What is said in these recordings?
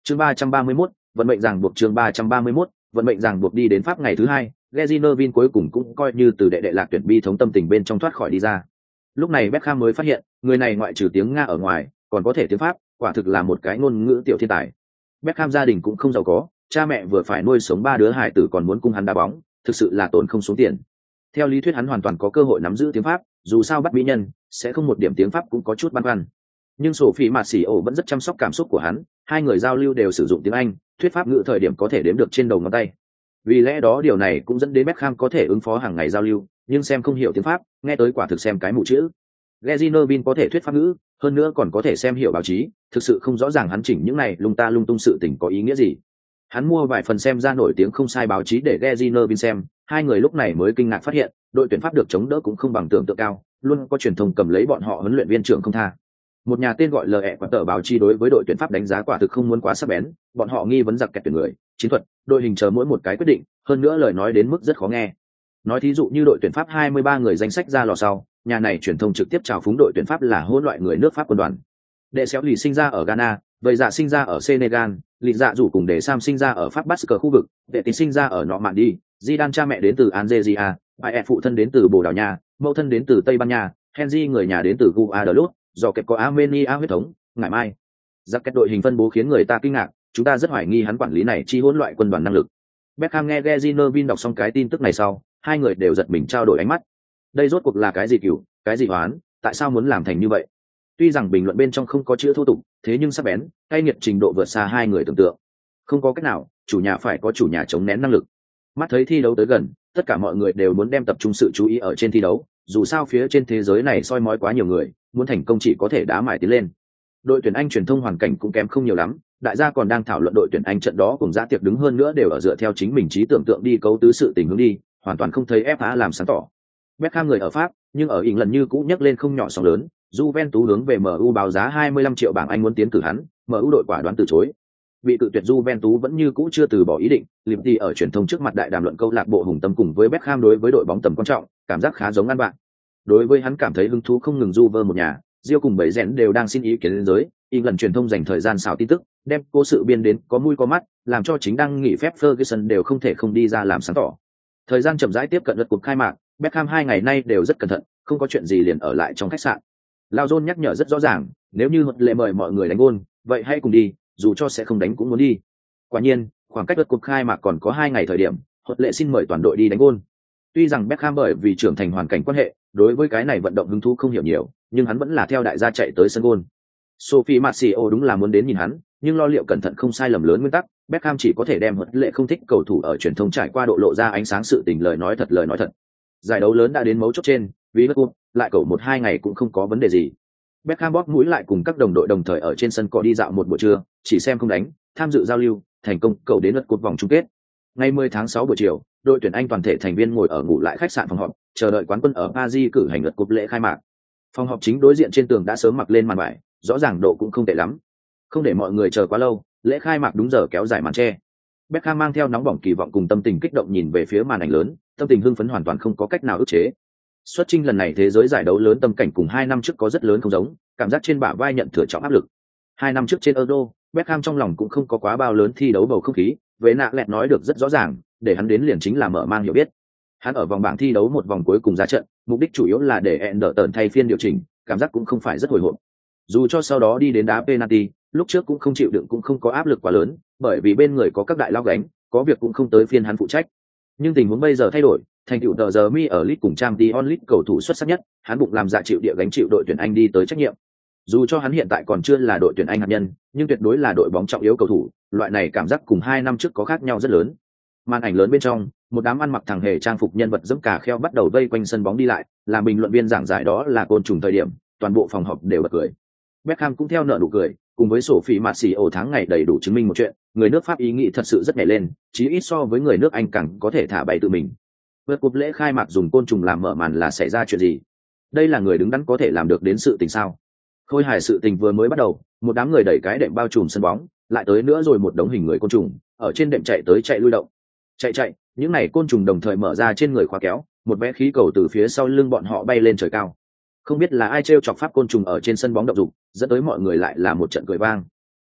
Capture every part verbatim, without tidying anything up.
Chương ba trăm ba mươi mốt, vận mệnh ràng buộc chương ba trăm ba mươi mốt, vận mệnh ràng buộc đi đến Pháp ngày thứ hai, Gary Neville cuối cùng cũng coi như từ đệ đệ lạc tuyển bi thống tâm tình bên trong thoát khỏi đi ra. Lúc này Beckham mới phát hiện, người này ngoại trừ tiếng Nga ở ngoài, còn có thể tiếng Pháp, quả thực là một cái ngôn ngữ tiểu thiên tài. Beckham gia đình cũng không giàu có, cha mẹ vừa phải nuôi sống ba đứa hài tử còn muốn cung hắn đá bóng, thực sự là tốn không xuống tiền. Theo lý thuyết hắn hoàn toàn có cơ hội nắm giữ tiếng Pháp, dù sao bắt mỹ nhân, sẽ không một điểm tiếng Pháp cũng có chút băn khoăn. Nhưng Sophie Marceau vẫn rất chăm sóc cảm xúc của hắn, hai người giao lưu đều sử dụng tiếng Anh, thuyết pháp ngữ thời điểm có thể đếm được trên đầu ngón tay. Vì lẽ đó điều này cũng dẫn đến Beckham có thể ứng phó hàng ngày giao lưu, nhưng xem không hiểu tiếng Pháp, nghe tới quả thực xem cái mù chữ. Gary Neville có thể thuyết pháp ngữ, hơn nữa còn có thể xem hiểu báo chí, thực sự không rõ ràng hắn chỉnh những này lung ta lung tung sự tình có ý nghĩa gì. Hắn mua vài phần xem ra nổi tiếng không sai báo chí để Gary Neville xem, hai người lúc này mới kinh ngạc phát hiện, đội tuyển Pháp được chống đỡ cũng không bằng tưởng tượng cao, luôn có truyền thông cầm lấy bọn họ huấn luyện viên trưởng không tha. Một nhà tên gọi lờ ẹ quả tờ báo chí đối với đội tuyển Pháp đánh giá quả thực không muốn quá sắc bén, bọn họ nghi vấn giặc kẹt tuyển người, chiến thuật, đội hình chờ mỗi một cái quyết định, hơn nữa lời nói đến mức rất khó nghe. Nói thí dụ như đội tuyển Pháp hai mươi ba người danh sách ra lò sau, nhà này truyền thông trực tiếp chào phúng đội tuyển Pháp là hỗn loại người nước Pháp quân đoàn. Đệ Xéo lì sinh ra ở Ghana, vậy dạ sinh ra ở Senegal, lì dạ rủ cùng để Sam sinh ra ở Pháp Basque khu vực, đệ tín sinh ra ở Normandy, Zidane cha mẹ đến từ Algeria, Bae phụ thân đến từ Bồ Đào Nha, mẫu thân đến từ Tây Ban Nha, Henry người nhà đến từ Guadeloupe, do kẹp có Armenia huyết thống, ngày mai. Giặc kết đội hình phân bố khiến người ta kinh ngạc, chúng ta rất hoài nghi hắn quản lý này chi hỗn loại quân đoàn năng lực. Beckham nghe Gary Neville đọc xong cái tin tức này sau, hai người đều giật mình trao đổi ánh mắt. Đây rốt cuộc là cái gì cửu, cái gì hoán, tại sao muốn làm thành như vậy? Tuy rằng bình luận bên trong không có chữ thô tục, thế nhưng sắc bén, cay nghiệt trình độ vượt xa hai người tưởng tượng. Không có cách nào, chủ nhà phải có chủ nhà chống nén năng lực. Mắt thấy thi đấu tới gần, tất cả mọi người đều muốn đem tập trung sự chú ý ở trên thi đấu, dù sao phía trên thế giới này soi mói quá nhiều người, muốn thành công chỉ có thể đá mải tiến lên. Đội tuyển Anh truyền thông hoàn cảnh cũng kém không nhiều lắm, đại gia còn đang thảo luận đội tuyển Anh trận đó cùng dã tiệc đứng hơn nữa đều ở dựa theo chính mình trí tưởng tượng đi cấu tứ sự tình hướng đi, hoàn toàn không thấy ép phá làm sáng tỏ. Beckham người ở Pháp, nhưng ở England như cũ nhấc lên không nhỏ sóng lớn, Juventus hướng về em u báo giá hai mươi lăm triệu bảng Anh muốn tiến cử hắn, em u đội quả đoán từ chối. Bị cự tuyệt Juventus vẫn như cũ chưa từ bỏ ý định, Liberty ở truyền thông trước mặt đại đàm luận câu lạc bộ hùng tâm cùng với Beckham đối với đội bóng tầm quan trọng, cảm giác khá giống ăn bạn. Đối với hắn cảm thấy hứng thú không ngừng Juve một nhà, Rio cùng bảy rèn đều đang xin ý kiến đến giới, England truyền thông dành thời gian xào tin tức, đem cố sự biên đến có mũi có mắt, làm cho chính đang nghỉ phép Ferguson đều không thể không đi ra làm sáng tỏ. Thời gian chậm rãi tiếp cận lượt cuộc khai mạc, Beckham hai ngày nay đều rất cẩn thận, không có chuyện gì liền ở lại trong khách sạn. Lao John nhắc nhở rất rõ ràng, nếu như Huấn lệ mời mọi người đánh gôn, vậy hãy cùng đi, dù cho sẽ không đánh cũng muốn đi. Quả nhiên, khoảng cách lượt cuộc khai mạc còn có hai ngày thời điểm, Huấn lệ xin mời toàn đội đi đánh gôn. Tuy rằng Beckham bởi vì trưởng thành hoàn cảnh quan hệ, đối với cái này vận động hứng thú không hiểu nhiều, nhưng hắn vẫn là theo đại gia chạy tới sân gôn. Sophie Marceau đúng là muốn đến nhìn hắn, nhưng lo liệu cẩn thận không sai lầm lớn nguyên tắc, Beckham chỉ có thể đem Huấn lệ không thích cầu thủ ở truyền thông trải qua độ lộ ra ánh sáng sự tình lời nói thật lời nói thật. Giải đấu lớn đã đến mấu chốt trên, vì Liverpool lại cầu một hai ngày cũng không có vấn đề gì. Beckham bóp mũi lại cùng các đồng đội đồng thời ở trên sân cỏ đi dạo một buổi trưa, chỉ xem không đánh, tham dự giao lưu, thành công cầu đến lượt cột vòng chung kết. Ngày mười tháng sáu buổi chiều, đội tuyển Anh toàn thể thành viên ngồi ở ngủ lại khách sạn phòng họp, chờ đợi quán quân ở Paris cử hành lượt cúp lễ khai mạc. Phòng họp chính đối diện trên tường đã sớm mặc lên màn bài, rõ ràng độ cũng không tệ lắm. Không để mọi người chờ quá lâu, lễ khai mạc đúng giờ kéo dài màn che. Beckham mang theo nóng bỏng kỳ vọng cùng tâm tình kích động nhìn về phía màn ảnh lớn, tâm tình hưng phấn hoàn toàn không có cách nào ức chế. Xuất chinh lần này thế giới giải đấu lớn tâm cảnh cùng hai năm trước có rất lớn không giống, cảm giác trên bả vai nhận thừa trọng áp lực. Hai năm trước trên Euro, Beckham trong lòng cũng không có quá bao lớn thi đấu bầu không khí, về nạ lẹt nói được rất rõ ràng, để hắn đến liền chính là mở mang hiểu biết. Hắn ở vòng bảng thi đấu một vòng cuối cùng ra trận, mục đích chủ yếu là để Anderton thay phiên điều chỉnh, cảm giác cũng không phải rất hồi hộp. Dù cho sau đó đi đến đá penalty, lúc trước cũng không chịu đựng cũng không có áp lực quá lớn, bởi vì bên người có các đại lao gánh, có việc cũng không tới phiên hắn phụ trách. Nhưng tình huống bây giờ thay đổi, thành tựu tờ giờ mi ở League cùng Champions League cầu thủ xuất sắc nhất, hắn bụng làm dạ chịu địa gánh chịu đội tuyển Anh đi tới trách nhiệm. Dù cho hắn hiện tại còn chưa là đội tuyển Anh hạt nhân, nhưng tuyệt đối là đội bóng trọng yếu cầu thủ, loại này cảm giác cùng hai năm trước có khác nhau rất lớn. Màn ảnh lớn bên trong, một đám ăn mặc thằng hề trang phục nhân vật dẫm cà kheo bắt đầu vây quanh sân bóng đi lại, làm bình luận viên giảng giải đó là côn trùng thời điểm, toàn bộ phòng họp đều bật cười. Beckham cũng theo nợ nụ cười, cùng với Sophie Marceau tháng ngày đầy đủ chứng minh một chuyện, người nước Pháp ý nghĩ thật sự rất nhảy lên, chí ít so với người nước Anh càng có thể thả bay tự mình. Vượt cúp lễ khai mạc dùng côn trùng làm mở màn là xảy ra chuyện gì? Đây là người đứng đắn có thể làm được đến sự tình sao? Khôi hài sự tình vừa mới bắt đầu, một đám người đẩy cái đệm bao trùm sân bóng, lại tới nữa rồi một đống hình người côn trùng, ở trên đệm chạy tới chạy lui động. Chạy chạy, những này côn trùng đồng thời mở ra trên người khóa kéo, một vẽ khí cầu từ phía sau lưng bọn họ bay lên trời cao. Không biết là ai trêu chọc pháp côn trùng ở trên sân bóng động dục, dẫn tới mọi người lại là một trận cười vang.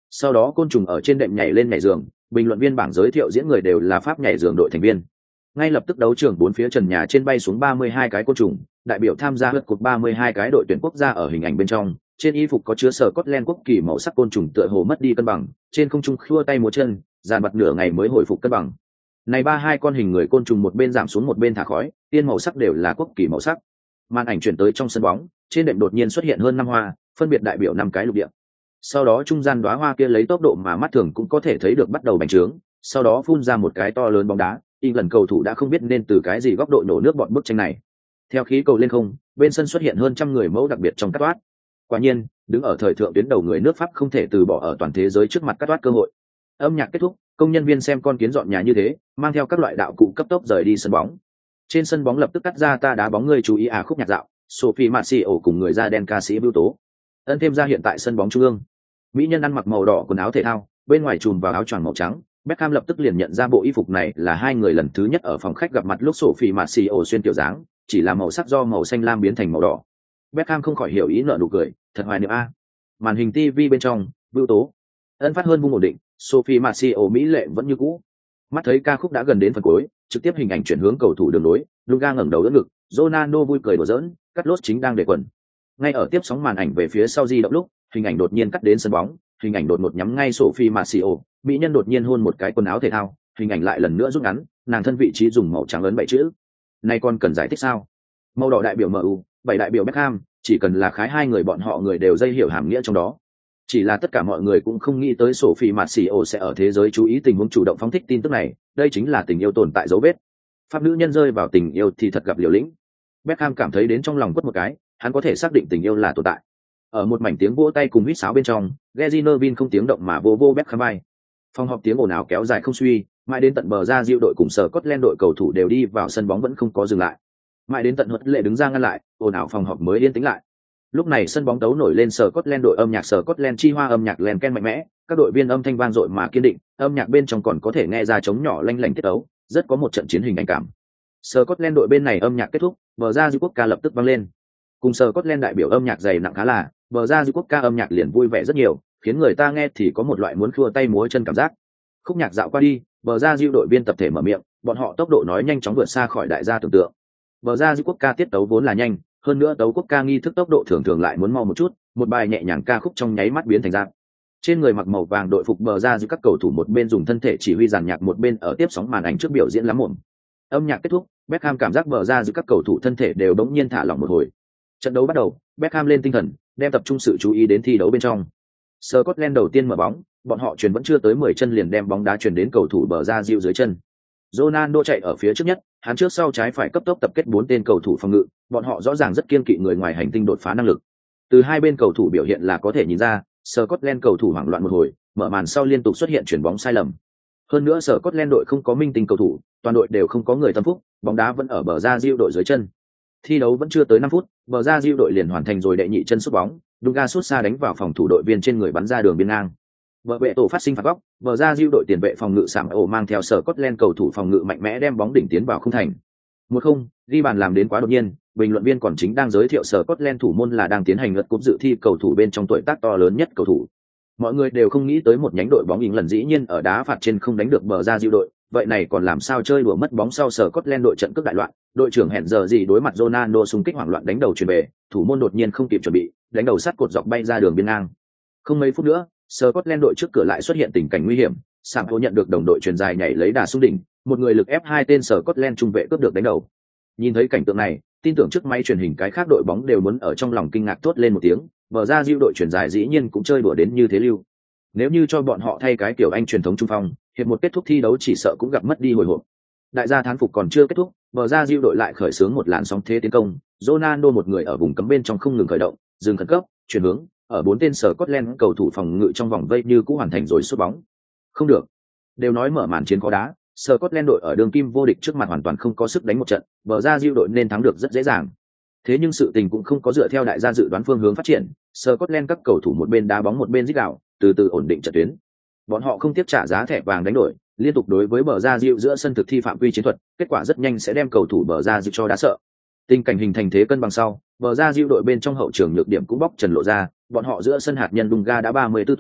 Sau đó côn trùng ở trên đệm nhảy lên nhảy giường, bình luận viên bảng giới thiệu diễn người đều là Pháp nhảy giường đội thành viên. Ngay lập tức đấu trường bốn phía trần nhà trên bay xuống ba mươi hai cái côn trùng, đại biểu tham gia lượt cuộc ba mươi hai cái đội tuyển quốc gia ở hình ảnh bên trong, trên y phục có chứa sở Scotland quốc kỳ màu sắc côn trùng tựa hồ mất đi cân bằng, trên không trung khua tay múa chân, dàn mặt nửa ngày mới hồi phục cân bằng. Này ba hai con hình người côn trùng một bên giảm xuống một bên thả khói, tiên màu sắc đều là quốc kỳ màu sắc. Màn ảnh chuyển tới trong sân bóng, trên đệm đột nhiên xuất hiện hơn năm hoa, phân biệt đại biểu năm cái lục địa. Sau đó trung gian đóa hoa kia lấy tốc độ mà mắt thường cũng có thể thấy được bắt đầu bành trướng, sau đó phun ra một cái to lớn bóng đá, England cầu thủ đã không biết nên từ cái gì góc độ nổ nước bọn bức tranh này. Theo khí cầu lên không, bên sân xuất hiện hơn trăm người mẫu đặc biệt trong cắt toát. Quả nhiên, đứng ở thời thượng tuyến đầu người nước Pháp không thể từ bỏ ở toàn thế giới trước mặt cắt toát cơ hội. Âm nhạc kết thúc, công nhân viên xem con kiến dọn nhà như thế, mang theo các loại đạo cụ cấp tốc rời đi sân bóng. Trên sân bóng lập tức cắt ra ta đá bóng người chú ý à khúc nhạc dạo, Sophie Marceau cùng người da đen ca sĩ Bưu Tố. Ân thêm ra hiện tại sân bóng trung ương. Mỹ nhân ăn mặc màu đỏ quần áo thể thao, bên ngoài trùm vào áo choàng màu trắng. Beckham lập tức liền nhận ra bộ y phục này là hai người lần thứ nhất ở phòng khách gặp mặt lúc Sophie Marceau xuyên tiểu dáng, chỉ là màu sắc do màu xanh lam biến thành màu đỏ. Beckham không khỏi hiểu ý nở nụ cười, thật hoài niệm a. Màn hình ti vi bên trong, Bưu Tố. Ân phát hơn vung ổn định, Sophie Marceau mỹ lệ vẫn như cũ. Mắt thấy ca khúc đã gần đến phần cuối, trực tiếp hình ảnh chuyển hướng cầu thủ đường đối, Luka ngẩng đầu đỡ ngực, Ronaldo vui cười đùa giỡn, Carlos chính đang để quần. Ngay ở tiếp sóng màn ảnh về phía sau di động lúc, hình ảnh đột nhiên cắt đến sân bóng, hình ảnh đột ngột nhắm ngay Sophie Marceau, mỹ nhân đột nhiên hôn một cái quần áo thể thao, hình ảnh lại lần nữa rút ngắn, nàng thân vị trí dùng màu trắng ấn bảy chữ. Này còn cần giải thích sao? Màu đỏ đại biểu em u, bảy đại biểu Beckham, chỉ cần là khái hai người bọn họ người đều dây hiểu hàm nghĩa trong đó. Chỉ là tất cả mọi người cũng không nghĩ tới Sophie Marceau sẽ ở thế giới chú ý tình huống chủ động phóng thích tin tức này, đây chính là tình yêu tồn tại dấu vết. Pháp nữ nhân rơi vào tình yêu thì thật gặp liều lĩnh. Beckham cảm thấy đến trong lòng quất một cái, hắn có thể xác định tình yêu là tồn tại. Ở một mảnh tiếng vỗ tay cùng huýt sáo bên trong, Gary Neville không tiếng động mà vô vô Beckham bay. Phòng họp tiếng ồn ào kéo dài không suy, mãi đến tận bờ ra diệu đội cùng sở Scotland đội cầu thủ đều đi vào sân bóng vẫn không có dừng lại. Mãi đến tận Huất Lệ đứng ra ngăn lại, ồn ào phòng họp mới yên tĩnh lại. Lúc này sân bóng đấu nổi lên sở Scotland đội âm nhạc sở Scotland chi hoa âm nhạc len ken mạnh mẽ, các đội viên âm thanh vang dội mà kiên định, âm nhạc bên trong còn có thể nghe ra trống nhỏ lanh lảnh tiết tấu, rất có một trận chiến hình ảnh cảm. Sở Scotland đội bên này âm nhạc kết thúc, bờ ra diệu quốc ca lập tức vang lên. Cùng sở Scotland đại biểu âm nhạc dày nặng khá là, bờ ra diệu quốc ca âm nhạc liền vui vẻ rất nhiều, khiến người ta nghe thì có một loại muốn khua tay múa chân cảm giác. Khúc nhạc dạo qua đi, bờ ra diệu đội viên tập thể mở miệng, bọn họ tốc độ nói nhanh chóng vượt xa khỏi đại gia tưởng tượng. Bờ ra diệu quốc ca tiết tấu vốn là nhanh, hơn nữa tấu quốc ca nghi thức tốc độ thường thường lại muốn mau một chút, một bài nhẹ nhàng ca khúc trong nháy mắt biến thành dạng. Trên người mặc màu vàng đội phục bờ ra diệu các cầu thủ một bên dùng thân thể chỉ huy dàn nhạc một bên ở tiếp sóng màn ảnh trước biểu diễn lắm mồm. Âm nhạc kết thúc, Beckham cảm giác bờ ra diệu các cầu thủ thân thể đều đống nhiên thả lỏng một hồi. Trận đấu bắt đầu, Beckham lên tinh thần, đem tập trung sự chú ý đến thi đấu bên trong. Scotland đầu tiên mở bóng, bọn họ chuyền vẫn chưa tới mười chân liền đem bóng đá chuyền đến cầu thủ bờ ra diệu dưới chân. Ronaldo chạy ở phía trước nhất, hắn trước sau trái phải cấp tốc tập kết bốn tên cầu thủ phòng ngự, bọn họ rõ ràng rất kiên kỵ người ngoài hành tinh đột phá năng lực. Từ hai bên cầu thủ biểu hiện là có thể nhìn ra, Scotland cầu thủ hoảng loạn một hồi, mở màn sau liên tục xuất hiện chuyển bóng sai lầm. Hơn nữa Scotland đội không có minh tinh cầu thủ, toàn đội đều không có người tâm phúc, bóng đá vẫn ở bờ ra diệu đội dưới chân. Thi đấu vẫn chưa tới năm phút, bờ ra diệu đội liền hoàn thành rồi đệ nhị chân sút bóng, Dunga sút xa đánh vào phòng thủ đội viên trên người bắn ra đường biên ngang. Bờ vệ tổ phát sinh phạt góc, bờ ra diệu đội tiền vệ phòng ngự sảng ổ mang theo sở Scotland cầu thủ phòng ngự mạnh mẽ đem bóng đỉnh tiến vào khung thành. một không, ghi bàn làm đến quá đột nhiên, bình luận viên còn chính đang giới thiệu sở Scotland thủ môn là đang tiến hành lượt cúp dự thi cầu thủ bên trong tuổi tác to lớn nhất cầu thủ. Mọi người đều không nghĩ tới một nhánh đội bóng England dĩ nhiên ở đá phạt trên không đánh được bờ ra diệu đội, vậy này còn làm sao chơi đùa mất bóng sau sở Scotland đội trận cướp đại loạn, đội trưởng hẹn giờ gì đối mặt Ronaldo xung kích hoảng loạn đánh đầu chuyền về, thủ môn đột nhiên không kịp chuẩn bị, đánh đầu sát cột dọc bay ra đường biên ngang. Không mấy phút nữa, Scotland đội trước cửa lại xuất hiện tình cảnh nguy hiểm, Sampo nhận được đồng đội chuyền dài nhảy lấy đà xuống đỉnh, một người lực ép hai tên Scotland trung vệ cướp được đánh đầu. Nhìn thấy cảnh tượng này, tin tưởng trước máy truyền hình cái khác đội bóng đều muốn ở trong lòng kinh ngạc thốt lên một tiếng, bờ ra diệu đội chuyền dài dĩ nhiên cũng chơi đùa đến như thế lưu. Nếu như cho bọn họ thay cái kiểu Anh truyền thống trung phong, hiệp một kết thúc thi đấu chỉ sợ cũng gặp mất đi hồi hộp. Đại gia thán phục còn chưa kết thúc, bờ ra diệu đội lại khởi xướng một làn sóng thế tiến công, Ronaldo một người ở vùng cấm bên trong không ngừng khởi động, dừng khẩn cấp, chuyển hướng, ở bốn tên sở Scotland cầu thủ phòng ngự trong vòng vây như cũ hoàn thành rồi sút bóng. Không được, đều nói mở màn chiến có đá, Scotland đội ở đường kim vô địch trước mặt hoàn toàn không có sức đánh một trận, bờ ra diệu đội nên thắng được rất dễ dàng. Thế nhưng sự tình cũng không có dựa theo đại gia dự đoán phương hướng phát triển, Scotland các cầu thủ một bên đá bóng một bên rít gào, từ từ ổn định trận tuyến. Bọn họ không tiếp trả giá thẻ vàng đánh đổi, liên tục đối với bờ ra diệu giữa sân thực thi phạm quy chiến thuật, kết quả rất nhanh sẽ đem cầu thủ bờ ra diệu cho đá sợ. Tình cảnh hình thành thế cân bằng sau, bờ ra diệu đội bên trong hậu trường nhược điểm cũng bóc trần lộ ra, bọn họ giữa sân hạt nhân Dunga đã ba mươi tư tuổi,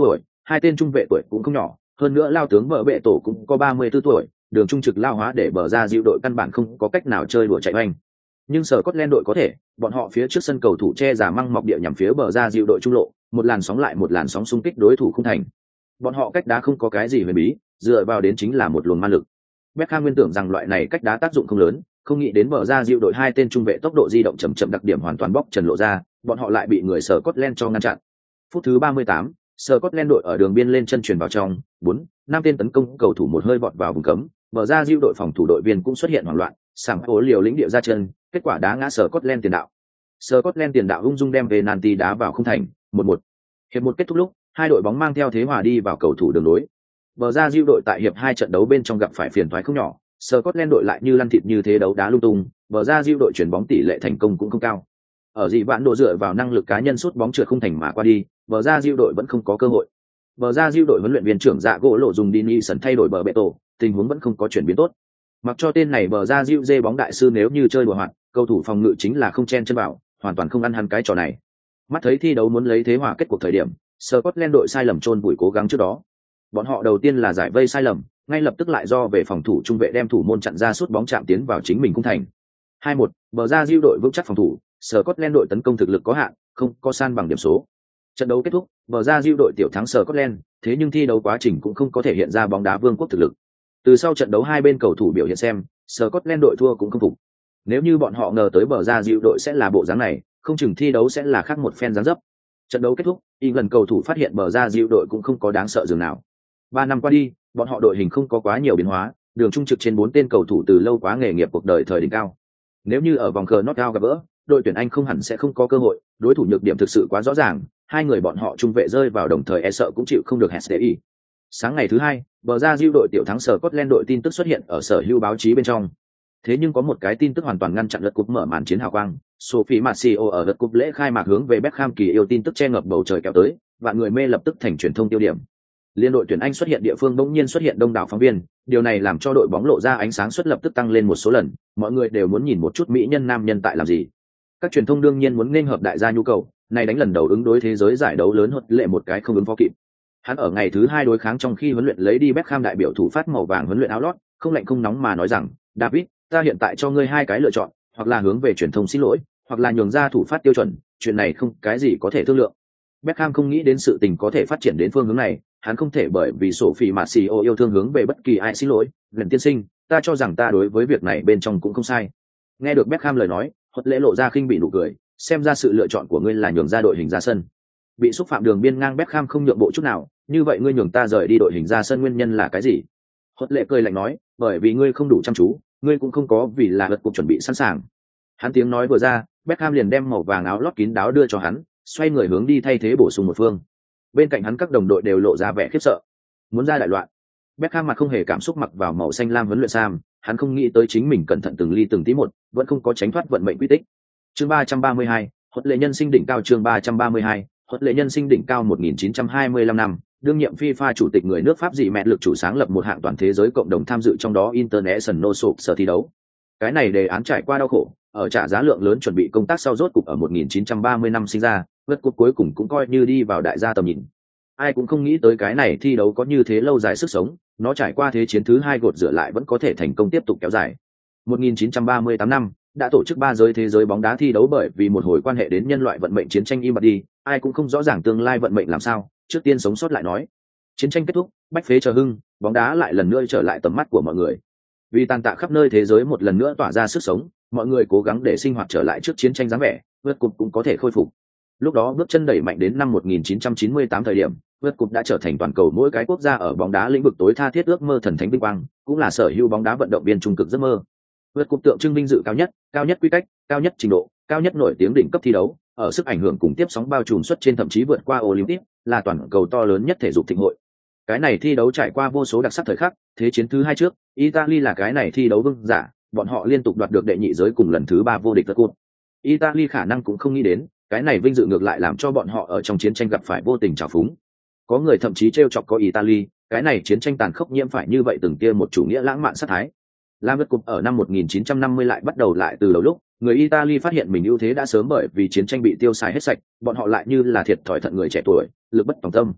Hai tên trung vệ tuổi cũng không nhỏ, hơn nữa lao tướng bờ bệ tổ cũng có ba mươi tư tuổi, đường trung trực lao hóa để bờ ra diệu đội căn bản không có cách nào chơi đùa chạy oanh. Nhưng sở Scotland đội có thể, bọn họ phía trước sân cầu thủ che giả măng mọc địa nhằm phía bờ ra diệu đội trung lộ, một làn sóng lại một làn sóng xung kích đối thủ không thành. Bọn họ cách đá không có cái gì huyền bí, dựa vào đến chính là một luồng ma lực. Beckham nguyên tưởng rằng loại này cách đá tác dụng không lớn, không nghĩ đến bờ ra diệu đội hai tên trung vệ tốc độ di động chậm chậm đặc điểm hoàn toàn bóc trần lộ ra, bọn họ lại bị người sở Scotland cho ngăn chặn. Phút thứ ba mươi tám, Scotland đội ở đường biên lên chân truyền vào trong, bốn, năm tên tấn công cầu thủ một hơi vọt vào vùng cấm, bờ ra diệu đội phòng thủ đội viên cũng xuất hiện hoảng loạn, sảng ố liều lĩnh địa ra chân, kết quả đá ngã Scotland tiền đạo. Scotland tiền đạo ung dung đem penalty đá vào không thành, một một. Hiệp một kết thúc lúc, hai đội bóng mang theo thế hòa đi vào cầu thủ đường đối. Bờ ra diệu đội tại hiệp hai trận đấu bên trong gặp phải phiền toái không nhỏ, Scotland đội lại như lăn thịt như thế đấu đá lung tung, bờ ra diệu đội chuyển bóng tỷ lệ thành công cũng không cao. Ở dị vãn độ dựa vào năng lực cá nhân sút bóng trượt không thành mà qua đi, bờ ra diệu đội vẫn không có cơ hội. Bờ ra diệu đội huấn luyện viên trưởng Dạ gỗ lộ dùng Dini sân thay đổi bờ bệ tổ, tình huống vẫn không có chuyển biến tốt. Mặc cho tên này bờ ra diệu dê bóng đại sư nếu như chơi đùa hoạt, cầu thủ phòng ngự chính là không chen chân vào, hoàn toàn không ăn hắn cái trò này. Mắt thấy thi đấu muốn lấy thế hòa kết cuộc thời điểm, Scotland đội sai lầm chôn vùi cố gắng trước đó. Bọn họ đầu tiên là giải vây sai lầm, ngay lập tức lại do về phòng thủ trung vệ đem thủ môn chặn ra sút bóng chạm tiến vào chính mình cung thành. hai một, bờ ra diệu đội vững chắc phòng thủ, Scotland đội tấn công thực lực có hạn, không có san bằng điểm số. Trận đấu kết thúc, bờ ra diệu đội tiểu thắng Scotland, thế nhưng thi đấu quá trình cũng không có thể hiện ra bóng đá vương quốc thực lực. Từ sau trận đấu hai bên cầu thủ biểu hiện xem, Scotland đội thua cũng không phục. Nếu như bọn họ ngờ tới bờ ra diệu đội sẽ là bộ dáng này, không chừng thi đấu sẽ là khác một phen dáng dấp. Trận đấu kết thúc, England cầu thủ phát hiện bờ ra diệu đội cũng không có đáng sợ dường nào. Ba năm qua đi, bọn họ đội hình không có quá nhiều biến hóa, đường trung trực trên bốn tên cầu thủ từ lâu quá nghề nghiệp cuộc đời thời đỉnh cao. Nếu như ở vòng cờ knockout gặp gỡ, đội tuyển Anh không hẳn sẽ không có cơ hội, đối thủ nhược điểm thực sự quá rõ ràng, hai người bọn họ trung vệ rơi vào đồng thời e sợ cũng chịu không được hét ý. Sáng ngày thứ hai, bờ ra diệu đội tiểu thắng Scotland đội tin tức xuất hiện ở sở hữu báo chí bên trong. Thế nhưng có một cái tin tức hoàn toàn ngăn chặn lượt cúp mở màn chiến hào quang, Sophie Marcio ở lượt cúp lễ khai mạc hướng về Beckham kỳ yêu tin tức che ngập bầu trời kéo tới, và người mê lập tức thành truyền thông tiêu điểm. Liên đội tuyển Anh xuất hiện địa phương bỗng nhiên xuất hiện đông đảo phóng viên, điều này làm cho đội bóng lộ ra ánh sáng suất lập tức tăng lên một số lần, mọi người đều muốn nhìn một chút mỹ nhân nam nhân tại làm gì. Các truyền thông đương nhiên muốn nên hợp đại gia nhu cầu, này đánh lần đầu ứng đối thế giới giải đấu lớn hốt lệ một cái không ứng phó kịp. Hắn ở ngày thứ hai đối kháng trong khi huấn luyện lấy đi Beckham đại biểu thủ phát màu vàng huấn luyện áo lót, không lạnh không nóng mà nói rằng, David, ta hiện tại cho ngươi hai cái lựa chọn, hoặc là hướng về truyền thông xin lỗi, hoặc là nhường ra thủ phát tiêu chuẩn, chuyện này không cái gì có thể thương lượng. Beckham không nghĩ đến sự tình có thể phát triển đến phương hướng này, hắn không thể bởi vì Sophie Marcio yêu thương hướng về bất kỳ ai xin lỗi. Lần tiên sinh, ta cho rằng ta đối với việc này bên trong cũng không sai. Nghe được Beckham lời nói, Hốt lễ lộ ra khinh bị nụ cười, xem ra sự lựa chọn của ngươi là nhường ra đội hình ra sân. Bị xúc phạm đường biên ngang Beckham không nhượng bộ chút nào, như vậy ngươi nhường ta rời đi đội hình ra sân nguyên nhân là cái gì? Hốt lễ cười lạnh nói, bởi vì ngươi không đủ chăm chú, ngươi cũng không có vì là lượt cuộc chuẩn bị sẵn sàng. Hắn tiếng nói vừa ra, Beckham liền đem màu vàng áo lót kín đáo đưa cho hắn, xoay người hướng đi thay thế bổ sung một phương. Bên cạnh hắn các đồng đội đều lộ ra vẻ khiếp sợ. Muốn ra đại loạn. Beckham mặt không hề cảm xúc mặc vào màu xanh lam huấn luyện sam, hắn không nghĩ tới chính mình cẩn thận từng ly từng tí một, vẫn không có tránh thoát vận mệnh quy tích. Chương ba trăm ba mươi hai, Hốt lệ nhân sinh đỉnh cao chương ba trăm ba mươi hai, Hốt lệ nhân sinh đỉnh cao một nghìn chín trăm hai mươi lăm năm, đương nhiệm FIFA chủ tịch người nước Pháp dị mẹ lực chủ sáng lập một hạng toàn thế giới cộng đồng tham dự trong đó International sở thi đấu. Cái này đề án trải qua đau khổ, ở trả giá lượng lớn chuẩn bị công tác sau rốt cục ở một nghìn chín trăm ba mươi năm sinh ra, vượt cúp cuối cùng cũng coi như đi vào đại gia tầm nhìn. Ai cũng không nghĩ tới cái này thi đấu có như thế lâu dài sức sống, nó trải qua thế chiến thứ hai gột rửa lại vẫn có thể thành công tiếp tục kéo dài. một nghìn chín trăm ba mươi tám năm, đã tổ chức ba giới thế giới bóng đá thi đấu bởi vì một hồi quan hệ đến nhân loại vận mệnh chiến tranh im bặt đi, ai cũng không rõ ràng tương lai vận mệnh làm sao, trước tiên sống sót lại nói. Chiến tranh kết thúc, bách phế chờ hưng, bóng đá lại lần nữa trở lại tầm mắt của mọi người. Vì tàn tạ khắp nơi thế giới một lần nữa tỏa ra sức sống, mọi người cố gắng để sinh hoạt trở lại trước chiến tranh dáng vẻ, vượt cúp cũng có thể khôi phục. Lúc đó bước chân đẩy mạnh đến năm một nghìn chín trăm chín mươi tám thời điểm, vượt cúp đã trở thành toàn cầu mỗi cái quốc gia ở bóng đá lĩnh vực tối tha thiết ước mơ thần thánh vinh quang, cũng là sở hữu bóng đá vận động viên trung cực giấc mơ. Vượt cúp tượng trưng vinh dự cao nhất, cao nhất quy cách, cao nhất trình độ, cao nhất nổi tiếng đỉnh cấp thi đấu, ở sức ảnh hưởng cùng tiếp sóng bao trùm suất trên thậm chí vượt qua Olympic, là toàn cầu to lớn nhất thể dục thịnh hội. Cái này thi đấu trải qua vô số đặc sắc thời khắc, thế chiến thứ hai trước, Italy là cái này thi đấu vương giả, bọn họ liên tục đoạt được đệ nhị giới cùng lần thứ ba vô địch vượt cúp. Italy khả năng cũng không nghĩ đến, cái này vinh dự ngược lại làm cho bọn họ ở trong chiến tranh gặp phải vô tình trào phúng. Có người thậm chí trêu chọc có Italy, cái này chiến tranh tàn khốc nhiễm phải như vậy từng tia một chủ nghĩa lãng mạn sát thái. Làm vượt cúp ở năm một nghìn chín trăm năm mươi lại bắt đầu lại từ đầu lúc, người Italy phát hiện mình ưu thế đã sớm bởi vì chiến tranh bị tiêu xài hết sạch, bọn họ lại như là thiệt thòi thận người trẻ tuổi, lực bất tòng tâm.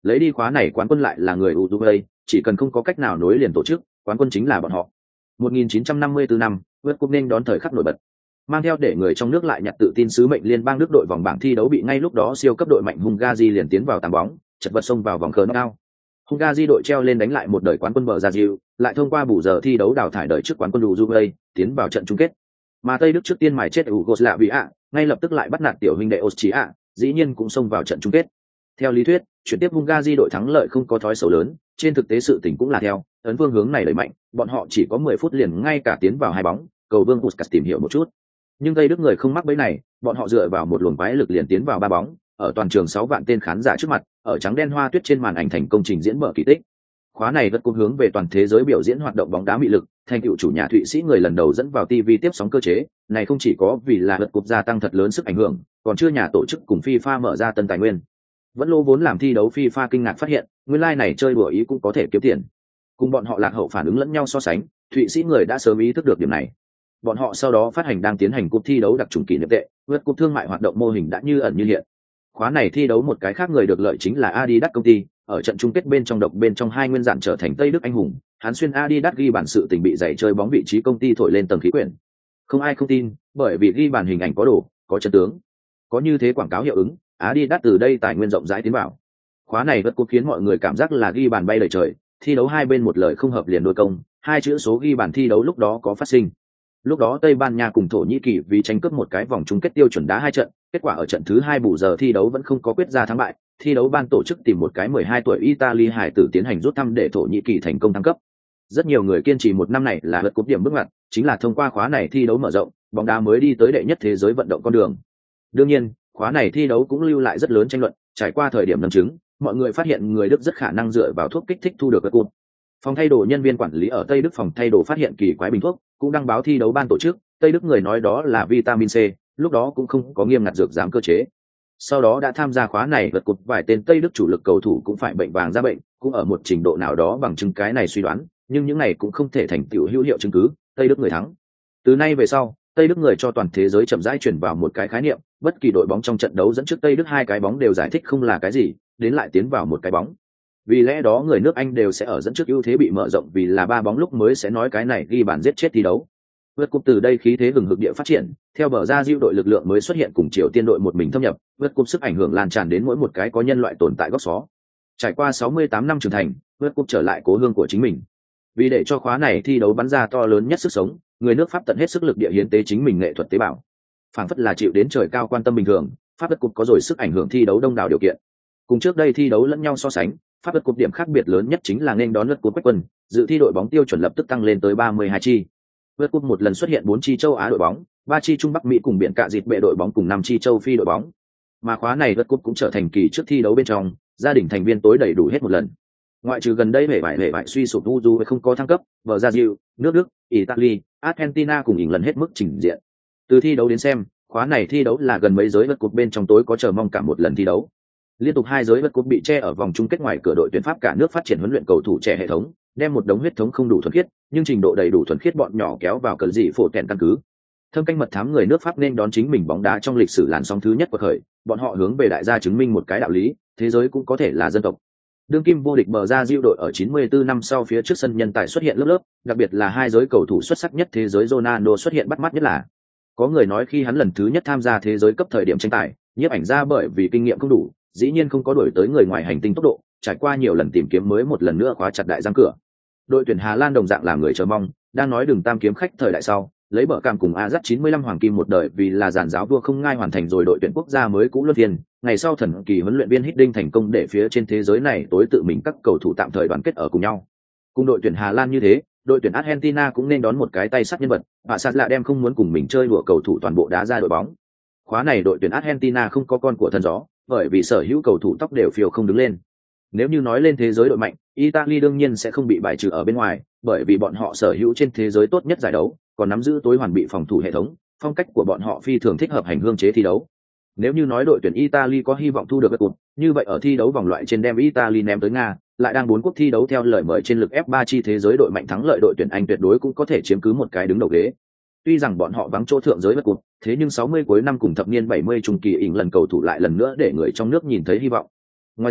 Lấy đi khóa này quán quân lại là người Uruguay, chỉ cần không có cách nào nối liền tổ chức, quán quân chính là bọn họ. một nghìn chín trăm năm mươi tư năm, vượt cúp nên đón thời khắc nổi bật. Mang theo để người trong nước lại nhặt tự tin sứ mệnh liên bang Đức đội vòng bảng thi đấu bị ngay lúc đó siêu cấp đội mạnh Hungary liền tiến vào tàng bóng, chật vật xông vào vòng knockout. Hungary đội treo lên đánh lại một đời quán quân bờ Brazil, lại thông qua bù giờ thi đấu đào thải đời trước quán quân Uruguay, tiến vào trận chung kết. Mà Tây Đức trước tiên mài chết Yugoslavia, ngay lập tức lại bắt nạt tiểu huynh đệ Austria, dĩ nhiên cũng xông vào trận chung kết. Theo lý thuyết, chuyển tiếp Hungary đội thắng lợi không có thói xấu lớn, trên thực tế sự tình cũng là theo ấn phương hướng này đẩy mạnh, bọn họ chỉ có mười phút liền ngay cả tiến vào hai bóng, cầu vương Puskas tìm hiểu một chút. Nhưng Tây Đức người không mắc bẫy này, bọn họ dựa vào một luồng quái lực liền tiến vào ba bóng, ở toàn trường sáu vạn tên khán giả trước mặt, ở trắng đen hoa tuyết trên màn ảnh thành công trình diễn mở kỳ tích. Khóa này rất cung hướng về toàn thế giới biểu diễn hoạt động bóng đá mị lực, thành tựu chủ nhà Thụy Sĩ người lần đầu dẫn vào ti vi tiếp sóng cơ chế, này không chỉ có vì là lượt cúp gia tăng thật lớn sức ảnh hưởng, còn chưa nhà tổ chức cùng FIFA mở ra tân tài nguyên. Vẫn lô vốn làm thi đấu FIFA kinh ngạc phát hiện, nguyên lai like này chơi đùa ý cũng có thể kiếm tiền. Cùng bọn họ lạc hậu phản ứng lẫn nhau so sánh, Thụy Sĩ người đã sớm ý thức được điểm này. Bọn họ sau đó phát hành đang tiến hành cuộc thi đấu đặc trùng kỷ niệm tệ, vượt cúp thương mại hoạt động mô hình đã như ẩn như hiện. Khóa này thi đấu một cái khác người được lợi chính là Adidas công ty, ở trận chung kết bên trong độc bên trong hai nguyên dạn trở thành Tây Đức anh hùng, hắn xuyên Adidas ghi bản sự tình bị giày chơi bóng vị trí công ty thổi lên tầng khí quyển. Không ai không tin, bởi vì ghi bản hình ảnh có đồ, có chân tướng. Có như thế quảng cáo hiệu ứng, Adidas từ đây tài nguyên rộng rãi tiến vào. Khóa này vượt cúp khiến mọi người cảm giác là ghi bàn bay lời trời, thi đấu hai bên một lời không hợp liền đôi công, hai chữ số ghi bàn thi đấu lúc đó có phát sinh. Lúc đó Tây Ban Nha cùng Thổ Nhĩ Kỳ vì tranh cướp một cái vòng chung kết tiêu chuẩn đá hai trận, kết quả ở trận thứ hai bù giờ thi đấu vẫn không có quyết ra thắng bại, thi đấu ban tổ chức tìm một cái mười hai tuổi Italy hải tử tiến hành rút thăm để Thổ Nhĩ Kỳ thành công thăng cấp. Rất nhiều người kiên trì một năm này là vượt cúp điểm bước ngoặt, chính là thông qua khóa này thi đấu mở rộng, bóng đá mới đi tới đệ nhất thế giới vận động con đường. Đương nhiên, khóa này thi đấu cũng lưu lại rất lớn tranh luận, trải qua thời điểm lâm chứng, mọi người phát hiện người Đức rất khả năng dựa vào thuốc kích thích thu được vượt cúp. Phòng thay đồ nhân viên quản lý ở Tây Đức phòng thay đồ phát hiện kỳ quái bình thuốc, cũng đăng báo thi đấu ban tổ chức, Tây Đức người nói đó là vitamin C, lúc đó cũng không có nghiêm ngặt dược giám cơ chế. Sau đó đã tham gia khóa này vượt cột vài tên Tây Đức chủ lực cầu thủ cũng phải bệnh vàng ra bệnh, cũng ở một trình độ nào đó bằng chứng cái này suy đoán, nhưng những này cũng không thể thành tựu hữu hiệu chứng cứ, Tây Đức người thắng. Từ nay về sau, Tây Đức người cho toàn thế giới chậm rãi chuyển vào một cái khái niệm, bất kỳ đội bóng trong trận đấu dẫn trước Tây Đức hai cái bóng đều giải thích không là cái gì, đến lại tiến vào một cái bóng. Vì lẽ đó người nước Anh đều sẽ ở dẫn trước ưu thế bị mở rộng vì là ba bóng lúc mới sẽ nói cái này ghi bàn giết chết thi đấu. Vượt cúp từ đây khí thế hừng hực địa phát triển, theo bờ ra diêu đội lực lượng mới xuất hiện cùng Triều Tiên đội một mình thâm nhập, vượt cúp sức ảnh hưởng lan tràn đến mỗi một cái có nhân loại tồn tại góc xó. Trải qua sáu mươi tám năm trưởng thành, vượt cúp trở lại cố hương của chính mình. Vì để cho khóa này thi đấu bắn ra to lớn nhất sức sống, người nước Pháp tận hết sức lực địa hiến tế chính mình nghệ thuật tế bào. Phảng phất là chịu đến trời cao quan tâm bình thường, Pháp vượt cúp có rồi sức ảnh hưởng thi đấu đông đảo điều kiện. Cùng trước đây thi đấu lẫn nhau so sánh, Pháp vượt cúp điểm khác biệt lớn nhất chính là nên đón vượt cúp quách quân, dự thi đội bóng tiêu chuẩn lập tức tăng lên tới ba mươi hai chi. Vượt cúp một lần xuất hiện bốn chi châu Á đội bóng, ba chi Trung Bắc Mỹ cùng biển cạ dịt bệ đội bóng cùng năm chi châu Phi đội bóng. Mà khóa này vượt cúp cũng trở thành kỳ trước thi đấu bên trong, gia đình thành viên tối đầy đủ hết một lần. Ngoại trừ gần đây hề bại hề bại suy sụp Uruguay không có thăng cấp, Brazil, nước Đức, Italy, Argentina cùng lần hết mức trình diện. Từ thi đấu đến xem, khóa này thi đấu là gần mấy giới vượt cúp bên trong tối có chờ mong cả một lần thi đấu. Liên tục hai giới vượt cúp bị che ở vòng chung kết ngoài cửa đội tuyển Pháp cả nước phát triển huấn luyện cầu thủ trẻ hệ thống, đem một đống huyết thống không đủ thuần khiết, nhưng trình độ đầy đủ thuần khiết bọn nhỏ kéo vào cờ dị phổ kèn căn cứ. Thâm canh mật thám người nước Pháp nên đón chính mình bóng đá trong lịch sử làn sóng thứ nhất của khởi, bọn họ hướng về đại gia chứng minh một cái đạo lý, thế giới cũng có thể là dân tộc. Đương kim vô địch bờ ra diêu đội ở chín mươi tư năm sau phía trước sân nhân tài xuất hiện lớp lớp, đặc biệt là hai giới cầu thủ xuất sắc nhất thế giới Ronaldo xuất hiện bắt mắt nhất là. Có người nói khi hắn lần thứ nhất tham gia thế giới cấp thời điểm tranh tài, nhiếp ảnh ra bởi vì kinh nghiệm không đủ, dĩ nhiên không có đuổi tới người ngoài hành tinh tốc độ, trải qua nhiều lần tìm kiếm mới một lần nữa khóa chặt đại giang cửa. Đội tuyển Hà Lan đồng dạng làm người chờ mong, đang nói đường tam kiếm khách thời đại sau, lấy bờ cam cùng Ajax chín mươi lăm hoàng kim một đời vì là giàn giáo vua không ngai hoàn thành rồi đội tuyển quốc gia mới cũ luân phiên, ngày sau thần kỳ huấn luyện viên Hiddink thành công để phía trên thế giới này tối tự mình các cầu thủ tạm thời đoàn kết ở cùng nhau. Cùng đội tuyển Hà Lan như thế, đội tuyển Argentina cũng nên đón một cái tay sắt nhân vật, và sát lạ đem không muốn cùng mình chơi đùa cầu thủ toàn bộ đá ra đội bóng. Khóa này đội tuyển Argentina không có con của thần gió, bởi vì sở hữu cầu thủ tóc đều phiêu không đứng lên. Nếu như nói lên thế giới đội mạnh, Italy đương nhiên sẽ không bị bài trừ ở bên ngoài, bởi vì bọn họ sở hữu trên thế giới tốt nhất giải đấu, còn nắm giữ tối hoàn bị phòng thủ hệ thống, phong cách của bọn họ phi thường thích hợp hành hương chế thi đấu. Nếu như nói đội tuyển Italy có hy vọng thu được cái cột, như vậy ở thi đấu vòng loại trên đem Italy ném tới Nga, lại đang bốn quốc thi đấu theo lời mời trên lực ép ba chi thế giới đội mạnh thắng lợi đội tuyển Anh tuyệt đối cũng có thể chiếm cứ một cái đứng đầu ghế. Tuy rằng bọn họ vắng chỗ thượng giới bất cột, thế nhưng sáu mươi cuối năm cùng thập niên bảy mươi trung kỳ ỉn lần cầu thủ lại lần nữa để người trong nước nhìn thấy hy vọng. Ngoài ra,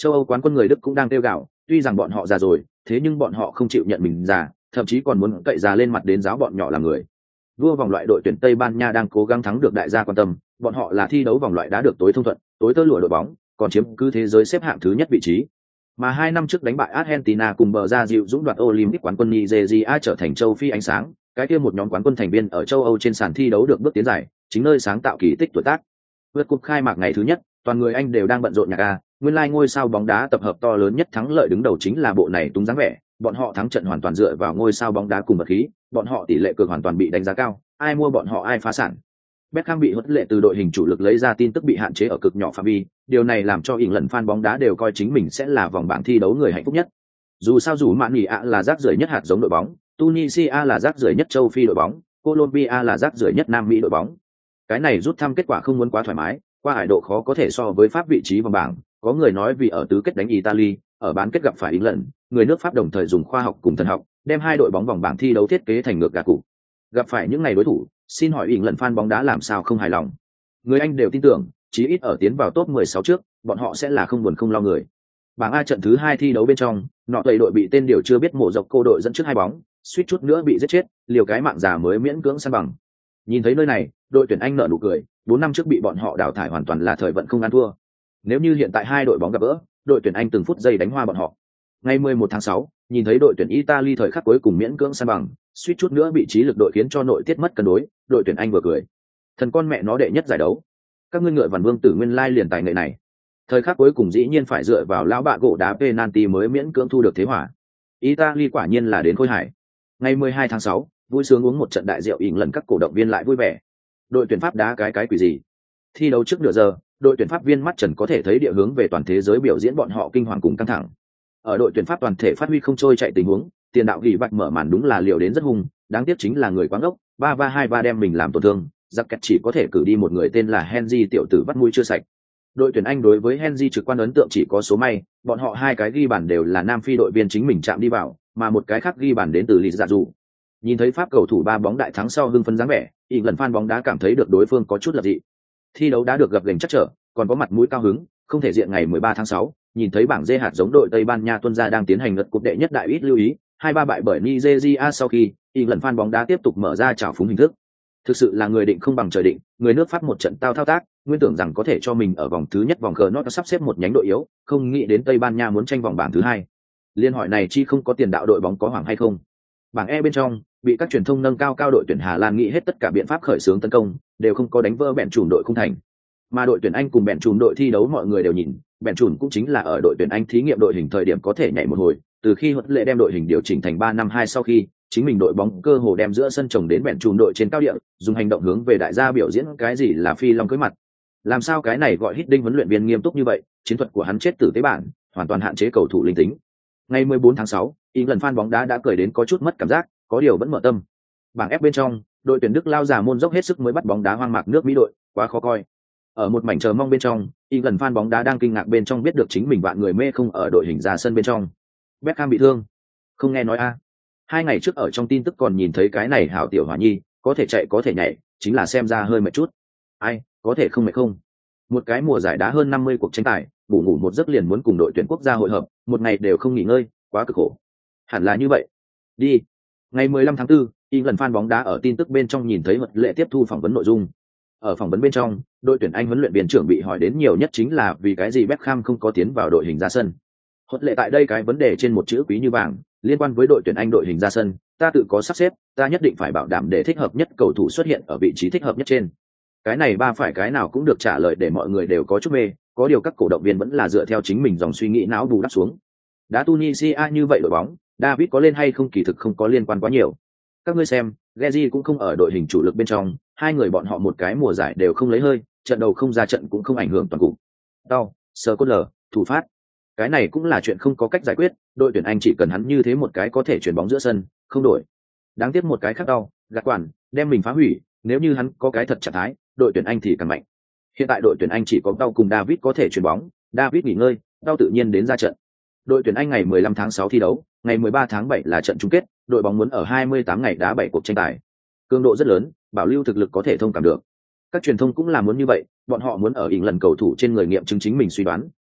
Châu Âu quán quân người Đức cũng đang kêu gào, tuy rằng bọn họ già rồi, thế nhưng bọn họ không chịu nhận mình già, thậm chí còn muốn cậy già lên mặt đến giáo bọn nhỏ làm người. Vua vòng loại đội tuyển Tây Ban Nha đang cố gắng thắng được đại gia quan tâm, bọn họ là thi đấu vòng loại đã được tối thông thuận, tối tơ lụa đội bóng, còn chiếm cứ thế giới xếp hạng thứ nhất vị trí. Mà hai năm trước đánh bại Argentina cùng bờ ra dịu dũng đoạt Olympic quán quân Nigeria trở thành châu Phi ánh sáng, cái kia một nhóm quán quân thành viên ở châu Âu trên sàn thi đấu được bước tiến dài, chính nơi sáng tạo kỳ tích tuổi tác. Vượt cúp khai mạc ngày thứ nhất, toàn người Anh đều đang bận rộn nhạc a, nguyên lai like ngôi sao bóng đá tập hợp to lớn nhất thắng lợi đứng đầu chính là bộ này tung dáng vẻ, bọn họ thắng trận hoàn toàn dựa vào ngôi sao bóng đá cùng vật khí, bọn họ tỷ lệ cược hoàn toàn bị đánh giá cao, ai mua bọn họ ai phá sản. Beckham bị huấn lệ từ đội hình chủ lực lấy ra tin tức bị hạn chế ở cực nhỏ phạm vi, điều này làm cho ỉn lần fan bóng đá đều coi chính mình sẽ là vòng bảng thi đấu người hạnh phúc nhất. Dù sao dù mạn nghỉ ạ là rác rưởi nhất hạt giống đội bóng, Tunisia là rác rưởi nhất châu Phi đội bóng, Colombia là rác rưởi nhất Nam Mỹ đội bóng. Cái này rút thăm kết quả không muốn quá thoải mái, qua hải độ khó có thể so với Pháp vị trí vòng bảng, có người nói vì ở tứ kết đánh Italy, ở bán kết gặp phải England, người nước Pháp đồng thời dùng khoa học cùng thần học, đem hai đội bóng vòng bảng thi đấu thiết kế thành ngược gà cụ. Gặp phải những ngày đối thủ, xin hỏi England fan bóng đá làm sao không hài lòng. Người Anh đều tin tưởng, chí ít ở tiến vào top mười sáu trước, bọn họ sẽ là không buồn không lo người. Bảng A trận thứ hai thi đấu bên trong, nọ tẩy đội bị tên điều chưa biết mổ dọc cô đội dẫn trước hai bóng, suýt chút nữa bị giết chết, liều cái mạng già mới miễn cưỡng san bằng. Nhìn thấy nơi này, đội tuyển Anh nở nụ cười, bốn năm trước bị bọn họ đào thải hoàn toàn là thời vận không ăn thua. Nếu như hiện tại hai đội bóng gặp gỡ, đội tuyển Anh từng phút giây đánh hoa bọn họ. Ngày mười một tháng sáu, nhìn thấy đội tuyển Italy thời khắc cuối cùng miễn cưỡng san bằng, suýt chút nữa bị trí lực đội khiến cho nội tiết mất cân đối, đội tuyển Anh vừa cười. Thần con mẹ nó đệ nhất giải đấu. Các ngươi ngựa vằn vương tử nguyên lai liền tài nghệ này. Thời khắc cuối cùng dĩ nhiên phải dựa vào lão bạ gỗ đá penalty mới miễn cưỡng thu được thế hòa. Italy quả nhiên là đến khôi hải. Ngày mười hai tháng sáu, vui sướng uống một trận đại rượu ỉn lần các cổ động viên lại vui vẻ. Đội tuyển Pháp đá cái cái quỷ gì? Thi đấu trước nửa giờ, đội tuyển Pháp viên mắt trần có thể thấy địa hướng về toàn thế giới biểu diễn bọn họ kinh hoàng cùng căng thẳng. Ở đội tuyển Pháp toàn thể phát huy không trôi chạy tình huống, tiền đạo gỉ bạch mở màn đúng là liều đến rất hung, đáng tiếc chính là người quá ngốc, ba va hai ba đem mình làm tổn thương, giặc kẹt chỉ có thể cử đi một người tên là Henry tiểu tử vắt mũi chưa sạch. Đội tuyển Anh đối với Henry trực quan ấn tượng chỉ có số may, bọn họ hai cái ghi bàn đều là Nam Phi đội viên chính mình chạm đi vào, mà một cái khác ghi bàn đến từ Lý Dạ Dụ. Nhìn thấy Pháp cầu thủ ba bóng đại thắng sau hưng phấn dáng vẻ, ỉn lần fan bóng đá cảm thấy được đối phương có chút lập dị. Thi đấu đã được gập ghềnh chắc trở, còn có mặt mũi cao hứng, không thể diện ngày mười ba tháng sáu, nhìn thấy bảng D hạt giống đội Tây Ban Nha tuân ra đang tiến hành ngật cúp đệ nhất đại ít lưu ý, hai ba bại bởi Nigeria sau khi, ỉn lần fan bóng đá tiếp tục mở ra trào phúng hình thức. Thực sự là người định không bằng trời định, người nước Pháp một trận tao thao tác, nguyên tưởng rằng có thể cho mình ở vòng thứ nhất vòng cờ nó sắp xếp một nhánh đội yếu, không nghĩ đến Tây Ban Nha muốn tranh vòng bảng thứ hai. Liên hỏi này chi không có tiền đạo đội bóng có hoảng hay không? Bảng E bên trong, bị các truyền thông nâng cao cao đội tuyển Hà Lan nghĩ hết tất cả biện pháp khởi xướng tấn công, đều không có đánh vỡ bèn chùm đội không thành. Mà đội tuyển Anh cùng bèn chùm đội thi đấu mọi người đều nhìn, bèn chùm cũng chính là ở đội tuyển Anh thí nghiệm đội hình thời điểm có thể nhảy một hồi, từ khi huấn lệ đem đội hình điều chỉnh thành ba năm hai sau khi, chính mình đội bóng cơ hồ đem giữa sân trồng đến bèn chùm đội trên cao địa, dùng hành động hướng về đại gia biểu diễn cái gì là phi long cưới mặt. Làm sao cái này gọi hít đinh huấn luyện viên nghiêm túc như vậy, chiến thuật của hắn chết tử tế bản, hoàn toàn hạn chế cầu thủ linh tính. Ngày mười bốn tháng sáu, England fan bóng đá đã cười đến có chút mất cảm giác, có điều vẫn mở tâm. Bảng F bên trong, đội tuyển Đức lao già môn dốc hết sức mới bắt bóng đá hoang mạc nước Mỹ đội, quá khó coi. Ở một mảnh chờ mong bên trong, England fan bóng đá đang kinh ngạc bên trong biết được chính mình vạn người mê không ở đội hình ra sân bên trong. Beckham bị thương. Không nghe nói a. À. Hai ngày trước ở trong tin tức còn nhìn thấy cái này hảo tiểu hỏa nhi, có thể chạy có thể nhảy, chính là xem ra hơi mệt chút. Ai, có thể không mệt không? Một cái mùa giải đá hơn năm mươi cuộc tranh tài, ngủ ngủ một giấc liền muốn cùng đội tuyển quốc gia hội hợp, một ngày đều không nghỉ ngơi, quá cực khổ. Hẳn là như vậy. Đi. Ngày mười lăm tháng tư, England fan bóng đá ở tin tức bên trong nhìn thấy Mật Lệ tiếp thu phỏng vấn nội dung. Ở phỏng vấn bên trong, đội tuyển Anh huấn luyện viên trưởng bị hỏi đến nhiều nhất chính là vì cái gì Beckham không có tiến vào đội hình ra sân. Mật Lệ tại đây cái vấn đề trên một chữ quý như vàng, liên quan với đội tuyển Anh đội hình ra sân, ta tự có sắp xếp, ta nhất định phải bảo đảm để thích hợp nhất cầu thủ xuất hiện ở vị trí thích hợp nhất trên. Cái này ba phải cái nào cũng được trả lời để mọi người đều có chút mê, có điều các cổ động viên vẫn là dựa theo chính mình dòng suy nghĩ não bù đắp xuống. Đá Tunisia như vậy đội bóng, David có lên hay không kỳ thực không có liên quan quá nhiều. Các ngươi xem, Gezi cũng không ở đội hình chủ lực bên trong, hai người bọn họ một cái mùa giải đều không lấy hơi, trận đầu không ra trận cũng không ảnh hưởng toàn cục. Đau, sờ cốt lờ, thủ phát. Cái này cũng là chuyện không có cách giải quyết, đội tuyển Anh chỉ cần hắn như thế một cái có thể chuyển bóng giữa sân, không đổi. Đáng tiếc một cái khác đau, gạt quản, đem mình phá hủy, nếu như hắn có cái thật trạng thái, đội tuyển Anh thì càng mạnh. Hiện tại đội tuyển Anh chỉ có đau cùng David có thể chuyển bóng, David nghỉ ngơi, đau tự nhiên đến ra trận. Đội tuyển Anh ngày mười lăm tháng sáu thi đấu, ngày mười ba tháng bảy là trận chung kết, đội bóng muốn ở hai mươi tám ngày đá bảy cuộc tranh tài. Cường độ rất lớn, bảo lưu thực lực có thể thông cảm được. Các truyền thông cũng là muốn như vậy, bọn họ muốn ở ỉn lần cầu thủ trên người nghiệm chứng chính mình suy đoán,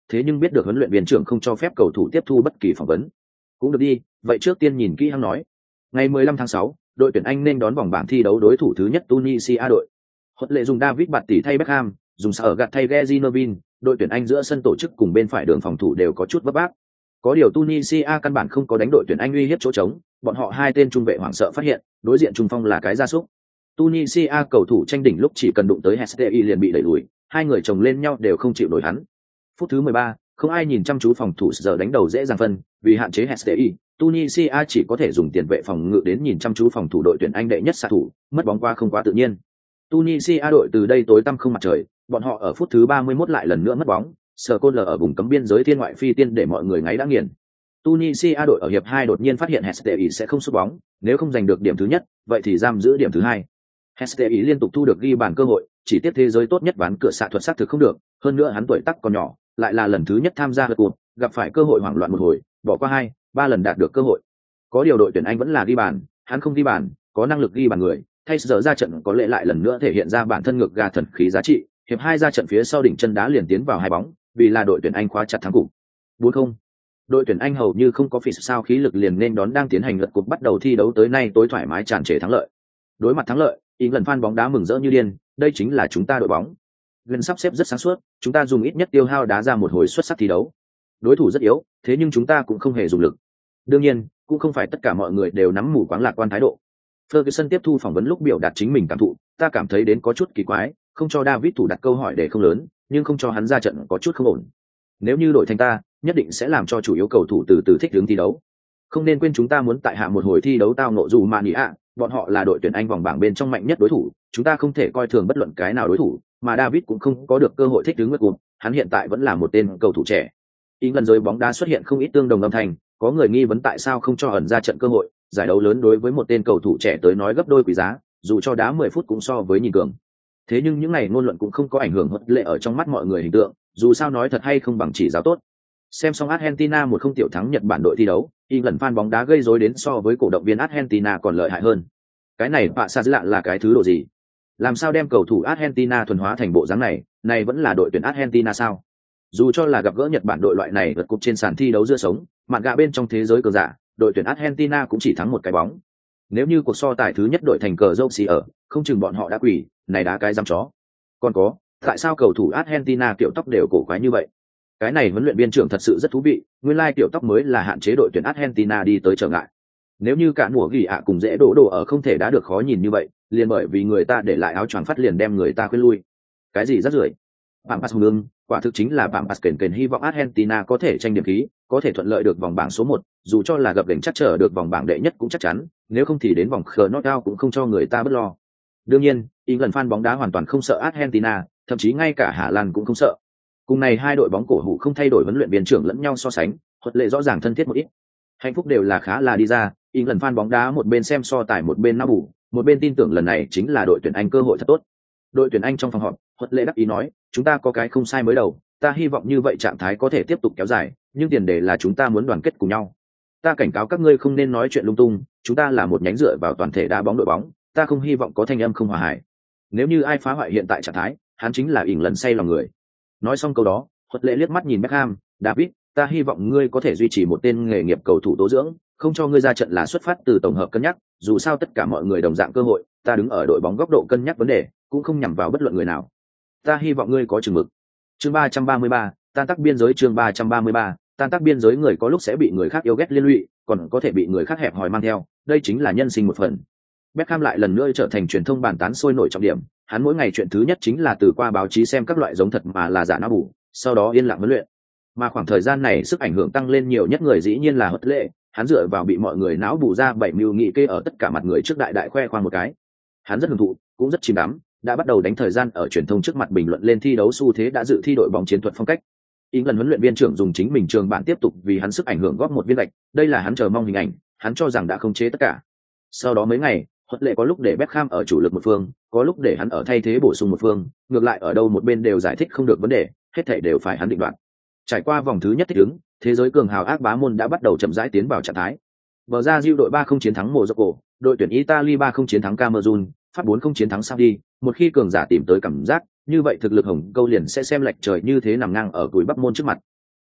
thế nhưng biết được huấn luyện viên trưởng không cho phép cầu thủ tiếp thu bất kỳ phỏng vấn. Cũng được đi, vậy trước tiên nhìn kỹ hắn nói. Ngày mười lăm tháng sáu, đội tuyển Anh nên đón vòng bảng thi đấu đối thủ thứ nhất Tunisia đội. Huấn lệ dùng David Bạt tỷ thay Beckham, dùng Sở gạt thay Gezi Nevin, đội tuyển Anh giữa sân tổ chức cùng bên phải đường phòng thủ đều có chút vấp váp. Có điều Tunisia căn bản không có đánh đội tuyển Anh uy hiếp chỗ trống, bọn họ hai tên trung vệ hoảng sợ phát hiện, đối diện trung phong là cái gia súc. Tunisia cầu thủ tranh đỉnh lúc chỉ cần đụng tới Hestei liền bị đẩy lùi, hai người chồng lên nhau đều không chịu nổi hắn. Phút thứ mười ba, không ai nhìn chăm chú phòng thủ giờ đánh đầu dễ dàng phân, vì hạn chế Hestei, Tunisia chỉ có thể dùng tiền vệ phòng ngự đến nhìn chăm chú phòng thủ đội tuyển Anh đệ nhất xạ thủ, mất bóng qua không quá tự nhiên. Tunisia đội từ đây tối tăm không mặt trời, bọn họ ở phút thứ ba mươi mốt lại lần nữa mất bóng, sờ côn lờ ở vùng cấm biên giới thiên ngoại phi tiên để mọi người ngáy đã nghiền. Tunisia đội ở hiệp hai đột nhiên phát hiện Hestei sẽ không sút bóng, nếu không giành được điểm thứ nhất, vậy thì giam giữ điểm thứ hai. Hestei liên tục thu được ghi bàn cơ hội, chỉ tiếp thế giới tốt nhất ván cửa xạ thuật sắc thực không được, hơn nữa hắn tuổi tác còn nhỏ, lại là lần thứ nhất tham gia lượt cuộc, gặp phải cơ hội hoảng loạn một hồi, bỏ qua hai, ba lần đạt được cơ hội. Có điều đội tuyển Anh vẫn là ghi bàn, hắn không ghi bàn, có năng lực ghi bàn người, thay giờ ra trận có lẽ lại lần nữa thể hiện ra bản thân ngược gà thần khí giá trị, hiệp hai ra trận phía sau đỉnh chân đá liền tiến vào hai bóng, vì là đội tuyển Anh khóa chặt thắng cục. bốn không. Đội tuyển Anh hầu như không có phí sao khí lực liền nên đón đang tiến hành lượt cuộc bắt đầu thi đấu tới nay tối thoải mái tràn trề thắng lợi. Đối mặt thắng lợi, ý lần fan bóng đá mừng rỡ như điên, đây chính là chúng ta đội bóng. Gần sắp xếp rất sáng suốt, chúng ta dùng ít nhất tiêu hao đá ra một hồi xuất sắc thi đấu. Đối thủ rất yếu, thế nhưng chúng ta cũng không hề dùng lực. Đương nhiên, cũng không phải tất cả mọi người đều nắm mù quáng lạc quan thái độ. Ferguson tiếp thu phỏng vấn lúc biểu đạt chính mình cảm thụ, ta cảm thấy đến có chút kỳ quái, không cho David thủ đặt câu hỏi để không lớn, nhưng không cho hắn ra trận có chút không ổn. Nếu như đội thành ta, nhất định sẽ làm cho chủ yếu cầu thủ từ từ thích ứng thi đấu. Không nên quên chúng ta muốn tại hạ một hồi thi đấu tao nộ dù Mania, bọn họ là đội tuyển Anh vòng bảng bên trong mạnh nhất đối thủ, chúng ta không thể coi thường bất luận cái nào đối thủ, mà David cũng không có được cơ hội thích ứng với cuộc, hắn hiện tại vẫn là một tên cầu thủ trẻ. Ý lần giới bóng đá xuất hiện không ít tương đồng âm thanh, có người nghi vấn tại sao không cho ẩn ra trận cơ hội, giải đấu lớn đối với một tên cầu thủ trẻ tới nói gấp đôi quý giá, dù cho đá mười phút cũng so với nhìn cường. Thế nhưng những này ngôn luận cũng không có ảnh hưởng Huấn lệ ở trong mắt mọi người hình tượng, dù sao nói thật hay không bằng chỉ giáo tốt. Xem xong Argentina một không tiểu thắng Nhật Bản đội thi đấu, y lần fan bóng đá gây rối đến so với cổ động viên Argentina còn lợi hại hơn. Cái này bạ xa lạ là cái thứ độ gì? Làm sao đem cầu thủ Argentina thuần hóa thành bộ dáng này, này vẫn là đội tuyển Argentina sao? Dù cho là gặp gỡ Nhật Bản đội loại này vượt cục trên sàn thi đấu giữa sống, mạn gạ bên trong thế giới cờ giả, đội tuyển Argentina cũng chỉ thắng một cái bóng. Nếu như cuộc so tài thứ nhất đội thành cờ dâu xì ở, không chừng bọn họ đã quỷ, này đá cái giam chó. Còn có, tại sao cầu thủ Argentina kiểu tóc đều cổ quái như vậy? Cái này huấn luyện viên trưởng thật sự rất thú vị, nguyên lai kiểu tóc mới là hạn chế đội tuyển Argentina đi tới trở ngại. Nếu như cả mùa ghi ạ cùng dễ đổ đổ ở không thể đá được khó nhìn như vậy, liền bởi vì người ta để lại áo choàng phát liền đem người ta khuyên lui. Cái gì rất rưởi. Pampas hùng quả thực chính là Pampas kền kền hy vọng Argentina có thể tranh điểm khí, có thể thuận lợi được vòng bảng số một, dù cho là gặp gành chắc trở được vòng bảng đệ nhất cũng chắc chắn, nếu không thì đến vòng knockout cũng không cho người ta bất lo. Đương nhiên, England fan bóng đá hoàn toàn không sợ Argentina, thậm chí ngay cả Hà Lan cũng không sợ. Cùng này hai đội bóng cổ hủ không thay đổi huấn luyện viên trưởng lẫn nhau so sánh, Huấn lệ rõ ràng thân thiết một ít. Hạnh phúc đều là khá là đi ra, England fan bóng đá một bên xem so tài một bên não bù, một bên tin tưởng lần này chính là đội tuyển Anh cơ hội thật tốt. Đội tuyển Anh trong phòng họp, Huấn lệ đắc ý nói, chúng ta có cái không sai mới đầu, ta hy vọng như vậy trạng thái có thể tiếp tục kéo dài, nhưng tiền đề là chúng ta muốn đoàn kết cùng nhau. Ta cảnh cáo các ngươi không nên nói chuyện lung tung, chúng ta là một nhánh dựa vào toàn thể đá bóng đội bóng, ta không hy vọng có thanh âm không hòa hài. Nếu như ai phá hoại hiện tại trạng thái, hắn chính là ỉn lần say lòng người. Nói xong câu đó, Huấn lệ liếc mắt nhìn Beckham, David, ta hy vọng ngươi có thể duy trì một tên nghề nghiệp cầu thủ tố dưỡng, không cho ngươi ra trận là xuất phát từ tổng hợp cân nhắc, dù sao tất cả mọi người đồng dạng cơ hội, ta đứng ở đội bóng góc độ cân nhắc vấn đề, cũng không nhằm vào bất luận người nào. Ta hy vọng ngươi có chừng mực. Chương ba trăm ba mươi ba, tan tác biên giới chương ba trăm ba mươi ba, tan tác biên giới người có lúc sẽ bị người khác yêu ghét liên lụy, còn có thể bị người khác hẹp hòi mang theo, đây chính là nhân sinh một phần. Beckham lại lần nữa trở thành truyền thông bàn tán sôi nổi trọng điểm, hắn mỗi ngày chuyện thứ nhất chính là từ qua báo chí xem các loại giống thật mà là giả não bù, sau đó yên lặng huấn luyện. Mà khoảng thời gian này sức ảnh hưởng tăng lên nhiều nhất người dĩ nhiên là Huấn lệ, hắn dựa vào bị mọi người não bù ra bảy mưu nghị kê ở tất cả mặt người trước đại đại khoe khoang một cái. Hắn rất hưởng thụ, cũng rất chìm đắm, đã bắt đầu đánh thời gian ở truyền thông trước mặt bình luận lên thi đấu xu thế đã dự thi đội bóng chiến thuật phong cách. Ý lần huấn luyện viên trưởng dùng chính mình trường bản tiếp tục vì hắn sức ảnh hưởng góp một viên gạch, đây là hắn chờ mong hình ảnh, hắn cho rằng đã khống chế tất cả. Sau đó mấy ngày, Huấn lệ có lúc để Beckham ở chủ lực một phương, có lúc để hắn ở thay thế bổ sung một phương, ngược lại ở đâu một bên đều giải thích không được vấn đề, hết thảy đều phải hắn định đoạt. Trải qua vòng thứ nhất thích ứng, thế giới cường hào ác bá môn đã bắt đầu chậm rãi tiến vào trạng thái. Bờ ra Diu đội ba không chiến thắng Morocco, đội tuyển Italy ba không chiến thắng Cameroon, Pháp bốn không chiến thắng Saudi, một khi cường giả tìm tới cảm giác, như vậy thực lực Hồng Câu liền sẽ xem lệch trời như thế nằm ngang ở tuổi Bắc môn trước mặt.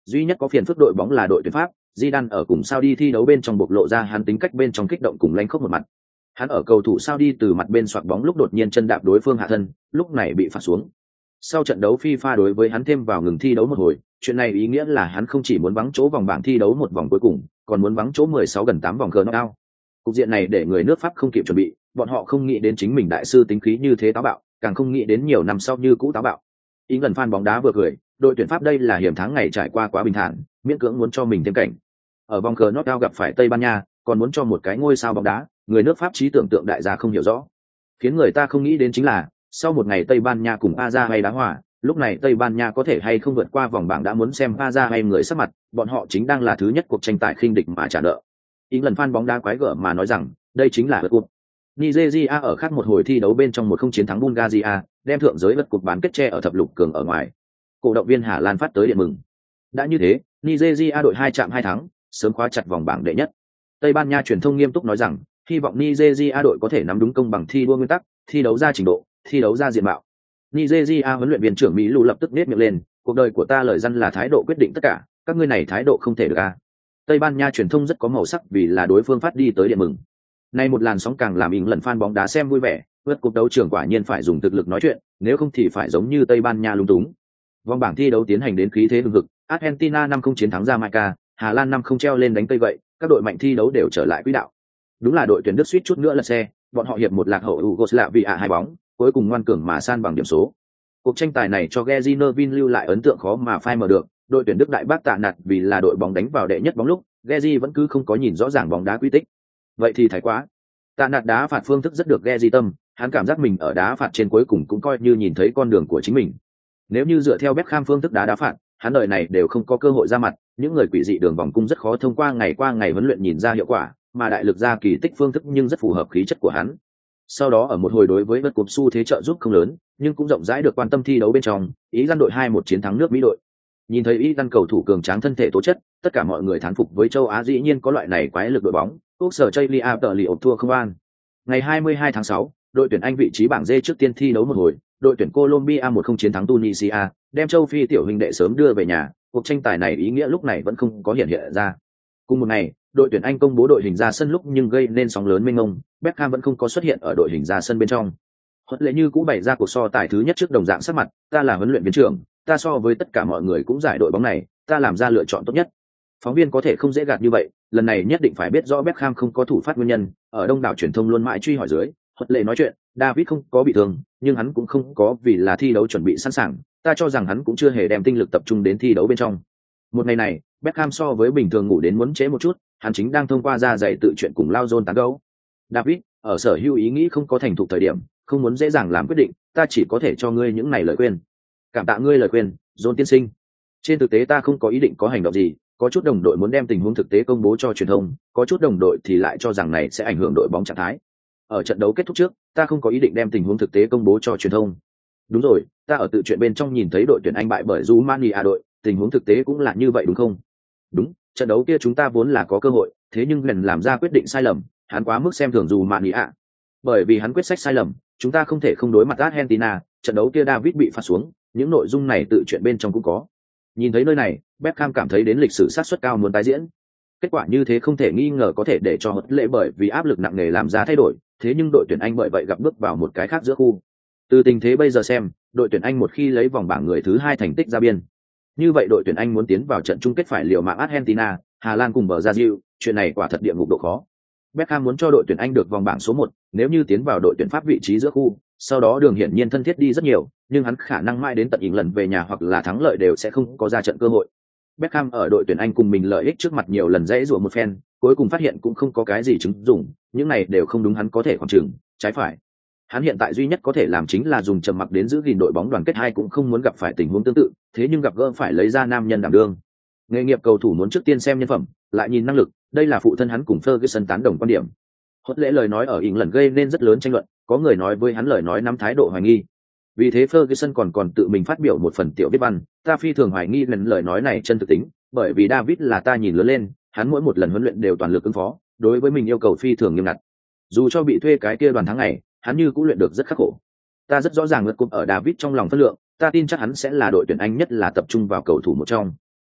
Duy nhất có phiền phức đội bóng là đội tuyển Pháp, Zidane ở cùng Saudi thi đấu bên trong bộc lộ ra hắn tính cách bên trong kích động cùng lanh khốc một mặt. Hắn ở cầu thủ Saudi từ mặt bên xoạc bóng lúc đột nhiên chân đạp đối phương hạ thân, lúc này bị phạt xuống. Sau trận đấu FIFA đối với hắn thêm vào ngừng thi đấu một hồi, chuyện này ý nghĩa là hắn không chỉ muốn vắng chỗ vòng bảng thi đấu một vòng cuối cùng, còn muốn vắng chỗ mười sáu gần tám vòng knockout. Cục diện này để người nước Pháp không kịp chuẩn bị, bọn họ không nghĩ đến chính mình đại sư tính khí như thế táo bạo, càng không nghĩ đến nhiều năm sau như cũ táo bạo. Ý gần fan bóng đá vừa cười, đội tuyển Pháp đây là hiểm thắng ngày trải qua quá bình thản, miễn cưỡng muốn cho mình thêm cảnh. Ở vòng cờ knockout gặp phải Tây Ban Nha, còn muốn cho một cái ngôi sao bóng đá, người nước Pháp trí tưởng tượng đại gia không hiểu rõ. Khiến người ta không nghĩ đến chính là, sau một ngày Tây Ban Nha cùng Aza hay đá hòa, lúc này Tây Ban Nha có thể hay không vượt qua vòng bảng đã muốn xem Aza hay người sắc mặt, bọn họ chính đang là thứ nhất cuộc tranh tài khinh địch mà trả nợ. Ý lần fan bóng đá quái gở mà nói rằng, đây chính là vượt cúp. Nigeria ở khác một hồi thi đấu bên trong một không chiến thắng Bulgaria, đem thượng giới vượt cúp bán kết tre ở thập lục cường ở ngoài. Cổ động viên Hà Lan phát tới điện mừng. Đã như thế, Nigeria đội hai chạm hai thắng, sớm khóa chặt vòng bảng đệ nhất. Tây Ban Nha truyền thông nghiêm túc nói rằng, hy vọng Nigeria đội có thể nắm đúng công bằng thi đua nguyên tắc, thi đấu ra trình độ, thi đấu ra diện mạo. Nigeria huấn luyện viên trưởng Mỹ Lù lập tức nét miệng lên, cuộc đời của ta lời dân là thái độ quyết định tất cả, các ngươi này thái độ không thể được a. Tây Ban Nha truyền thông rất có màu sắc vì là đối phương phát đi tới điện mừng. Nay một làn sóng càng làm ỉng lần fan bóng đá xem vui vẻ, vượt cuộc đấu trường quả nhiên phải dùng thực lực nói chuyện, nếu không thì phải giống như Tây Ban Nha lung túng. Vòng bảng thi đấu tiến hành đến khí thế hưng hực, Argentina năm không chiến thắng Jamaica, Hà Lan năm không treo lên đánh Tây vậy, các đội mạnh thi đấu đều trở lại quỹ đạo. Đúng là đội tuyển Đức suýt chút nữa lật xe, bọn họ hiệp một lạc hậu Yugoslavia hai bóng, cuối cùng ngoan cường mà san bằng điểm số. Cuộc tranh tài này cho Gezi Nervin lưu lại ấn tượng khó mà phai mờ được, đội tuyển Đức đại bác tạ nạt vì là đội bóng đánh vào đệ nhất bóng lúc, Gezi vẫn cứ không có nhìn rõ ràng bóng đá quy tích. Vậy thì thái quá. Tạ nạt đá phạt phương thức rất được Gezi tâm, hắn cảm giác mình ở đá phạt trên cuối cùng cũng coi như nhìn thấy con đường của chính mình. Nếu như dựa theo Beckham phương thức đá đá phạt, hắn đời này đều không có cơ hội ra mặt, những người quỷ dị đường vòng cung rất khó thông qua ngày qua ngày huấn luyện nhìn ra hiệu quả, mà đại lực ra kỳ tích phương thức nhưng rất phù hợp khí chất của hắn. Sau đó ở một hồi đối với vượt cúp xu thế trợ giúp không lớn, nhưng cũng rộng rãi được quan tâm thi đấu bên trong, Ý dân đội hai một chiến thắng nước Mỹ đội. Nhìn thấy Ý dân cầu thủ cường tráng thân thể tố chất, tất cả mọi người thán phục với châu Á dĩ nhiên có loại này quái lực đội bóng, Úc sở Chaylia tờ lì ộp thua không an. Ngày hai mươi hai tháng sáu, đội tuyển Anh vị trí bảng D trước tiên thi đấu một hồi, đội tuyển Colombia một không chiến thắng Tunisia, đem châu Phi tiểu huynh đệ sớm đưa về nhà, cuộc tranh tài này ý nghĩa lúc này vẫn không có hiện hiện ra. Cùng một ngày, đội tuyển Anh công bố đội hình ra sân lúc nhưng gây nên sóng lớn mênh mông, Beckham vẫn không có xuất hiện ở đội hình ra sân bên trong. Huấn luyện như cũ bày ra cuộc so tài thứ nhất trước đồng dạng sắc mặt, ta là huấn luyện viên trưởng, ta so với tất cả mọi người cũng giải đội bóng này, ta làm ra lựa chọn tốt nhất. Phóng viên có thể không dễ gạt như vậy, lần này nhất định phải biết rõ Beckham không có thủ phát nguyên nhân, ở đông đảo truyền thông luôn mãi truy hỏi dưới, Huấn luyện nói chuyện, David không có bị thương, nhưng hắn cũng không có vì là thi đấu chuẩn bị sẵn sàng, ta cho rằng hắn cũng chưa hề đem tinh lực tập trung đến thi đấu bên trong. Một ngày này, Beckham so với bình thường ngủ đến muốn trễ một chút, hắn chính đang thông qua ra dạy tự chuyện cùng Lao John tán gẫu. David, ở sở hữu ý nghĩ không có thành thục thời điểm, không muốn dễ dàng làm quyết định, ta chỉ có thể cho ngươi những này lời khuyên. Cảm tạ ngươi lời khuyên, John tiên sinh. Trên thực tế ta không có ý định có hành động gì, có chút đồng đội muốn đem tình huống thực tế công bố cho truyền thông, có chút đồng đội thì lại cho rằng này sẽ ảnh hưởng đội bóng trạng thái. Ở trận đấu kết thúc trước, ta không có ý định đem tình huống thực tế công bố cho truyền thông. Đúng rồi, ta ở tự chuyện bên trong nhìn thấy đội tuyển Anh bại bởi Rumania đội, tình huống thực tế cũng là như vậy đúng không? Đúng, trận đấu kia chúng ta vốn là có cơ hội, thế nhưng lần làm ra quyết định sai lầm, hắn quá mức xem thường Rumania. Bởi vì hắn quyết sách sai lầm, chúng ta không thể không đối mặt Argentina, trận đấu kia David bị phạt xuống, những nội dung này tự chuyện bên trong cũng có. Nhìn thấy nơi này, Beckham cảm thấy đến lịch sử sát suất cao muốn tái diễn. Kết quả như thế không thể nghi ngờ có thể để cho huấn lễ bởi vì áp lực nặng nề làm ra thay đổi, thế nhưng đội tuyển Anh bởi vậy gặp bước vào một cái khác giữa khu. Từ tình thế bây giờ xem, đội tuyển Anh một khi lấy vòng bảng người thứ hai thành tích ra biên. Như vậy đội tuyển Anh muốn tiến vào trận chung kết phải liều mạng Argentina, Hà Lan cùng Brazil, chuyện này quả thật địa ngục độ khó. Beckham muốn cho đội tuyển Anh được vòng bảng số một, nếu như tiến vào đội tuyển Pháp vị trí giữa khu, sau đó đường hiển nhiên thân thiết đi rất nhiều, nhưng hắn khả năng mãi đến tận ỉng lần về nhà hoặc là thắng lợi đều sẽ không có ra trận cơ hội. Beckham ở đội tuyển Anh cùng mình lợi ích trước mặt nhiều lần dãy rủa một phen, cuối cùng phát hiện cũng không có cái gì chứng dụng, những này đều không đúng hắn có thể khoảng chừng, trái phải. Hắn hiện tại duy nhất có thể làm chính là dùng trầm mặc đến giữ gìn đội bóng đoàn kết, hai cũng không muốn gặp phải tình huống tương tự, thế nhưng gặp gỡ phải lấy ra nam nhân đảm đương. Nghề nghiệp cầu thủ muốn trước tiên xem nhân phẩm, lại nhìn năng lực, đây là phụ thân hắn cùng Ferguson tán đồng quan điểm. Huấn lễ lời nói ở ỉng lần gây nên rất lớn tranh luận, có người nói với hắn lời nói nắm thái độ hoài nghi. Vì thế Ferguson còn còn tự mình phát biểu một phần tiểu viết văn, ta phi thường hoài nghi lần lời nói này chân thực tính, bởi vì David là ta nhìn lớn lên, hắn mỗi một lần huấn luyện đều toàn lực ứng phó, đối với mình yêu cầu phi thường nghiêm ngặt. Dù cho bị thuê cái kia đoàn tháng ngày, hắn như cũng luyện được rất khắc khổ. Ta rất rõ ràng ngược cục ở David trong lòng phân lượng, ta tin chắc hắn sẽ là đội tuyển Anh nhất là tập trung vào cầu thủ một trong.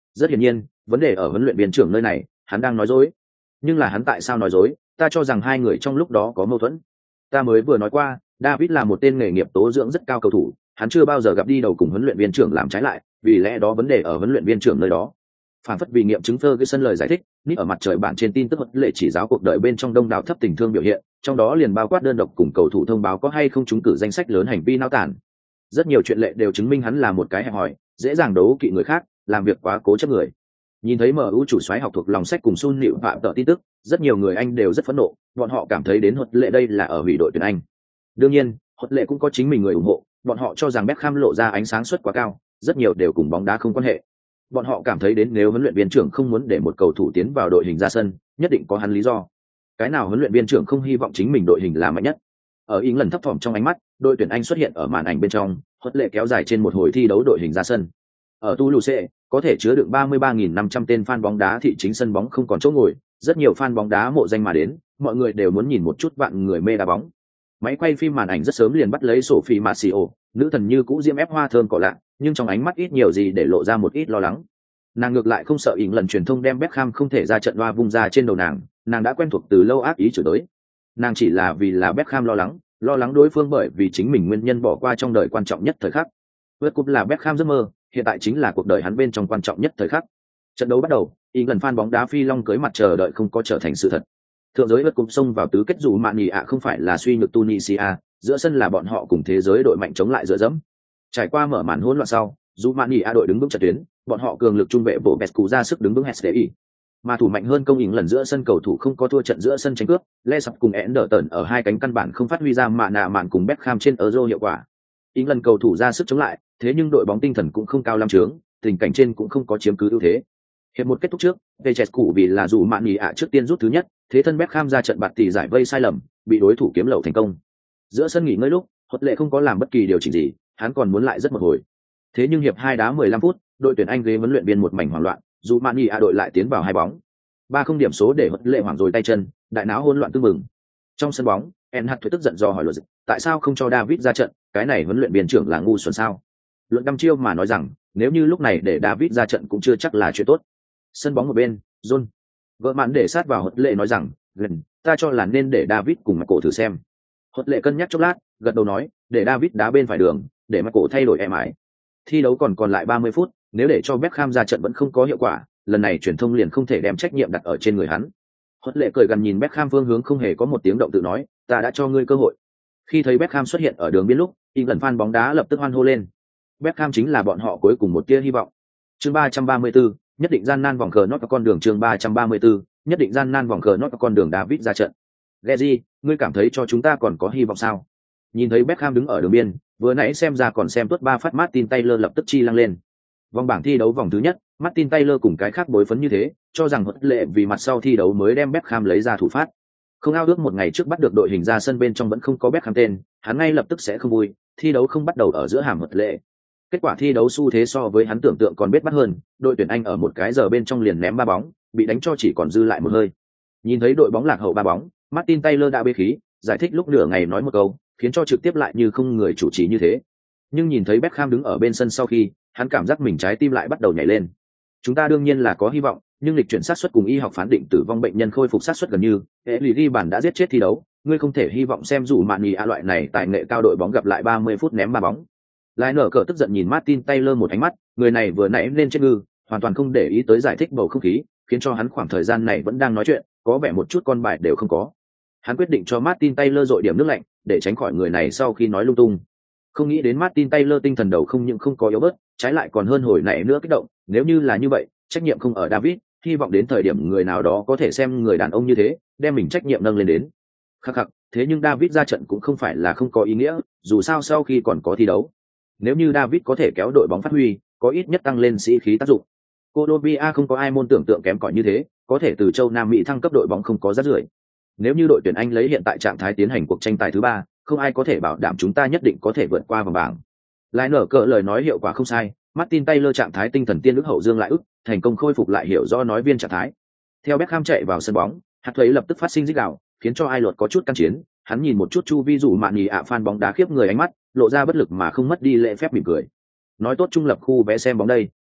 Rất hiển nhiên, vấn đề ở huấn luyện viên trưởng nơi này, hắn đang nói dối. Nhưng là hắn tại sao nói dối? Ta cho rằng hai người trong lúc đó có mâu thuẫn. Ta mới vừa nói qua, David là một tên nghề nghiệp tố dưỡng rất cao cầu thủ, hắn chưa bao giờ gặp đi đầu cùng huấn luyện viên trưởng làm trái lại, vì lẽ đó vấn đề ở huấn luyện viên trưởng nơi đó. Phản phất vì nghiệm chứng Ferguson lời giải thích, Nick ở mặt trời bản trên tin tức huấn lệ chỉ giáo cuộc đời bên trong đông đảo thấp tình thương biểu hiện, trong đó liền bao quát đơn độc cùng cầu thủ thông báo có hay không trúng cử danh sách lớn hành vi nao tản. Rất nhiều chuyện lệ đều chứng minh hắn là một cái hẹp hòi, dễ dàng đấu kỵ người khác, làm việc quá cố chấp người. Nhìn thấy em u chủ soái học thuộc lòng sách cùng Sun Liễu phạm tợ tin tức, rất nhiều người Anh đều rất phẫn nộ, bọn họ cảm thấy đến huấn lệ đây là ở hủy đội tuyển Anh. Đương nhiên, huấn lệ cũng có chính mình người ủng hộ, bọn họ cho rằng Beckham lộ ra ánh sáng suất quá cao, rất nhiều đều cùng bóng đá không quan hệ. Bọn họ cảm thấy đến nếu huấn luyện viên trưởng không muốn để một cầu thủ tiến vào đội hình ra sân, nhất định có hắn lý do. Cái nào huấn luyện viên trưởng không hy vọng chính mình đội hình là mạnh nhất? Ở ý lần thấp thỏm trong ánh mắt, đội tuyển Anh xuất hiện ở màn ảnh bên trong, huấn lệ kéo dài trên một hồi thi đấu đội hình ra sân. Ở Toulouse, có thể chứa đựng ba mươi ba nghìn năm trăm tên fan bóng đá thị chính sân bóng không còn chỗ ngồi, rất nhiều fan bóng đá mộ danh mà đến, mọi người đều muốn nhìn một chút vạn người mê đá bóng. Máy quay phim màn ảnh rất sớm liền bắt lấy Sophie Marcio, nữ thần như cũ diễm ép hoa thơm cỏ lạ, nhưng trong ánh mắt ít nhiều gì để lộ ra một ít lo lắng. Nàng ngược lại không sợ ỉn lần truyền thông đem Beckham không thể ra trận loa vung ra trên đầu nàng, nàng đã quen thuộc từ lâu ác ý chửi tới. Nàng chỉ là vì là Beckham lo lắng, lo lắng đối phương bởi vì chính mình nguyên nhân bỏ qua trong đời quan trọng nhất thời khắc. World Cup là Beckham giấc mơ, hiện tại chính là cuộc đời hắn bên trong quan trọng nhất thời khắc. Trận đấu bắt đầu, ỉn lần fan bóng đá phi long cưới mặt chờ đợi không có trở thành sự thật. Thượng giới World Cup xông vào tứ kết dù mạn nhì ạ không phải là suy nhược Tunisia, giữa sân là bọn họ cùng thế giới đội mạnh chống lại dựa dẫm. Trải qua mở màn hỗn loạn sau, dù mạn nhì ạ đội đứng vững trận tuyến, bọn họ cường lực trung vệ bộ Bescu ra sức đứng vững ét đê i. Mà thủ mạnh hơn công ỉn lần giữa sân cầu thủ không có thua trận giữa sân tranh cướp, Le Sập cùng Anderton ở hai cánh căn bản không phát huy ra mạ nạ mạn cùng Beckham trên Euro hiệu quả. Ỉn lần cầu thủ ra sức chống lại, thế nhưng đội bóng tinh thần cũng không cao lắm trướng, tình cảnh trên cũng không có chiếm cứ ưu thế. Hiệp một kết thúc trước, Pesescu vì là dù mạn nhì ạ trước tiên rút thứ nhất, thế thân Beckham ra trận bạt tỷ giải vây sai lầm, bị đối thủ kiếm lậu thành công. Giữa sân nghỉ ngơi lúc, Huấn lệ không có làm bất kỳ điều chỉnh gì, hắn còn muốn lại rất một hồi. Thế nhưng hiệp hai đá mười lăm phút, đội tuyển Anh ghế huấn luyện viên một mảnh hoảng loạn, dù mạn nhì ạ đội lại tiến vào hai bóng. Ba không điểm số để Huấn lệ hoảng rồi tay chân, đại náo hỗn loạn tương mừng. Trong sân bóng, En Hart tức giận do hỏi luật dịch, tại sao không cho David ra trận, cái này huấn luyện viên trưởng là ngu xuẩn sao? Luận đăm chiêu mà nói rằng, nếu như lúc này để David ra trận cũng chưa chắc là chuyện tốt. Sân bóng một bên, John vợ mạn để sát vào Huấn lệ nói rằng, gần, ta cho là nên để David cùng mặt cổ thử xem. Huấn lệ cân nhắc chốc lát, gật đầu nói, để David đá bên phải đường, để mặt cổ thay đổi em ái. Thi đấu còn còn lại ba mươi phút, nếu để cho Beckham ra trận vẫn không có hiệu quả, lần này truyền thông liền không thể đem trách nhiệm đặt ở trên người hắn. Huấn lệ cười gần nhìn Beckham phương hướng không hề có một tiếng động tự nói, ta đã cho ngươi cơ hội. Khi thấy Beckham xuất hiện ở đường biên lúc, England fan bóng đá lập tức hoan hô lên. Beckham chính là bọn họ cuối cùng một tia hy vọng. Chương ba trăm ba mươi tư, nhất định gian nan vòng cờ nót con đường chương ba trăm ba mươi tư, nhất định gian nan vòng cờ nót con đường David ra trận. Gezi, ngươi cảm thấy cho chúng ta còn có hy vọng sao? Nhìn thấy Beckham đứng ở đường biên, vừa nãy xem ra còn xem tuốt ba phát Martin Taylor lập tức chi lăng lên. Vòng bảng thi đấu vòng thứ nhất, Martin Taylor cùng cái khác bối phấn như thế, cho rằng Huấn lệ vì mặt sau thi đấu mới đem Beckham lấy ra thủ phát. Không ao ước một ngày trước bắt được đội hình ra sân bên trong vẫn không có Beckham tên, hắn ngay lập tức sẽ không vui, thi đấu không bắt đầu ở giữa hàm Huấn lệ. Kết quả thi đấu xu thế so với hắn tưởng tượng còn biết bắt hơn, đội tuyển Anh ở một cái giờ bên trong liền ném ba bóng, bị đánh cho chỉ còn dư lại một hơi. Nhìn thấy đội bóng lạc hậu ba bóng, Martin Taylor đã bê khí, giải thích lúc nửa ngày nói một câu, khiến cho trực tiếp lại như không người chủ trì như thế. Nhưng nhìn thấy Beckham đứng ở bên sân sau khi, hắn cảm giác mình trái tim lại bắt đầu nhảy lên. Chúng ta đương nhiên là có hy vọng, nhưng lịch chuyển sát suất cùng y học phán định tử vong bệnh nhân khôi phục sát suất gần như, hệ lì ghi bàn đã giết chết thi đấu, ngươi không thể hy vọng xem dù mạn nhì a loại này tài nghệ cao đội bóng gặp lại ba mươi phút ném ba bóng. Lại nở cờ tức giận nhìn Martin Taylor một ánh mắt, người này vừa nãy lên chết ngư, hoàn toàn không để ý tới giải thích bầu không khí, khiến cho hắn khoảng thời gian này vẫn đang nói chuyện, có vẻ một chút con bài đều không có. Hắn quyết định cho Martin Taylor dội điểm nước lạnh, để tránh khỏi người này sau khi nói lung tung. Không nghĩ đến Martin Taylor tinh thần đầu không những không có yếu bớt, trái lại còn hơn hồi nãy nữa kích động, nếu như là như vậy, trách nhiệm không ở David, hy vọng đến thời điểm người nào đó có thể xem người đàn ông như thế, đem mình trách nhiệm nâng lên đến. Khắc khắc, thế nhưng David ra trận cũng không phải là không có ý nghĩa, dù sao sau khi còn có thi đấu. Nếu như David có thể kéo đội bóng phát huy, có ít nhất tăng lên sĩ khí tác dụng. Colombia không có ai môn tưởng tượng kém cỏi như thế, có thể từ châu Nam Mỹ thăng cấp đội bóng không có rác rưởi. Nếu như đội tuyển Anh lấy hiện tại trạng thái tiến hành cuộc tranh tài thứ ba, không ai có thể bảo đảm chúng ta nhất định có thể vượt qua vòng bảng. Lại nở cỡ lời nói hiệu quả không sai, Martin Taylor trạng thái tinh thần tiên ức hậu dương lại ức, thành công khôi phục lại hiểu do nói viên trạng thái. Theo Beckham chạy vào sân bóng, hạt thuế lập tức phát sinh rít gào, khiến cho ai luật có chút căn chiến, hắn nhìn một chút chu vi dụ mạn nhì ạ fan bóng đá khiếp người ánh mắt, lộ ra bất lực mà không mất đi lễ phép mỉm cười. Nói tốt trung lập khu vé xem bóng đây.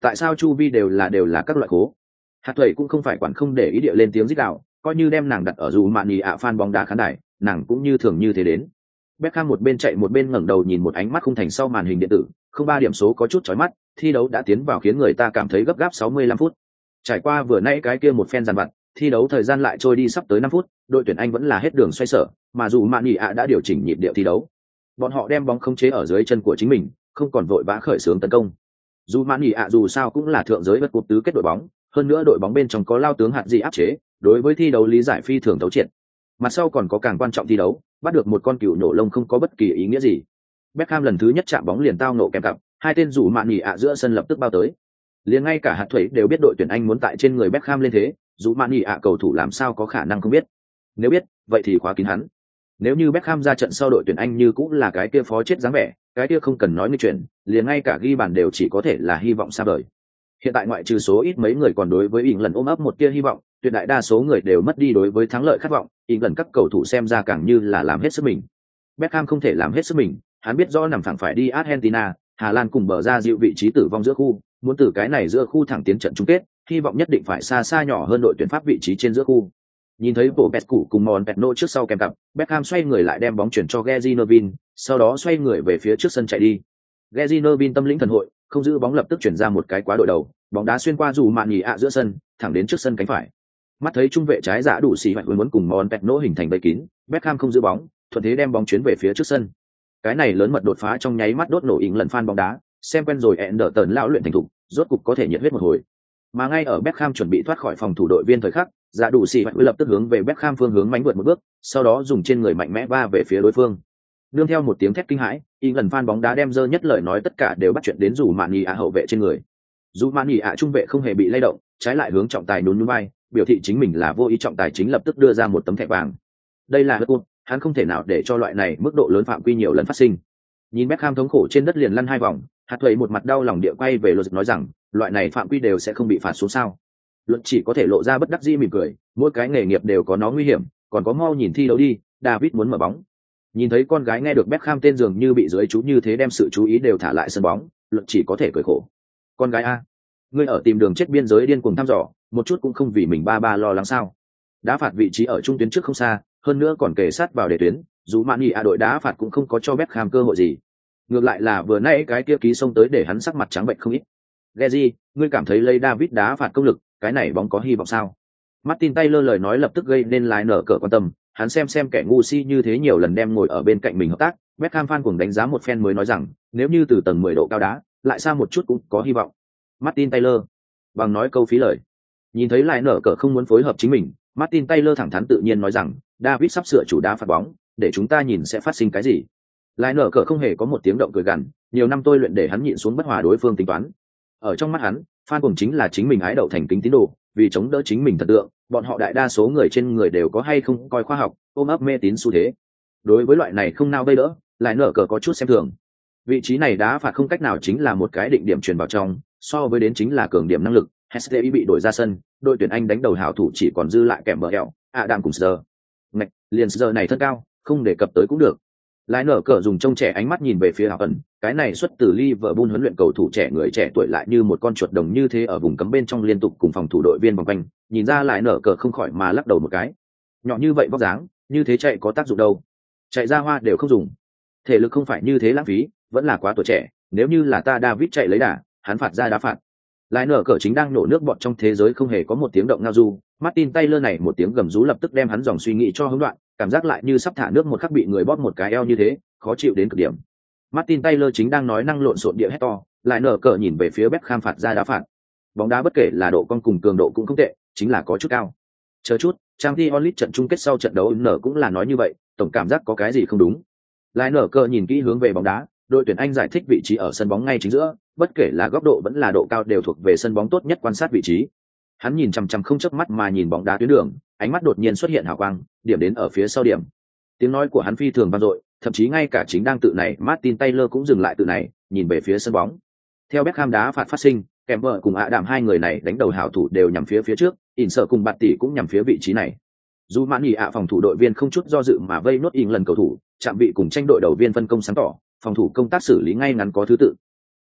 Tại sao chu vi đều là đều là các loại khố? Hạt thầy cũng không phải quản không để ý địa lên tiếng rít gào, coi như đem nàng đặt ở dù mạn nhì ạ fan bóng đá khán đài, nàng cũng như thường như thế đến. Beckham một bên chạy một bên ngẩng đầu nhìn một ánh mắt khung thành sau màn hình điện tử, không ba điểm số có chút chói mắt, thi đấu đã tiến vào khiến người ta cảm thấy gấp gáp sáu mươi lăm phút. Trải qua vừa nãy cái kia một phen giàn vặt, thi đấu thời gian lại trôi đi sắp tới năm phút, đội tuyển Anh vẫn là hết đường xoay sở, mà dù mạn nhì ạ đã điều chỉnh nhịp điệu thi đấu. Bọn họ đem bóng khống chế ở dưới chân của chính mình, không còn vội vã khởi xướng tấn công. Dù mạn nhì ạ dù sao cũng là thượng giới vật cột tứ kết đội bóng, hơn nữa đội bóng bên trong có lao tướng hạt gì áp chế, đối với thi đấu lý giải phi thường thấu triệt. Mặt sau còn có càng quan trọng thi đấu, bắt được một con cừu nổ lông không có bất kỳ ý nghĩa gì. Beckham lần thứ nhất chạm bóng liền tao nổ kèm cặp, hai tên rủ mạn nhì ạ giữa sân lập tức bao tới. Liền ngay cả hạt thủy đều biết đội tuyển Anh muốn tại trên người Beckham lên thế, dù mạn nhì ạ cầu thủ làm sao có khả năng không biết. Nếu biết, vậy thì khóa kín hắn. Nếu như Beckham ra trận sau đội tuyển Anh như cũng là cái kia phó chết dáng vẻ, cái kia không cần nói như chuyện, liền ngay cả ghi bàn đều chỉ có thể là hy vọng xa vời. Hiện tại ngoại trừ số ít mấy người còn đối với England ôm ấp một tia hy vọng, tuyệt đại đa số người đều mất đi đối với thắng lợi khát vọng, England các cầu thủ xem ra càng như là làm hết sức mình. Beckham không thể làm hết sức mình, hắn biết rõ nằm thẳng phải đi Argentina, Hà Lan cùng bờ ra dịu vị trí tử vong giữa khu, muốn từ cái này giữa khu thẳng tiến trận chung kết, hy vọng nhất định phải xa xa nhỏ hơn đội tuyển Pháp vị trí trên giữa khu. Nhìn thấy bộ Pescu cùng Montpellier trước sau kèm cặp, Beckham xoay người lại đem bóng chuyển cho Gary Neville, sau đó xoay người về phía trước sân chạy đi. Gary Neville tâm lĩnh thần hội, không giữ bóng lập tức chuyển ra một cái quá đội đầu, bóng đá xuyên qua dù mạn nhì ạ giữa sân, thẳng đến trước sân cánh phải. Mắt thấy trung vệ trái giả đủ xì hoạch muốn cùng Montpellier hình thành vây kín, Beckham không giữ bóng, thuận thế đem bóng chuyến về phía trước sân. Cái này lớn mật đột phá trong nháy mắt đốt nổ ỉng lần fan bóng đá, xem quen rồi Anderton lão luyện thành thục, rốt cục có thể nhiệt huyết một hồi. Mà ngay ở Beckham chuẩn bị thoát khỏi phòng thủ đội viên thời khắc, giả đủ xì hoạch lập tức hướng về Beckham phương hướng mánh vượt một bước, sau đó dùng trên người mạnh mẽ va về phía đối phương. Nương theo một tiếng thét kinh hãi, ỉng lần fan bóng đá đem dơ nhất lời nói tất cả đều bắt chuyện đến dù mạn nhì ạ hậu vệ trên người. Dù mạn nhì ạ trung vệ không hề bị lay động, trái lại hướng trọng tài nhún nhún vai, biểu thị chính mình là vô ý, trọng tài chính lập tức đưa ra một tấm thẻ vàng. Đây là hất cột, hắn không thể nào để cho loại này mức độ lớn phạm quy nhiều lần phát sinh. Nhìn Beckham thống khổ trên đất liền lăn hai vòng, hạt thuẩy một mặt đau lòng địa quay về luật nói rằng, loại này phạm quy đều sẽ không bị phạt xuống sao? Luật chỉ có thể lộ ra bất đắc dĩ mỉm cười, mỗi cái nghề nghiệp đều có nó nguy hiểm, còn có mau nhìn thi đấu đi. David muốn mở bóng. Nhìn thấy con gái nghe được Beckham tên dường như bị dưới chú như thế đem sự chú ý đều thả lại sân bóng, luật chỉ có thể cười khổ. Con gái a, ngươi ở tìm đường chết biên giới điên cuồng thăm dò, một chút cũng không vì mình ba ba lo lắng sao? Đá phạt vị trí ở trung tuyến trước không xa, hơn nữa còn kề sát vào để tuyến, dù mạn nhì a đội đá phạt cũng không có cho Beckham cơ hội gì. Ngược lại là vừa nãy cái kia ký xông tới để hắn sắc mặt trắng bệch không ít. Gezi, ngươi cảm thấy lấy David đá phạt công lực, cái này bóng có hy vọng sao? Martin Taylor lời nói lập tức gây nên lái nở cờ quan tâm, hắn xem xem kẻ ngu si như thế nhiều lần đem ngồi ở bên cạnh mình hợp tác, Beckham fan cùng đánh giá một phen mới nói rằng, nếu như từ tầng mười độ cao đá, lại xa một chút cũng có hy vọng. Martin Taylor bằng nói câu phí lời. Nhìn thấy lại nở cờ không muốn phối hợp chính mình, Martin Taylor thẳng thắn tự nhiên nói rằng, David sắp sửa chủ đá phạt bóng, để chúng ta nhìn sẽ phát sinh cái gì. Lại nở cờ không hề có một tiếng động cười gằn, nhiều năm tôi luyện để hắn nhịn xuống bất hòa đối phương tính toán. Ở trong mắt hắn, fan cùng chính là chính mình ái đậu thành kính tín đồ, vì chống đỡ chính mình thần tượng, bọn họ đại đa số người trên người đều có hay không coi khoa học, ôm ấp mê tín xu thế. Đối với loại này không nào vây đỡ, lại nở cờ có chút xem thường. Vị trí này đá phạt không cách nào chính là một cái định điểm truyền vào trong, so với đến chính là cường điểm năng lực. Hestey bị đổi ra sân, đội tuyển Anh đánh đầu hảo thủ chỉ còn dư lại kèm bờ hẹo, Adam cùng giờ. Ngạch, liền giờ này thân cao, không đề cập tới cũng được. Lái nở cờ dùng trông trẻ ánh mắt nhìn về phía Hảo ẩn, cái này xuất từ Liverpool huấn luyện cầu thủ trẻ người trẻ tuổi lại như một con chuột đồng như thế ở vùng cấm bên trong liên tục cùng phòng thủ đội viên vòng quanh, nhìn ra lại nở cờ không khỏi mà lắc đầu một cái. Nhỏ như vậy vóc dáng, như thế chạy có tác dụng đâu? Chạy ra hoa đều không dùng. Thể lực không phải như thế lãng phí, vẫn là quá tuổi trẻ, nếu như là ta David chạy lấy đà, hắn phạt ra đá phạt. Lại nở cờ chính đang nổ nước bọt trong thế giới không hề có một tiếng động ngao du, Martin Taylor này một tiếng gầm rú lập tức đem hắn dòng suy nghĩ cho hỗn loạn, cảm giác lại như sắp thả nước một khắc bị người bóp một cái eo như thế, khó chịu đến cực điểm. Martin Taylor chính đang nói năng lộn xộn địa hét to, lại nở cờ nhìn về phía Beckham phạt ra đá phạt. Bóng đá bất kể là độ cong cùng cường độ cũng không tệ, chính là có chút cao. Chờ chút, Champions League trận chung kết sau trận đấu nở cũng là nói như vậy, tổng cảm giác có cái gì không đúng. Lại nở cờ nhìn kỹ hướng về bóng đá, đội tuyển Anh giải thích vị trí ở sân bóng ngay chính giữa, bất kể là góc độ vẫn là độ cao đều thuộc về sân bóng tốt nhất quan sát vị trí. Hắn nhìn chằm chằm không chớp mắt mà nhìn bóng đá tuyến đường, ánh mắt đột nhiên xuất hiện hào quang, điểm đến ở phía sau điểm. Tiếng nói của hắn phi thường vang dội, thậm chí ngay cả chính đang tự này, Martin Taylor cũng dừng lại tự này, nhìn về phía sân bóng. Theo Beckham đá phạt phát sinh, kèm vợ cùng ạ đạm hai người này đánh đầu hảo thủ đều nhắm phía phía trước, ỉn sợ cùng bạt tỷ cũng nhắm phía vị trí này. Dù mãn nghỉ ạ phòng thủ đội viên không chút do dự mà vây nốt ỉn lần cầu thủ, chạm vị cùng tranh đội đầu viên phân công sáng tỏ, phòng thủ công tác xử lý ngay ngắn có thứ tự.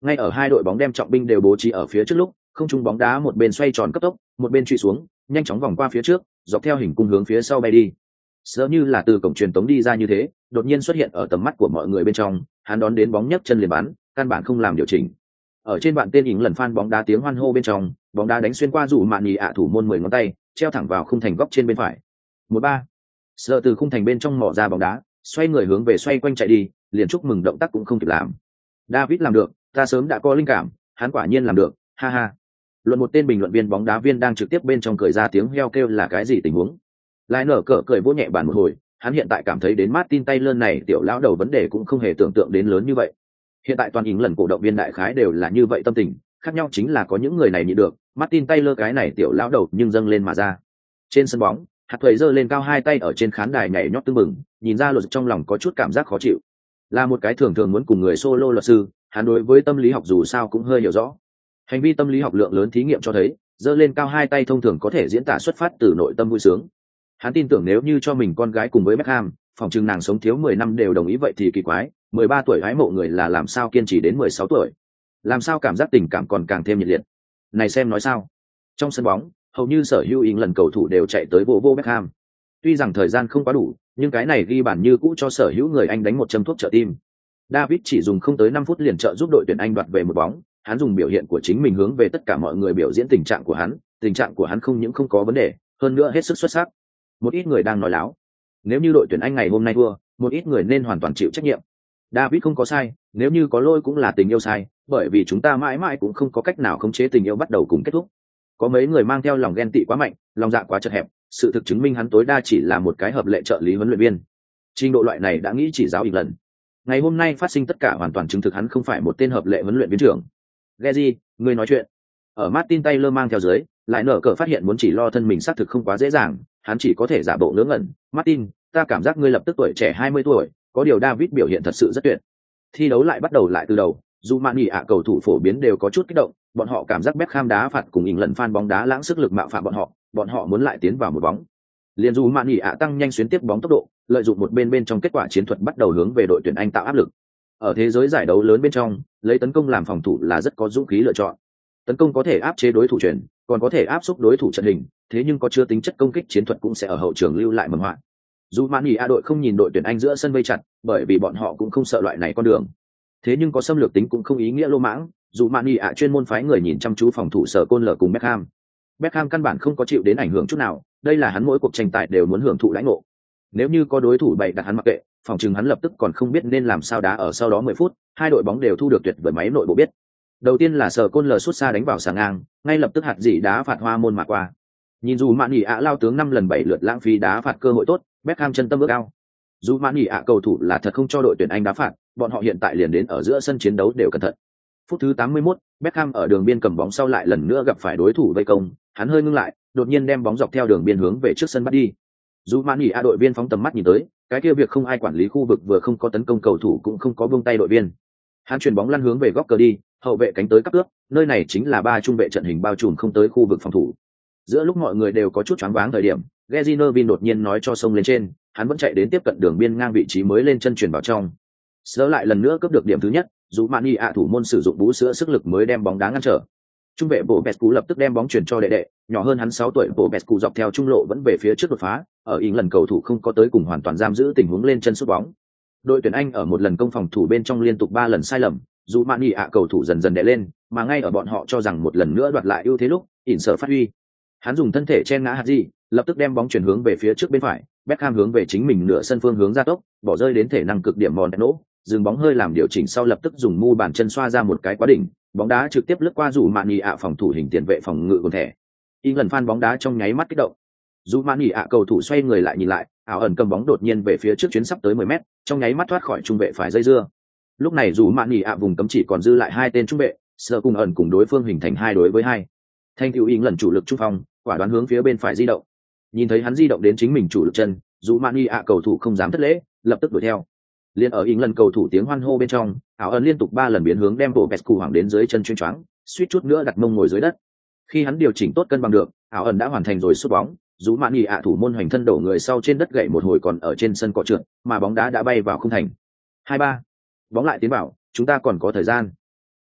Ngay ở hai đội bóng đem trọng binh đều bố trí ở phía trước lúc, không trung bóng đá một bên xoay tròn cấp tốc, một bên truy xuống, nhanh chóng vòng qua phía trước, dọc theo hình cung hướng phía sau bay đi. Sợ như là từ cổng truyền tống đi ra như thế, đột nhiên xuất hiện ở tầm mắt của mọi người bên trong, hắn đón đến bóng nhấc chân liền bắn, căn bản không làm điều chỉnh. Ở trên bạn tên ỉng lần fan bóng đá tiếng hoan hô bên trong, bóng đá đánh xuyên qua rủ mạn nhì ạ thủ môn mười ngón tay, treo thẳng vào khung thành góc trên bên phải. một ba. Sợ từ khung thành bên trong mò ra bóng đá, xoay người hướng về xoay quanh chạy đi, liền chúc mừng động tác cũng không kịp làm. David làm được, ta sớm đã có linh cảm, hắn quả nhiên làm được, ha ha. Luận một tên bình luận viên bóng đá viên đang trực tiếp bên trong cười ra tiếng heo kêu là cái gì tình huống. Lại nở cỡ cười vỗ nhẹ bàn một hồi, hắn hiện tại cảm thấy đến Martin Taylor này tiểu lão đầu vấn đề cũng không hề tưởng tượng đến lớn như vậy. Hiện tại toàn lần cổ động viên đại khái đều là như vậy tâm tình, khác nhau chính là có những người này nhịn được, Martin Taylor cái này tiểu lão đầu nhưng dâng lên mà ra. Trên sân bóng, hạt thuầy giơ lên cao hai tay ở trên khán đài nhảy nhót tưng bừng, nhìn ra luật trong lòng có chút cảm giác khó chịu. Là một cái thường thường muốn cùng người solo luật sư, hắn đối với tâm lý học dù sao cũng hơi hiểu rõ. Hành vi tâm lý học lượng lớn thí nghiệm cho thấy, giơ lên cao hai tay thông thường có thể diễn tả xuất phát từ nội tâm vui sướng. Hắn tin tưởng nếu như cho mình con gái cùng với Beckham, phòng chừng nàng sống thiếu mười năm đều đồng ý vậy thì kỳ quái, mười ba tuổi hái mộ người là làm sao kiên trì đến mười sáu tuổi. Làm sao cảm giác tình cảm còn càng thêm nhiệt liệt. Này xem nói sao. Trong sân bóng, hầu như sở hữu ỉng lần cầu thủ đều chạy tới vô vô Beckham. Tuy rằng thời gian không quá đủ, nhưng cái này ghi bàn như cũ cho sở hữu người Anh đánh một châm thuốc trợ tim. David chỉ dùng không tới năm phút liền trợ giúp đội tuyển Anh đoạt về một bóng, hắn dùng biểu hiện của chính mình hướng về tất cả mọi người biểu diễn tình trạng của hắn, tình trạng của hắn không những không có vấn đề, hơn nữa hết sức xuất sắc. Một ít người đang nói láo. Nếu như đội tuyển Anh ngày hôm nay thua, một ít người nên hoàn toàn chịu trách nhiệm. David không có sai, nếu như có lỗi cũng là tình yêu sai, bởi vì chúng ta mãi mãi cũng không có cách nào khống chế tình yêu bắt đầu cùng kết thúc. Có mấy người mang theo lòng ghen tị quá mạnh, lòng dạ quá chật hẹp, sự thực chứng minh hắn tối đa chỉ là một cái hợp lệ trợ lý huấn luyện viên. Trình độ loại này đã nghĩ chỉ giáoอีกlần. Ngày hôm nay phát sinh tất cả hoàn toàn chứng thực hắn không phải một tên hợp lệ huấn luyện viên trưởng. Geji, ngươi nói chuyện. Ở Martin Taylor mang theo dưới, lại nở cờ phát hiện muốn chỉ lo thân mình xác thực không quá dễ dàng, hắn chỉ có thể giả bộ ngớ ngẩn. Martin, ta cảm giác ngươi lập tức tuổi trẻ hai mươi tuổi, có điều David biểu hiện thật sự rất tuyệt. Thi đấu lại bắt đầu lại từ đầu, dù mạn nghỉ ạ cầu thủ phổ biến đều có chút kích động, bọn họ cảm giác Beckham đá phạt cùng ỉng lần fan bóng đá lãng sức lực mạo phạm bọn họ, bọn họ muốn lại tiến vào một bóng. Liên dù mạn nghỉ ạ tăng nhanh xuyến tiếp bóng tốc độ, lợi dụng một bên bên trong kết quả chiến thuật bắt đầu hướng về đội tuyển Anh tạo áp lực. Ở thế giới giải đấu lớn bên trong, lấy tấn công làm phòng thủ là rất có dũng khí lựa chọn. Tấn công có thể áp chế đối thủ chuyển, còn có thể áp xúc đối thủ trận hình, thế nhưng có chưa tính chất công kích chiến thuật cũng sẽ ở hậu trường lưu lại mầm họa. Dù mạn nghỉ a đội không nhìn đội tuyển Anh giữa sân vây chặt, bởi vì bọn họ cũng không sợ loại này con đường. Thế nhưng có xâm lược tính cũng không ý nghĩa lô mãng, dù mạn nghỉ a chuyên môn phái người nhìn chăm chú phòng thủ sở côn lở cùng Beckham. Beckham căn bản không có chịu đến ảnh hưởng chút nào, đây là hắn mỗi cuộc tranh tài đều muốn hưởng thụ đãi ngộ. Nếu như có đối thủ bày đặt hắn mặc kệ, phòng chừng hắn lập tức còn không biết nên làm sao đá ở sau đó mười phút, hai đội bóng đều thu được tuyệt vời máy nội bộ biết. Đầu tiên là sở côn lờ sút xa đánh vào sàng ngang, ngay lập tức hạt dị đá phạt hoa môn mà qua. Nhìn dù mạn nghỉ ạ lao tướng năm lần bảy lượt lãng phí đá phạt cơ hội tốt, Beckham chân tâm ước ao. Dù mạn nghỉ ạ cầu thủ là thật không cho đội tuyển Anh đá phạt, bọn họ hiện tại liền đến ở giữa sân chiến đấu đều cẩn thận. Phút thứ tám mươi mốt, Beckham ở đường biên cầm bóng sau lại lần nữa gặp phải đối thủ vây công, hắn hơi ngưng lại, đột nhiên đem bóng dọc theo đường biên hướng về trước sân bắt đi. Dù mạn nghỉ ạ đội viên phóng tầm mắt nhìn tới, cái kia việc không ai quản lý khu vực vừa không có tấn công cầu thủ cũng không có buông tay đội viên. Hắn chuyền bóng lăn hướng về góc cờ đi, hậu vệ cánh tới cắt cướp, nơi này chính là ba trung vệ trận hình bao trùm không tới khu vực phòng thủ. Giữa lúc mọi người đều có chút choáng váng thời điểm, Gezinovin đột nhiên nói cho sông lên trên, hắn vẫn chạy đến tiếp cận đường biên ngang vị trí mới lên chân chuyển vào trong. Sỡ lại lần nữa cướp được điểm thứ nhất, dù Mani ạ thủ môn sử dụng bú sữa sức lực mới đem bóng đá ngăn trở. Trung vệ bộ Bescu lập tức đem bóng chuyển cho đệ đệ, nhỏ hơn hắn sáu tuổi bộ Bescu dọc theo trung lộ vẫn về phía trước đột phá, ở ý lần cầu thủ không có tới cùng hoàn toàn giam giữ tình huống lên chân sút bóng. Đội tuyển Anh ở một lần công phòng thủ bên trong liên tục ba lần sai lầm, dù Mani ạ cầu thủ dần dần đè lên, mà ngay ở bọn họ cho rằng một lần nữa đoạt lại ưu thế lúc, ỉn sở phát huy. Hắn dùng thân thể chen ngã hạt gì, lập tức đem bóng chuyển hướng về phía trước bên phải, Beckham hướng về chính mình nửa sân phương hướng ra tốc, bỏ rơi đến thể năng cực điểm mòn nổ, dừng bóng hơi làm điều chỉnh sau lập tức dùng mu bàn chân xoa ra một cái quá đỉnh, bóng đá trực tiếp lướt qua dù Mani ạ phòng thủ hình tiền vệ phòng ngự của thẻ. Y lần phan bóng đá trong nháy mắt kích động. Dù Mani ạ cầu thủ xoay người lại nhìn lại, ảo ẩn cầm bóng đột nhiên về phía trước chuyến sắp tới mười mét, trong nháy mắt thoát khỏi trung vệ phải dây dưa. Lúc này dù Mani ạ vùng cấm chỉ còn dư lại hai tên trung vệ, sợ cùng ẩn cùng đối phương hình thành hai đối với hai. Thanh Thiếu Y lần chủ lực trung phong, quả đoán hướng phía bên phải di động. Nhìn thấy hắn di động đến chính mình chủ lực chân, dù Mani ạ cầu thủ không dám thất lễ, lập tức đuổi theo. Liên ở ý lần cầu thủ tiếng hoan hô bên trong, ảo ẩn liên tục ba lần biến hướng đem bộ Bescu hoàng đến dưới chân chuyên choáng, suýt chút nữa đặt mông ngồi dưới đất. Khi hắn điều chỉnh tốt cân bằng được, ảo ẩn đã hoàn thành rồi sút bóng, dù Mani ạ thủ môn hoành thân đổ người sau trên đất gậy một hồi còn ở trên sân cỏ trượt, mà bóng đá đã bay vào khung thành. hai ba. Bóng lại tiến vào, chúng ta còn có thời gian.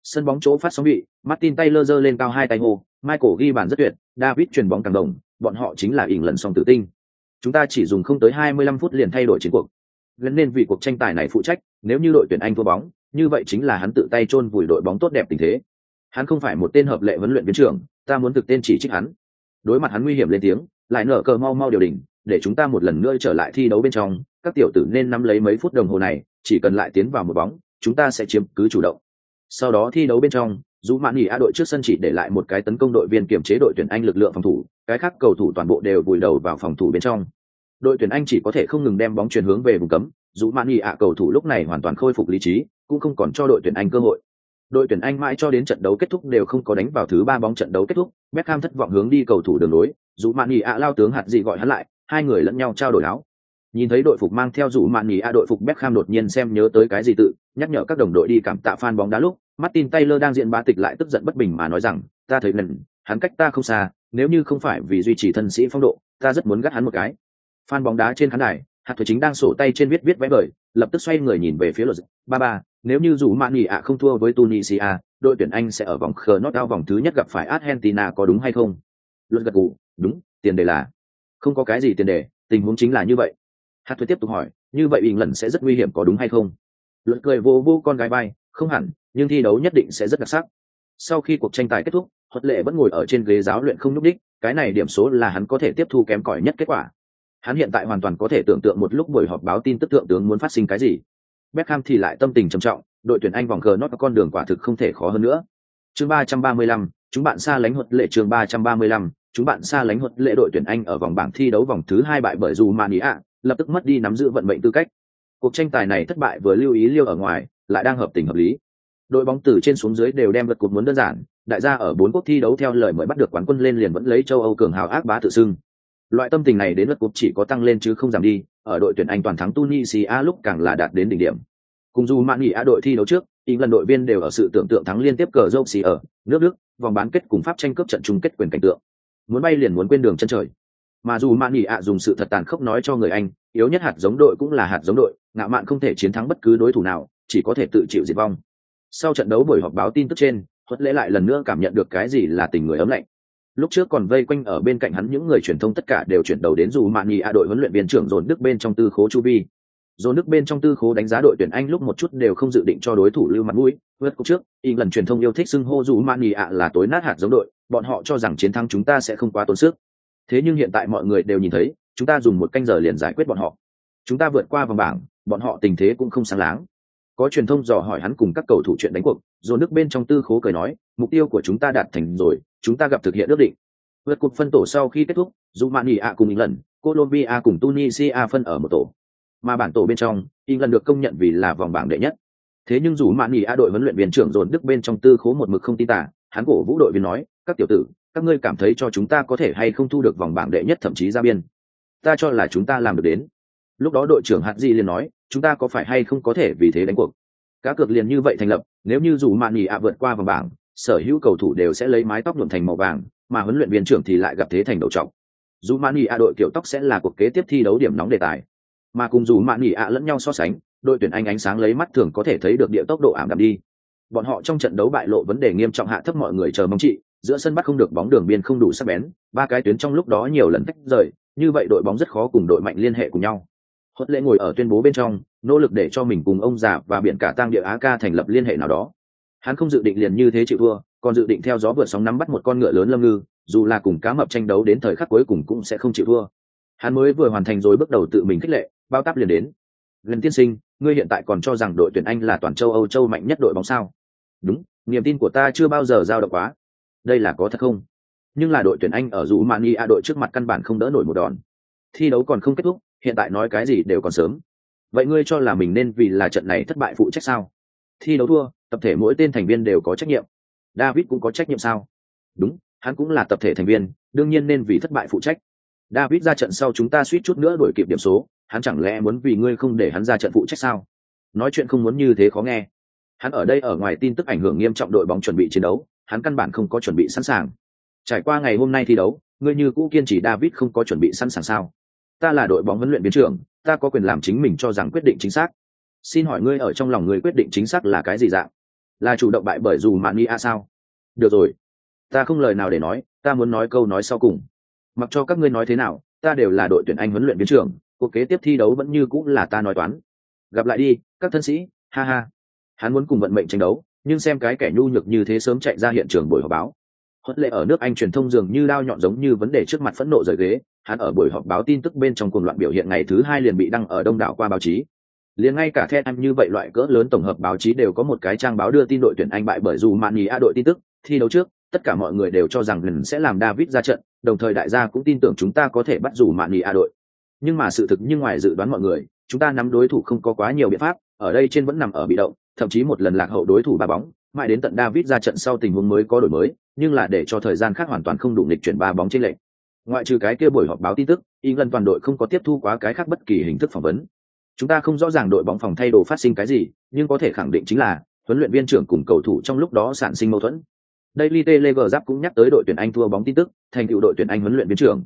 Sân bóng chỗ phát sóng bị, Martin Taylor giơ lên cao hai tay hô, Michael ghi bàn rất tuyệt, David chuyền bóng càng đồng, bọn họ chính là ỉn lần song tử tinh. Chúng ta chỉ dùng không tới hai mươi lăm phút liền thay đổi chiến cuộc. Gần nên vì cuộc tranh tài này phụ trách, nếu như đội tuyển Anh thua bóng, như vậy chính là hắn tự tay chôn vùi đội bóng tốt đẹp tình thế. Hắn không phải một tên hợp lệ huấn luyện viên trưởng, ta muốn thực tên chỉ trích hắn. Đối mặt hắn nguy hiểm lên tiếng, lại nở cờ mau mau điều đình, để chúng ta một lần nữa trở lại thi đấu bên trong, các tiểu tử nên nắm lấy mấy phút đồng hồ này, chỉ cần lại tiến vào một bóng, chúng ta sẽ chiếm cứ chủ động. Sau đó thi đấu bên trong, dù mạn nghỉ a đội trước sân chỉ để lại một cái tấn công đội viên kiểm chế đội tuyển Anh lực lượng phòng thủ, cái khác cầu thủ toàn bộ đều vùi đầu vào phòng thủ bên trong. Đội tuyển Anh chỉ có thể không ngừng đem bóng chuyền hướng về vùng cấm, dù mạn nghỉ a cầu thủ lúc này hoàn toàn khôi phục lý trí, cũng không còn cho đội tuyển Anh cơ hội. Đội tuyển Anh mãi cho đến trận đấu kết thúc đều không có đánh vào thứ ba bóng trận đấu kết thúc, Beckham thất vọng hướng đi cầu thủ đường lối, dù mạn nghỉ a lao tướng hạt gì gọi hắn lại, hai người lẫn nhau trao đổi áo. Nhìn thấy đội phục mang theo dù mạn nghỉ a đội phục Beckham đột nhiên xem nhớ tới cái gì tự, nhắc nhở các đồng đội đi cảm tạ fan bóng đá lúc, Martin Taylor đang diện bá tịch lại tức giận bất bình mà nói rằng, ta thấy lần, hắn cách ta không xa, nếu như không phải vì duy trì thân sĩ phong độ, ta rất muốn gắt hắn một cái. Fan bóng đá trên khán đài, hạt thuở chính đang sổ tay trên viết viết vẽ vời, lập tức xoay người nhìn về phía luật. Ba ba, nếu như dù mạn nghỉ ạ không thua với Tunisia, đội tuyển Anh sẽ ở vòng knockout vòng thứ nhất gặp phải Argentina có đúng hay không? Luật gật gù, đúng, tiền đề là không có cái gì tiền đề, tình huống chính là như vậy. Hạt thuở tiếp tục hỏi, như vậy bình lần sẽ rất nguy hiểm có đúng hay không? Luật cười vô vô con gái bay, không hẳn, nhưng thi đấu nhất định sẽ rất đặc sắc. Sau khi cuộc tranh tài kết thúc, Huấn lệ vẫn ngồi ở trên ghế giáo luyện không nhúc đích, cái này điểm số là hắn có thể tiếp thu kém cỏi nhất kết quả. Hắn hiện tại hoàn toàn có thể tưởng tượng một lúc buổi họp báo tin tức thượng tướng muốn phát sinh cái gì. Beckham thì lại tâm tình trầm trọng, đội tuyển Anh vòng cờ nót con đường quả thực không thể khó hơn nữa. Chương ba trăm ba mươi lăm, chúng bạn xa lánh Huấn lệ chương ba trăm ba mươi lăm, chúng bạn xa lánh Huấn lệ đội tuyển Anh ở vòng bảng thi đấu vòng thứ hai bại bởi Romania, lập tức mất đi nắm giữ vận mệnh tư cách. Cuộc tranh tài này thất bại vừa lưu ý liêu ở ngoài, lại đang hợp tình hợp lý. Đội bóng từ trên xuống dưới đều đem vật cuộc muốn đơn giản, đại gia ở bốn quốc thi đấu theo lời mời bắt được quán quân lên liền vẫn lấy châu Âu cường hào ác bá tự xưng. Loại tâm tình này đến lượt cuộc chỉ có tăng lên chứ không giảm đi, ở đội tuyển Anh toàn thắng Tunisia lúc càng là đạt đến đỉnh điểm. Cùng dù mạn nghỉ a đội thi đấu trước, England đội viên đều ở sự tưởng tượng thắng liên tiếp cờ râu xì ở nước Đức, vòng bán kết cùng Pháp tranh cướp trận chung kết quyền cảnh tượng. Muốn bay liền muốn quên đường chân trời. Mà dù mạn nghỉ a dùng sự thật tàn khốc nói cho người Anh, yếu nhất hạt giống đội cũng là hạt giống đội, ngạo mạn không thể chiến thắng bất cứ đối thủ nào, chỉ có thể tự chịu diệt vong. Sau trận đấu buổi họp báo tin tức trên, Huấn lễ lại lần nữa cảm nhận được cái gì là tình người ấm lạnh. Lúc trước còn vây quanh ở bên cạnh hắn những người truyền thông tất cả đều chuyển đầu đến dù mạn nghỉ a đội huấn luyện viên trưởng dồn Đức bên trong tư khố Chu Vi. Dồn Đức bên trong tư khố đánh giá đội tuyển Anh lúc một chút đều không dự định cho đối thủ lưu mặt mũi. Vượt cúp trước, England truyền thông yêu thích xưng hô dù mạn nghỉ a là tối nát hạt giống đội, bọn họ cho rằng chiến thắng chúng ta sẽ không quá tốn sức. Thế nhưng hiện tại mọi người đều nhìn thấy, chúng ta dùng một canh giờ liền giải quyết bọn họ. Chúng ta vượt qua vòng bảng, bọn họ tình thế cũng không sáng láng. Có truyền thông dò hỏi hắn cùng các cầu thủ chuyện đánh cuộc, dồn Đức bên trong tư khố cười nói, mục tiêu của chúng ta đạt thành rồi, chúng ta gặp thực hiện ước định. Vượt cuộc phân tổ sau khi kết thúc, Romania cùng England, Colombia cùng Tunisia phân ở một tổ. Mà bản tổ bên trong, England được công nhận vì là vòng bảng đệ nhất. Thế nhưng dù Romania đội huấn luyện viên trưởng dồn Đức bên trong tư khố một mực không tin tả, hắn cổ vũ đội viên nói, các tiểu tử, các ngươi cảm thấy cho chúng ta có thể hay không thu được vòng bảng đệ nhất thậm chí ra biên. Ta cho là chúng ta làm được đến. Lúc đó đội trưởng Hạt Di liền nói, chúng ta có phải hay không có thể vì thế đánh cuộc. Cá cược liền như vậy thành lập, nếu như dù mạn nghỉ ạ vượt qua vòng bảng, sở hữu cầu thủ đều sẽ lấy mái tóc nhuộm thành màu vàng, mà huấn luyện viên trưởng thì lại gặp thế thành đầu trọng. Dù mạn nghỉ ạ đội kiểu tóc sẽ là cuộc kế tiếp thi đấu điểm nóng đề tài. Mà cùng dù mạn nghỉ ạ lẫn nhau so sánh, đội tuyển Anh ánh sáng lấy mắt thường có thể thấy được địa tốc độ ảm đạm đi. Bọn họ trong trận đấu bại lộ vấn đề nghiêm trọng hạ thấp mọi người chờ mong trị, giữa sân bắt không được bóng đường biên không đủ sắc bén, ba cái tuyến trong lúc đó nhiều lần tách rời, như vậy đội bóng rất khó cùng đội mạnh liên hệ cùng nhau. Huấn lễ ngồi ở tuyên bố bên trong, nỗ lực để cho mình cùng ông già và biển cả tang địa Á ca thành lập liên hệ nào đó. Hắn không dự định liền như thế chịu thua, còn dự định theo gió vượt sóng nắm bắt một con ngựa lớn lâm ngư, dù là cùng cá mập tranh đấu đến thời khắc cuối cùng cũng sẽ không chịu thua. Hắn mới vừa hoàn thành rồi bước đầu tự mình khích lệ, bao táp liền đến. Lần tiên sinh, ngươi hiện tại còn cho rằng đội tuyển Anh là toàn châu Âu châu mạnh nhất đội bóng sao? Đúng, niềm tin của ta chưa bao giờ dao động quá. Đây là có thật không? Nhưng là đội tuyển Anh ở dù Mani A đội trước mặt căn bản không đỡ nổi một đòn. Thi đấu còn không kết thúc, hiện tại nói cái gì đều còn sớm. Vậy ngươi cho là mình nên vì là trận này thất bại phụ trách sao? Thi đấu thua, tập thể mỗi tên thành viên đều có trách nhiệm. David cũng có trách nhiệm sao? Đúng, hắn cũng là tập thể thành viên, đương nhiên nên vì thất bại phụ trách. David ra trận sau chúng ta suýt chút nữa đuổi kịp điểm số, hắn chẳng lẽ muốn vì ngươi không để hắn ra trận phụ trách sao? Nói chuyện không muốn như thế khó nghe. Hắn ở đây ở ngoài tin tức ảnh hưởng nghiêm trọng đội bóng chuẩn bị chiến đấu, hắn căn bản không có chuẩn bị sẵn sàng. Trải qua ngày hôm nay thi đấu, ngươi như cũ kiên trì David không có chuẩn bị sẵn sàng sao? Ta là đội bóng huấn luyện viên trưởng, ta có quyền làm chính mình cho rằng quyết định chính xác. Xin hỏi ngươi ở trong lòng ngươi quyết định chính xác là cái gì dạng? Là chủ động bại bởi dù Mania sao? Được rồi, ta không lời nào để nói, ta muốn nói câu nói sau cùng. Mặc cho các ngươi nói thế nào, ta đều là đội tuyển Anh huấn luyện viên trưởng, cuộc kế tiếp thi đấu vẫn như cũng là ta nói toán. Gặp lại đi, các thân sĩ, ha ha. Hắn muốn cùng vận mệnh tranh đấu, nhưng xem cái kẻ nhu nhược như thế sớm chạy ra hiện trường buổi họp báo. Huấn lệ ở nước Anh truyền thông dường như đao nhọn giống như vấn đề trước mặt phẫn nộ rời ghế, hắn ở buổi họp báo tin tức bên trong cuồng loạn biểu hiện ngày thứ hai liền bị đăng ở đông đảo qua báo chí. Liền ngay cả The Times như vậy loại cỡ lớn tổng hợp báo chí đều có một cái trang báo đưa tin đội tuyển Anh bại bởi dù Mania đội tin tức, thi đấu trước, tất cả mọi người đều cho rằng lần sẽ làm David ra trận, đồng thời đại gia cũng tin tưởng chúng ta có thể bắt dù Mania đội. Nhưng mà sự thực như ngoài dự đoán mọi người, chúng ta nắm đối thủ không có quá nhiều biện pháp, ở đây trên vẫn nằm ở bị động, thậm chí một lần lạc hậu đối thủ ba bóng, mãi đến tận David ra trận sau tình huống mới có đổi mới, nhưng là để cho thời gian khác hoàn toàn không đủ nghịch chuyển ba bóng trên lệnh. Ngoại trừ cái kia buổi họp báo tin tức, England toàn đội không có tiếp thu quá cái khác bất kỳ hình thức phỏng vấn. Chúng ta không rõ ràng đội bóng phòng thay đồ phát sinh cái gì, nhưng có thể khẳng định chính là huấn luyện viên trưởng cùng cầu thủ trong lúc đó sản sinh mâu thuẫn. Daily Telegraph cũng nhắc tới đội tuyển Anh thua bóng tin tức, thành tựu đội tuyển Anh huấn luyện viên trưởng.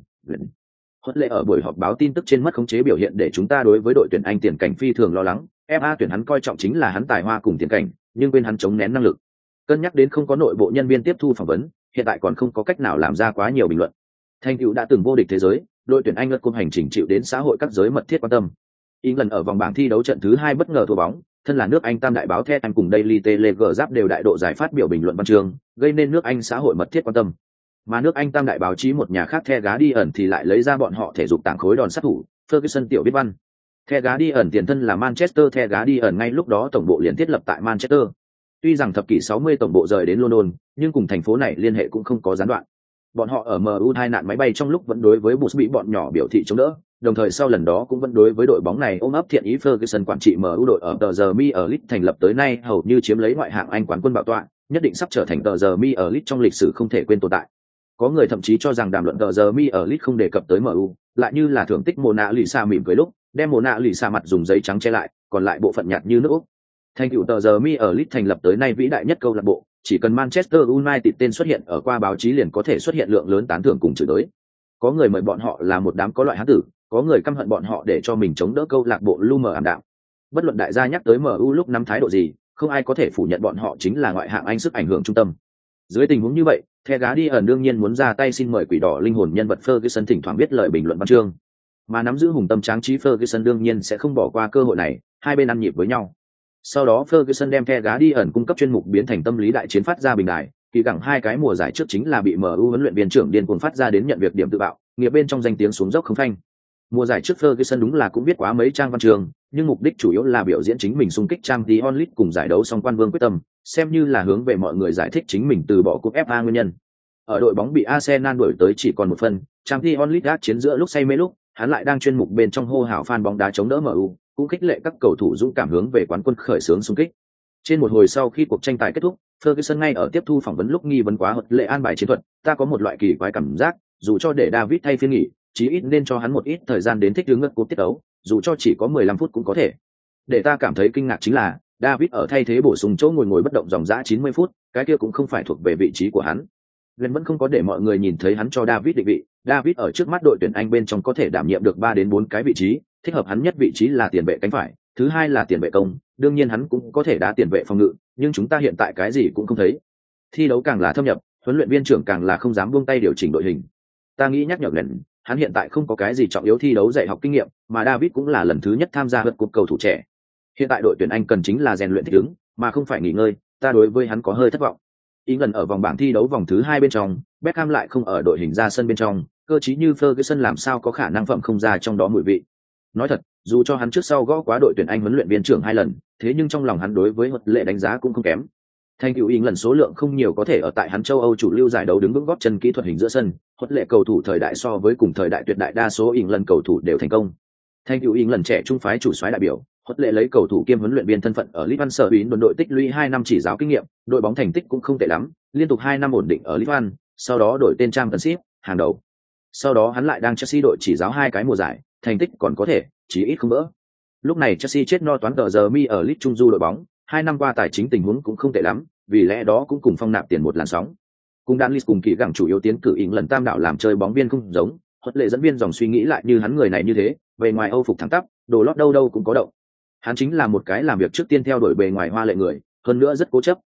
Huấn lệ ở buổi họp báo tin tức trên mất khống chế biểu hiện để chúng ta đối với đội tuyển Anh tiền cảnh phi thường lo lắng. ép a tuyển hắn coi trọng chính là hắn tài hoa cùng tiền cảnh, nhưng quên hắn chống nén năng lực. Cân nhắc đến không có nội bộ nhân viên tiếp thu phỏng vấn, hiện tại còn không có cách nào làm ra quá nhiều bình luận. Thành tựu đã từng vô địch thế giới, đội tuyển Anh lượt cung hành trình chịu đến xã hội các giới mật thiết quan tâm. England ở vòng bảng thi đấu trận thứ hai bất ngờ thua bóng, thân là nước Anh tam đại báo The Times cùng Daily Telegraph đều đại độ giải phát biểu bình luận văn chương, gây nên nước Anh xã hội mật thiết quan tâm. Mà nước Anh tam đại báo chí một nhà khác The Guardian thì lại lấy ra bọn họ thể dục tảng khối đòn sát thủ, Ferguson tiểu viết văn. The Guardian tiền thân là Manchester The Guardian ngay lúc đó tổng bộ liền thiết lập tại Manchester. Tuy rằng thập kỷ sáu mươi tổng bộ rời đến London, nhưng cùng thành phố này liên hệ cũng không có gián đoạn. Bọn họ ở em u hai nạn máy bay trong lúc vẫn đối với Busby bọn nhỏ biểu thị chống đỡ, đồng thời sau lần đó cũng vẫn đối với đội bóng này ôm ấp thiện ý. Ferguson quản trị em u đội ở tờ giờ Mi ở League thành lập tới nay hầu như chiếm lấy ngoại hạng Anh quán quân bảo tọa, nhất định sắp trở thành tờ giờ Mi ở League trong lịch sử không thể quên tồn tại. Có người thậm chí cho rằng đàm luận tờ giờ Mi ở League không đề cập tới em u, lại như là thưởng tích Mona Lisa mỉm cười lúc, đem Mona Lisa mặt dùng giấy trắng che lại, còn lại bộ phận nhạt như nước Úc. Thành tựu tờ giờ Mi ở League thành lập tới nay vĩ đại nhất câu lạc bộ, chỉ cần Manchester United tên xuất hiện ở qua báo chí liền có thể xuất hiện lượng lớn tán thưởng cùng chửi tới. Có người mời bọn họ là một đám có loại hán tử, có người căm hận bọn họ để cho mình chống đỡ câu lạc bộ lu mờ ảm đạm. Bất luận đại gia nhắc tới em u lúc nắm thái độ gì, không ai có thể phủ nhận bọn họ chính là ngoại hạng Anh sức ảnh hưởng trung tâm. Dưới tình huống như vậy, The Guardian đương nhiên muốn ra tay xin mời quỷ đỏ linh hồn nhân vật Ferguson thỉnh thoảng viết lời bình luận văn chương. Mà nắm giữ hùng tâm tráng trí Ferguson đương nhiên sẽ không bỏ qua cơ hội này, hai bên ăn nhịp với nhau. Sau đó Ferguson đem The Guardian cung cấp chuyên mục biến thành tâm lý đại chiến phát ra bình đài, kỳ gẳng hai cái mùa giải trước chính là bị em u huấn luyện viên trưởng điên cuồng phát ra đến nhận việc điểm tự bạo, nghiệp bên trong danh tiếng xuống dốc không phanh. Mùa giải trước Ferguson đúng là cũng viết quá mấy trang văn chương, nhưng mục đích chủ yếu là biểu diễn chính mình xung kích Champions League cùng giải đấu song quan vương quyết tâm, xem như là hướng về mọi người giải thích chính mình từ bỏ cúp ép a nguyên nhân. Ở đội bóng bị Arsenal đuổi tới chỉ còn một phần, Champions League gác chiến giữa lúc say mê lúc, hắn lại đang chuyên mục bên trong hô hào fan bóng đá chống đỡ em u, cũng khích lệ các cầu thủ dũng cảm hướng về quán quân khởi xướng xung kích. Trên một hồi sau khi cuộc tranh tài kết thúc, Ferguson ngay ở tiếp thu phỏng vấn lúc nghi vấn quá huấn lệ an bài chiến thuật, ta có một loại kỳ quái cảm giác, dù cho để David thay phiên nghỉ, chí ít nên cho hắn một ít thời gian đến thích ứng ngất cúp tiết đấu, dù cho chỉ có mười lăm phút cũng có thể. Để ta cảm thấy kinh ngạc chính là, David ở thay thế bổ sung chỗ ngồi ngồi bất động dòng dã chín mươi phút, cái kia cũng không phải thuộc về vị trí của hắn. Glenn vẫn không có để mọi người nhìn thấy hắn cho David định vị, David ở trước mắt đội tuyển Anh bên trong có thể đảm nhiệm được ba đến bốn cái vị trí, thích hợp hắn nhất vị trí là tiền vệ cánh phải, thứ hai là tiền vệ công, đương nhiên hắn cũng có thể đá tiền vệ phòng ngự, nhưng chúng ta hiện tại cái gì cũng không thấy. Thi đấu càng là thâm nhập, huấn luyện viên trưởng càng là không dám buông tay điều chỉnh đội hình. Ta nghĩ nhắc nhở Glenn, hắn hiện tại không có cái gì trọng yếu thi đấu dạy học kinh nghiệm, mà David cũng là lần thứ nhất tham gia vượt cúp cầu thủ trẻ. Hiện tại đội tuyển Anh cần chính là rèn luyện thích ứng, mà không phải nghỉ ngơi, ta đối với hắn có hơi thất vọng. England ở vòng bảng thi đấu vòng thứ hai bên trong, Beckham lại không ở đội hình ra sân bên trong, cơ chí như Ferguson làm sao có khả năng phẩm không ra trong đó mùi vị. Nói thật, dù cho hắn trước sau gõ quá đội tuyển Anh huấn luyện viên trưởng hai lần, thế nhưng trong lòng hắn đối với huấn lệ đánh giá cũng không kém. Thành tựu England số lượng không nhiều có thể ở tại hắn châu Âu chủ lưu giải đấu đứng vững gót chân kỹ thuật hình giữa sân, huấn lệ cầu thủ thời đại so với cùng thời đại tuyệt đại đa số England cầu thủ đều thành công. Thành tựu England trẻ trung phái chủ soái đại biểu, huấn lệ lấy cầu thủ kiêm huấn luyện viên thân phận ở Livan sở hữu đội tích lũy hai năm chỉ giáo kinh nghiệm, đội bóng thành tích cũng không tệ lắm, liên tục hai năm ổn định ở Livan, sau đó đổi tên Championship, hàng đầu. Sau đó hắn lại đang Chelsea đội chỉ giáo hai cái mùa giải, thành tích còn có thể, chỉ ít không bỡ. Lúc này Chelsea chết no toán tờ giờ mi ở League Trung du đội bóng, hai năm qua tài chính tình huống cũng không tệ lắm, vì lẽ đó cũng cùng phong nạp tiền một làn sóng. Cùng Danlis cùng kỳ gẳng chủ yếu tiến cử ỉn lần tam đạo làm chơi bóng viên không giống, huấn lệ dẫn viên dòng suy nghĩ lại như hắn người này như thế, về ngoài Âu phục thẳng tắp, đồ lót đâu đâu cũng có động. Hắn chính là một cái làm việc trước tiên theo đuổi bề ngoài hoa lệ người, hơn nữa rất cố chấp,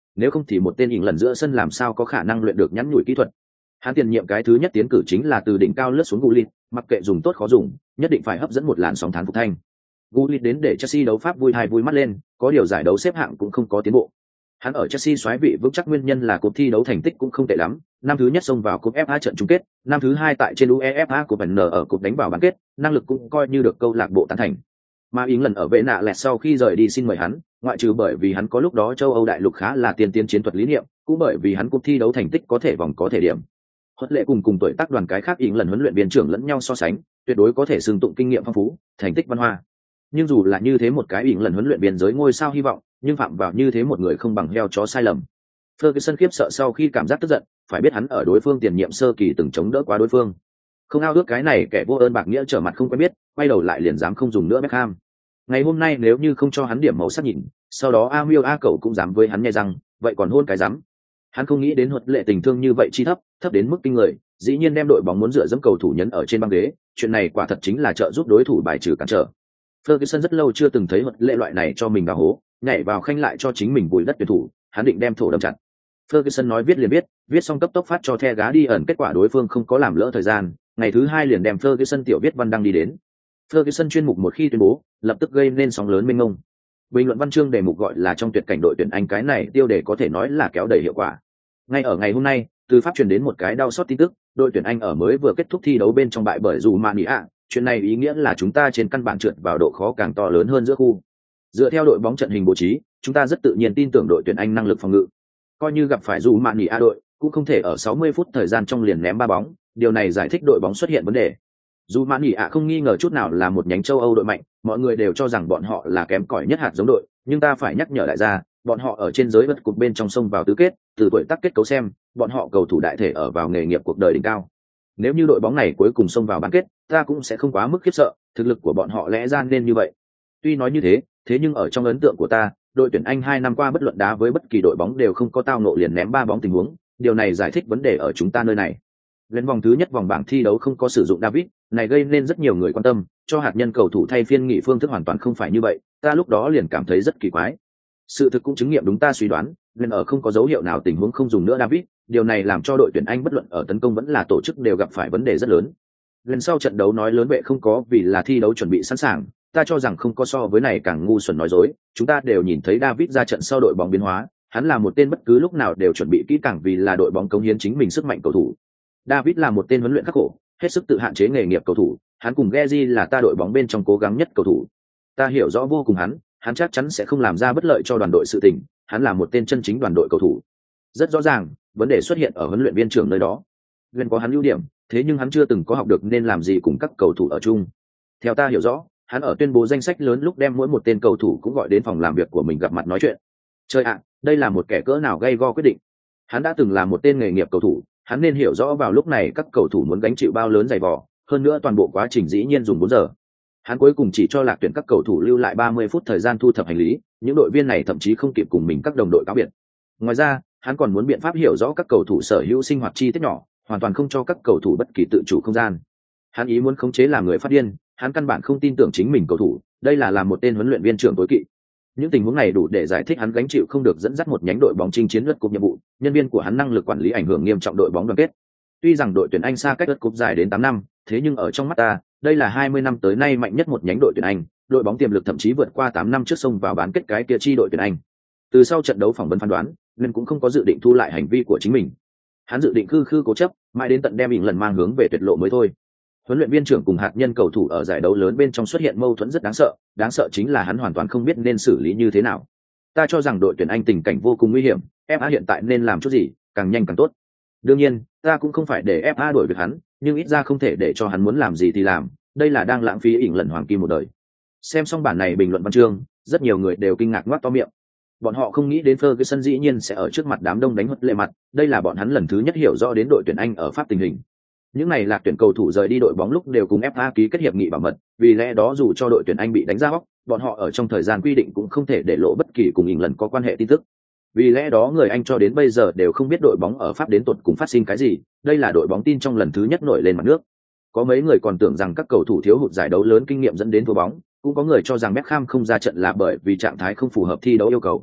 nếu không thì một tên ỉng lần giữa sân làm sao có khả năng luyện được nhắn nhủi kỹ thuật. Hắn tiền nhiệm cái thứ nhất tiến cử chính là từ đỉnh cao lướt xuống Gullit, mặc kệ dùng tốt khó dùng, nhất định phải hấp dẫn một làn sóng thán phục thanh. Gullit đến để Chelsea đấu pháp vui hay vui mắt lên, có điều giải đấu xếp hạng cũng không có tiến bộ. Hắn ở Chelsea xoáy vị vững chắc nguyên nhân là cuộc thi đấu thành tích cũng không tệ lắm, năm thứ nhất xông vào cúp ép a trận chung kết, năm thứ hai tại trên UEFA của N ở cúp đánh vào bán kết, năng lực cũng coi như được câu lạc bộ tán thành. Mà Ỉng lần ở vệ nạ lẹt sau khi rời đi xin mời hắn, ngoại trừ bởi vì hắn có lúc đó châu Âu đại lục khá là tiên tiến chiến thuật lý niệm, cũng bởi vì hắn cuộc thi đấu thành tích có thể vòng có thể điểm. Huấn lệ cùng cùng tuổi tác đoàn cái khác Ỉng lần huấn luyện viên trưởng lẫn nhau so sánh, tuyệt đối có thể xưng tụng kinh nghiệm phong phú, thành tích văn hoa. Nhưng dù là như thế một cái Ỉng lần huấn luyện viên giới ngôi sao hy vọng, nhưng phạm vào như thế một người không bằng heo chó sai lầm. Ferguson khiếp sợ sau khi cảm giác tức giận, phải biết hắn ở đối phương tiền nhiệm sơ kỳ từng chống đỡ quá đối phương. Không ao ước cái này kẻ vô ơn bạc nghĩa trở mặt không quen biết, quay đầu lại liền dám không dùng nữa Beckham. Ngày hôm nay nếu như không cho hắn điểm màu sắc nhìn, sau đó A Miêu A cậu cũng dám với hắn nghe rằng, vậy còn hôn cái dám. Hắn không nghĩ đến Huấn lệ tình thương như vậy chi thấp, thấp đến mức kinh người, dĩ nhiên đem đội bóng muốn dựa dẫm cầu thủ nhấn ở trên băng ghế, chuyện này quả thật chính là trợ giúp đối thủ bài trừ cản trở. Ferguson rất lâu chưa từng thấy Huấn lệ loại này cho mình vào hố, nhảy vào khanh lại cho chính mình vùi đất tuyển thủ, hắn định đem thổ đâm chặt. Ferguson nói viết liền viết, viết xong cấp tốc phát cho The Guardian, kết quả đối phương không có làm lỡ thời gian, ngày thứ hai liền đem Ferguson tiểu viết văn đăng đi đến. Ferguson chuyên mục một khi tuyên bố, lập tức gây nên sóng lớn mênh mông. Bình luận văn chương đề mục gọi là trong tuyệt cảnh đội tuyển Anh, cái này tiêu đề có thể nói là kéo đầy hiệu quả. Ngay ở ngày hôm nay, từ Pháp truyền đến một cái đau xót tin tức, đội tuyển Anh ở mới vừa kết thúc thi đấu bên trong bại bởi Romania, chuyện này ý nghĩa là chúng ta trên căn bản trượt vào độ khó càng to lớn hơn giữa khu. Dựa theo đội bóng trận hình bố trí, chúng ta rất tự nhiên tin tưởng đội tuyển Anh năng lực phòng ngự. Coi như gặp phải Romania đội, cũng không thể ở sáu mươi phút thời gian trong liền ném ba bóng, điều này giải thích đội bóng xuất hiện vấn đề. Romania không nghi ngờ chút nào là một nhánh châu Âu đội mạnh, mọi người đều cho rằng bọn họ là kém cỏi nhất hạt giống đội, nhưng ta phải nhắc nhở đại gia, bọn họ ở trên giới vật cục bên trong sông vào tứ kết, từ tuổi tác kết cấu xem, bọn họ cầu thủ đại thể ở vào nghề nghiệp cuộc đời đỉnh cao. Nếu như đội bóng này cuối cùng xông vào bán kết, ta cũng sẽ không quá mức khiếp sợ, thực lực của bọn họ lẽ ra nên như vậy. Tuy nói như thế, thế nhưng ở trong ấn tượng của ta, đội tuyển Anh hai năm qua bất luận đá với bất kỳ đội bóng đều không có tao ngộ liền ném ba bóng tình huống, điều này giải thích vấn đề ở chúng ta nơi này. Lên vòng thứ nhất vòng bảng thi đấu không có sử dụng David, này gây nên rất nhiều người quan tâm, cho hạt nhân cầu thủ thay phiên nghỉ phương thức hoàn toàn không phải như vậy, ta lúc đó liền cảm thấy rất kỳ quái. Sự thực cũng chứng nghiệm đúng ta suy đoán, nên ở không có dấu hiệu nào tình huống không dùng nữa David, điều này làm cho đội tuyển Anh bất luận ở tấn công vẫn là tổ chức đều gặp phải vấn đề rất lớn. Lần sau trận đấu nói lớn vệ không có vì là thi đấu chuẩn bị sẵn sàng, ta cho rằng không có so với này càng ngu xuẩn nói dối, chúng ta đều nhìn thấy David ra trận sau đội bóng biến hóa, hắn là một tên bất cứ lúc nào đều chuẩn bị kỹ càng vì là đội bóng cống hiến chính mình sức mạnh cầu thủ. David là một tên huấn luyện khắc khổ, hết sức tự hạn chế nghề nghiệp cầu thủ, hắn cùng Gezi là ta đội bóng bên trong cố gắng nhất cầu thủ. Ta hiểu rõ vô cùng hắn, hắn chắc chắn sẽ không làm ra bất lợi cho đoàn đội sự tình, hắn là một tên chân chính đoàn đội cầu thủ. Rất rõ ràng, vấn đề xuất hiện ở huấn luyện viên trưởng nơi đó. Glenn có hắn ưu điểm, thế nhưng hắn chưa từng có học được nên làm gì cùng các cầu thủ ở chung. Theo ta hiểu rõ, hắn ở tuyên bố danh sách lớn lúc đem mỗi một tên cầu thủ cũng gọi đến phòng làm việc của mình gặp mặt nói chuyện. Chơi ạ, đây là một kẻ cỡ nào gay go quyết định. Hắn đã từng là một tên nghề nghiệp cầu thủ, hắn nên hiểu rõ vào lúc này các cầu thủ muốn gánh chịu bao lớn dày vò, hơn nữa toàn bộ quá trình dĩ nhiên dùng bốn giờ. Hắn cuối cùng chỉ cho lạc tuyển các cầu thủ lưu lại ba mươi phút thời gian thu thập hành lý, những đội viên này thậm chí không kịp cùng mình các đồng đội cáo biệt. Ngoài ra, hắn còn muốn biện pháp hiểu rõ các cầu thủ sở hữu sinh hoạt chi tiết nhỏ, hoàn toàn không cho các cầu thủ bất kỳ tự chủ không gian. Hắn ý muốn khống chế làm người phát điên, hắn căn bản không tin tưởng chính mình cầu thủ, đây là làm một tên huấn luyện viên trưởng tối kỵ. Những tình huống này đủ để giải thích hắn gánh chịu không được dẫn dắt một nhánh đội bóng chinh chiến lượt cúp nhiệm vụ, nhân viên của hắn năng lực quản lý ảnh hưởng nghiêm trọng đội bóng đoàn kết. Tuy rằng đội tuyển Anh xa cách lượt cúp dài đến tám năm, thế nhưng ở trong mắt ta, đây là hai mươi năm tới nay mạnh nhất một nhánh đội tuyển Anh, đội bóng tiềm lực thậm chí vượt qua tám năm trước sông vào bán kết cái kia chi đội tuyển Anh. Từ sau trận đấu phỏng vấn phán đoán, nên cũng không có dự định thu lại hành vi của chính mình. Hắn dự định khư khư cố chấp, mãi đến tận đem ỉng lần mang hướng về tuyệt lộ mới thôi. Huấn luyện viên trưởng cùng hạt nhân cầu thủ ở giải đấu lớn bên trong xuất hiện mâu thuẫn rất đáng sợ, đáng sợ chính là hắn hoàn toàn không biết nên xử lý như thế nào. Ta cho rằng đội tuyển Anh tình cảnh vô cùng nguy hiểm, ép a hiện tại nên làm chút gì, càng nhanh càng tốt. Đương nhiên, ta cũng không phải để ép a đuổi việc hắn, nhưng ít ra không thể để cho hắn muốn làm gì thì làm, đây là đang lãng phí ỉng lần hoàng kim một đời. Xem xong bản này bình luận văn chương, rất nhiều người đều kinh ngạc ngoác to miệng. Bọn họ không nghĩ đến Ferguson dĩ nhiên sẽ ở trước mặt đám đông đánh Huấn lệ mặt, đây là bọn hắn lần thứ nhất hiểu rõ đến đội tuyển Anh ở Pháp tình hình. Những này là tuyển cầu thủ rời đi đội bóng lúc đều cùng ép a ký kết hiệp nghị bảo mật, vì lẽ đó dù cho đội tuyển Anh bị đánh ra bóc, bọn họ ở trong thời gian quy định cũng không thể để lộ bất kỳ cùng ỉng lần có quan hệ tin tức. Vì lẽ đó người Anh cho đến bây giờ đều không biết đội bóng ở Pháp đến tột cùng phát sinh cái gì, đây là đội bóng tin trong lần thứ nhất nổi lên mặt nước. Có mấy người còn tưởng rằng các cầu thủ thiếu hụt giải đấu lớn kinh nghiệm dẫn đến thua bóng, cũng có người cho rằng Beckham không ra trận là bởi vì trạng thái không phù hợp thi đấu yêu cầu.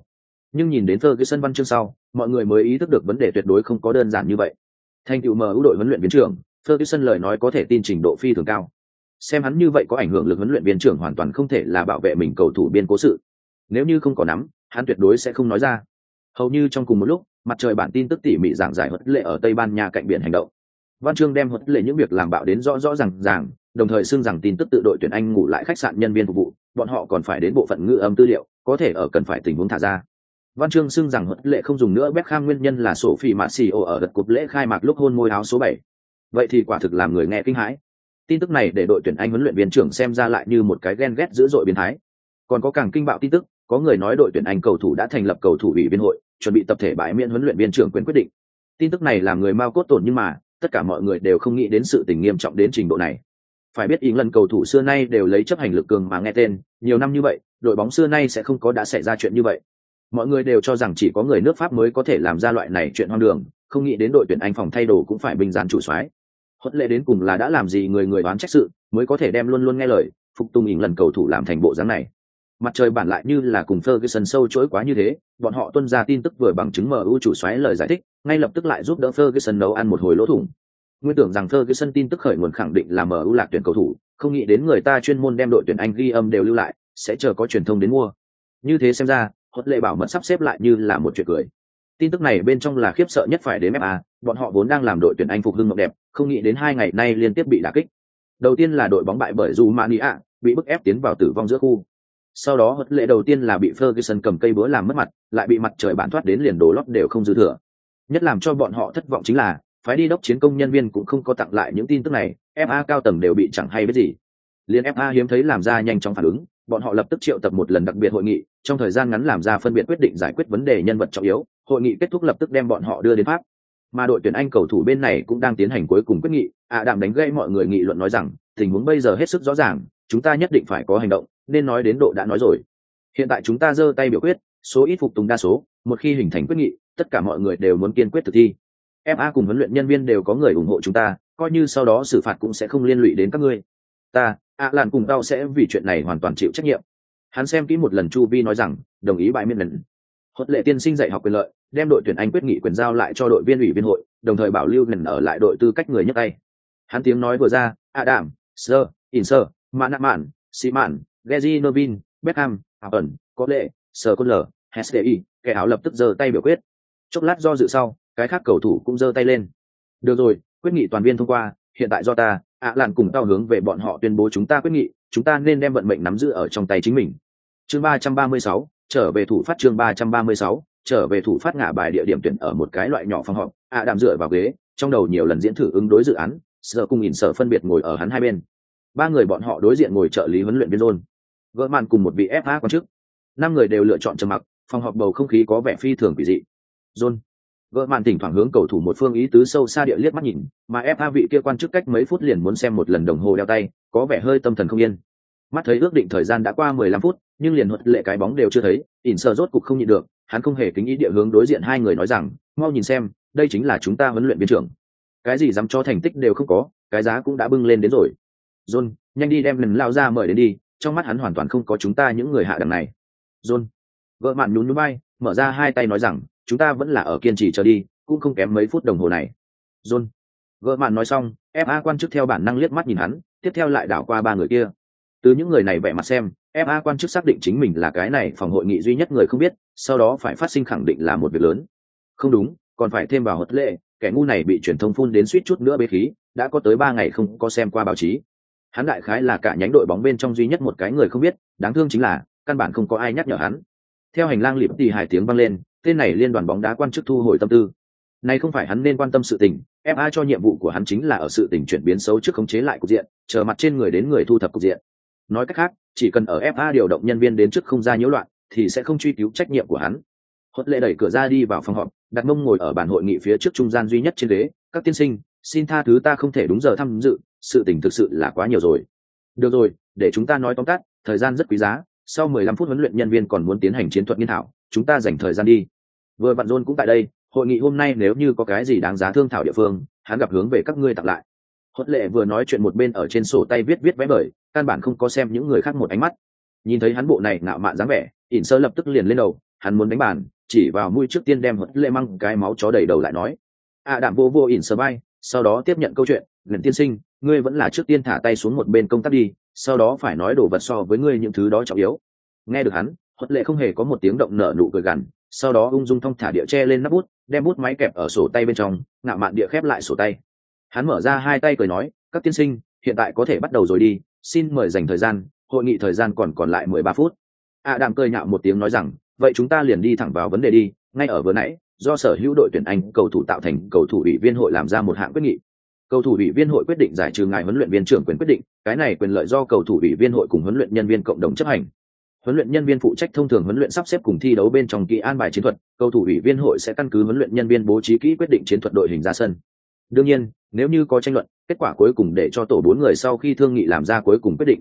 Nhưng nhìn đến Ferguson văn chương sau, mọi người mới ý thức được vấn đề tuyệt đối không có đơn giản như vậy. Thành tựu em u đội huấn luyện viên trưởng, Ferguson lời nói có thể tin trình độ phi thường cao. Xem hắn như vậy có ảnh hưởng lực huấn luyện viên trưởng hoàn toàn không thể là bảo vệ mình cầu thủ biên cố sự. Nếu như không có nắm, hắn tuyệt đối sẽ không nói ra. Hầu như trong cùng một lúc, mặt trời bản tin tức tỉ mỉ giảng giải huấn lệ ở Tây Ban Nha cạnh biển hành động. Văn chương đem huấn lệ những việc làm bạo đến rõ rõ ràng ràng, đồng thời xưng rằng tin tức tự đội tuyển Anh ngủ lại khách sạn nhân viên phục vụ, bọn họ còn phải đến bộ phận ngữ âm tư liệu, có thể ở cần phải tình huống thả ra. Văn chương xưng rằng huấn lệ không dùng nữa Beckham nguyên nhân là Sophie Marcio ở đợt cúp lễ khai mạc lúc hôn môi áo số bảy. Vậy thì quả thực làm người nghe kinh hãi. Tin tức này để đội tuyển Anh huấn luyện viên trưởng xem ra lại như một cái ghen ghét dữ dội biến thái. Còn có càng kinh bạo tin tức, có người nói đội tuyển Anh cầu thủ đã thành lập cầu thủ ủy viên hội, chuẩn bị tập thể bãi miễn huấn luyện viên trưởng quyền quyết định. Tin tức này làm người mau cốt tổn nhưng mà, tất cả mọi người đều không nghĩ đến sự tình nghiêm trọng đến trình độ này. Phải biết ý lần cầu thủ xưa nay đều lấy chấp hành lực cường mà nghe tên, nhiều năm như vậy, đội bóng xưa nay sẽ không có đã xảy ra chuyện như vậy. Mọi người đều cho rằng chỉ có người nước Pháp mới có thể làm ra loại này chuyện hoang đường, không nghĩ đến đội tuyển Anh phòng thay đồ cũng phải bình gián chủ soái. Huấn lệ đến cùng là đã làm gì người người đoán trách sự, mới có thể đem luôn luôn nghe lời, phục tùng ý lần cầu thủ làm thành bộ dáng này. Mặt trời bản lại như là cùng Ferguson sâu chối quá như thế, bọn họ tuân ra tin tức vừa bằng chứng em u chủ soái lời giải thích, ngay lập tức lại giúp đỡ Ferguson nấu ăn một hồi lỗ thủng. Nguyên tưởng rằng Ferguson tin tức khởi nguồn khẳng định là em u lạc tuyển cầu thủ, không nghĩ đến người ta chuyên môn đem đội tuyển Anh ghi âm đều lưu lại, sẽ chờ có truyền thông đến mua. Như thế xem ra, huấn lệ bảo mật sắp xếp lại như là một chuyện cười. Tin tức này bên trong là khiếp sợ nhất phải đến ép a, bọn họ vốn đang làm đội tuyển Anh phục hưng mộng đẹp, không nghĩ đến hai ngày nay liên tiếp bị đả kích. Đầu tiên là đội bóng bại bởi Romania, bị bức ép tiến vào tử vong giữa khu. Sau đó huấn lệ đầu tiên là bị Ferguson cầm cây búa làm mất mặt, lại bị mặt trời bản thoát đến liền đồ lót đều không dư thừa. Nhất làm cho bọn họ thất vọng chính là, phái đi đốc chiến công nhân viên cũng không có tặng lại những tin tức này, ép a cao tầng đều bị chẳng hay biết gì. Liên ép a hiếm thấy làm ra nhanh chóng phản ứng, bọn họ lập tức triệu tập một lần đặc biệt hội nghị, trong thời gian ngắn làm ra phân biệt quyết định giải quyết vấn đề nhân vật trọng yếu. Hội nghị kết thúc lập tức đem bọn họ đưa đến Pháp. Mà đội tuyển Anh cầu thủ bên này cũng đang tiến hành cuối cùng quyết nghị. À đạm đánh gãy mọi người nghị luận nói rằng, tình huống bây giờ hết sức rõ ràng, chúng ta nhất định phải có hành động, nên nói đến độ đã nói rồi. Hiện tại chúng ta giơ tay biểu quyết, số ít phục tùng đa số, một khi hình thành quyết nghị, tất cả mọi người đều muốn kiên quyết thực thi. ép a cùng huấn luyện nhân viên đều có người ủng hộ chúng ta, coi như sau đó xử phạt cũng sẽ không liên lụy đến các ngươi. Ta, ạ làn cùng tao sẽ vì chuyện này hoàn toàn chịu trách nhiệm. Hắn xem kỹ một lần chu vi nói rằng, đồng ý bãi miễn lần. Huấn lệ tiên sinh dạy học quyền lợi, đem đội tuyển Anh quyết nghị quyền giao lại cho đội viên ủy viên hội, đồng thời bảo lưu lần ở lại đội tư cách người nhấc tay. Hắn tiếng nói vừa ra, Adam, Sir, Inser, Manaman, Siman, Gezi Novin, Beckham, Ẩn, có lệ, Sir Cole, Hesti, kẻ áo lập tức giơ tay biểu quyết. Chốc lát do dự sau, cái khác cầu thủ cũng giơ tay lên. Được rồi, quyết nghị toàn viên thông qua, hiện tại do ta, ạ làn cùng tao hướng về bọn họ tuyên bố chúng ta quyết nghị, chúng ta nên đem vận mệnh nắm giữ ở trong tay chính mình. Chương ba trăm ba mươi sáu, trở về thủ phát chương ba trăm ba mươi sáu, trở về thủ phát ngả bài địa điểm tuyển ở một cái loại nhỏ phòng họp, ạ đạm dựa vào ghế, trong đầu nhiều lần diễn thử ứng đối dự án, Sở cùng nhìn Sở phân biệt ngồi ở hắn hai bên. Ba người bọn họ đối diện ngồi trợ lý huấn luyện viên John, gỡ màn cùng một vị ép a quan chức. Năm người đều lựa chọn trầm mặc, phòng họp bầu không khí có vẻ phi thường quỷ dị. John, gỡ màn thỉnh thoảng hướng cầu thủ một phương ý tứ sâu xa địa liếc mắt nhìn, mà ép a vị kia quan chức cách mấy phút liền muốn xem một lần đồng hồ đeo tay, có vẻ hơi tâm thần không yên. Mắt thấy ước định thời gian đã qua mười lăm phút, nhưng liền huấn lệ cái bóng đều chưa thấy, ỉn Sở rốt cục không nhịn được, hắn không hề kính ý địa hướng đối diện hai người nói rằng, mau nhìn xem, đây chính là chúng ta huấn luyện viên trưởng. Cái gì dám cho thành tích đều không có, cái giá cũng đã bưng lên đến rồi. John, nhanh đi đem lần lao ra mời đến đi, trong mắt hắn hoàn toàn không có chúng ta những người hạ đẳng này. John, gỡ mạn nhún nhún vai, mở ra hai tay nói rằng, chúng ta vẫn là ở kiên trì chờ đi, cũng không kém mấy phút đồng hồ này. John, gỡ mạn nói xong, ép a quan chức theo bản năng liếc mắt nhìn hắn, tiếp theo lại đảo qua ba người kia. Từ những người này vẻ mặt xem, ép a quan chức xác định chính mình là cái này phòng hội nghị duy nhất người không biết, sau đó phải phát sinh khẳng định là một việc lớn. Không đúng, còn phải thêm vào huấn lệ, kẻ ngu này bị truyền thông phun đến suýt chút nữa bế khí, đã có tới ba ngày không có xem qua báo chí. Hắn đại khái là cả nhánh đội bóng bên trong duy nhất một cái người không biết, đáng thương chính là căn bản không có ai nhắc nhở hắn. Theo hành lang lịp thì hài tiếng vang lên, tên này liên đoàn bóng đá quan chức thu hồi tâm tư. Này không phải hắn nên quan tâm sự tình, ép a cho nhiệm vụ của hắn chính là ở sự tình chuyển biến xấu trước khống chế lại cục diện, chờ mặt trên người đến người thu thập cục diện. Nói cách khác, chỉ cần ở ép a điều động nhân viên đến trước không ra nhiễu loạn, thì sẽ không truy cứu trách nhiệm của hắn. Huấn lệ đẩy cửa ra đi vào phòng họp, đặt mông ngồi ở bàn hội nghị phía trước trung gian duy nhất trên ghế. Các tiên sinh, xin tha thứ ta không thể đúng giờ tham dự, sự tình thực sự là quá nhiều rồi. Được rồi, để chúng ta nói tóm tắt, thời gian rất quý giá, sau mười lăm phút huấn luyện nhân viên còn muốn tiến hành chiến thuật nghiên thảo, chúng ta dành thời gian đi. Vừa vặn John cũng tại đây, hội nghị hôm nay nếu như có cái gì đáng giá thương thảo địa phương, hắn gặp hướng về các ngươi tặng lại. Huấn lệ vừa nói chuyện một bên ở trên sổ tay viết viết vẽ vời, căn bản không có xem những người khác một ánh mắt. Nhìn thấy hắn bộ này ngạo mạn dáng vẻ, ỉn sơ lập tức liền lên đầu, hắn muốn đánh bàn, chỉ vào mũi trước tiên đem huấn lệ măng cái máu chó đầy đầu lại nói. ạ đạm vô vô ỉn sờ bay, sau đó tiếp nhận câu chuyện. Lần tiên sinh, ngươi vẫn là trước tiên thả tay xuống một bên công tác đi, sau đó phải nói đồ vật so với ngươi những thứ đó trọng yếu. Nghe được hắn, huấn lệ không hề có một tiếng động nở nụ cười gằn, sau đó ung dung thong thả địa che lên nắp bút, đem bút máy kẹp ở sổ tay bên trong, ngạo mạn địa khép lại sổ tay. Hắn mở ra hai tay cười nói, các tiên sinh, hiện tại có thể bắt đầu rồi đi, xin mời dành thời gian, hội nghị thời gian còn còn lại mười ba phút. ạ đạm cười nhạo một tiếng nói rằng, vậy chúng ta liền đi thẳng vào vấn đề đi. Ngay ở vừa nãy, do sở hữu đội tuyển Anh cầu thủ tạo thành cầu thủ ủy viên hội làm ra một hạng quyết nghị. Cầu thủ ủy viên hội quyết định giải trừ ngài huấn luyện viên trưởng quyền quyết định, cái này quyền lợi do cầu thủ ủy viên hội cùng huấn luyện nhân viên cộng đồng chấp hành. Huấn luyện nhân viên phụ trách thông thường huấn luyện sắp xếp cùng thi đấu bên trong kỹ an bài chiến thuật, cầu thủ ủy viên hội sẽ căn cứ huấn luyện nhân viên bố trí kỹ quyết định chiến thuật đội hình ra sân. Đương nhiên, nếu như có tranh luận, kết quả cuối cùng để cho tổ bốn người sau khi thương nghị làm ra cuối cùng quyết định.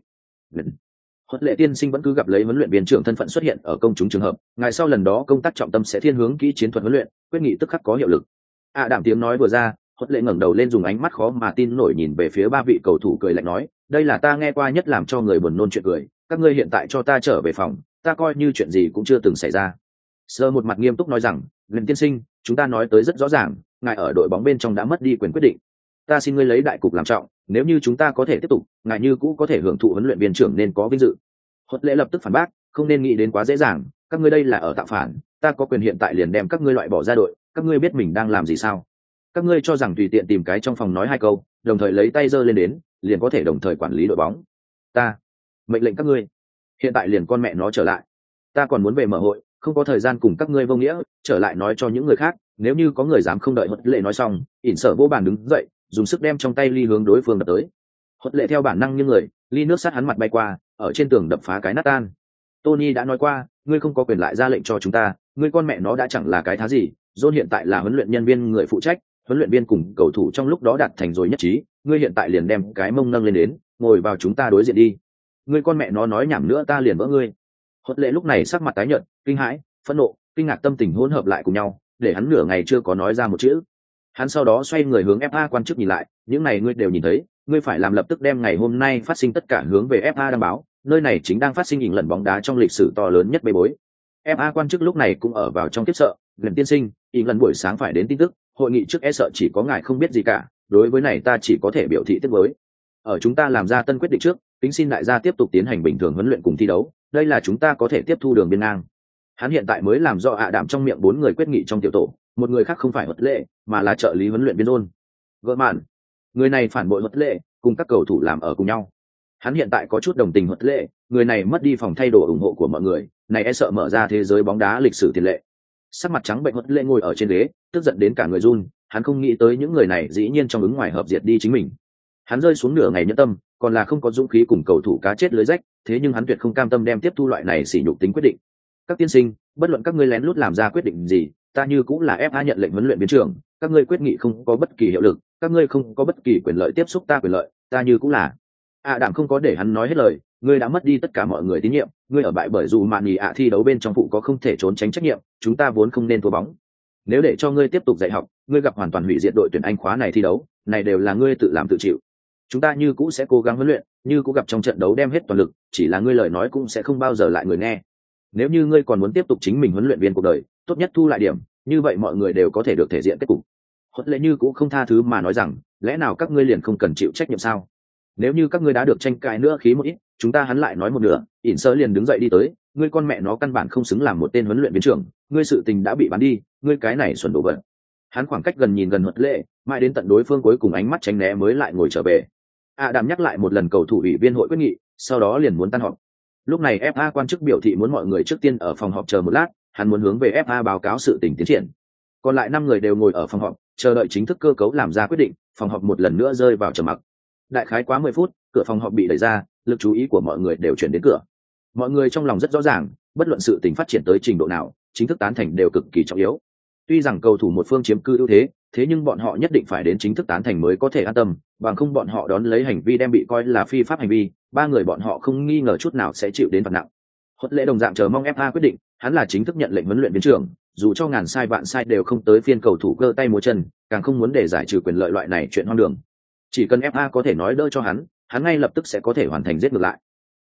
Huấn lệ tiên sinh vẫn cứ gặp lấy huấn luyện viên trưởng thân phận xuất hiện ở công chúng trường hợp, ngày sau lần đó công tác trọng tâm sẽ thiên hướng kỹ chiến thuật huấn luyện, quyết nghị tức khắc có hiệu lực. À đảm tiếng nói vừa ra, Huấn lệ ngẩng đầu lên dùng ánh mắt khó mà tin nổi nhìn về phía ba vị cầu thủ cười lạnh nói, đây là ta nghe qua nhất làm cho người buồn nôn chuyện cười, các ngươi hiện tại cho ta trở về phòng, ta coi như chuyện gì cũng chưa từng xảy ra. Sơ một mặt nghiêm túc nói rằng, Lần tiên sinh, chúng ta nói tới rất rõ ràng, ngài ở đội bóng bên trong đã mất đi quyền quyết định. Ta xin ngươi lấy đại cục làm trọng, nếu như chúng ta có thể tiếp tục, ngài như cũ có thể hưởng thụ huấn luyện viên trưởng nên có vinh dự. Huấn lệ lập tức phản bác, không nên nghĩ đến quá dễ dàng, các ngươi đây là ở tạo phản, ta có quyền hiện tại liền đem các ngươi loại bỏ ra đội, các ngươi biết mình đang làm gì sao? Các ngươi cho rằng tùy tiện tìm cái trong phòng nói hai câu, đồng thời lấy tay giơ lên đến, liền có thể đồng thời quản lý đội bóng. Ta mệnh lệnh các ngươi, hiện tại liền con mẹ nó trở lại. Ta còn muốn về mở hội, không có thời gian cùng các ngươi vô nghĩa, trở lại nói cho những người khác, nếu như có người dám không đợi Huấn lệ nói xong, ỉn sở vô bàn đứng dậy, dùng sức đem trong tay ly hướng đối phương đập tới. Huấn lệ theo bản năng như người, ly nước sát hắn mặt bay qua, ở trên tường đập phá cái nát tan. Tony đã nói qua, ngươi không có quyền lại ra lệnh cho chúng ta, ngươi con mẹ nó đã chẳng là cái thá gì. John hiện tại là huấn luyện nhân viên người phụ trách, huấn luyện viên cùng cầu thủ trong lúc đó đạt thành rồi nhất trí, ngươi hiện tại liền đem cái mông nâng lên đến, ngồi vào chúng ta đối diện đi. Ngươi con mẹ nó nói nhảm nữa ta liền vỡ ngươi. Huấn lệ lúc này sắc mặt tái nhợt, kinh hãi, phẫn nộ, kinh ngạc tâm tình hỗn hợp lại cùng nhau, để hắn nửa ngày chưa có nói ra một chữ. Hắn sau đó xoay người hướng ép a quan chức nhìn lại, những này ngươi đều nhìn thấy, ngươi phải làm lập tức đem ngày hôm nay phát sinh tất cả hướng về ép a đăng báo, nơi này chính đang phát sinh hình lần bóng đá trong lịch sử to lớn nhất bê bối. ép a quan chức lúc này cũng ở vào trong kiếp sợ, lần tiên sinh, ý lần buổi sáng phải đến tin tức, hội nghị trước e sợ chỉ có ngài không biết gì cả, đối với này ta chỉ có thể biểu thị tiếc nuối. Ở chúng ta làm ra tân quyết định trước, kính xin đại gia tiếp tục tiến hành bình thường huấn luyện cùng thi đấu, đây là chúng ta có thể tiếp thu đường biên ngang. Hắn hiện tại mới làm do ạ đảm trong miệng bốn người quyết nghị trong tiểu tổ, một người khác không phải Huấn lệ, mà là trợ lý huấn luyện viên ôn. Gỡ mạn, người này phản bội Huấn lệ, cùng các cầu thủ làm ở cùng nhau. Hắn hiện tại có chút đồng tình Huấn lệ, người này mất đi phòng thay đồ ủng hộ của mọi người, này e sợ mở ra thế giới bóng đá lịch sử tiền lệ. Sắc mặt trắng bệnh Huấn lệ ngồi ở trên ghế, tức giận đến cả người run, hắn không nghĩ tới những người này dĩ nhiên trong ứng ngoài hợp diệt đi chính mình. Hắn rơi xuống nửa ngày nhẫn tâm, còn là không có dũng khí cùng cầu thủ cá chết lưới rách, thế nhưng hắn tuyệt không cam tâm đem tiếp thu loại này sỉ nhục tính quyết định. Các tiên sinh, bất luận các ngươi lén lút làm ra quyết định gì, ta như cũng là ép a nhận lệnh huấn luyện viên trưởng, các ngươi quyết nghị không có bất kỳ hiệu lực, các ngươi không có bất kỳ quyền lợi tiếp xúc ta quyền lợi, ta như cũng là. À đảm không có để hắn nói hết lời, ngươi đã mất đi tất cả mọi người tín nhiệm, ngươi ở bại bởi dù mạn nhì ạ thi đấu bên trong phụ có không thể trốn tránh trách nhiệm, chúng ta vốn không nên thua bóng. Nếu để cho ngươi tiếp tục dạy học, ngươi gặp hoàn toàn hủy diệt đội tuyển Anh khóa này thi đấu, này đều là ngươi tự làm tự chịu. Chúng ta như cũ sẽ cố gắng huấn luyện, như cũ gặp trong trận đấu đem hết toàn lực, chỉ là ngươi lời nói cũng sẽ không bao giờ lại người nghe. Nếu như ngươi còn muốn tiếp tục chính mình huấn luyện viên cuộc đời, tốt nhất thu lại điểm, như vậy mọi người đều có thể được thể diện kết cục. Huấn lệ như cũ không tha thứ mà nói rằng, lẽ nào các ngươi liền không cần chịu trách nhiệm sao? Nếu như các ngươi đã được tranh cãi nữa khí một ít, chúng ta hắn lại nói một nửa, ỉn sơ liền đứng dậy đi tới, ngươi con mẹ nó căn bản không xứng làm một tên huấn luyện viên trưởng, ngươi sự tình đã bị bán đi, ngươi cái này xuẩn đồ vật. Hắn khoảng cách gần nhìn gần Huấn lệ, mãi đến tận đối phương cuối cùng ánh mắt tránh né mới lại ngồi trở về. À đàm nhắc lại một lần cầu thủ ủy viên hội quyết nghị, sau đó liền muốn tan họp. Lúc này ép a quan chức biểu thị muốn mọi người trước tiên ở phòng họp chờ một lát, hắn muốn hướng về ép a báo cáo sự tình tiến triển. Còn lại năm người đều ngồi ở phòng họp, chờ đợi chính thức cơ cấu làm ra quyết định, phòng họp một lần nữa rơi vào trầm mặc. Đại khái quá mười phút, cửa phòng họp bị đẩy ra, lực chú ý của mọi người đều chuyển đến cửa. Mọi người trong lòng rất rõ ràng, bất luận sự tình phát triển tới trình độ nào, chính thức tán thành đều cực kỳ trọng yếu. Tuy rằng cầu thủ một phương chiếm cư ưu thế, thế nhưng bọn họ nhất định phải đến chính thức tán thành mới có thể an tâm, bằng không bọn họ đón lấy hành vi đem bị coi là phi pháp hành vi, ba người bọn họ không nghi ngờ chút nào sẽ chịu đến phạt nặng. Huấn lệ đồng dạng chờ mong ép a quyết định, hắn là chính thức nhận lệnh huấn luyện viên trưởng, dù cho ngàn sai vạn sai đều không tới phiên cầu thủ cơ tay múa chân, càng không muốn để giải trừ quyền lợi loại này chuyện hoang đường. Chỉ cần ép a có thể nói đỡ cho hắn, hắn ngay lập tức sẽ có thể hoàn thành giết ngược lại.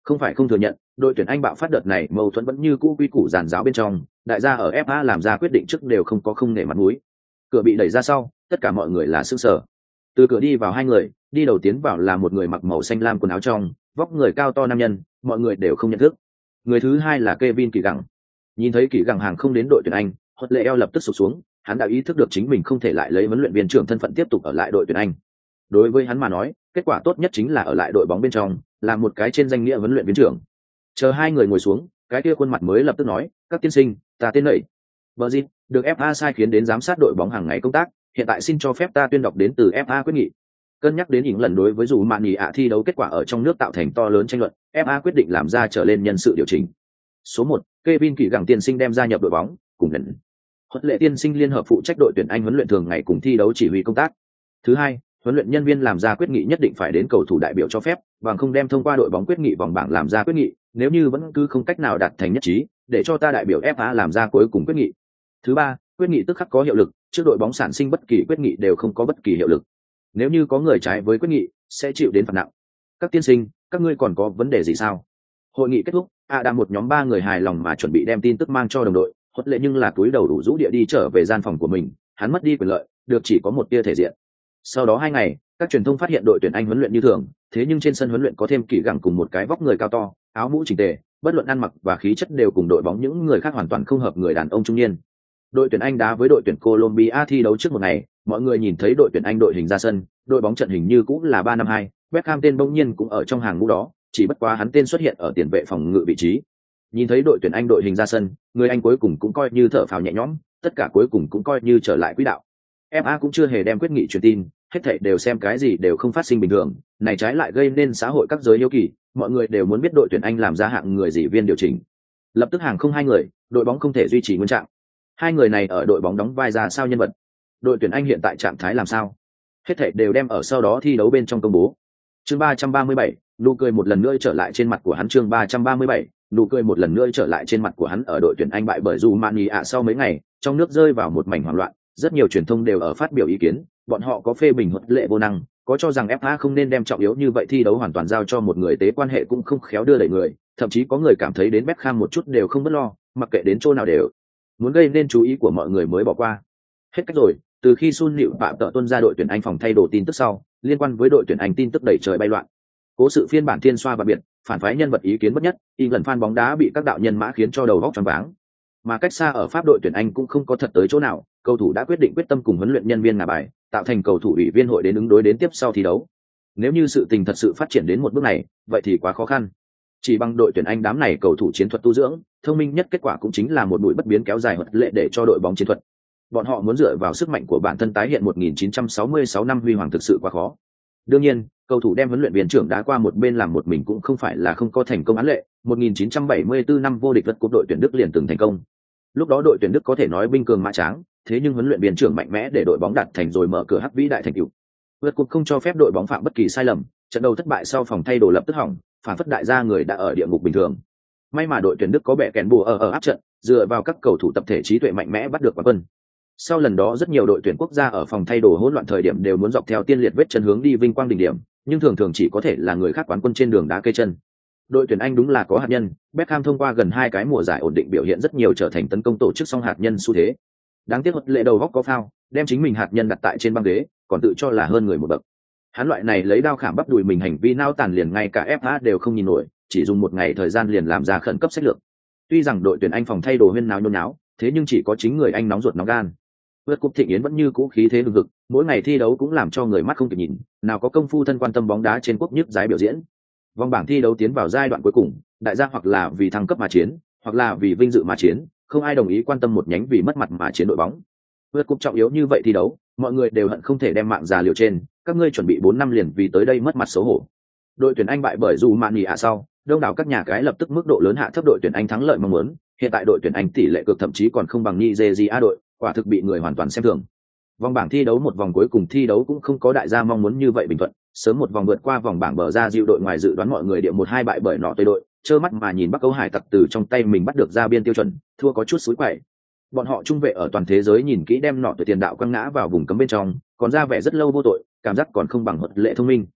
Không phải không thừa nhận, đội tuyển Anh bạo phát đợt này mâu thuẫn vẫn như cũ quy củ giàn giáo bên trong, đại gia ở ép a làm ra quyết định trước đều không có không nể mặt mũi. Cửa bị đẩy ra sau, tất cả mọi người là sửng sở. Từ cửa đi vào hai người, đi đầu tiến vào là một người mặc màu xanh lam quần áo trong, vóc người cao to nam nhân, mọi người đều không nhận thức. Người thứ hai là Kevin Kỳ Gẳng. Nhìn thấy Kỳ Gẳng hàng không đến đội tuyển Anh, Hốt Lệ eo lập tức sụp xuống, hắn đã ý thức được chính mình không thể lại lấy huấn luyện viên trưởng thân phận tiếp tục ở lại đội tuyển Anh. Đối với hắn mà nói, kết quả tốt nhất chính là ở lại đội bóng bên trong, làm một cái trên danh nghĩa huấn luyện viên trưởng. Chờ hai người ngồi xuống, cái kia khuôn mặt mới lập tức nói, các tiên sinh, ta tên Lệ. Bờ Dịt, được ép a sai khiến đến giám sát đội bóng hàng ngày công tác, hiện tại xin cho phép ta tuyên đọc đến từ ép a quyết nghị. Cân nhắc đến những lần đối với dù mạn nhì ạ thi đấu kết quả ở trong nước tạo thành to lớn tranh luận, ép a quyết định làm ra trở lên nhân sự điều chỉnh. Số một, Kevin Kỳ Gẳng tiên sinh đem gia nhập đội bóng, cùng nhận. Huấn lệ tiên sinh liên hợp phụ trách đội tuyển Anh huấn luyện thường ngày cùng thi đấu chỉ huy công tác. Thứ hai, huấn luyện nhân viên làm ra quyết nghị nhất định phải đến cầu thủ đại biểu cho phép, bằng không đem thông qua đội bóng quyết nghị vòng bảng làm ra quyết nghị, nếu như vẫn cứ không cách nào đạt thành nhất trí, để cho ta đại biểu ép a làm ra cuối cùng quyết nghị. Thứ ba, quyết nghị tức khắc có hiệu lực, trước đội bóng sản sinh bất kỳ quyết nghị đều không có bất kỳ hiệu lực. Nếu như có người trái với quyết nghị, sẽ chịu đến phạt nặng. Các tiên sinh, các ngươi còn có vấn đề gì sao? Hội nghị kết thúc, a đã một nhóm ba người hài lòng mà chuẩn bị đem tin tức mang cho đồng đội, Huấn lệ nhưng là túi đầu đủ rũ địa đi trở về gian phòng của mình, hắn mất đi quyền lợi, được chỉ có một tia thể diện. Sau đó hai ngày, các truyền thông phát hiện đội tuyển Anh huấn luyện như thường, thế nhưng trên sân huấn luyện có thêm Kỳ Gẳng cùng một cái vóc người cao to, áo mũ chỉnh tề, bất luận ăn mặc và khí chất đều cùng đội bóng những người khác hoàn toàn không hợp người đàn ông trung niên. Đội tuyển Anh đá với đội tuyển Colombia thi đấu trước một ngày, mọi người nhìn thấy đội tuyển Anh đội hình ra sân, đội bóng trận hình như cũng là ba năm hai, Beckham tên bỗng nhiên cũng ở trong hàng ngũ đó, chỉ bất quá hắn tên xuất hiện ở tiền vệ phòng ngự vị trí. Nhìn thấy đội tuyển Anh đội hình ra sân, người Anh cuối cùng cũng coi như thở phào nhẹ nhõm, tất cả cuối cùng cũng coi như trở lại quỹ đạo. ép a cũng chưa hề đem quyết nghị truyền tin, hết thảy đều xem cái gì đều không phát sinh bình thường, này trái lại gây nên xã hội các giới hiếu kỳ, mọi người đều muốn biết đội tuyển Anh làm ra hạng người gì viên điều chỉnh. Lập tức hàng không hai người, đội bóng không thể duy trì nguyên trạng. Hai người này ở đội bóng đóng vai ra sao nhân vật? Đội tuyển Anh hiện tại trạng thái làm sao? Hết thảy đều đem ở sau đó thi đấu bên trong công bố. Chương ba trăm ba mươi bảy, nụ cười một lần nữa trở lại trên mặt của hắn. Chương ba trăm ba mươi bảy, nụ cười một lần nữa trở lại trên mặt của hắn. Ở đội tuyển Anh bại bởi Rumania ạ sau mấy ngày, trong nước rơi vào một mảnh hoảng loạn, rất nhiều truyền thông đều ở phát biểu ý kiến, bọn họ có phê bình Huấn lệ vô năng, có cho rằng ép a không nên đem trọng yếu như vậy thi đấu hoàn toàn giao cho một người tế quan hệ cũng không khéo đưa đẩy người, thậm chí có người cảm thấy đến Beckham một chút đều không bất lo, mặc kệ đến chỗ nào đều muốn gây nên chú ý của mọi người mới bỏ qua. Hết cách rồi, từ khi Sun Liễu Phạm Tợ tuân ra đội tuyển Anh phòng thay đồ tin tức sau, liên quan với đội tuyển Anh tin tức đẩy trời bay loạn. Cố sự phiên bản thiên xoa và biệt, phản phái nhân vật ý kiến bất nhất, y lần fan bóng đá bị các đạo nhân mã khiến cho đầu óc choáng váng. Mà cách xa ở Pháp đội tuyển Anh cũng không có thật tới chỗ nào, cầu thủ đã quyết định quyết tâm cùng huấn luyện nhân viên ngả bài, tạo thành cầu thủ ủy viên hội đến ứng đối đến tiếp sau thi đấu. Nếu như sự tình thật sự phát triển đến một bước này, vậy thì quá khó khăn. Chỉ bằng đội tuyển Anh đám này cầu thủ chiến thuật tu dưỡng, thông minh nhất kết quả cũng chính là một bụi bất biến kéo dài Huấn lệ để cho đội bóng chiến thuật. Bọn họ muốn dựa vào sức mạnh của bản thân tái hiện một nghìn chín trăm sáu mươi sáu năm huy hoàng thực sự quá khó. Đương nhiên, cầu thủ đem huấn luyện viên trưởng đá qua một bên làm một mình cũng không phải là không có thành công án lệ. một nghìn chín trăm bảy mươi tư năm vô địch vật cúp đội tuyển Đức liền từng thành công. Lúc đó đội tuyển Đức có thể nói binh cường mã tráng, thế nhưng huấn luyện viên trưởng mạnh mẽ để đội bóng đạt thành rồi mở cửa hắc vĩ đại thành tựu. Vượt cúp không cho phép đội bóng phạm bất kỳ sai lầm, trận đấu thất bại sau phòng thay đồ lập tức hỏng, phản phất đại gia người đã ở địa ngục bình thường. May mà đội tuyển Đức có bẻ kèn bùa ở ở áp trận, dựa vào các cầu thủ tập thể trí tuệ mạnh mẽ bắt được quán quân. Sau lần đó rất nhiều đội tuyển quốc gia ở phòng thay đồ hỗn loạn thời điểm đều muốn dọc theo tiên liệt vết chân hướng đi vinh quang đỉnh điểm, nhưng thường thường chỉ có thể là người khác quán quân trên đường đá cây chân. Đội tuyển Anh đúng là có hạt nhân, Beckham thông qua gần hai cái mùa giải ổn định biểu hiện rất nhiều trở thành tấn công tổ chức song hạt nhân xu thế. Đáng tiếc Huấn lệ đầu góc có phao, đem chính mình hạt nhân đặt tại trên băng ghế, còn tự cho là hơn người một bậc. Hắn loại này lấy đao khảm bắp đùi mình hành vi nao tàn liền ngay cả ép a đều không nhìn nổi, chỉ dùng một ngày thời gian liền làm ra khẩn cấp sách lược. Tuy rằng đội tuyển Anh phòng thay đồ huyên náo nhốn nháo, thế nhưng chỉ có chính người Anh nóng ruột nóng gan. Vượt cúp thịnh yến vẫn như cũ khí thế hừng hực, mỗi ngày thi đấu cũng làm cho người mắt không kịp nhìn, nào có công phu thân quan tâm bóng đá trên quốc nhức giái biểu diễn. Vòng bảng thi đấu tiến vào giai đoạn cuối cùng, đại gia hoặc là vì thăng cấp mà chiến, hoặc là vì vinh dự mà chiến, không ai đồng ý quan tâm một nhánh vì mất mặt mà chiến đội bóng. Vượt cúp trọng yếu như vậy thi đấu, mọi người đều hận không thể đem mạng già liều trên, các ngươi chuẩn bị bốn năm liền vì tới đây mất mặt xấu hổ. Đội tuyển Anh bại bởi Rumania sau, đông đảo các nhà cái lập tức mức độ lớn hạ thấp đội tuyển Anh thắng lợi mong muốn, hiện tại đội tuyển Anh tỷ lệ cược thậm chí còn không bằng Nigeria đội, quả thực bị người hoàn toàn xem thường. Vòng bảng thi đấu một vòng cuối cùng thi đấu cũng không có đại gia mong muốn như vậy bình thuận, sớm một vòng vượt qua vòng bảng bờ ra diệu đội ngoài dự đoán mọi người địa một hai bại bởi nọ tây đội, trơ mắt mà nhìn Bắc Âu Hải tặc từ trong tay mình bắt được ra biên tiêu chuẩn, thua có chút xúi quậy. Bọn họ trung vệ ở toàn thế giới nhìn kỹ đem nọ tuổi tiền đạo quăng ngã vào vùng cấm bên trong, còn ra vẻ rất lâu vô tội, cảm giác còn không bằng Huấn lệ thông minh.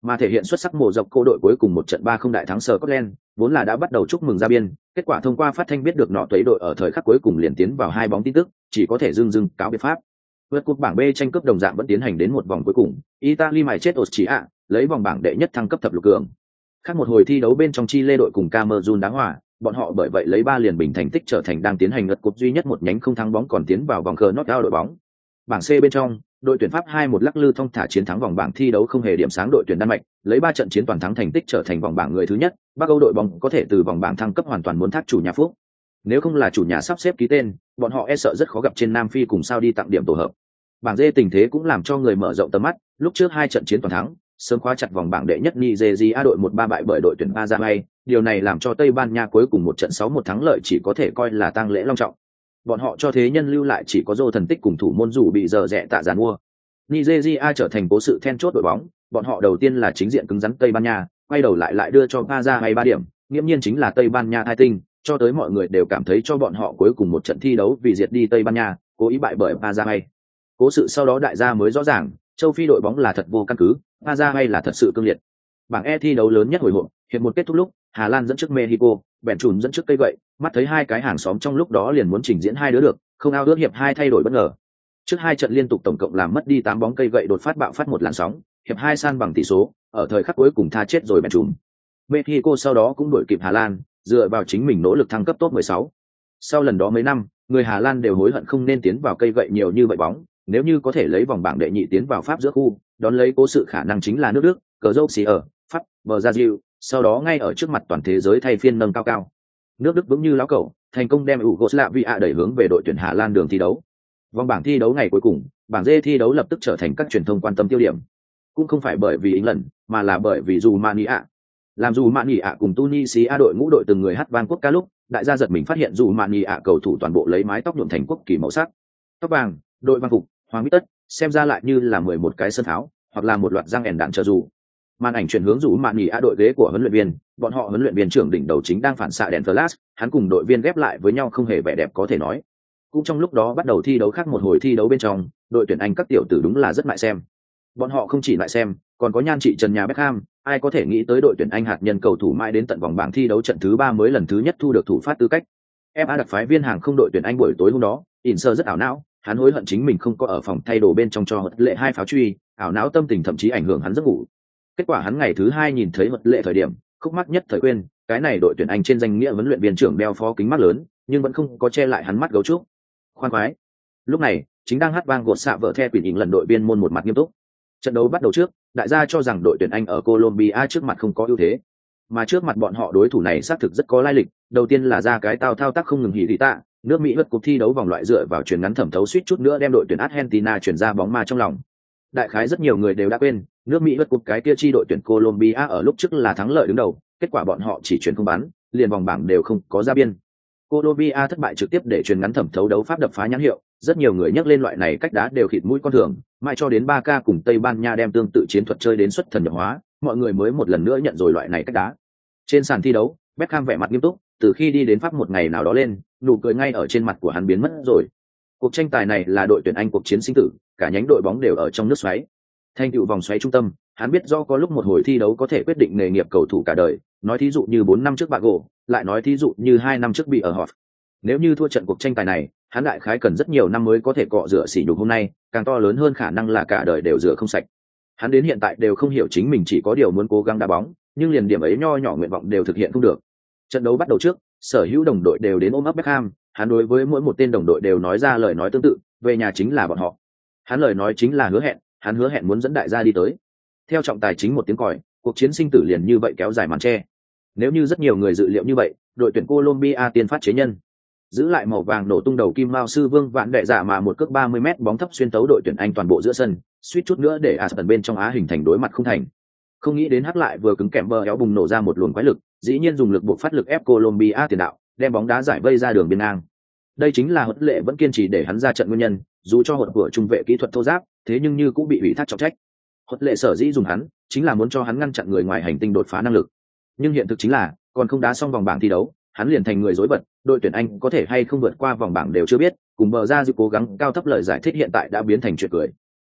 Mà thể hiện xuất sắc mộ dọc cô đội cuối cùng một trận ba không đại thắng Scotland, vốn là đã bắt đầu chúc mừng ra biên, kết quả thông qua phát thanh biết được nọ tuấy đội ở thời khắc cuối cùng liền tiến vào hai bóng tin tức, chỉ có thể dưng dưng cáo biệt pháp. Vượt cúp bảng B tranh cướp đồng dạng vẫn tiến hành đến một vòng cuối cùng, Italy mài chết Austria, lấy vòng bảng đệ nhất thăng cấp thập lục cường. Khác một hồi thi đấu bên trong Chile đội cùng Cameroon đá hòa, bọn họ bởi vậy lấy ba liền bình thành tích trở thành đang tiến hành lượt cúp duy nhất một nhánh không thắng bóng còn tiến vào vòng knockout đội bóng. Bảng C bên trong, đội tuyển Pháp hai một lắc lư thong thả chiến thắng vòng bảng thi đấu không hề điểm sáng đội tuyển Đan Mạch, lấy ba trận chiến toàn thắng thành tích trở thành vòng bảng người thứ nhất, Bắc Âu đội bóng có thể từ vòng bảng thăng cấp hoàn toàn muốn thác chủ nhà phúc. Nếu không là chủ nhà sắp xếp ký tên, bọn họ e sợ rất khó gặp trên Nam Phi cùng sao đi tặng điểm tổ hợp. Bảng D tình thế cũng làm cho người mở rộng tầm mắt, lúc trước hai trận chiến toàn thắng, sớm khóa chặt vòng bảng đệ nhất Nigeria đội một ba bại bởi đội tuyển Paraguay, điều này làm cho Tây Ban Nha cuối cùng một trận sáu một thắng lợi chỉ có thể coi là tang lễ long trọng. Bọn họ cho thế nhân lưu lại chỉ có Dô thần tích cùng thủ môn dù bị giờ rẻ tạ giàn mua. Nigeria trở thành cố sự then chốt đội bóng, bọn họ đầu tiên là chính diện cứng rắn Tây Ban Nha, quay đầu lại lại đưa cho Paraguay ba điểm, nghiễm nhiên chính là Tây Ban Nha thai tinh, cho tới mọi người đều cảm thấy cho bọn họ cuối cùng một trận thi đấu vì diệt đi Tây Ban Nha, cố ý bại bởi Paraguay. Cố sự sau đó đại gia mới rõ ràng, châu Phi đội bóng là thật vô căn cứ, Paraguay là thật sự cương liệt. Bảng E thi đấu lớn nhất hồi hộp, hiệp một kết thúc lúc, Hà Lan dẫn trước Mexico, bèn chùm dẫn trước cây gậy, mắt thấy hai cái hàng xóm trong lúc đó liền muốn trình diễn hai đứa được, không ao ước hiệp hai thay đổi bất ngờ. Trước hai trận liên tục tổng cộng làm mất đi tám bóng cây gậy đột phát bạo phát một làn sóng, hiệp hai san bằng tỷ số, ở thời khắc cuối cùng tha chết rồi bèn chùm. Mexico sau đó cũng đuổi kịp Hà Lan, dựa vào chính mình nỗ lực thăng cấp top mười sáu. Sau lần đó mấy năm, người Hà Lan đều hối hận không nên tiến vào cây gậy nhiều như vậy bóng, nếu như có thể lấy vòng bảng đệ nhị tiến vào Pháp giữa khu, đón lấy cố sự khả năng chính là nước Đức, cờ dâu xì ở, Pháp, Brazil, sau đó ngay ở trước mặt toàn thế giới thay phiên nâng cao cao. Nước Đức vững như lão cẩu, thành công đem Yugoslavia đẩy hướng về đội tuyển Hà Lan đường thi đấu. Vòng bảng thi đấu ngày cuối cùng, bảng D thi đấu lập tức trở thành các truyền thông quan tâm tiêu điểm. Cũng không phải bởi vì England, mà là bởi vì Romania. Làm Romania cùng Tunisia đội ngũ đội từng người hát vang quốc ca lúc, đại gia giật mình phát hiện Romania cầu thủ toàn bộ lấy mái tóc nhuộm thành quốc kỳ màu sắc. Tóc vàng, đội vàng phục, hoàng bít tất, xem ra lại như là mười một cái sân tháo, hoặc là một loạt răng ẻn đạn chờ dù. Màn ảnh chuyển hướng rủ mạn nghỉ a đội ghế của huấn luyện viên, bọn họ huấn luyện viên trưởng đỉnh đầu chính đang phản xạ đèn flash, hắn cùng đội viên ghép lại với nhau không hề vẻ đẹp có thể nói. Cũng trong lúc đó bắt đầu thi đấu khác một hồi thi đấu bên trong, đội tuyển Anh các tiểu tử đúng là rất lại xem. Bọn họ không chỉ lại xem, còn có nhan trị Trần Nhà Beckham, ai có thể nghĩ tới đội tuyển Anh hạt nhân cầu thủ mãi đến tận vòng bảng thi đấu trận thứ ba mới lần thứ nhất thu được thủ phát tư cách. ép a đặc phái viên hàng không đội tuyển Anh buổi tối hôm đó, Inser rất ảo não, hắn hối hận chính mình không có ở phòng thay đồ bên trong cho Hật Lệ hai pháo truy, ảo não tâm tình thậm chí ảnh hưởng hắn giấc ngủ. Kết quả hắn ngày thứ hai nhìn thấy Hật Lệ thời điểm, khúc mắc nhất thời quên, cái này đội tuyển Anh trên danh nghĩa huấn luyện viên trưởng đeo phó kính mắt lớn, nhưng vẫn không có che lại hắn mắt gấu trúc. Khoan khoái. Lúc này, chính đang hát vang gột xạ vợ the quỷ lần đội viên môn một mặt nghiêm túc. Trận đấu bắt đầu trước, đại gia cho rằng đội tuyển Anh ở Colombia trước mặt không có ưu thế, mà trước mặt bọn họ đối thủ này xác thực rất có lai lịch. Đầu tiên là ra cái tao thao tác không ngừng hỉ thị tạ, nước Mỹ vượt cuộc thi đấu vòng loại dựa vào chuyền ngắn thẩm thấu suýt chút nữa đem đội tuyển Argentina chuyển ra bóng ma trong lòng. Đại khái rất nhiều người đều đã quên, nước Mỹ vượt cuộc cái kia chi đội tuyển Colombia ở lúc trước là thắng lợi đứng đầu, kết quả bọn họ chỉ chuyển không bắn, liền vòng bảng đều không có ra biên. Colombia thất bại trực tiếp để chuyền ngắn thẩm thấu đấu pháp đập phá nhãn hiệu, rất nhiều người nhắc lên loại này cách đá đều khịt mũi con thường, mãi cho đến ba ca cùng Tây Ban Nha đem tương tự chiến thuật chơi đến xuất thần nhập hóa, mọi người mới một lần nữa nhận rồi loại này cách đá. Trên sàn thi đấu, Beckham vẻ mặt nghiêm túc, từ khi đi đến Pháp một ngày nào đó lên, nụ cười ngay ở trên mặt của hắn biến mất rồi. Cuộc tranh tài này là đội tuyển Anh cuộc chiến sinh tử, cả nhánh đội bóng đều ở trong nước xoáy. Thành tựu vòng xoáy trung tâm, hắn biết do có lúc một hồi thi đấu có thể quyết định nghề nghiệp cầu thủ cả đời, nói thí dụ như bốn năm trước Bago, lại nói thí dụ như hai năm trước bị ở Hoff. Nếu như thua trận cuộc tranh tài này, hắn đại khái cần rất nhiều năm mới có thể cọ rửa sỉ nhục hôm nay, càng to lớn hơn khả năng là cả đời đều rửa không sạch. Hắn đến hiện tại đều không hiểu chính mình chỉ có điều muốn cố gắng đá bóng, nhưng liền điểm ấy nho nhỏ nguyện vọng đều thực hiện không được. Trận đấu bắt đầu trước, sở hữu đồng đội đều đến ôm ấp Beckham, hắn đối với mỗi một tên đồng đội đều nói ra lời nói tương tự, về nhà chính là bọn họ. Hắn lời nói chính là hứa hẹn, hắn hứa hẹn muốn dẫn đại gia đi tới. Theo trọng tài chính một tiếng còi, cuộc chiến sinh tử liền như vậy kéo dài màn che. Nếu như rất nhiều người dự liệu như vậy, đội tuyển Colombia tiên phát chế nhân, giữ lại màu vàng nổ tung đầu kim mao sư Vương Vạn đệ giả mà một cước ba mươi mét bóng thấp xuyên tấu đội tuyển Anh toàn bộ giữa sân, suýt chút nữa để Aston bên trong Á hình thành đối mặt không thành. Không nghĩ đến hắc lại vừa cứng kèm bờ éo bùng nổ ra một luồng quái lực, dĩ nhiên dùng lực buộc phát lực ép Colombia tiền đạo, đem bóng đá giải vây ra đường biên ngang. Đây chính là Huấn Lệ vẫn kiên trì để hắn ra trận nguyên nhân, dù cho hụt của trung vệ kỹ thuật thô giáp, thế nhưng như cũng bị ủy thác trọng trách. Huấn Lệ sở dĩ dùng hắn, chính là muốn cho hắn ngăn chặn người ngoài hành tinh đột phá năng lực. Nhưng hiện thực chính là, còn không đá xong vòng bảng thi đấu, hắn liền thành người rối bật, đội tuyển Anh có thể hay không vượt qua vòng bảng đều chưa biết, cùng bờ ra dự cố gắng cao thấp lời giải thích hiện tại đã biến thành chuyện cười.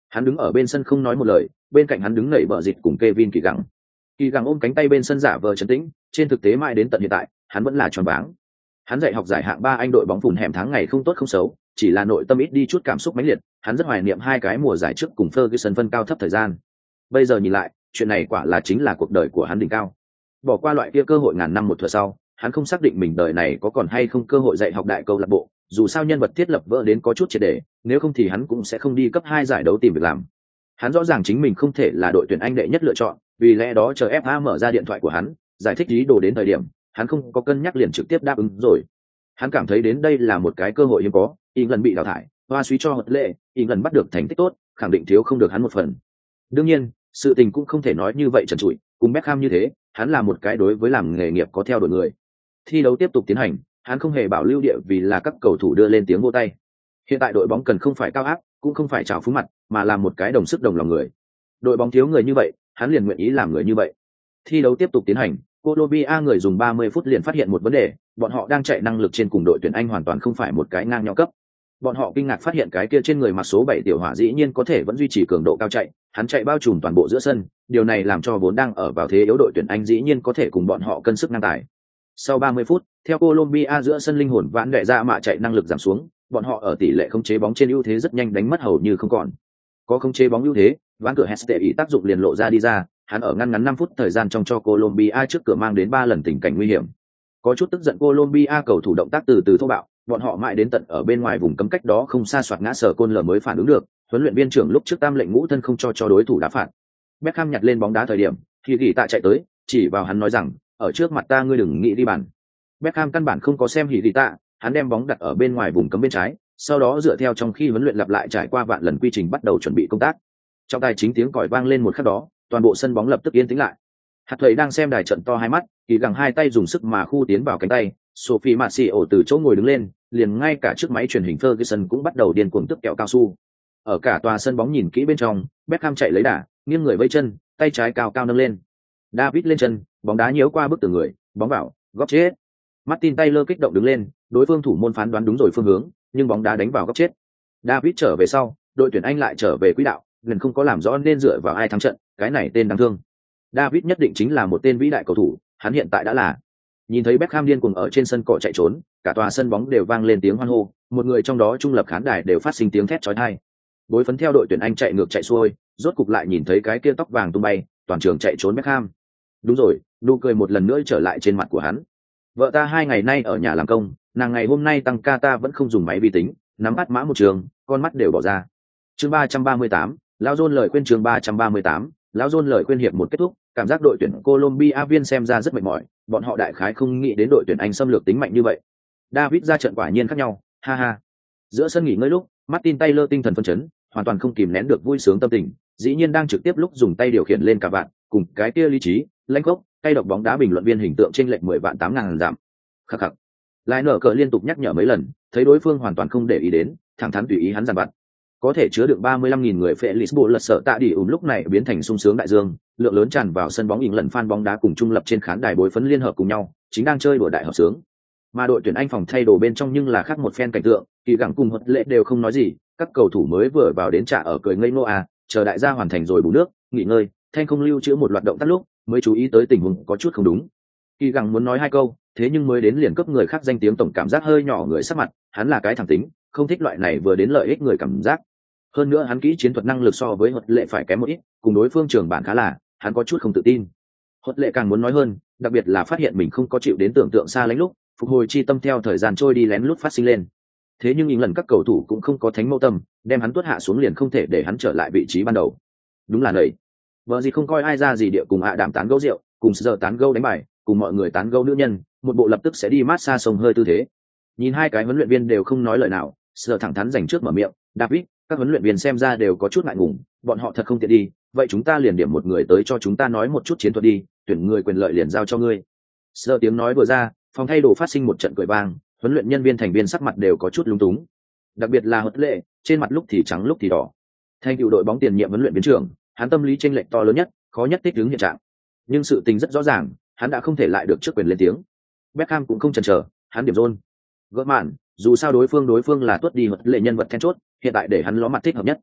Hắn đứng ở bên sân không nói một lời, bên cạnh hắn đứng nảy bờ dịt cùng Kevin Kỳ Gắng. Kỳ Gắng ôm cánh tay bên sân giả vờ trấn tĩnh, trên thực tế mãi đến tận hiện tại, hắn vẫn là choáng váng. Hắn dạy học giải hạng ba Anh đội bóng phùn hẻm tháng ngày không tốt không xấu, chỉ là nội tâm ít đi chút cảm xúc mãnh liệt, hắn rất hoài niệm hai cái mùa giải trước cùng Ferguson phân cao thấp thời gian. Bây giờ nhìn lại, chuyện này quả là chính là cuộc đời của hắn đỉnh cao. Bỏ qua loại kia cơ hội ngàn năm một thửa sau, hắn không xác định mình đời này có còn hay không cơ hội dạy học đại câu lạc bộ, dù sao nhân vật thiết lập vỡ đến có chút triệt để, nếu không thì hắn cũng sẽ không đi cấp hai giải đấu tìm việc làm. Hắn rõ ràng chính mình không thể là đội tuyển Anh đệ nhất lựa chọn, vì lẽ đó chờ ép a mở ra điện thoại của hắn, giải thích ý đồ đến thời điểm, hắn không có cân nhắc liền trực tiếp đáp ứng rồi. Hắn cảm thấy đến đây là một cái cơ hội hiếm có, England bị đào thải, hoa suy cho hợp lệ, England bắt được thành tích tốt, khẳng định thiếu không được hắn một phần. Đương nhiên, sự tình cũng không thể nói như vậy trần trụi, cùng Beckham như thế, hắn là một cái đối với làm nghề nghiệp có theo đuổi người. Thi đấu tiếp tục tiến hành, hắn không hề bảo lưu địa vì là các cầu thủ đưa lên tiếng vỗ tay. Hiện tại đội bóng cần không phải cao áp, cũng không phải trào phúng mặt, mà là một cái đồng sức đồng lòng người. Đội bóng thiếu người như vậy, hắn liền nguyện ý làm người như vậy. Thi đấu tiếp tục tiến hành, Colombia người dùng ba mươi phút liền phát hiện một vấn đề, bọn họ đang chạy năng lực trên cùng đội tuyển Anh hoàn toàn không phải một cái ngang nhau cấp. Bọn họ kinh ngạc phát hiện cái kia trên người mặc số bảy tiểu hỏa dĩ nhiên có thể vẫn duy trì cường độ cao chạy, hắn chạy bao trùm toàn bộ giữa sân, điều này làm cho vốn đang ở vào thế yếu đội tuyển Anh dĩ nhiên có thể cùng bọn họ cân sức ngang tài. Sau ba mươi phút, theo Colombia giữa sân linh hồn vãn đệ ra mạ chạy năng lực giảm xuống, bọn họ ở tỷ lệ khống chế bóng trên ưu thế rất nhanh đánh mất hầu như không còn. Có khống chế bóng ưu thế, ván cửa Hestey tác dụng liền lộ ra đi ra, hắn ở ngăn ngắn năm phút thời gian trong cho Colombia trước cửa mang đến ba lần tình cảnh nguy hiểm. Có chút tức giận Colombia cầu thủ động tác từ từ thô bạo, bọn họ mãi đến tận ở bên ngoài vùng cấm cách đó không xa soạt ngã sở côn lờ mới phản ứng được, huấn luyện viên trưởng lúc trước tam lệnh ngũ thân không cho cho đối thủ đá phạt. Beckham nhặt lên bóng đá thời điểm, thì gỉ tạ chạy tới, chỉ vào hắn nói rằng, ở trước mặt ta ngươi đừng nghĩ đi bàn. Beckham căn bản không có xem hỉ gỉ tạ, hắn đem bóng đặt ở bên ngoài vùng cấm bên trái, sau đó dựa theo trong khi huấn luyện lặp lại trải qua vạn lần quy trình bắt đầu chuẩn bị công tác. Trong tài chính tiếng còi vang lên một khắc đó, toàn bộ sân bóng lập tức yên tĩnh lại. Hạt thầy đang xem đài trận to hai mắt, kỳ gẳng hai tay dùng sức mà khu tiến vào cánh tay, Sophie Marcio từ chỗ ngồi đứng lên, liền ngay cả chiếc máy truyền hình Ferguson cũng bắt đầu điên cuồng tức kẹo cao su. Ở cả tòa sân bóng nhìn kỹ bên trong, Beckham chạy lấy đà, nghiêng người vây chân, tay trái cao cao nâng lên. David lên chân, bóng đá nhiễu qua bức tường người, bóng vào, góc chết. Martin Taylor kích động đứng lên, đối phương thủ môn phán đoán đúng rồi phương hướng, nhưng bóng đá đánh vào góc chết. David trở về sau, đội tuyển Anh lại trở về quỹ đạo, liền không có làm rõ nên dựa vào ai thắng trận, cái này tên đáng thương. David nhất định chính là một tên vĩ đại cầu thủ, hắn hiện tại đã là. Nhìn thấy Beckham điên cuồng ở trên sân cỏ chạy trốn, cả tòa sân bóng đều vang lên tiếng hoan hô, một người trong đó trung lập khán đài đều phát sinh tiếng thét chói tai. Bối phấn theo đội tuyển Anh chạy ngược chạy xuôi, rốt cục lại nhìn thấy cái kia tóc vàng tung bay, toàn trường chạy trốn Beckham. Đúng rồi, nụ cười một lần nữa trở lại trên mặt của hắn. Vợ ta hai ngày nay ở nhà làm công, nàng ngày hôm nay tăng ca ta vẫn không dùng máy vi tính, nắm bắt mã một trường, con mắt đều bỏ ra. Chương ba trăm ba mươi tám, lão John lời khuyên chương ba trăm ba mươi tám, lão John lời khuyên hiệp một kết thúc, cảm giác đội tuyển Colombia viên xem ra rất mệt mỏi, bọn họ đại khái không nghĩ đến đội tuyển Anh xâm lược tính mạnh như vậy. David ra trận quả nhiên khác nhau, ha ha. Giữa sân nghỉ ngơi lúc, Martin Taylor tinh thần phấn chấn, hoàn toàn không kìm nén được vui sướng tâm tình, dĩ nhiên đang trực tiếp lúc dùng tay điều khiển lên cả vạn, cùng cái kia lý trí, lãnh gốc, tay độc bóng đá bình luận viên hình tượng trên lệch mười vạn tám ngàn giảm. Khắc khắc. Lại nở cờ liên tục nhắc nhở mấy lần, thấy đối phương hoàn toàn không để ý đến, thẳng thắn tùy ý hắn giàn vặt. Có thể chứa được ba mươi lăm nghìn người Felix bộ lật sợ tạ đi ùm lúc này biến thành sung sướng đại dương, lượng lớn tràn vào sân bóng ỉn lần fan bóng đá cùng trung lập trên khán đài bối phấn liên hợp cùng nhau, chính đang chơi đùa đại hợp sướng. Mà đội tuyển Anh phòng thay đồ bên trong nhưng là khác một phen cảnh tượng, kỳ gẳng cùng Hật Lệ đều không nói gì, các cầu thủ mới vừa vào đến trả ở cười ngây ngô à, chờ đại gia hoàn thành rồi bù nước, nghỉ ngơi, thanh không lưu trữ một loạt động tác lúc, mới chú ý tới tình huống có chút không đúng. Kỳ gẳng muốn nói hai câu, thế nhưng mới đến liền cấp người khác danh tiếng tổng cảm giác hơi nhỏ người sắc mặt, hắn là cái thẳng tính, không thích loại này vừa đến lợi ích người cảm giác. Hơn nữa hắn kỹ chiến thuật năng lực so với Hật Lệ phải kém một ít, cùng đối phương trường bản khá là, hắn có chút không tự tin. Hật Lệ càng muốn nói hơn, đặc biệt là phát hiện mình không có chịu đến tưởng tượng xa lánh lúc, phục hồi chi tâm theo thời gian trôi đi lén lút phát sinh lên. Thế nhưng những lần các cầu thủ cũng không có thánh mâu tâm, đem hắn tuốt hạ xuống liền không thể để hắn trở lại vị trí ban đầu. Đúng là nầy. Vợ gì không coi ai ra gì địa cùng ạ à đàm tán gẫu rượu, cùng giờ tán gẫu đánh bài, cùng mọi người tán gẫu nữ nhân, một bộ lập tức sẽ đi mát xa sông hơi tư thế. Nhìn hai cái huấn luyện viên đều không nói lời nào, sợ thẳng thắn dành trước mở miệng, David, các huấn luyện viên xem ra đều có chút ngại ngùng, bọn họ thật không tiện đi, vậy chúng ta liền điểm một người tới cho chúng ta nói một chút chiến thuật đi, tuyển người quyền lợi liền giao cho ngươi. Sợ tiếng nói vừa ra, phòng thay đồ phát sinh một trận cười vang, huấn luyện nhân viên thành viên sắc mặt đều có chút lúng túng, đặc biệt là Hật Lệ, trên mặt lúc thì trắng lúc thì đỏ. Thành tựu đội bóng tiền nhiệm huấn luyện viên trưởng, hắn tâm lý chênh lệch to lớn nhất, khó nhất thích ứng hiện trạng. Nhưng sự tình rất rõ ràng, hắn đã không thể lại được trước quyền lên tiếng. Beckham cũng không chần chờ, hắn điểm John. Gỡ mạn, dù sao đối phương đối phương là tuất đi Hật Lệ nhân vật then chốt, hiện tại để hắn ló mặt thích hợp nhất.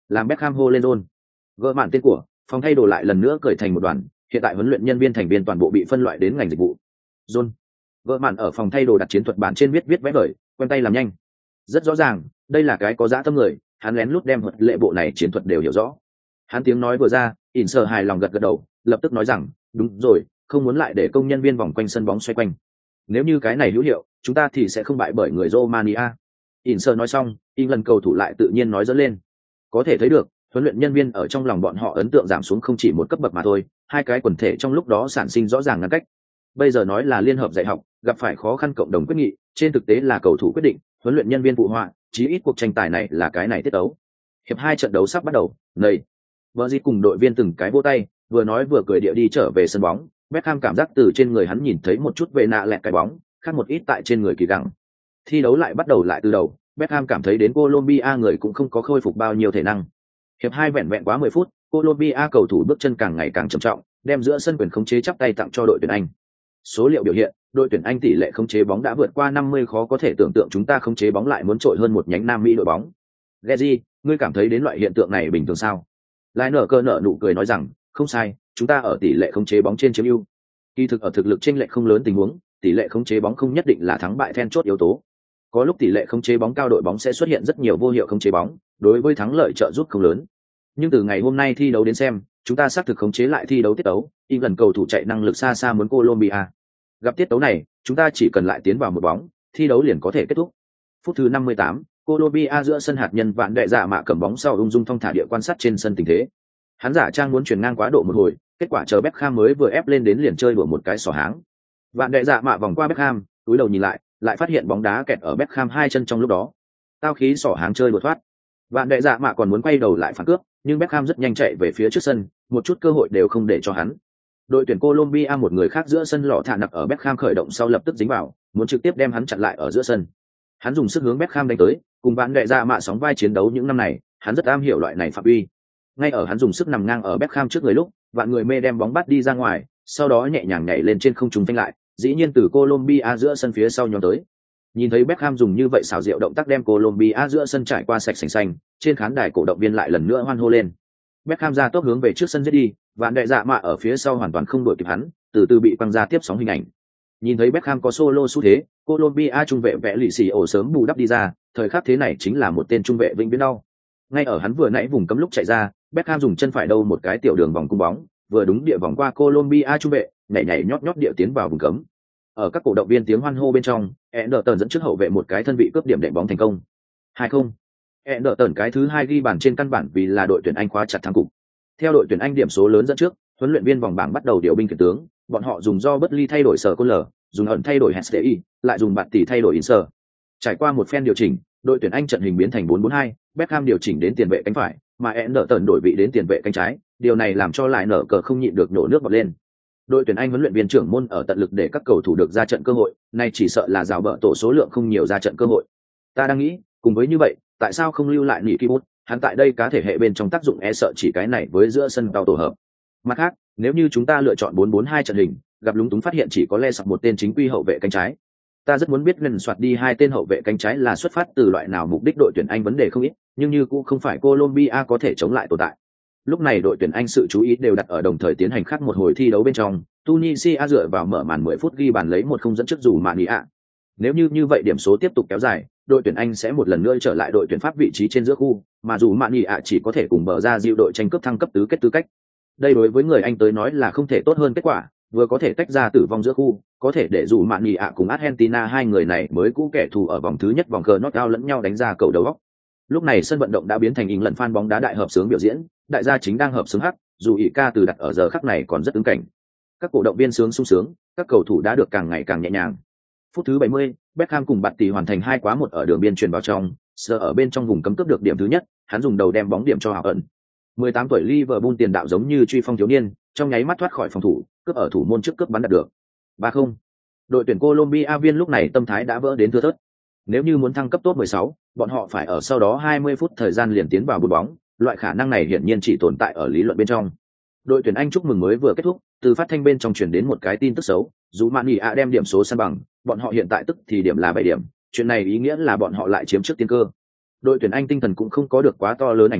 làm Beckham hô lên John. Gỡ mạn tên của, phòng thay đồ lại lần nữa cởi thành một đoàn, hiện tại huấn luyện nhân viên thành viên toàn bộ bị phân loại đến ngành dịch vụ. John. Gỡ mạn ở phòng thay đồ đặt chiến thuật bản trên viết viết vẽ vời, quen tay làm nhanh. Rất rõ ràng, đây là cái có dã tâm người, hắn lén lút đem thuật lệ bộ này chiến thuật đều hiểu rõ. Hắn tiếng nói vừa ra, ỉn sợ hài lòng gật gật đầu, lập tức nói rằng, đúng rồi, không muốn lại để công nhân viên vòng quanh sân bóng xoay quanh. Nếu như cái này hữu hiệu, chúng ta thì sẽ không bại bởi người Romania. ỉn sợ nói xong, England cầu thủ lại tự nhiên nói dẫn lên. Có thể thấy được, huấn luyện nhân viên ở trong lòng bọn họ ấn tượng giảm xuống không chỉ một cấp bậc mà thôi, hai cái quần thể trong lúc đó sản sinh rõ ràng ngăn cách. Bây giờ nói là liên hợp dạy học, gặp phải khó khăn cộng đồng quyết nghị, trên thực tế là cầu thủ quyết định, huấn luyện nhân viên phụ họa, chí ít cuộc tranh tài này là cái này tiết đấu. Hiệp hai trận đấu sắp bắt đầu, này. Vợ gì cùng đội viên từng cái vỗ tay, vừa nói vừa cười địa đi trở về sân bóng, Beckham cảm giác từ trên người hắn nhìn thấy một chút về nạ lẹt cái bóng, khác một ít tại trên người kỳ gặng. Thi đấu lại bắt đầu lại từ đầu, Beckham cảm thấy đến Colombia người cũng không có khôi phục bao nhiêu thể năng. Hiệp hai vẹn vẹn quá mười phút, Colombia cầu thủ bước chân càng ngày càng trầm trọng, đem giữa sân quyền khống chế chắp tay tặng cho đội tuyển Anh. Số liệu biểu hiện, đội tuyển Anh tỷ lệ khống chế bóng đã vượt qua năm mươi, khó có thể tưởng tượng chúng ta khống chế bóng lại muốn trội hơn một nhánh Nam Mỹ đội bóng. Gezi, ngươi cảm thấy đến loại hiện tượng này bình thường sao? Lại nở cơ nở nụ cười nói rằng, không sai, chúng ta ở tỷ lệ khống chế bóng trên chiếm ưu. Kỳ thực ở thực lực chênh lệch không lớn tình huống, tỷ lệ khống chế bóng không nhất định là thắng bại then chốt yếu tố. Có lúc tỷ lệ khống chế bóng cao đội bóng sẽ xuất hiện rất nhiều vô hiệu khống chế bóng, đối với thắng lợi trợ giúp không lớn. Nhưng từ ngày hôm nay thi đấu đến xem, chúng ta xác thực khống chế lại thi đấu tiết tấu, England cầu thủ chạy năng lực xa xa muốn Colombia. Gặp tiết tấu này, chúng ta chỉ cần lại tiến vào một bóng, thi đấu liền có thể kết thúc. Phút thứ năm mươi tám, Colombia giữa sân hạt nhân Vạn Đệ Dạ Mạ cầm bóng sau ung dung thong thả địa quan sát trên sân tình thế. Hắn giả trang muốn chuyển ngang quá độ một hồi, kết quả chờ Beckham mới vừa ép lên đến liền chơi đùa một cái xỏ háng. Vạn Đệ Dạ Mạ vòng qua Beckham, túi đầu nhìn lại, lại phát hiện bóng đá kẹt ở Beckham hai chân trong lúc đó. Tao khí xỏ háng chơi đùa thoát. Vạn Đệ Dạ Mạ còn muốn quay đầu lại phản cướp, nhưng Beckham rất nhanh chạy về phía trước sân, một chút cơ hội đều không để cho hắn. Đội tuyển Colombia một người khác giữa sân lọ thả nặc ở Beckham khởi động sau lập tức dính vào, muốn trực tiếp đem hắn chặn lại ở giữa sân. Hắn dùng sức hướng Beckham đánh tới, cùng Vạn Đệ Dạ Mạ sóng vai chiến đấu những năm này, hắn rất am hiểu loại này phạm uy. Ngay ở hắn dùng sức nằm ngang ở Beckham trước người lúc, vạn người mê đem bóng bắt đi ra ngoài, sau đó nhẹ nhàng nhảy lên trên không trung phanh lại, dĩ nhiên từ Colombia giữa sân phía sau nhóm tới. Nhìn thấy Beckham dùng như vậy xảo diệu động tác đem Colombia giữa sân trải qua sạch sành xanh, trên khán đài cổ động viên lại lần nữa hoan hô lên. Beckham ra tốc hướng về trước sân giết đi, Vạn Đệ Dạ Mạ ở phía sau hoàn toàn không đuổi kịp hắn, từ từ bị quăng ra tiếp sóng hình ảnh. Nhìn thấy Beckham có solo xu thế, Colombia trung vệ vẽ lì xì ổ sớm bù đắp đi ra, thời khắc thế này chính là một tên trung vệ vĩnh viễn đau. Ngay ở hắn vừa nãy vùng cấm lúc chạy ra, Beckham dùng chân phải đâu một cái tiểu đường vòng cung bóng, vừa đúng địa vòng qua Colombia trung vệ, nhảy nhảy nhót nhót địa tiến vào vùng cấm. Ở các cổ động viên tiếng hoan hô bên trong, Anderton dẫn trước hậu vệ một cái thân vị cướp điểm đệm bóng thành công. hai không. Anderton cái thứ hai ghi bàn trên căn bản vì là đội tuyển Anh khóa chặt thắng cục. Theo đội tuyển Anh điểm số lớn dẫn trước, huấn luyện viên vòng bảng bắt đầu điều binh khiển tướng, bọn họ dùng do bất ly thay đổi sở côn lở, dùng ẩn thay đổi Hestei, lại dùng bạt tỷ thay đổi Inser. Trải qua một phen điều chỉnh, đội tuyển Anh trận hình biến thành bốn bốn hai, Beckham điều chỉnh đến tiền vệ cánh phải, mà Anderton đổi vị đến tiền vệ cánh trái, điều này làm cho lại nở cờ không nhịn được nổ nước bọt lên. Đội tuyển Anh huấn luyện viên trưởng môn ở tận lực để các cầu thủ được ra trận cơ hội, nay chỉ sợ là rào bợ tổ số lượng không nhiều ra trận cơ hội. Ta đang nghĩ, cùng với như vậy, tại sao không lưu lại Nị Kibut, hắn tại đây cá thể hệ bên trong tác dụng e sợ chỉ cái này với giữa sân tàu tổ hợp. Mặt khác, nếu như chúng ta lựa chọn bốn bốn hai trận hình, gặp lúng túng phát hiện chỉ có Le Sọc một tên chính quy hậu vệ cánh trái. Ta rất muốn biết lần soạt đi hai tên hậu vệ cánh trái là xuất phát từ loại nào mục đích đội tuyển Anh vấn đề không ít, nhưng như cũng không phải Colombia có thể chống lại tồn tại. Lúc này đội tuyển Anh sự chú ý đều đặt ở đồng thời tiến hành khác một hồi thi đấu bên trong, Tunisia dựa vào mở màn mười phút ghi bàn lấy một không dẫn trước dù Mania. Nếu như như vậy điểm số tiếp tục kéo dài, đội tuyển Anh sẽ một lần nữa trở lại đội tuyển Pháp vị trí trên giữa khu, mà dù Mania chỉ có thể cùng bờ ra diệu đội tranh cướp thăng cấp tứ kết tư cách. Đây đối với người Anh tới nói là không thể tốt hơn kết quả, vừa có thể tách ra tử vong giữa khu, có thể để dù Mania cùng Argentina hai người này mới cũ kẻ thù ở vòng thứ nhất vòng cờ knockout lẫn nhau đánh ra cầu đầu góc. Lúc này sân vận động đã biến thành England fan bóng đá đại hợp sướng biểu diễn, đại gia chính đang hợp sướng hắc, dù ỷ ca từ đặt ở giờ khắc này còn rất ứng cảnh. Các cổ động viên sướng sung sướng, các cầu thủ đã được càng ngày càng nhẹ nhàng. Phút thứ bảy mươi, Beckham cùng Bạt Tỷ hoàn thành hai quá một ở đường biên truyền vào trong, giờ ở bên trong vùng cấm cướp được điểm thứ nhất, hắn dùng đầu đem bóng điểm cho Hảo ẩn. mười tám tuổi Liverpool tiền đạo giống như truy phong thiếu niên, trong nháy mắt thoát khỏi phòng thủ, cướp ở thủ môn trước cướp bắn đạt được. ba không. Đội tuyển Colombia viên lúc này tâm thái đã vỡ đến thưa thớt. Nếu như muốn thăng cấp top mười sáu, bọn họ phải ở sau đó hai mươi phút thời gian liền tiến vào bút bóng, loại khả năng này hiển nhiên chỉ tồn tại ở lý luận bên trong. Đội tuyển Anh chúc mừng mới vừa kết thúc, từ phát thanh bên trong truyền đến một cái tin tức xấu, dù Mania đem điểm số san bằng, bọn họ hiện tại tức thì điểm là bảy điểm, chuyện này ý nghĩa là bọn họ lại chiếm trước tiên cơ. Đội tuyển Anh tinh thần cũng không có được quá to lớn ảnh hưởng,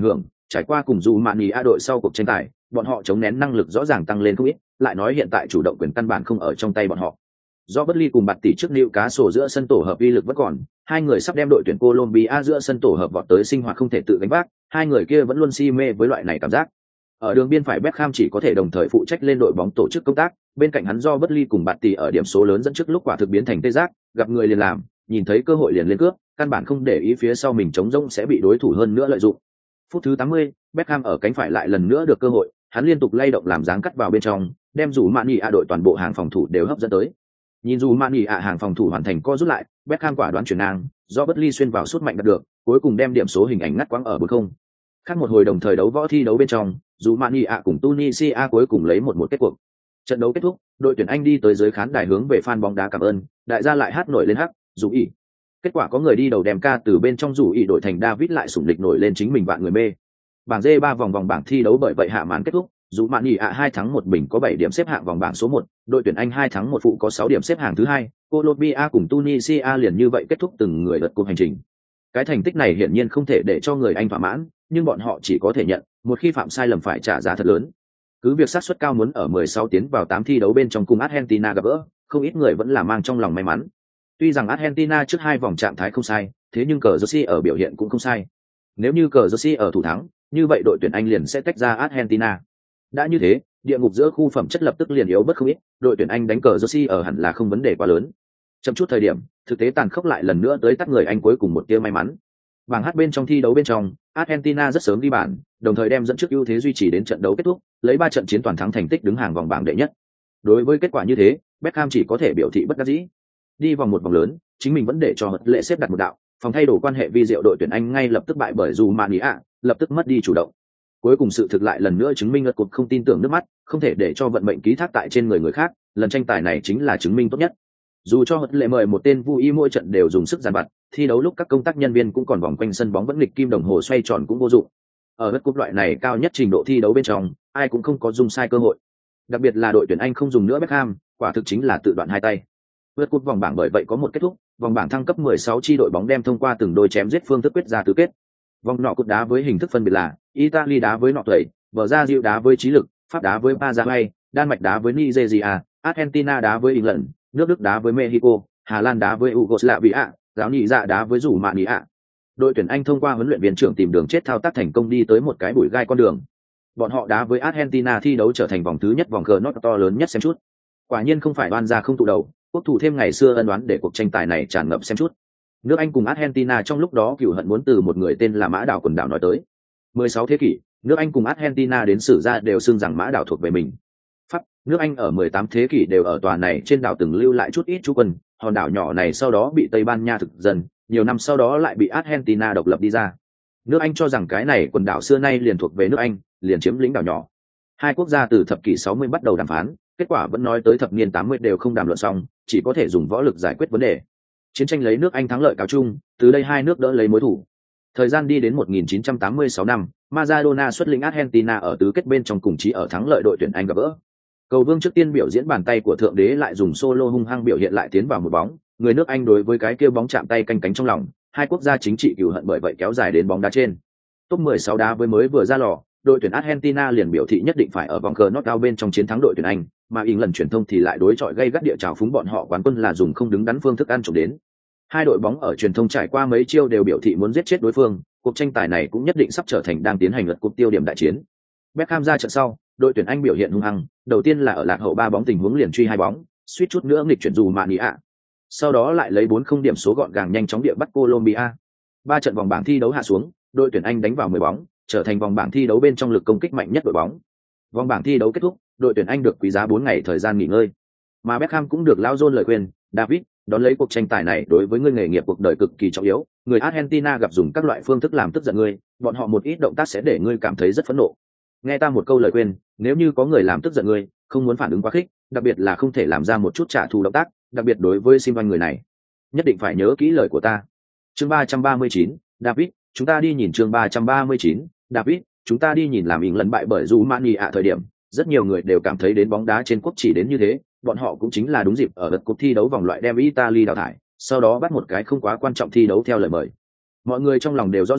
Trải qua cùng dù mạn nhì a đội sau cuộc tranh tài, bọn họ chống nén năng lực rõ ràng tăng lên không ít, lại nói hiện tại chủ động quyền căn bản không ở trong tay bọn họ. Do bất ly cùng bạt tỷ trước nịu cá sổ giữa sân tổ hợp uy lực vẫn còn, hai người sắp đem đội tuyển Colombia giữa sân tổ hợp vọt tới sinh hoạt không thể tự gánh vác, hai người kia vẫn luôn si mê với loại này cảm giác. Ở đường biên phải Beckham chỉ có thể đồng thời phụ trách lên đội bóng tổ chức công tác, bên cạnh hắn do bất ly cùng bạt tỷ ở điểm số lớn dẫn trước lúc quả thực biến thành tê giác, gặp người liền làm, nhìn thấy cơ hội liền lên cướp, căn bản không để ý phía sau mình chống rỗng sẽ bị đối thủ hơn nữa lợi dụng. Phút thứ tám mươi, Beckham ở cánh phải lại lần nữa được cơ hội, hắn liên tục lay động làm dáng cắt vào bên trong, đem dù Mani A đội toàn bộ hàng phòng thủ đều hấp dẫn tới. Nhìn dù Mani A hàng phòng thủ hoàn thành co rút lại, Beckham quả đoán chuyển ngang, do bất ly xuyên vào sút mạnh đạt được, cuối cùng đem điểm số hình ảnh ngắt quãng ở bốn không. Khác một hồi đồng thời đấu võ thi đấu bên trong, dù Mani A cùng Tunisia cuối cùng lấy một một kết cuộc. Trận đấu kết thúc, đội tuyển Anh đi tới dưới khán đài hướng về fan bóng đá cảm ơn, đại gia lại hát nổi lên hắc, dù ý. Kết quả có người đi đầu đem ca từ bên trong dù ý đổi thành David lại sủng lịch nổi lên chính mình vạn người mê. Bảng D ba vòng vòng bảng thi đấu bởi vậy hạ màn kết thúc, dù Mạn Nghị ạ hai thắng một bình có bảy điểm xếp hạng vòng bảng số một, đội tuyển Anh hai thắng một phụ có sáu điểm xếp hạng thứ hai, Colombia cùng Tunisia liền như vậy kết thúc từng người lượt cuộc hành trình. Cái thành tích này hiển nhiên không thể để cho người Anh thỏa mãn, nhưng bọn họ chỉ có thể nhận, một khi phạm sai lầm phải trả giá thật lớn. Cứ việc xác suất cao muốn ở mười sáu tiến vào tám thi đấu bên trong cùng Argentina gặp gỡ, không ít người vẫn là mang trong lòng may mắn. Tuy rằng Argentina trước hai vòng trạng thái không sai, thế nhưng cờ Jersey ở biểu hiện cũng không sai. Nếu như cờ Jersey ở thủ thắng, như vậy đội tuyển Anh liền sẽ tách ra Argentina. Đã như thế, địa ngục giữa khu phẩm chất lập tức liền yếu bất không ít, đội tuyển Anh đánh cờ Jersey ở hẳn là không vấn đề quá lớn. Chậm chút thời điểm, thực tế tàn khốc lại lần nữa tới tắt người Anh cuối cùng một tia may mắn. Bảng H bên trong thi đấu bên trong, Argentina rất sớm ghi bàn, đồng thời đem dẫn trước ưu thế duy trì đến trận đấu kết thúc, lấy ba trận chiến toàn thắng thành tích đứng hàng vòng bảng đệ nhất. Đối với kết quả như thế, Beckham chỉ có thể biểu thị bất đắc dĩ. Đi vòng một vòng lớn, chính mình vẫn để cho Hật Lệ xếp đặt một đạo, phòng thay đổi quan hệ vi diệu đội tuyển Anh ngay lập tức bại bởi dù Mani A, lập tức mất đi chủ động. Cuối cùng sự thực lại lần nữa chứng minh lượt cuộc không tin tưởng nước mắt, không thể để cho vận mệnh ký thác tại trên người người khác, lần tranh tài này chính là chứng minh tốt nhất. Dù cho Hật Lệ mời một tên vui y mỗi trận đều dùng sức giàn vặt, thi đấu lúc các công tác nhân viên cũng còn vòng quanh sân bóng vẫn nghịch kim đồng hồ xoay tròn cũng vô dụng. Ở lượt cúp loại này cao nhất trình độ thi đấu bên trong, ai cũng không có dùng sai cơ hội. Đặc biệt là đội tuyển Anh không dùng nữa Beckham, quả thực chính là tự đoạn hai tay. Lượt cúp vòng bảng bởi vậy có một kết thúc, vòng bảng thăng cấp mười sáu chi đội bóng đem thông qua từng đôi chém giết phương thức quyết ra tứ kết. Vòng nọ cột đá với hình thức phân biệt là Italy đá với nọ tuổi, Brazil đá với trí lực, Pháp đá với Paraguay, Đan Mạch đá với Nigeria, Argentina đá với England, nước Đức đá với Mexico, Hà Lan đá với Yugoslavia, giáo nhị dạ đá với rủ mạn ạ. Đội tuyển Anh thông qua huấn luyện viên trưởng tìm đường chết thao tác thành công đi tới một cái bụi gai con đường. Bọn họ đá với Argentina thi đấu trở thành vòng thứ nhất vòng cờ nốt to lớn nhất xem chút. Quả nhiên không phải oan gia không tụ đầu, quốc thủ thêm ngày xưa ân đoán để cuộc tranh tài này tràn ngập xem chút. Nước Anh cùng Argentina trong lúc đó cựu hận muốn từ một người tên là Mã Đảo quần đảo nói tới. mười sáu thế kỷ, nước Anh cùng Argentina đến sử ra đều xưng rằng Mã Đảo thuộc về mình. Pháp, nước Anh ở mười tám thế kỷ đều ở tòa này trên đảo từng lưu lại chút ít trú quân, hòn đảo nhỏ này sau đó bị Tây Ban Nha thực dân, nhiều năm sau đó lại bị Argentina độc lập đi ra. Nước Anh cho rằng cái này quần đảo xưa nay liền thuộc về nước Anh, liền chiếm lĩnh đảo nhỏ. Hai quốc gia từ thập kỷ sáu mươi bắt đầu đàm phán, kết quả vẫn nói tới thập niên tám mươi đều không đàm luận xong, chỉ có thể dùng võ lực giải quyết vấn đề. Chiến tranh lấy nước Anh thắng lợi cáo chung, từ đây hai nước đỡ lấy mối thù. Thời gian đi đến một nghìn chín trăm tám mươi sáu năm, Maradona xuất lĩnh Argentina ở tứ kết bên trong cùng chí ở thắng lợi đội tuyển Anh gặp gỡ. Cầu vương trước tiên biểu diễn bàn tay của thượng đế lại dùng solo hung hăng biểu hiện lại tiến vào một bóng, người nước Anh đối với cái kia bóng chạm tay canh cánh trong lòng, hai quốc gia chính trị cừu hận bởi vậy kéo dài đến bóng đá trên. Top mười sáu đá với mới vừa ra lò, đội tuyển Argentina liền biểu thị nhất định phải ở vòng cờ knockout bên trong chiến thắng đội tuyển Anh, mà England truyền thông thì lại đối chọi gây gắt địa trào phúng bọn họ quán quân là dùng không đứng đắn phương thức ăn trộm đến. Hai đội bóng ở truyền thông trải qua mấy chiêu đều biểu thị muốn giết chết đối phương, cuộc tranh tài này cũng nhất định sắp trở thành đang tiến hành lượt cúp tiêu điểm đại chiến. Beckham ra trận sau, đội tuyển Anh biểu hiện hung hăng, đầu tiên là ở lạc hậu ba bóng tình huống liền truy hai bóng, suýt chút nữa nghịch chuyển dù Mạn ạ. Sau đó lại lấy bốn không điểm số gọn gàng nhanh chóng địa bắt Colombia. Ba trận vòng bảng thi đấu hạ xuống, đội tuyển Anh đánh vào mười bóng, trở thành vòng bảng thi đấu bên trong lực công kích mạnh nhất đội bóng. Vòng bảng thi đấu kết thúc, đội tuyển Anh được quý giá bốn ngày thời gian nghỉ ngơi. Mà Beckham cũng được lao John lời khuyên, David, đón lấy cuộc tranh tài này đối với ngươi nghề nghiệp cuộc đời cực kỳ trọng yếu, người Argentina gặp dùng các loại phương thức làm tức giận ngươi, bọn họ một ít động tác sẽ để ngươi cảm thấy rất phẫn nộ. Nghe ta một câu lời khuyên, nếu như có người làm tức giận ngươi, không muốn phản ứng quá khích, đặc biệt là không thể làm ra một chút trả thù động tác, đặc biệt đối với sim anh người này. Nhất định phải nhớ kỹ lời của ta. Chương ba trăm ba mươi chín, David, chúng ta đi nhìn chương ba trăm ba mươi chín, David, chúng ta đi nhìn làm ỉng lần bại bởi Rumania ạ thời điểm, rất nhiều người đều cảm thấy đến bóng đá trên quốc chỉ đến như thế, bọn họ cũng chính là đúng dịp ở lượt cuộc thi đấu vòng loại đem Italy đào thải, sau đó bắt một cái không quá quan trọng thi đấu theo lời mời. Mọi người trong lòng đều rõ ràng,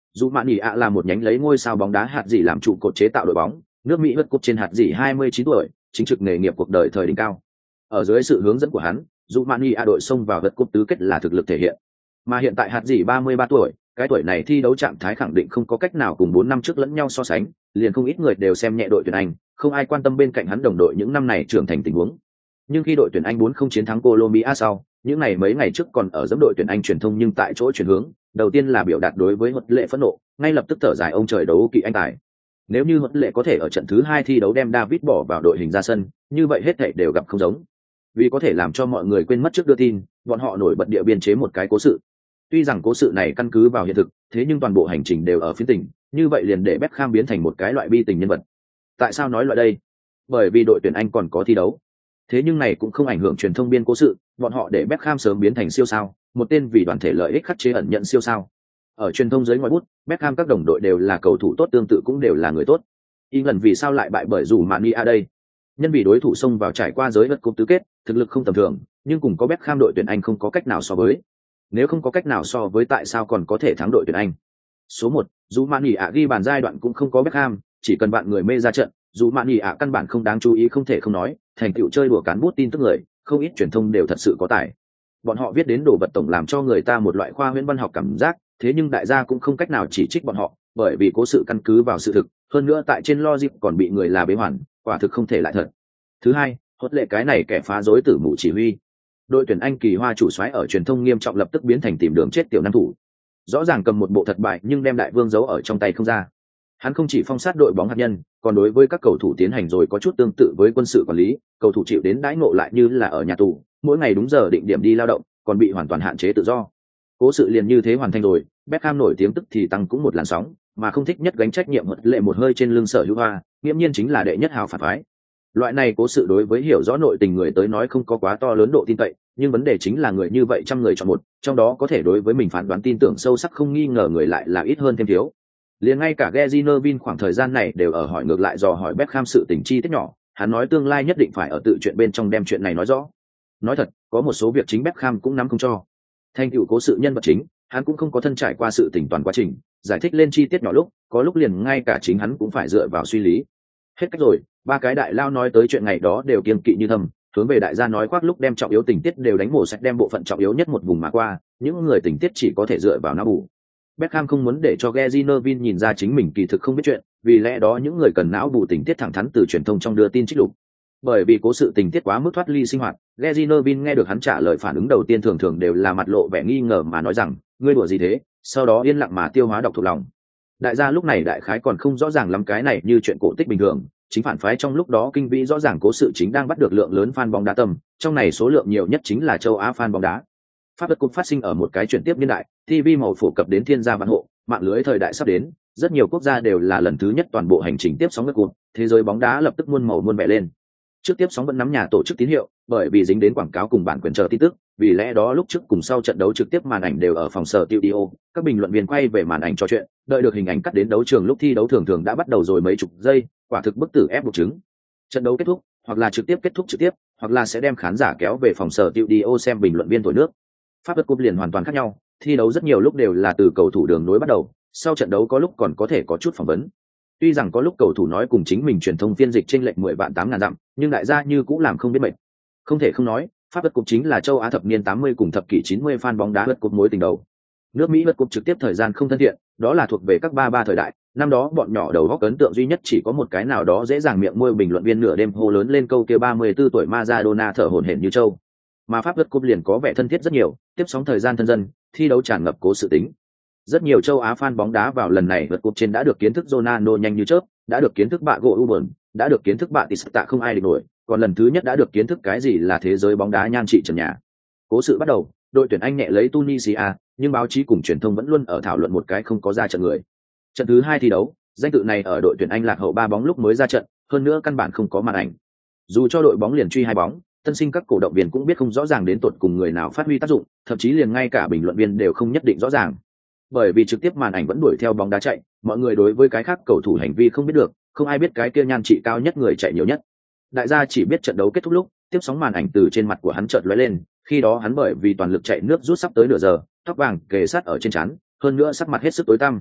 dù mạn nghỉ ạ là một nhánh lấy ngôi sao bóng đá hạt dị làm trụ cột chế tạo đội bóng, nước Mỹ vượt cúp trên hạt dị hai mươi chín tuổi, chính trực nghề nghiệp cuộc đời thời đỉnh cao. Ở dưới sự hướng dẫn của hắn, dù mạn nghỉ ạ đội xông vào vượt cúp tứ kết là thực lực thể hiện. Mà hiện tại hạt dị ba mươi ba tuổi, cái tuổi này thi đấu trạng thái khẳng định không có cách nào cùng bốn năm trước lẫn nhau so sánh, liền không ít người đều xem nhẹ đội tuyển Anh, không ai quan tâm bên cạnh hắn đồng đội những năm này trưởng thành tình huống. Nhưng khi đội tuyển Anh bốn không chiến thắng Colombia sau, những ngày mấy ngày trước còn ở giẫm đội tuyển Anh truyền thông nhưng tại chỗ chuyển hướng, đầu tiên là biểu đạt đối với Huấn Lệ phẫn nộ, ngay lập tức thở dài ông trời đấu kỵ anh tài. Nếu như Huấn Lệ có thể ở trận thứ hai thi đấu đem David bỏ vào đội hình ra sân, như vậy hết thảy đều gặp không giống. Vì có thể làm cho mọi người quên mất trước đưa tin, bọn họ nổi bật địa biên chế một cái cố sự. Tuy rằng cố sự này căn cứ vào hiện thực, thế nhưng toàn bộ hành trình đều ở phiến tình, như vậy liền để Beckham biến thành một cái loại bi tình nhân vật. Tại sao nói loại đây? Bởi vì đội tuyển Anh còn có thi đấu. Thế nhưng này cũng không ảnh hưởng truyền thông biên cố sự, bọn họ để Beckham sớm biến thành siêu sao, một tên vì đoàn thể lợi ích khắc chế ẩn nhận siêu sao. Ở truyền thông giới ngoài bút, Beckham các đồng đội đều là cầu thủ tốt, tương tự cũng đều là người tốt. England vì sao lại bại bởi dù Mania đây? Nhân vì đối thủ xông vào trải qua giới vật cúp tứ kết, thực lực không tầm thường, nhưng cùng có Beckham đội tuyển Anh không có cách nào so với. Nếu không có cách nào so với tại sao còn có thể thắng đội tuyển Anh? Số một, dù Mania ghi bàn giai đoạn cũng không có Beckham, chỉ cần bạn người mê ra trận, dù Mania căn bản không đáng chú ý, không thể không nói, thành tựu chơi đùa cán bút tin tức người, không ít truyền thông đều thật sự có tài. Bọn họ viết đến đồ vật tổng làm cho người ta một loại khoa huyễn văn học cảm giác, thế nhưng đại gia cũng không cách nào chỉ trích bọn họ, bởi vì cố sự căn cứ vào sự thực, hơn nữa tại trên logic còn bị người là bế hoàn, quả thực không thể lại thật. Thứ hai, Huấn Lệ cái này kẻ phá rối tử mụ chỉ huy. Đội tuyển Anh kỳ hoa chủ soái ở truyền thông nghiêm trọng lập tức biến thành tìm đường chết tiểu năng thủ. Rõ ràng cầm một bộ thật bại nhưng đem đại vương giấu ở trong tay không ra. Hắn không chỉ phong sát đội bóng hạt nhân, còn đối với các cầu thủ tiến hành rồi có chút tương tự với quân sự quản lý, cầu thủ chịu đến đãi ngộ lại như là ở nhà tù, mỗi ngày đúng giờ định điểm đi lao động, còn bị hoàn toàn hạn chế tự do. Cố sự liền như thế hoàn thành rồi, Beckham nổi tiếng tức thì tăng cũng một làn sóng, mà không thích nhất gánh trách nhiệm Huấn Lệ một hơi trên lưng sở hữu hoa, nghiễm nhiên chính là đệ nhất hào phản phái. Loại này cố sự đối với hiểu rõ nội tình người tới nói không có quá to lớn độ tin cậy, nhưng vấn đề chính là người như vậy trăm người chọn một, trong đó có thể đối với mình phán đoán tin tưởng sâu sắc không nghi ngờ người lại là ít hơn thêm thiếu. Liền ngay cả Gary Neville khoảng thời gian này đều ở hỏi ngược lại dò hỏi Beckham sự tình chi tiết nhỏ, hắn nói tương lai nhất định phải ở tự chuyện bên trong đem chuyện này nói rõ. Nói thật, có một số việc chính Beckham cũng nắm không cho. Thành tựu cố sự nhân vật chính, hắn cũng không có thân trải qua sự tình toàn quá trình, giải thích lên chi tiết nhỏ lúc, có lúc liền ngay cả chính hắn cũng phải dựa vào suy lý. Hết cách rồi, ba cái đại lao nói tới chuyện ngày đó đều kiêng kỵ như thầm, hướng về đại gia nói khoác lúc đem trọng yếu tình tiết đều đánh mổ sạch, đem bộ phận trọng yếu nhất một vùng mà qua, những người tình tiết chỉ có thể dựa vào não bù. Beckham không muốn để cho Gary Neville nhìn ra chính mình kỳ thực không biết chuyện, vì lẽ đó những người cần não bù tình tiết thẳng thắn từ truyền thông trong đưa tin trích lục. Bởi vì cố sự tình tiết quá mức thoát ly sinh hoạt, Gary Neville nghe được hắn trả lời phản ứng đầu tiên thường thường đều là mặt lộ vẻ nghi ngờ mà nói rằng, ngươi đùa gì thế, sau đó yên lặng mà tiêu hóa đọc thuộc lòng. Đại gia lúc này đại khái còn không rõ ràng lắm cái này như chuyện cổ tích bình thường, chính phản phái trong lúc đó kinh vĩ rõ ràng cố sự chính đang bắt được lượng lớn fan bóng đá tầm, trong này số lượng nhiều nhất chính là châu Á fan bóng đá. Pháp luật cúp phát sinh ở một cái chuyển tiếp niên đại, ti vi màu phổ cập đến thiên gia vạn hộ, mạng lưới thời đại sắp đến, rất nhiều quốc gia đều là lần thứ nhất toàn bộ hành trình tiếp sóng nước cúp, thế giới bóng đá lập tức muôn màu muôn vẻ lên. Trước tiếp sóng vẫn nắm nhà tổ chức tín hiệu, bởi vì dính đến quảng cáo cùng bản quyền chờ tin tức, vì lẽ đó lúc trước cùng sau trận đấu trực tiếp màn ảnh đều ở phòng sở studio, các bình luận viên quay về màn ảnh trò chuyện, đợi được hình ảnh cắt đến đấu trường lúc thi đấu thường thường đã bắt đầu rồi mấy chục giây, quả thực bức tử ép buộc chứng. Trận đấu kết thúc, hoặc là trực tiếp kết thúc trực tiếp, hoặc là sẽ đem khán giả kéo về phòng sở studio xem bình luận viên thổi nước. Pháp luật cúp liền hoàn toàn khác nhau, thi đấu rất nhiều lúc đều là từ cầu thủ đường nối bắt đầu, sau trận đấu có lúc còn có thể có chút phỏng vấn. Tuy rằng có lúc cầu thủ nói cùng chính mình truyền thông phiên dịch trên lệch mười vạn tám ngàn dặm, nhưng đại gia như cũng làm không biết mệt. Không thể không nói, Pháp luật cúp chính là châu Á thập niên tám mươi cùng thập kỷ chín mươi fan bóng đá luật cúp mối tình đầu. Nước Mỹ luật cúp trực tiếp thời gian không thân thiện, đó là thuộc về các ba ba thời đại, năm đó bọn nhỏ đầu góc ấn tượng duy nhất chỉ có một cái nào đó dễ dàng miệng môi bình luận viên nửa đêm hô lớn lên câu kia ba mươi tư tuổi Maradona thở hổn hển như trâu. Mà Pháp luật cúp liền có vẻ thân thiết rất nhiều, tiếp sóng thời gian thân dân, thi đấu tràn ngập cố sự tính. Rất nhiều châu Á fan bóng đá vào lần này vượt cúp trên đã được kiến thức Ronaldo nhanh như chớp, đã được kiến thức bạ gỗ Uburn, đã được kiến thức bạ Tista không ai địch nổi, còn lần thứ nhất đã được kiến thức cái gì là thế giới bóng đá nhan trị trần nhà. Cố sự bắt đầu, đội tuyển Anh nhẹ lấy Tunisia, nhưng báo chí cùng truyền thông vẫn luôn ở thảo luận một cái không có ra trận người. Trận thứ hai thi đấu, danh tự này ở đội tuyển Anh lạc hậu ba bóng lúc mới ra trận, hơn nữa căn bản không có màn ảnh. Dù cho đội bóng liền truy hai bóng, tân sinh các cổ động viên cũng biết không rõ ràng đến tột cùng người nào phát huy tác dụng, thậm chí liền ngay cả bình luận viên đều không nhất định rõ ràng. Bởi vì trực tiếp màn ảnh vẫn đuổi theo bóng đá chạy, mọi người đối với cái khác cầu thủ hành vi không biết được, không ai biết cái kia nhan trị cao nhất người chạy nhiều nhất. Đại gia chỉ biết trận đấu kết thúc lúc, tiếp sóng màn ảnh từ trên mặt của hắn chợt lóe lên, khi đó hắn bởi vì toàn lực chạy nước rút sắp tới nửa giờ, tóc vàng kề sát ở trên trán, hơn nữa sắc mặt hết sức tối tăm.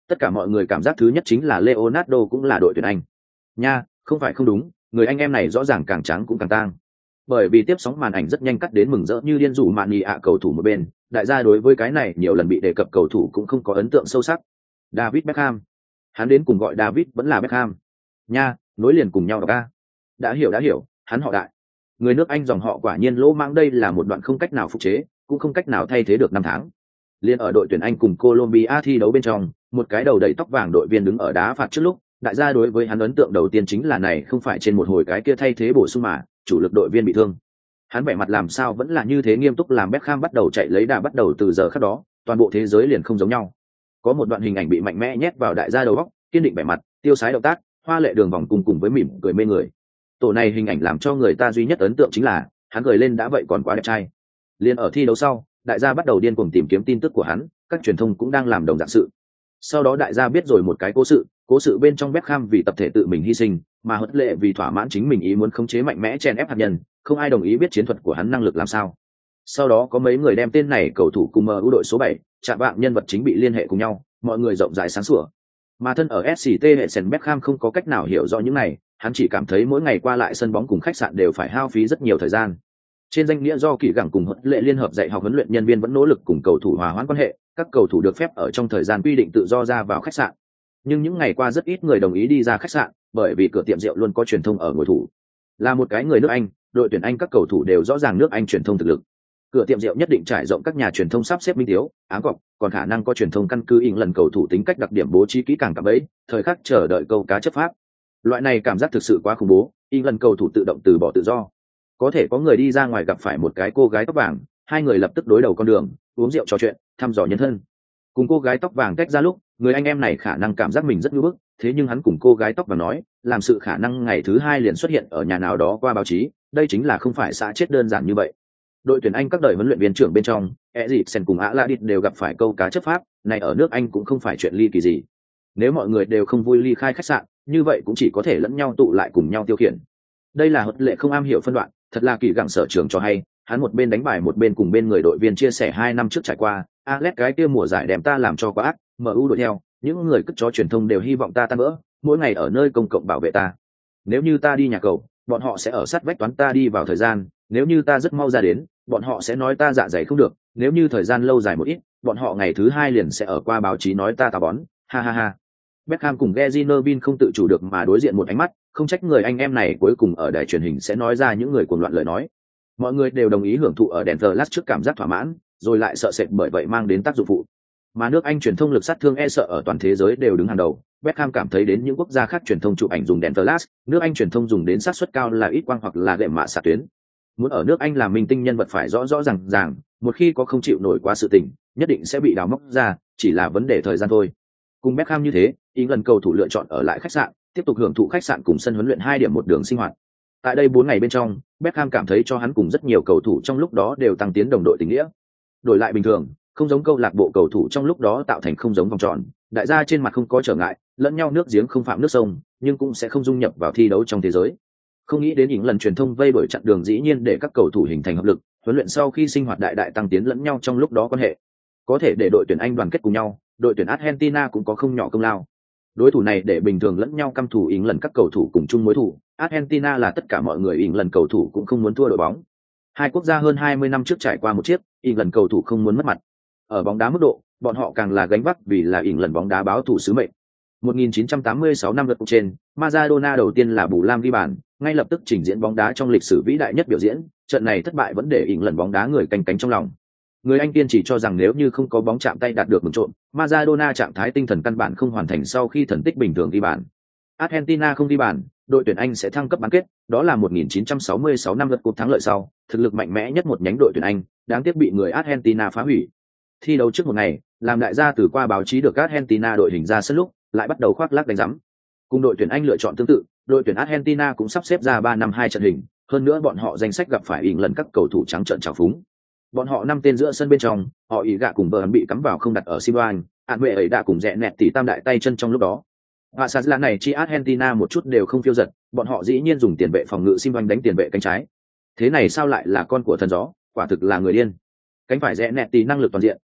Tất cả mọi người cảm giác thứ nhất chính là Leonardo cũng là đội tuyển Anh. Nha, không phải không đúng, người anh em này rõ ràng càng trắng cũng càng tang. Bởi vì tiếp sóng màn ảnh rất nhanh cắt đến mừng rỡ như điên rủ mạn nhị ạ cầu thủ một bên, đại gia đối với cái này nhiều lần bị đề cập cầu thủ cũng không có ấn tượng sâu sắc. David Beckham, hắn đến cùng gọi David vẫn là Beckham. Nha, nối liền cùng nhau đọc a. Đã hiểu đã hiểu, hắn họ đại. Người nước Anh dòng họ quả nhiên lỗ mãng, đây là một đoạn không cách nào phục chế, cũng không cách nào thay thế được năm tháng. Liên ở đội tuyển Anh cùng Colombia thi đấu bên trong, một cái đầu đầy tóc vàng đội viên đứng ở đá phạt trước lúc, đại gia đối với hắn ấn tượng đầu tiên chính là này không phải trên một hồi cái kia thay thế bổ sung mà, chủ lực đội viên bị thương. Hắn vẻ mặt làm sao vẫn là như thế nghiêm túc, làm Beckham bắt đầu chạy lấy đà, bắt đầu từ giờ khắc đó, toàn bộ thế giới liền không giống nhau. Có một đoạn hình ảnh bị mạnh mẽ nhét vào đại gia đầu óc, kiên định vẻ mặt, tiêu sái động tác, hoa lệ đường vòng cùng cùng với mỉm cười mê người. Tổ này hình ảnh làm cho người ta duy nhất ấn tượng chính là hắn cười lên đã vậy còn quá đẹp trai. Liên ở thi đấu sau, đại gia bắt đầu điên cuồng tìm kiếm tin tức của hắn, các truyền thông cũng đang làm đồng dạng sự. Sau đó đại gia biết rồi một cái cố sự, cố sự bên trong Beckham vì tập thể tự mình hy sinh, mà Huấn Lệ vì thỏa mãn chính mình ý muốn khống chế mạnh mẽ chen ép hạt nhân, không ai đồng ý biết chiến thuật của hắn năng lực làm sao. Sau đó có mấy người đem tên này cầu thủ cùng em u đội số bảy, chạm vạng nhân vật chính bị liên hệ cùng nhau, mọi người rộng rãi sáng sủa. Mà thân ở ét xê tê hệ sen Beckham không có cách nào hiểu rõ những này, hắn chỉ cảm thấy mỗi ngày qua lại sân bóng cùng khách sạn đều phải hao phí rất nhiều thời gian. Trên danh nghĩa do kỳ gẳng cùng Huấn Lệ liên hợp dạy học huấn luyện nhân viên vẫn nỗ lực cùng cầu thủ hòa hoãn quan hệ, các cầu thủ được phép ở trong thời gian quy định tự do ra vào khách sạn. Nhưng những ngày qua rất ít người đồng ý đi ra khách sạn, bởi vì cửa tiệm rượu luôn có truyền thông ở ngồi thủ. Là một cái người nước Anh, đội tuyển Anh các cầu thủ đều rõ ràng nước Anh truyền thông thực lực. Cửa tiệm rượu nhất định trải rộng các nhà truyền thông sắp xếp minh thiếu, ám cọc, còn khả năng có truyền thông căn cứ ỉn lần cầu thủ tính cách đặc điểm bố trí kỹ càng cả bấy, thời khắc chờ đợi câu cá chấp pháp. Loại này cảm giác thực sự quá khủng bố, ỉn lần cầu thủ tự động từ bỏ tự do. Có thể có người đi ra ngoài gặp phải một cái cô gái tóc vàng, hai người lập tức đối đầu con đường, uống rượu trò chuyện, thăm dò nhân thân. Cùng cô gái tóc vàng tách ra lúc, người anh em này khả năng cảm giác mình rất nhu bức, thế nhưng hắn cùng cô gái tóc vàng nói, làm sự khả năng ngày thứ hai liền xuất hiện ở nhà nào đó qua báo chí, đây chính là không phải xã chết đơn giản như vậy. Đội tuyển Anh các đời huấn luyện viên trưởng bên trong, Eriksen cùng Aladit đều gặp phải câu cá chấp pháp, này ở nước Anh cũng không phải chuyện ly kỳ gì. Nếu mọi người đều không vui ly khai khách sạn, như vậy cũng chỉ có thể lẫn nhau tụ lại cùng nhau tiêu khiển. Đây là Huấn Lệ không am hiểu phân đoạn, thật là kỳ gặng sở trường cho hay, hắn một bên đánh bài một bên cùng bên người đội viên chia sẻ hai năm trước trải qua, Alex cái kia mùa giải đem ta làm cho quá ác, em u đuổi theo, những người cất chó truyền thông đều hy vọng ta tan vỡ, mỗi ngày ở nơi công cộng bảo vệ ta. Nếu như ta đi nhà cầu, bọn họ sẽ ở sát vách toán ta đi vào thời gian, nếu như ta rất mau ra đến, bọn họ sẽ nói ta dạ dày không được, nếu như thời gian lâu dài một ít, bọn họ ngày thứ hai liền sẽ ở qua báo chí nói ta tà bón, ha ha ha. Beckham cùng Gary Neville không tự chủ được mà đối diện một ánh mắt, không trách người anh em này cuối cùng ở đài truyền hình sẽ nói ra những người cuồng loạn lời nói. Mọi người đều đồng ý hưởng thụ ở đèn flash trước cảm giác thỏa mãn, rồi lại sợ sệt bởi vậy mang đến tác dụng phụ. Mà nước Anh truyền thông lực sát thương e sợ ở toàn thế giới đều đứng hàng đầu. Beckham cảm thấy đến những quốc gia khác truyền thông chụp ảnh dùng đèn flash, nước Anh truyền thông dùng đến xác suất cao là ít quang hoặc là gệm mạ xạ tuyến. Muốn ở nước Anh làm minh tinh nhân vật phải rõ rõ ràng ràng, một khi có không chịu nổi quá sự tình, nhất định sẽ bị đào móc ra, chỉ là vấn đề thời gian thôi. Cùng Beckham như thế, England cầu thủ lựa chọn ở lại khách sạn, tiếp tục hưởng thụ khách sạn cùng sân huấn luyện hai điểm một đường sinh hoạt. Tại đây bốn ngày bên trong, Beckham cảm thấy cho hắn cùng rất nhiều cầu thủ trong lúc đó đều tăng tiến đồng đội tình nghĩa. Đổi lại bình thường, không giống câu lạc bộ cầu thủ trong lúc đó tạo thành không giống vòng tròn, đại gia trên mặt không có trở ngại, lẫn nhau nước giếng không phạm nước sông, nhưng cũng sẽ không dung nhập vào thi đấu trong thế giới. Không nghĩ đến những lần truyền thông vây bởi chặn đường dĩ nhiên để các cầu thủ hình thành hợp lực, huấn luyện sau khi sinh hoạt đại đại tăng tiến lẫn nhau trong lúc đó quan hệ. Có thể để đội tuyển Anh đoàn kết cùng nhau, đội tuyển Argentina cũng có không nhỏ công lao. Đối thủ này để bình thường lẫn nhau căm thù ỉng lần các cầu thủ cùng chung mối thù, Argentina là tất cả mọi người ỉng lần cầu thủ cũng không muốn thua đội bóng. Hai quốc gia hơn hai mươi năm trước trải qua một chiếc, ỉng lần cầu thủ không muốn mất mặt. Ở bóng đá mức độ, bọn họ càng là gánh vác vì là ỉng lần bóng đá báo thủ sứ mệnh. một nghìn chín trăm tám mươi sáu năm lượt cuộc trên, Maradona đầu tiên là bù lam ghi bàn, ngay lập tức trình diễn bóng đá trong lịch sử vĩ đại nhất biểu diễn, trận này thất bại vẫn để ỉng lần bóng đá người canh cánh trong lòng. Người Anh kiên chỉ cho rằng nếu như không có bóng chạm tay đạt được mừng trộm, Maradona trạng thái tinh thần căn bản không hoàn thành sau khi thần tích bình thường ghi bàn. Argentina không ghi bàn, đội tuyển Anh sẽ thăng cấp bán kết, đó là một nghìn chín trăm sáu mươi sáu năm lượt cuộc thắng lợi sau, thực lực mạnh mẽ nhất một nhánh đội tuyển Anh, đáng tiếc bị người Argentina phá hủy. Thi đấu trước một ngày, làm đại gia từ qua báo chí được Argentina đội hình ra sân lúc, lại bắt đầu khoác lác đánh rắm. Cùng đội tuyển Anh lựa chọn tương tự, đội tuyển Argentina cũng sắp xếp ra ba năm hai trận hình, hơn nữa bọn họ danh sách gặp phải ỉng lần các cầu thủ trắng trợn trào phúng. Bọn họ năm tên giữa sân bên trong, họ ý gạ cùng bờ hắn bị cắm vào không đặt ở Sivan, ạn vệ ấy đã cùng rẽ nẹt tỉ tam đại tay chân trong lúc đó. Và sát là này chi Argentina một chút đều không phiêu giật, bọn họ dĩ nhiên dùng tiền vệ phòng ngự Sivan đánh tiền vệ cánh trái. Thế này sao lại là con của thần gió, quả thực là người điên. Cánh phải rẽ nẹt tỉ năng lực toàn diện,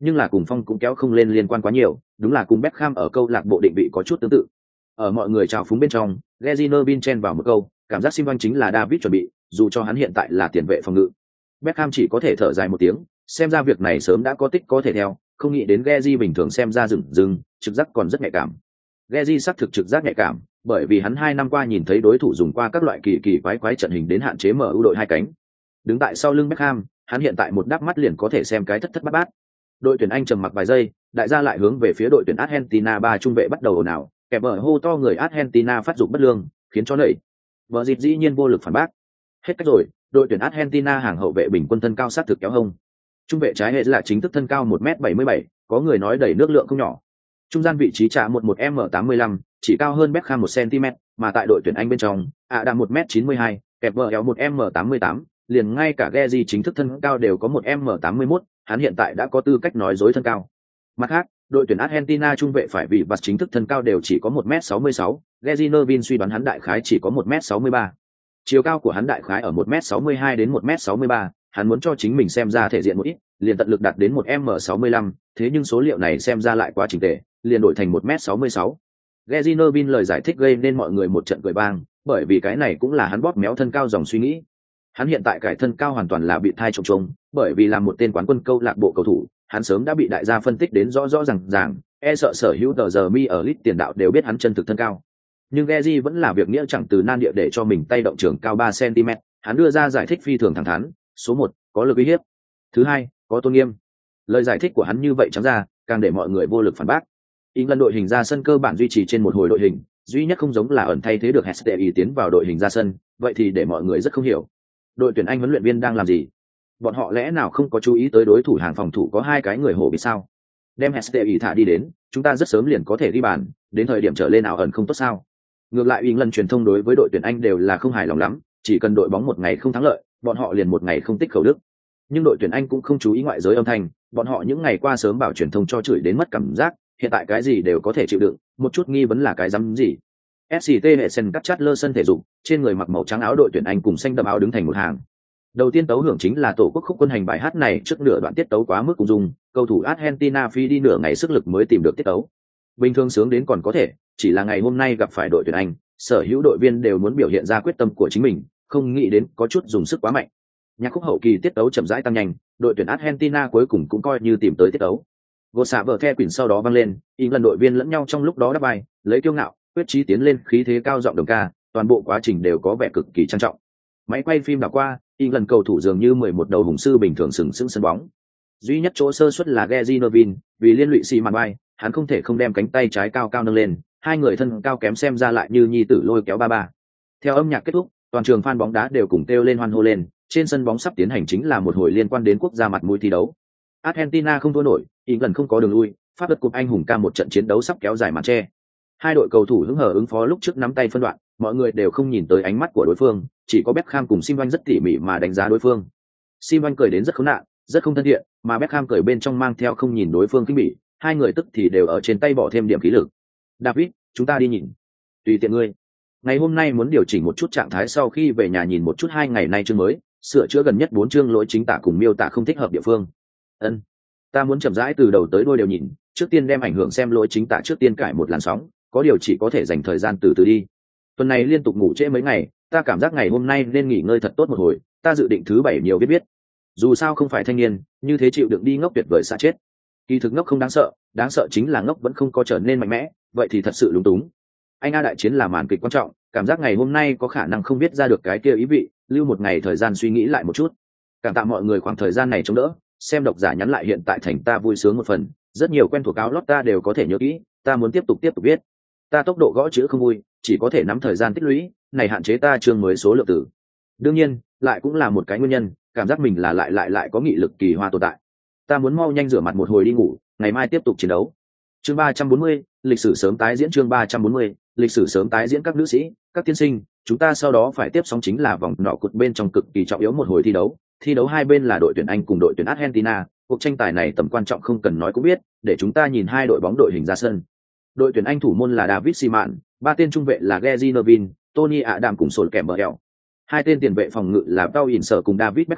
nhưng là cùng phong cũng kéo không lên liên quan quá nhiều, đúng là cùng Beckham ở câu lạc bộ định vị có chút tương tự. Ở mọi người chào phúng bên trong, Gary Neville chen vào một câu, cảm giác Simon chính là David chuẩn bị, dù cho hắn hiện tại là tiền vệ phòng ngự. Beckham chỉ có thể thở dài một tiếng, xem ra việc này sớm đã có tích có thể theo, không nghĩ đến Gary bình thường xem ra rừng rừng, trực giác còn rất nhạy cảm. Gary xác thực trực giác nhạy cảm, bởi vì hắn hai năm qua nhìn thấy đối thủ dùng qua các loại kỳ kỳ quái quái trận hình đến hạn chế em u đội hai cánh. Đứng tại sau lưng Beckham, hắn hiện tại một đắp mắt liền có thể xem cái thất thất bát bát. Đội tuyển Anh trầm mặc vài giây, đại gia lại hướng về phía đội tuyển Argentina ba trung vệ bắt đầu ồn ào, kẹp bờ hô to người Argentina phát dục bất lương, khiến cho nảy. Bờ dịt dĩ nhiên vô lực phản bác. Hết cách rồi, đội tuyển Argentina hàng hậu vệ bình quân thân cao sát thực kéo hông. Trung vệ trái hệ là chính thức thân cao một mét bảy mươi bảy, có người nói đầy nước lượng không nhỏ. Trung gian vị trí trả một một m tám mươi lăm, chỉ cao hơn Beckham một centimet, mà tại đội tuyển Anh bên trong, ạ đạt một mét chín mươi hai, kẹp bờ éo một m tám mươi tám, liền ngay cả Gezi chính thức thân cao đều có một m tám mươi mốt, hắn hiện tại đã có tư cách nói dối thân cao. Mặt khác, đội tuyển Argentina trung vệ phải vì vật chính thức thân cao đều chỉ có một m sáu mươi sáu, Gezi Neville suy đoán hắn đại khái chỉ có một m sáu mươi ba. Chiều cao của hắn đại khái ở một m sáu mươi hai đến một m sáu mươi ba, hắn muốn cho chính mình xem ra thể diện một ít, liền tận lực đạt đến một m sáu mươi lăm, thế nhưng số liệu này xem ra lại quá chỉnh tề, liền đổi thành một m sáu mươi sáu. Gezi Neville lời giải thích gây nên mọi người một trận cười bang, bởi vì cái này cũng là hắn bóp méo thân cao dòng suy nghĩ. Hắn hiện tại cải thân cao hoàn toàn là bị thai trồng trống, bởi vì là một tên quán quân câu lạc bộ cầu thủ, hắn sớm đã bị đại gia phân tích đến rõ rõ ràng ràng, e sợ sở hữu tờ giờ mi ở list tiền đạo đều biết hắn chân thực thân cao. Nhưng Gezi vẫn là việc nghĩa chẳng từ nan địa để cho mình tay động trường cao ba xăng-ti-mét, hắn đưa ra giải thích phi thường thẳng thắn, số một, có lực uy hiếp. Thứ hai, có tôn nghiêm. Lời giải thích của hắn như vậy trắng ra, càng để mọi người vô lực phản bác. England đội hình ra sân cơ bản duy trì trên một hồi đội hình, duy nhất không giống là ẩn thay thế được Hestey tiến vào đội hình ra sân, vậy thì để mọi người rất không hiểu. Đội tuyển Anh huấn luyện viên đang làm gì? Bọn họ lẽ nào không có chú ý tới đối thủ hàng phòng thủ có hai cái người hổ bị sao? Đem Hestey thả đi đến, chúng ta rất sớm liền có thể ghi bàn, đến thời điểm trở lên nào ẩn không tốt sao? Ngược lại England truyền thông đối với đội tuyển Anh đều là không hài lòng lắm, chỉ cần đội bóng một ngày không thắng lợi, bọn họ liền một ngày không tích khẩu đức. Nhưng đội tuyển Anh cũng không chú ý ngoại giới âm thanh, bọn họ những ngày qua sớm bảo truyền thông cho chửi đến mất cảm giác, hiện tại cái gì đều có thể chịu đựng, một chút nghi vấn là cái rắm gì? ép xê tê hệ sen cắt chát lơ sân thể dục, trên người mặc màu trắng áo đội tuyển Anh cùng xanh đậm áo đứng thành một hàng. Đầu tiên tấu hưởng chính là tổ quốc khúc quân hành bài hát này, trước nửa đoạn tiết tấu quá mức cùng dùng, cầu thủ Argentina phi đi nửa ngày sức lực mới tìm được tiết tấu. Bình thường sướng đến còn có thể, chỉ là ngày hôm nay gặp phải đội tuyển Anh, sở hữu đội viên đều muốn biểu hiện ra quyết tâm của chính mình, không nghĩ đến có chút dùng sức quá mạnh. Nhạc khúc hậu kỳ tiết tấu chậm rãi tăng nhanh, đội tuyển Argentina cuối cùng cũng coi như tìm tới tiết tấu. Gỗ xạ vở the quỳnh sau đó vang lên, England đội viên lẫn nhau trong lúc đó đáp bài, lấy kiêu ngạo, quyết chí tiến lên, khí thế cao giọng đồng ca, toàn bộ quá trình đều có vẻ cực kỳ trang trọng. Máy quay phim đảo qua, England cầu thủ dường như mười một đầu hùng sư bình thường sừng sững sân bóng. Duy nhất chỗ sơ suất là Gary Neville, vì liên lụy xì màn bay, hắn không thể không đem cánh tay trái cao cao nâng lên, hai người thân cao kém xem ra lại như nhi tử lôi kéo ba ba. Theo âm nhạc kết thúc, toàn trường fan bóng đá đều cùng kêu lên hoan hô lên, trên sân bóng sắp tiến hành chính là một hồi liên quan đến quốc gia mặt mũi thi đấu. Argentina không thua nổi, England không có đường lui, pháp đất cúp anh hùng ca một trận chiến đấu sắp kéo dài màn che. Hai đội cầu thủ hứng hở ứng phó lúc trước nắm tay phân đoạn, mọi người đều không nhìn tới ánh mắt của đối phương, chỉ có Beckham cùng Simon rất tỉ mỉ mà đánh giá đối phương. Simon cười đến rất khốn nạn, rất không thân thiện, mà Beckham cười bên trong mang theo không nhìn đối phương kinh bỉ, hai người tức thì đều ở trên tay bỏ thêm điểm khí lực. David, chúng ta đi nhìn. Tùy tiện ngươi. Ngày hôm nay muốn điều chỉnh một chút trạng thái sau khi về nhà nhìn một chút hai ngày nay chương mới, sửa chữa gần nhất bốn chương lỗi chính tả cùng miêu tả không thích hợp địa phương. Ân, ta muốn chậm rãi từ đầu tới đuôi đều nhìn, trước tiên đem ảnh hưởng xem lỗi chính tả trước tiên cải một làn sóng, có điều chỉ có thể dành thời gian từ từ đi. Tuần này liên tục ngủ trễ mấy ngày, ta cảm giác ngày hôm nay nên nghỉ ngơi thật tốt một hồi, ta dự định thứ bảy nhiều biết biết. Dù sao không phải thanh niên, như thế chịu đựng đi ngốc tuyệt vời xa chết. Kỳ thực ngốc không đáng sợ, đáng sợ chính là ngốc vẫn không có trở nên mạnh mẽ, vậy thì thật sự lúng túng. Anh A đại chiến là màn kịch quan trọng, cảm giác ngày hôm nay có khả năng không biết ra được cái kia ý vị, lưu một ngày thời gian suy nghĩ lại một chút. Cảm tạ mọi người khoảng thời gian này chống đỡ, xem độc giả nhắn lại hiện tại thành ta vui sướng một phần, rất nhiều quen thuộc áo lót ta đều có thể nhớ kỹ, ta muốn tiếp tục tiếp tục viết. Ta tốc độ gõ chữ không vui, chỉ có thể nắm thời gian tích lũy, này hạn chế ta chương mới số lượng tử. Đương nhiên, lại cũng là một cái nguyên nhân, cảm giác mình là lại lại lại có nghị lực kỳ hoa tồn tại. Ta muốn mau nhanh rửa mặt một hồi đi ngủ, ngày mai tiếp tục chiến đấu. Chương ba trăm bốn mươi, lịch sử sớm tái diễn. Chương ba trăm bốn mươi, lịch sử sớm tái diễn. Các nữ sĩ, các tiên sinh, chúng ta sau đó phải tiếp sóng chính là vòng nọ cột bên trong cực kỳ trọng yếu một hồi thi đấu. Thi đấu hai bên là đội tuyển Anh cùng đội tuyển Argentina, cuộc tranh tài này tầm quan trọng không cần nói cũng biết, để chúng ta nhìn hai đội bóng đội hình ra sân. Đội tuyển Anh thủ môn là David Seaman, ba tên trung vệ là Gary Neville, Tony Adam cùng Sol Campbell. Hai tên tiền vệ phòng ngự là Paul Ince cùng David Beckham,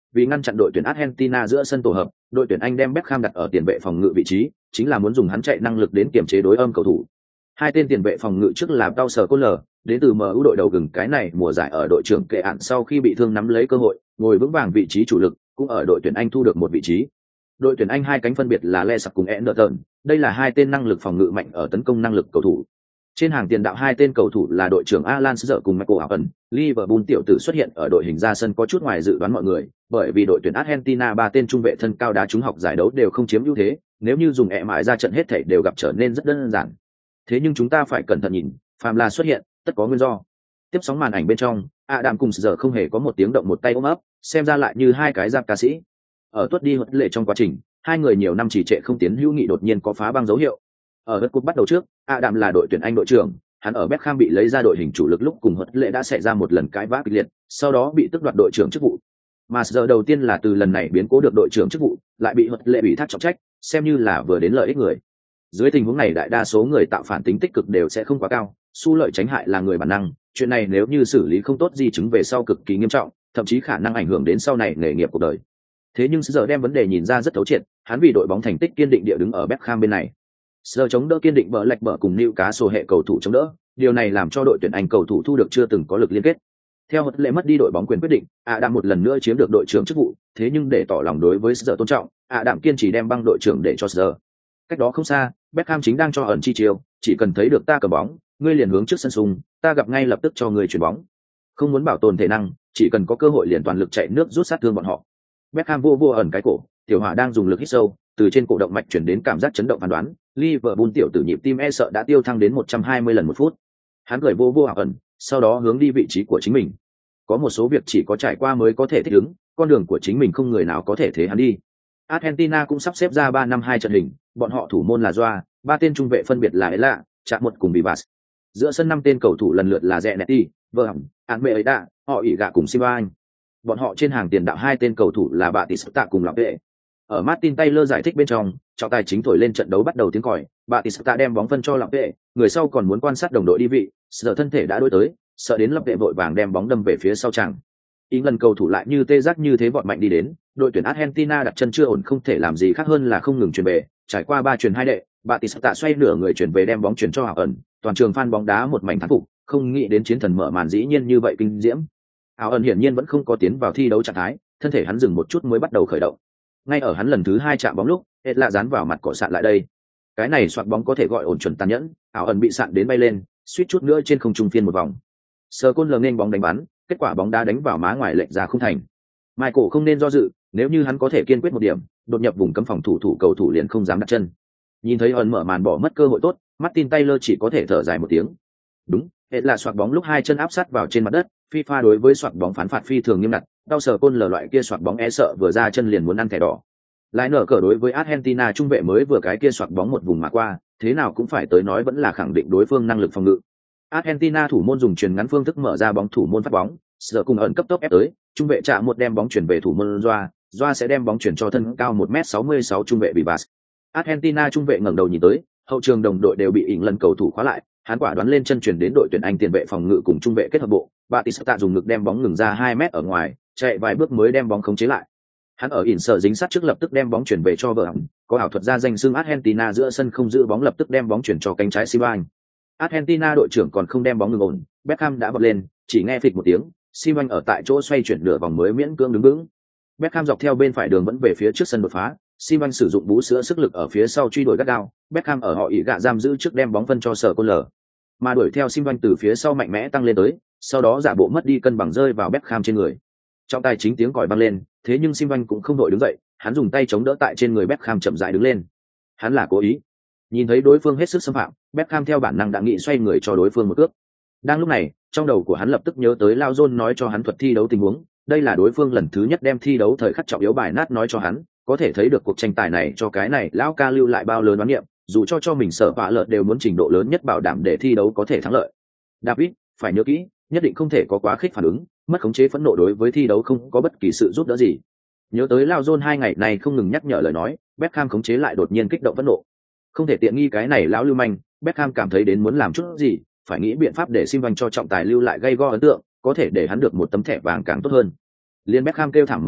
vì ngăn chặn đội tuyển Argentina giữa sân tổ hợp, đội tuyển Anh đem Beckham đặt ở tiền vệ phòng ngự vị trí, chính là muốn dùng hắn chạy năng lực đến kiểm chế đối âm cầu thủ. Hai tên tiền vệ phòng ngự trước là Pau Scholes, đến từ em u đội đầu gừng cái này mùa giải ở đội trưởng kệ ạn sau khi bị thương nắm lấy cơ hội, ngồi vững vàng vị trí chủ lực, cũng ở đội tuyển Anh thu được một vị trí. Đội tuyển Anh hai cánh phân biệt là Lesap cùng Anderton, đây là hai tên năng lực phòng ngự mạnh ở tấn công năng lực cầu thủ. Trên hàng tiền đạo hai tên cầu thủ là đội trưởng Alan Shearer cùng Michael Owen, Liverpool tiểu tử xuất hiện ở đội hình ra sân có chút ngoài dự đoán mọi người, bởi vì đội tuyển Argentina ba tên trung vệ thân cao đá trúng học giải đấu đều không chiếm ưu thế, nếu như dùng ẹ mại ra trận hết thảy đều gặp trở nên rất đơn giản. Thế nhưng chúng ta phải cẩn thận nhìn, phàm là xuất hiện, tất có nguyên do. Tiếp sóng màn ảnh bên trong, Adam cùng giờ không hề có một tiếng động một tay ôm ấp, xem ra lại như hai cái giáp ca sĩ. Ở tuất đi huấn lệ trong quá trình, hai người nhiều năm trì trệ không tiến hữu nghị đột nhiên có phá băng dấu hiệu. Ở đất cúp bắt đầu trước, Adam là đội tuyển Anh đội trưởng, hắn ở Beckham bị lấy ra đội hình chủ lực lúc cùng huấn lệ đã xảy ra một lần cãi vã kịch liệt, sau đó bị tước đoạt đội trưởng chức vụ. Mà giờ đầu tiên là từ lần này biến cố được đội trưởng chức vụ, lại bị huấn lệ bị thác trọng trách, xem như là vừa đến lợi ích người. Dưới tình huống này đại đa số người tạo phản tính tích cực đều sẽ không quá cao, xu lợi tránh hại là người bản năng, chuyện này nếu như xử lý không tốt di chứng về sau cực kỳ nghiêm trọng, thậm chí khả năng ảnh hưởng đến sau này nghề nghiệp cuộc đời. Thế nhưng giờ đem vấn đề nhìn ra rất thấu triệt, hắn vì đội bóng thành tích kiên định địa đứng ở Beckham bên này. Giờ chống đỡ kiên định bờ lệch bờ cùng Newcastle hệ cầu thủ chống đỡ, điều này làm cho đội tuyển Anh cầu thủ thu được chưa từng có lực liên kết. Theo huấn lệ mất đi đội bóng quyền quyết định, Adam một lần nữa chiếm được đội trưởng chức vụ, thế nhưng để tỏ lòng đối với giờ tôn trọng, Adam kiên trì đem băng đội trưởng để cho giờ. Cách đó không xa, Beckham chính đang cho ẩn chi chiêu, chỉ cần thấy được ta cầm bóng, ngươi liền hướng trước sân sung, ta gặp ngay lập tức cho ngươi chuyển bóng. Không muốn bảo tồn thể năng, chỉ cần có cơ hội liền toàn lực chạy nước rút sát thương bọn họ. Beckham vô vô ẩn cái cổ, tiểu hỏa đang dùng lực hít sâu, từ trên cổ động mạch chuyển đến cảm giác chấn động phán đoán, Liverpool tiểu tử nhịp tim e sợ đã tiêu thăng đến một trăm hai mươi lần một phút. Hắn cười vô vô ẩn, sau đó hướng đi vị trí của chính mình. Có một số việc chỉ có trải qua mới có thể thích ứng, con đường của chính mình không người nào có thể thế hắn đi. Argentina cũng sắp xếp ra ba năm hai trận hình, bọn họ thủ môn là Joa, ba tên trung vệ phân biệt là Ela, Chạm một cùng Vivas. Giữa sân năm tên cầu thủ lần lượt là Zanetti, Verham, Almeida, họ ỉ gạ cùng Silva Anh. Bọn họ trên hàng tiền đạo hai tên cầu thủ là Batista cùng Lọc Vệ. Ở Martin Taylor giải thích bên trong, trọng tài chính thổi lên trận đấu bắt đầu tiếng còi, Batista đem bóng phân cho Lọc Vệ, người sau còn muốn quan sát đồng đội đi vị, sợ thân thể đã đối tới, sợ đến Lọc Vệ vội vàng đem bóng đâm về phía sau chàng. Ý lần cầu thủ lại như tê giác như thế vọt mạnh đi đến, đội tuyển Argentina đặt chân chưa ổn không thể làm gì khác hơn là không ngừng chuyển về, trải qua ba chuyển hai đệ, Batista xoay nửa người chuyển về đem bóng chuyển cho Hảo ẩn, toàn trường fan bóng đá một mảnh thán phục, không nghĩ đến chiến thần mở màn dĩ nhiên như vậy kinh diễm. Hảo ẩn hiển nhiên vẫn không có tiến vào thi đấu trạng thái, thân thể hắn dừng một chút mới bắt đầu khởi động. Ngay ở hắn lần thứ hai chạm bóng lúc, hết lạ dán vào mặt cỏ sạn lại đây. Cái này soạt bóng có thể gọi ổn chuẩn tàn nhẫn, Hảo ẩn bị sạn đến bay lên, suýt chút nữa trên không trung phiên một vòng. Sờ côn lờ nên bóng đánh bắn, kết quả bóng đá đánh vào má ngoài lệch ra không thành. Michael không nên do dự, nếu như hắn có thể kiên quyết một điểm, đột nhập vùng cấm phòng thủ thủ cầu thủ liền không dám đặt chân. Nhìn thấy ẩn mở màn bỏ mất cơ hội tốt, Martin Taylor chỉ có thể thở dài một tiếng. Đúng, hết là soạt bóng lúc hai chân áp sát vào trên mặt đất, FIFA đối với soạt bóng phán phạt phi thường nghiêm ngặt, đau sờ côn lờ loại kia soạt bóng e sợ vừa ra chân liền muốn ăn thẻ đỏ. Lại nở cờ đối với Argentina trung vệ mới vừa cái kia soạt bóng một vùng mà qua, thế nào cũng phải tới nói vẫn là khẳng định đối phương năng lực phòng ngự. Argentina thủ môn dùng chuyền ngắn phương thức mở ra bóng thủ môn phát bóng, giờ cùng ẩn cấp tốc ép tới, trung vệ chạm một đem bóng chuyển về thủ môn Joa, Joa sẽ đem bóng chuyển cho thân cao một mét sáu mươi sáu trung vệ Vivas. Argentina trung vệ ngẩng đầu nhìn tới, hậu trường đồng đội đều bị ỉn lần cầu thủ khóa lại, hắn quả đoán lên chân chuyển đến đội tuyển Anh tiền vệ phòng ngự cùng trung vệ kết hợp bộ, Batista dùng ngực đem bóng ngừng ra hai mét ở ngoài, chạy vài bước mới đem bóng khống chế lại. Hắn ở ỉn sở dính sát trước lập tức đem bóng chuyển về cho vợ hắn, có ảo thuật ra danh xưng Argentina giữa sân không giữ bóng lập tức đem bóng chuyển cho cánh trái Silva. Argentina đội trưởng còn không đem bóng ngừng ổn, Beckham đã vọt lên, chỉ nghe phịch một tiếng, Silva ở tại chỗ xoay chuyển nửa vòng mới miễn cưỡng đứng vững. Beckham dọc theo bên phải đường vẫn về phía trước sân đột phá, Silva sử dụng bú sữa sức lực ở phía sau truy đuổi gắt gao, Beckham ở họ ỉ gạ giam giữ trước đem bóng phân cho sở côn lờ, mà đuổi theo Silva từ phía sau mạnh mẽ tăng lên tới, sau đó giả bộ mất đi cân bằng rơi vào Beckham trên người. Trong tay chính tiếng còi vang lên, thế nhưng Silva cũng không đội đứng dậy, hắn dùng tay chống đỡ tại trên người Beckham chậm rãi đứng lên. Hắn là cố ý. Nhìn thấy đối phương hết sức xâm phạm, Beckham theo bản năng đã nghĩ xoay người cho đối phương một cước. Đang lúc này, trong đầu của hắn lập tức nhớ tới Lao John nói cho hắn thuật thi đấu tình huống, đây là đối phương lần thứ nhất đem thi đấu thời khắc trọng yếu bài nát nói cho hắn, có thể thấy được cuộc tranh tài này cho cái này lão ca lưu lại bao lớn đoán niệm, dù cho cho mình sợ vạ lợt đều muốn trình độ lớn nhất bảo đảm để thi đấu có thể thắng lợi. David, phải nhớ kỹ, nhất định không thể có quá khích phản ứng, mất khống chế phẫn nộ đối với thi đấu không có bất kỳ sự giúp đỡ gì. Nhớ tới Lao John hai ngày này không ngừng nhắc nhở lời nói, Beckham khống chế lại đột nhiên kích động phẫn nộ. Không thể tiện nghi cái này lão lưu manh, Beckham cảm thấy đến muốn làm chút gì, phải nghĩ biện pháp để Silva cho trọng tài lưu lại gây go ấn tượng, có thể để hắn được một tấm thẻ vàng càng tốt hơn. Liên Beckham kêu thảm một tiếng,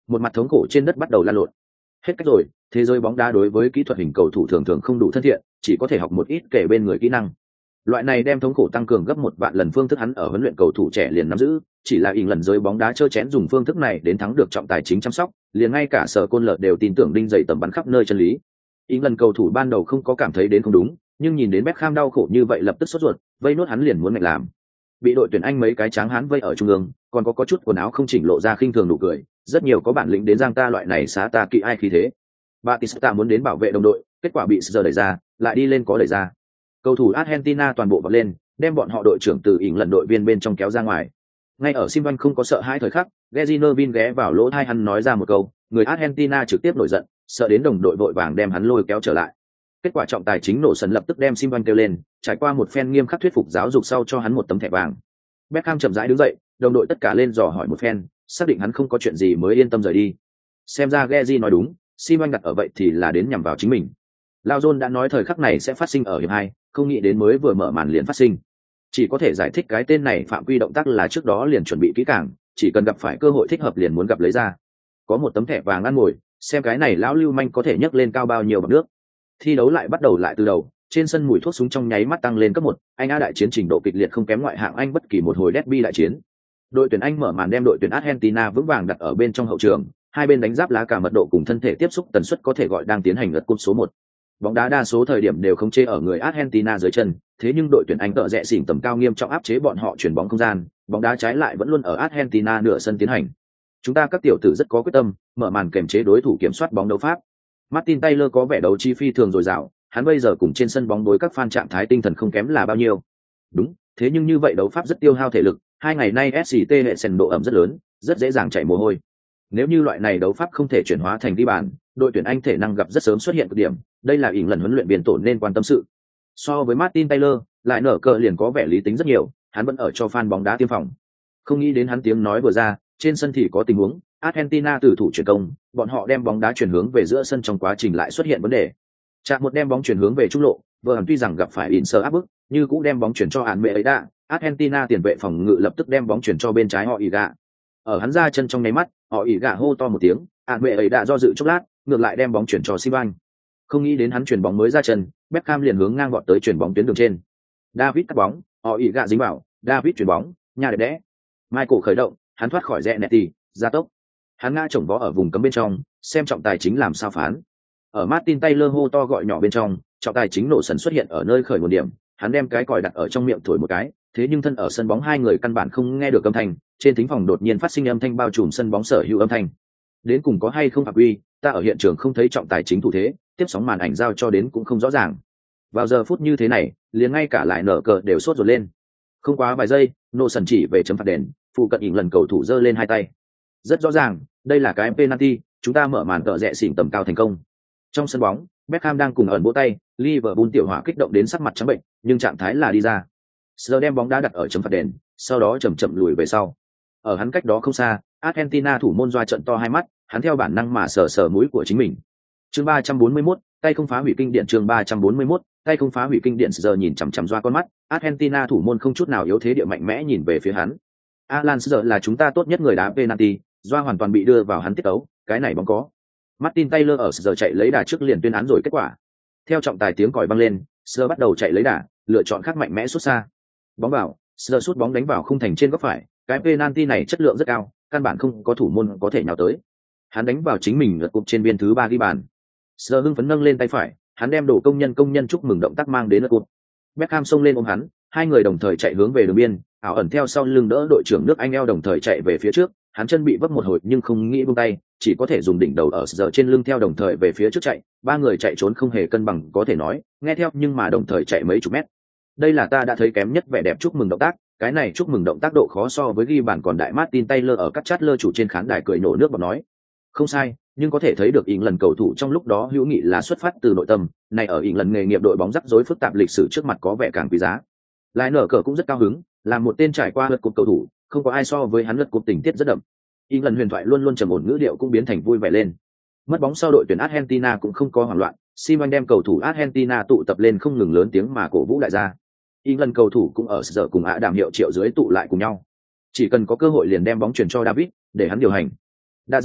một mặt thống khổ trên đất bắt đầu lan lộn. Hết cách rồi, thế giới bóng đá đối với kỹ thuật hình cầu thủ thường thường không đủ thân thiện, chỉ có thể học một ít kể bên người kỹ năng. Loại này đem thống khổ tăng cường gấp một vạn lần phương thức hắn ở huấn luyện cầu thủ trẻ liền nắm giữ, chỉ là ỉn lần giới bóng đá chơi chén dùng phương thức này đến thắng được trọng tài chính chăm sóc, liền ngay cả sở côn lợ đều tin tưởng đinh dày tầm bắn khắp nơi chân lý. Ỉn lần cầu thủ ban đầu không có cảm thấy đến không đúng, nhưng nhìn đến Beckham đau khổ như vậy lập tức sốt ruột, vây nốt hắn liền muốn ngạch làm. Bị đội tuyển Anh mấy cái tráng hán vây ở trung ương, còn có có chút quần áo không chỉnh lộ ra khinh thường nụ cười, rất nhiều có bản lĩnh đến giang ta loại này xá ta kỵ ai khí thế. Batista muốn đến bảo vệ đồng đội, kết quả bị giờ đẩy ra, lại đi lên có đẩy ra. Cầu thủ Argentina toàn bộ vọt lên, đem bọn họ đội trưởng từ ỉn lần đội viên bên trong kéo ra ngoài. Ngay ở Simvan không có sợ hãi thời khắc, Gezinovin ghé vào lỗ tai hắn nói ra một câu, người Argentina trực tiếp nổi giận, sợ đến đồng đội vội vàng đem hắn lôi kéo trở lại. Kết quả trọng tài chính nổ sân lập tức đem Simvan kêu lên, trải qua một phen nghiêm khắc thuyết phục giáo dục sau cho hắn một tấm thẻ vàng. Beckham chậm rãi đứng dậy, đồng đội tất cả lên dò hỏi một phen, xác định hắn không có chuyện gì mới yên tâm rời đi. Xem ra Gezi nói đúng, Simvan đặt ở vậy thì là đến nhằm vào chính mình. Lao John đã nói thời khắc này sẽ phát sinh ở hiệp hai, không nghĩ đến mới vừa mở màn liền phát sinh. Chỉ có thể giải thích cái tên này phạm quy động tác là trước đó liền chuẩn bị kỹ càng, chỉ cần gặp phải cơ hội thích hợp liền muốn gặp lấy ra. Có một tấm thẻ vàng ăn ngồi, xem cái này lão lưu manh có thể nhấc lên cao bao nhiêu bằng nước. Thi đấu lại bắt đầu lại từ đầu, trên sân mùi thuốc súng trong nháy mắt tăng lên cấp một, Anh A đại chiến trình độ kịch liệt không kém ngoại hạng Anh bất kỳ một hồi derby đại chiến. Đội tuyển Anh mở màn đem đội tuyển Argentina vững vàng đặt ở bên trong hậu trường, hai bên đánh giáp lá cả mật độ cùng thân thể tiếp xúc tần suất có thể gọi đang tiến hành lượt cúp số một. Bóng đá đa số thời điểm đều không chê ở người Argentina dưới chân, thế nhưng đội tuyển Anh tợ rẽ xỉn tầm cao nghiêm trọng áp chế bọn họ chuyển bóng không gian, bóng đá trái lại vẫn luôn ở Argentina nửa sân tiến hành. Chúng ta các tiểu tử rất có quyết tâm, mở màn kềm chế đối thủ kiểm soát bóng đấu pháp. Martin Taylor có vẻ đấu chi phi thường dồi dào, hắn bây giờ cùng trên sân bóng đối các fan trạng thái tinh thần không kém là bao nhiêu. Đúng, thế nhưng như vậy đấu pháp rất tiêu hao thể lực, hai ngày nay ét xê tê hệ sần độ ẩm rất lớn, rất dễ dàng chảy mồ hôi. Nếu như loại này đấu pháp không thể chuyển hóa thành đi bàn, đội tuyển Anh thể năng gặp rất sớm xuất hiện cực điểm, đây là ỉn lần huấn luyện viên tổ nên quan tâm sự. So với Martin Taylor, lại nở cờ liền có vẻ lý tính rất nhiều, hắn vẫn ở cho fan bóng đá tiêm phòng. Không nghĩ đến hắn tiếng nói vừa ra, trên sân thì có tình huống, Argentina từ thủ chuyển công, bọn họ đem bóng đá chuyển hướng về giữa sân trong quá trình lại xuất hiện vấn đề. Chạm một đem bóng chuyển hướng về trung lộ, vừa hẳn tuy rằng gặp phải ỉn sơ áp bức, như cũng đem bóng chuyển cho án mẹ ấy đã, Argentina tiền vệ phòng ngự lập tức đem bóng chuyển cho bên trái họ ỉ gạ. Ở hắn ra chân trong nháy mắt, họ ỉ gạ hô to một tiếng, án mẹ ấy đã do dự chốc lát, ngược lại đem bóng chuyển cho Sivan. Không nghĩ đến hắn chuyển bóng mới ra chân, Beckham liền hướng ngang vọt tới chuyển bóng tuyến đường trên. David cắt bóng, họ ỉ gạ dính vào, David chuyển bóng, nhà đẹp đẽ. Michael khởi động, hắn thoát khỏi rẽ Netti, ra tốc. Hắn ngã chồng vó ở vùng cấm bên trong, xem trọng tài chính làm sao phán. Ở Martin Taylor hô to gọi nhỏ bên trong, trọng tài chính nổ sần xuất hiện ở nơi khởi nguồn điểm, hắn đem cái còi đặt ở trong miệng thổi một cái, thế nhưng thân ở sân bóng hai người căn bản không nghe được âm thanh, trên thính phòng đột nhiên phát sinh âm thanh bao trùm sân bóng sở hữu âm thanh. Đến cùng có hay không phạm quy, ta ở hiện trường không thấy trọng tài chính thủ thế, tiếp sóng màn ảnh giao cho đến cũng không rõ ràng. Vào giờ phút như thế này, liền ngay cả lại nở cờ đều sốt ruột lên. Không quá vài giây, nổ sần chỉ về chấm phạt đền, phụ cận ỉn lần cầu thủ giơ lên hai tay. Rất rõ ràng, đây là cái penalty, chúng ta mở màn tợ rẽ xỉn tầm cao thành công. Trong sân bóng, Beckham đang cùng ẩn vỗ tay, Liverpool tiểu hỏa kích động đến sắc mặt trắng bệnh, nhưng trạng thái là đi ra. Giờ đem bóng đá đặt ở chấm phạt đền, sau đó chậm chậm lùi về sau. Ở hắn cách đó không xa, Argentina thủ môn doa trận to hai mắt, hắn theo bản năng mà sờ sờ mũi của chính mình. Chương ba trăm bốn mươi mốt, tay không phá hủy kinh điển chương ba trăm bốn mươi mốt, tay không phá hủy kinh điển giờ nhìn chằm chằm doa con mắt, Argentina thủ môn không chút nào yếu thế địa mạnh mẽ nhìn về phía hắn. Alan giờ là chúng ta tốt nhất người đá penalty, doa hoàn toàn bị đưa vào hắn tiết tấu, cái này bóng có. Martin Taylor ở giờ chạy lấy đà trước liền tuyên án rồi kết quả. Theo trọng tài tiếng còi vang lên, Sơ bắt đầu chạy lấy đà, lựa chọn khác mạnh mẽ sút xa. Bóng vào, Sơ sút bóng đánh vào khung thành trên góc phải, cái penalty này chất lượng rất cao, căn bản không có thủ môn có thể nhào tới. Hắn đánh vào chính mình lượt cục trên biên thứ ba ghi bàn. Sơ hưng phấn nâng lên tay phải, hắn đem đổ công nhân công nhân chúc mừng động tác mang đến lượt cục. Beckham xông lên ôm hắn, hai người đồng thời chạy hướng về đường biên, ảo ẩn theo sau lưng đỡ đội trưởng nước Anh eo đồng thời chạy về phía trước, hắn chân bị vấp một hồi nhưng không nghĩ buông tay, chỉ có thể dùng đỉnh đầu ở giờ trên lưng theo đồng thời về phía trước chạy, ba người chạy trốn không hề cân bằng có thể nói, nghe theo nhưng mà đồng thời chạy mấy chục mét. Đây là ta đã thấy kém nhất vẻ đẹp chúc mừng động tác, cái này chúc mừng động tác độ khó so với ghi bàn còn đại. Martin Taylor ở cắt chát lơ chủ trên khán đài cười nổ nước bọt nói, không sai, nhưng có thể thấy được ỉn lần cầu thủ trong lúc đó hữu nghị là xuất phát từ nội tâm, này ở ỉn lần nghề nghiệp đội bóng rắc rối phức tạp lịch sử trước mặt có vẻ càng quý giá. Lại nở cờ cũng rất cao hứng, là một tên trải qua lượt cúp cầu thủ, không có ai so với hắn lượt cúp tình tiết rất đậm. Ỉn lần huyền thoại luôn luôn trầm ổn ngữ điệu cũng biến thành vui vẻ lên. Mất bóng sau đội tuyển Argentina cũng không có hoảng loạn, Simon đem cầu thủ Argentina tụ tập lên không ngừng lớn tiếng mà cổ vũ đại gia. Ỉn lần cầu thủ cũng ở giờ cùng ạ đảm hiệu triệu dưới tụ lại cùng nhau. Chỉ cần có cơ hội liền đem bóng chuyển cho David để hắn điều hành. Đa rèn,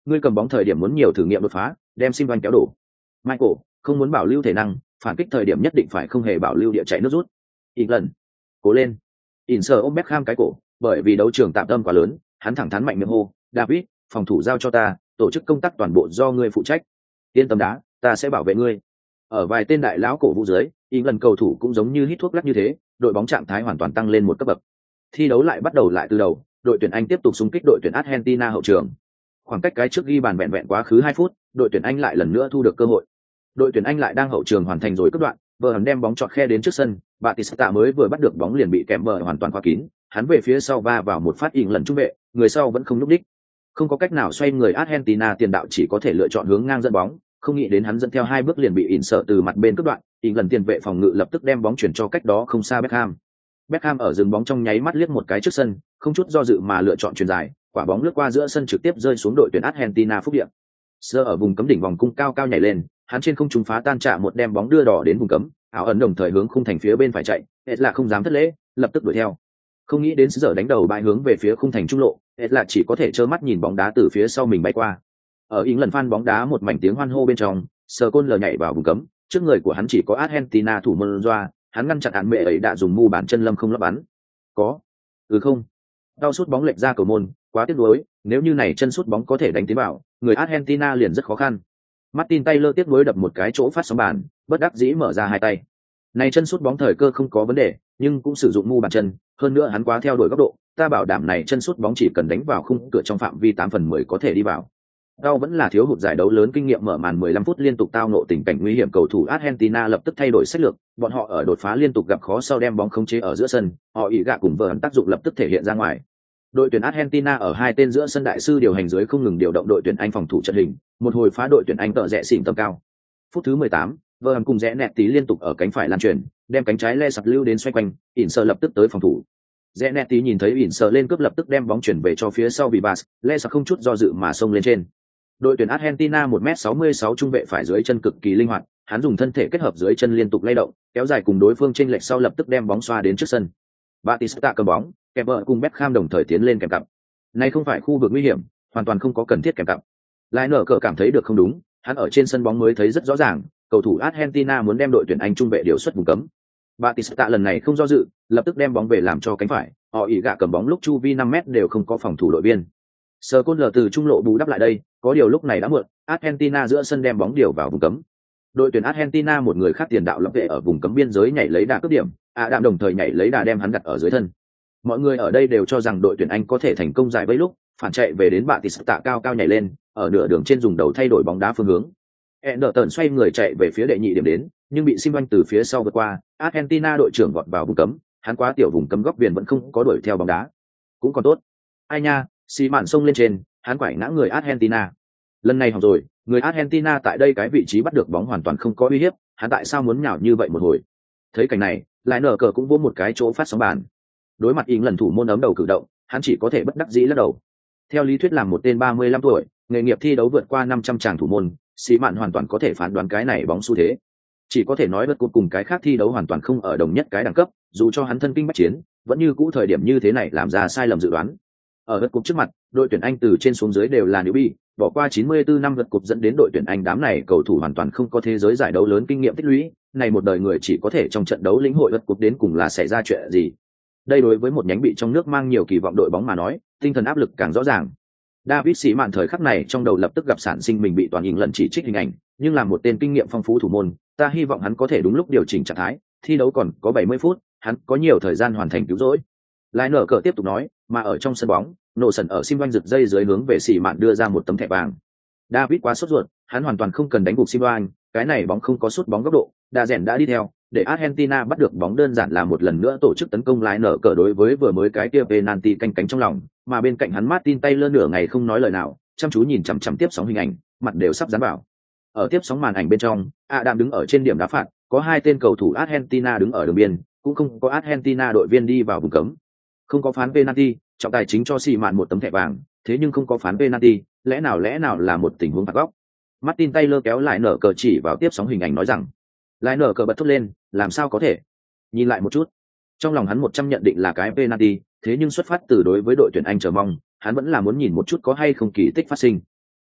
ngươi cầm bóng thời điểm muốn nhiều thử nghiệm đột phá, đem Sim Van kéo đổ. Michael, không muốn bảo lưu thể năng, phản kích thời điểm nhất định phải không hề bảo lưu địa chạy nước rút. England, cố lên. Inser ôm Beckham cái cổ, bởi vì đấu trường tạm tâm quá lớn, hắn thẳng thắn mạnh miệng hô, David, phòng thủ giao cho ta, tổ chức công tác toàn bộ do ngươi phụ trách. Yên tâm đá, ta sẽ bảo vệ ngươi. Ở vài tên đại lão cổ vũ dưới, England cầu thủ cũng giống như hít thuốc lắc như thế, đội bóng trạng thái hoàn toàn tăng lên một cấp bậc. Thi đấu lại bắt đầu lại từ đầu, đội tuyển Anh tiếp tục xung kích đội tuyển Argentina hậu trường. Khoảng cách cái trước ghi bàn vẹn vẹn quá khứ hai phút, đội tuyển Anh lại lần nữa thu được cơ hội. Đội tuyển Anh lại đang hậu trường hoàn thành rồi cấp đoạn, vừa hẳn đem bóng chọt khe đến trước sân, Batista mới vừa bắt được bóng liền bị kèm bờ hoàn toàn khóa kín, hắn về phía sau va vào một phát ỉn lần trung vệ, người sau vẫn không lúc đích. Không có cách nào xoay người, Argentina tiền đạo chỉ có thể lựa chọn hướng ngang dẫn bóng, không nghĩ đến hắn dẫn theo hai bước liền bị ỉn sợ từ mặt bên cướp đoạn, ỉn lần tiền vệ phòng ngự lập tức đem bóng chuyển cho cách đó không xa Beckham. Beckham ở dừng bóng trong nháy mắt liếc một cái trước sân, không chút do dự mà lựa chọn chuyền dài, quả bóng lướt qua giữa sân trực tiếp rơi xuống đội tuyển Argentina phúc địa. Sơ ở vùng cấm đỉnh vòng cung cao cao nhảy lên, hắn trên không trung phá tan trả một đem bóng đưa đỏ đến vùng cấm, áo ẩn đồng thời hướng khung thành phía bên phải chạy, hết là không dám thất lễ, lập tức đuổi theo. Không nghĩ đến giờ đánh đầu bãi hướng về phía khung thành trung lộ, hết là chỉ có thể trơ mắt nhìn bóng đá từ phía sau mình bay qua. Ở ý lần phan bóng đá một mảnh tiếng hoan hô bên trong, Sơ Côn lờ nhảy vào vùng cấm, trước người của hắn chỉ có Argentina thủ môn Roa, hắn ngăn chặn án mẹ ấy đã dùng mu bàn chân lâm không lấp bắn. Có, ừ không. Đau sút bóng lệch ra cầu môn, quá tiếc nuối, nếu như này chân sút bóng có thể đánh tiến vào, người Argentina liền rất khó khăn. Martin Taylor tiếp nối đập một cái chỗ phát sóng bàn, bất đắc dĩ mở ra hai tay. Này chân sút bóng thời cơ không có vấn đề, nhưng cũng sử dụng mu bàn chân, hơn nữa hắn quá theo đuổi góc độ, ta bảo đảm này chân sút bóng chỉ cần đánh vào khung cửa trong phạm vi tám phần mười có thể đi vào. Đau vẫn là thiếu hụt giải đấu lớn kinh nghiệm, mở màn mười lăm phút liên tục tao ngộ tình cảnh nguy hiểm, cầu thủ Argentina lập tức thay đổi sách lược, bọn họ ở đột phá liên tục gặp khó sau đem bóng khống chế ở giữa sân, họ ý gạ cùng vờ hắn tác dụng lập tức thể hiện ra ngoài. Đội tuyển Argentina ở hai tên giữa sân đại sư điều hành dưới không ngừng điều động đội tuyển Anh phòng thủ trận hình, một hồi phá đội tuyển Anh tợ rẽ xỉn tầm cao. Phút thứ mười tám, vờ hắn cùng rẽ nẹt tí liên tục ở cánh phải lan truyền, đem cánh trái le sập lưu đến xoay quanh, ỉn sờ lập tức tới phòng thủ. Rẽ nẹt tí nhìn thấy ỉn sờ lên cướp lập tức đem bóng chuyển về cho phía sau Vivas, le sập không chút do dự mà xông lên trên. Đội tuyển Argentina một mét sáu mươi sáu trung vệ phải dưới chân cực kỳ linh hoạt, hắn dùng thân thể kết hợp dưới chân liên tục lay động, kéo dài cùng đối phương chênh lệch sau lập tức đem bóng xoa đến trước sân. Batista cầm bóng, kèm vợ cùng Beckham đồng thời tiến lên kèm cặp. Này không phải khu vực nguy hiểm, hoàn toàn không có cần thiết kèm cặp. Lại nở cờ cảm thấy được không đúng, hắn ở trên sân bóng mới thấy rất rõ ràng, cầu thủ Argentina muốn đem đội tuyển Anh trung vệ điều xuất vùng cấm. Batista lần này không do dự, lập tức đem bóng về làm cho cánh phải, họ ý gạ cầm bóng lúc chu vi năm mét đều không có phòng thủ đội viên. Sờ côn lờ từ trung lộ bù đắp lại đây, có điều lúc này đã muộn, Argentina giữa sân đem bóng điều vào vùng cấm. Đội tuyển Argentina một người khác tiền đạo lập vệ ở vùng cấm biên giới nhảy lấy đà cướp điểm, à đạm đồng thời nhảy lấy đà đem hắn đặt ở dưới thân. Mọi người ở đây đều cho rằng đội tuyển Anh có thể thành công giải vây lúc, phản chạy về đến Batista cao cao nhảy lên, ở nửa đường trên dùng đầu thay đổi bóng đá phương hướng. Anderton xoay người chạy về phía đệ nhị điểm đến, nhưng bị Sim Anh từ phía sau vượt qua, Argentina đội trưởng vọt vào vùng cấm, hắn quá tiểu vùng cấm góc viền vẫn không có đuổi theo bóng đá. Cũng còn tốt. Ai nha, xì mạn xông lên trên, hắn quải ngã người Argentina. Lần này hỏng rồi, người Argentina tại đây cái vị trí bắt được bóng hoàn toàn không có uy hiếp, hắn tại sao muốn nhào như vậy một hồi. Thấy cảnh này, lại nở cờ cũng vỗ một cái chỗ phát sóng bàn. Đối mặt Ing lần thủ môn ấm đầu cử động, hắn chỉ có thể bất đắc dĩ lắc đầu. Theo lý thuyết làm một tên ba mươi lăm tuổi, nghề nghiệp thi đấu vượt qua năm trăm tràng thủ môn, xì mạn hoàn toàn có thể phán đoán cái này bóng xu thế. Chỉ có thể nói bất cuộc cùng cái khác thi đấu hoàn toàn không ở đồng nhất cái đẳng cấp, dù cho hắn thân kinh bách chiến, vẫn như cũ thời điểm như thế này làm ra sai lầm dự đoán. Ở vật cục trước mặt, đội tuyển Anh từ trên xuống dưới đều là newbie, bỏ qua chín mươi tư năm vật cục dẫn đến đội tuyển Anh đám này cầu thủ hoàn toàn không có thế giới giải đấu lớn kinh nghiệm tích lũy, này một đời người chỉ có thể trong trận đấu lĩnh hội vật cục đến cùng là xảy ra chuyện gì. Đây đối với một nhánh bị trong nước mang nhiều kỳ vọng đội bóng mà nói, tinh thần áp lực càng rõ ràng. David sĩ mạn thời khắc này trong đầu lập tức gặp sản sinh mình bị toàn hình lần chỉ trích hình ảnh, nhưng là một tên kinh nghiệm phong phú thủ môn, ta hy vọng hắn có thể đúng lúc điều chỉnh trạng thái, thi đấu còn có bảy mươi phút, hắn có nhiều thời gian hoàn thành cứu rỗi. Lại nở cờ tiếp tục nói, mà ở trong sân bóng, nổ sần ở sim vanh giật dây dưới hướng về xỉ mạn đưa ra một tấm thẻ vàng. David quá sốt ruột, hắn hoàn toàn không cần đánh gục sim vanh, cái này bóng không có sút bóng góc độ, đa rèn đã đi theo, để Argentina bắt được bóng đơn giản là một lần nữa tổ chức tấn công. Lại nở cờ đối với vừa mới cái kia penalty canh cánh trong lòng, mà bên cạnh hắn Martin Taylor nửa ngày không nói lời nào, chăm chú nhìn chằm chằm tiếp sóng hình ảnh, mặt đều sắp dán vào. Ở tiếp sóng màn ảnh bên trong, Adam đứng ở trên điểm đá phạt, có hai tên cầu thủ Argentina đứng ở đường biên, cũng không có Argentina đội viên đi vào vùng cấm. Không có phán penalty, trọng tài chính cho xì mạn một tấm thẻ vàng, thế nhưng không có phán penalty, lẽ nào lẽ nào là một tình huống phạt góc. Martin Taylor kéo lại nở cờ chỉ vào tiếp sóng hình ảnh nói rằng, lại nở cờ bật thốt lên, làm sao có thể? Nhìn lại một chút. Trong lòng hắn một trăm nhận định là cái penalty, thế nhưng xuất phát từ đối với đội tuyển Anh chờ mong, hắn vẫn là muốn nhìn một chút có hay không kỳ tích phát sinh.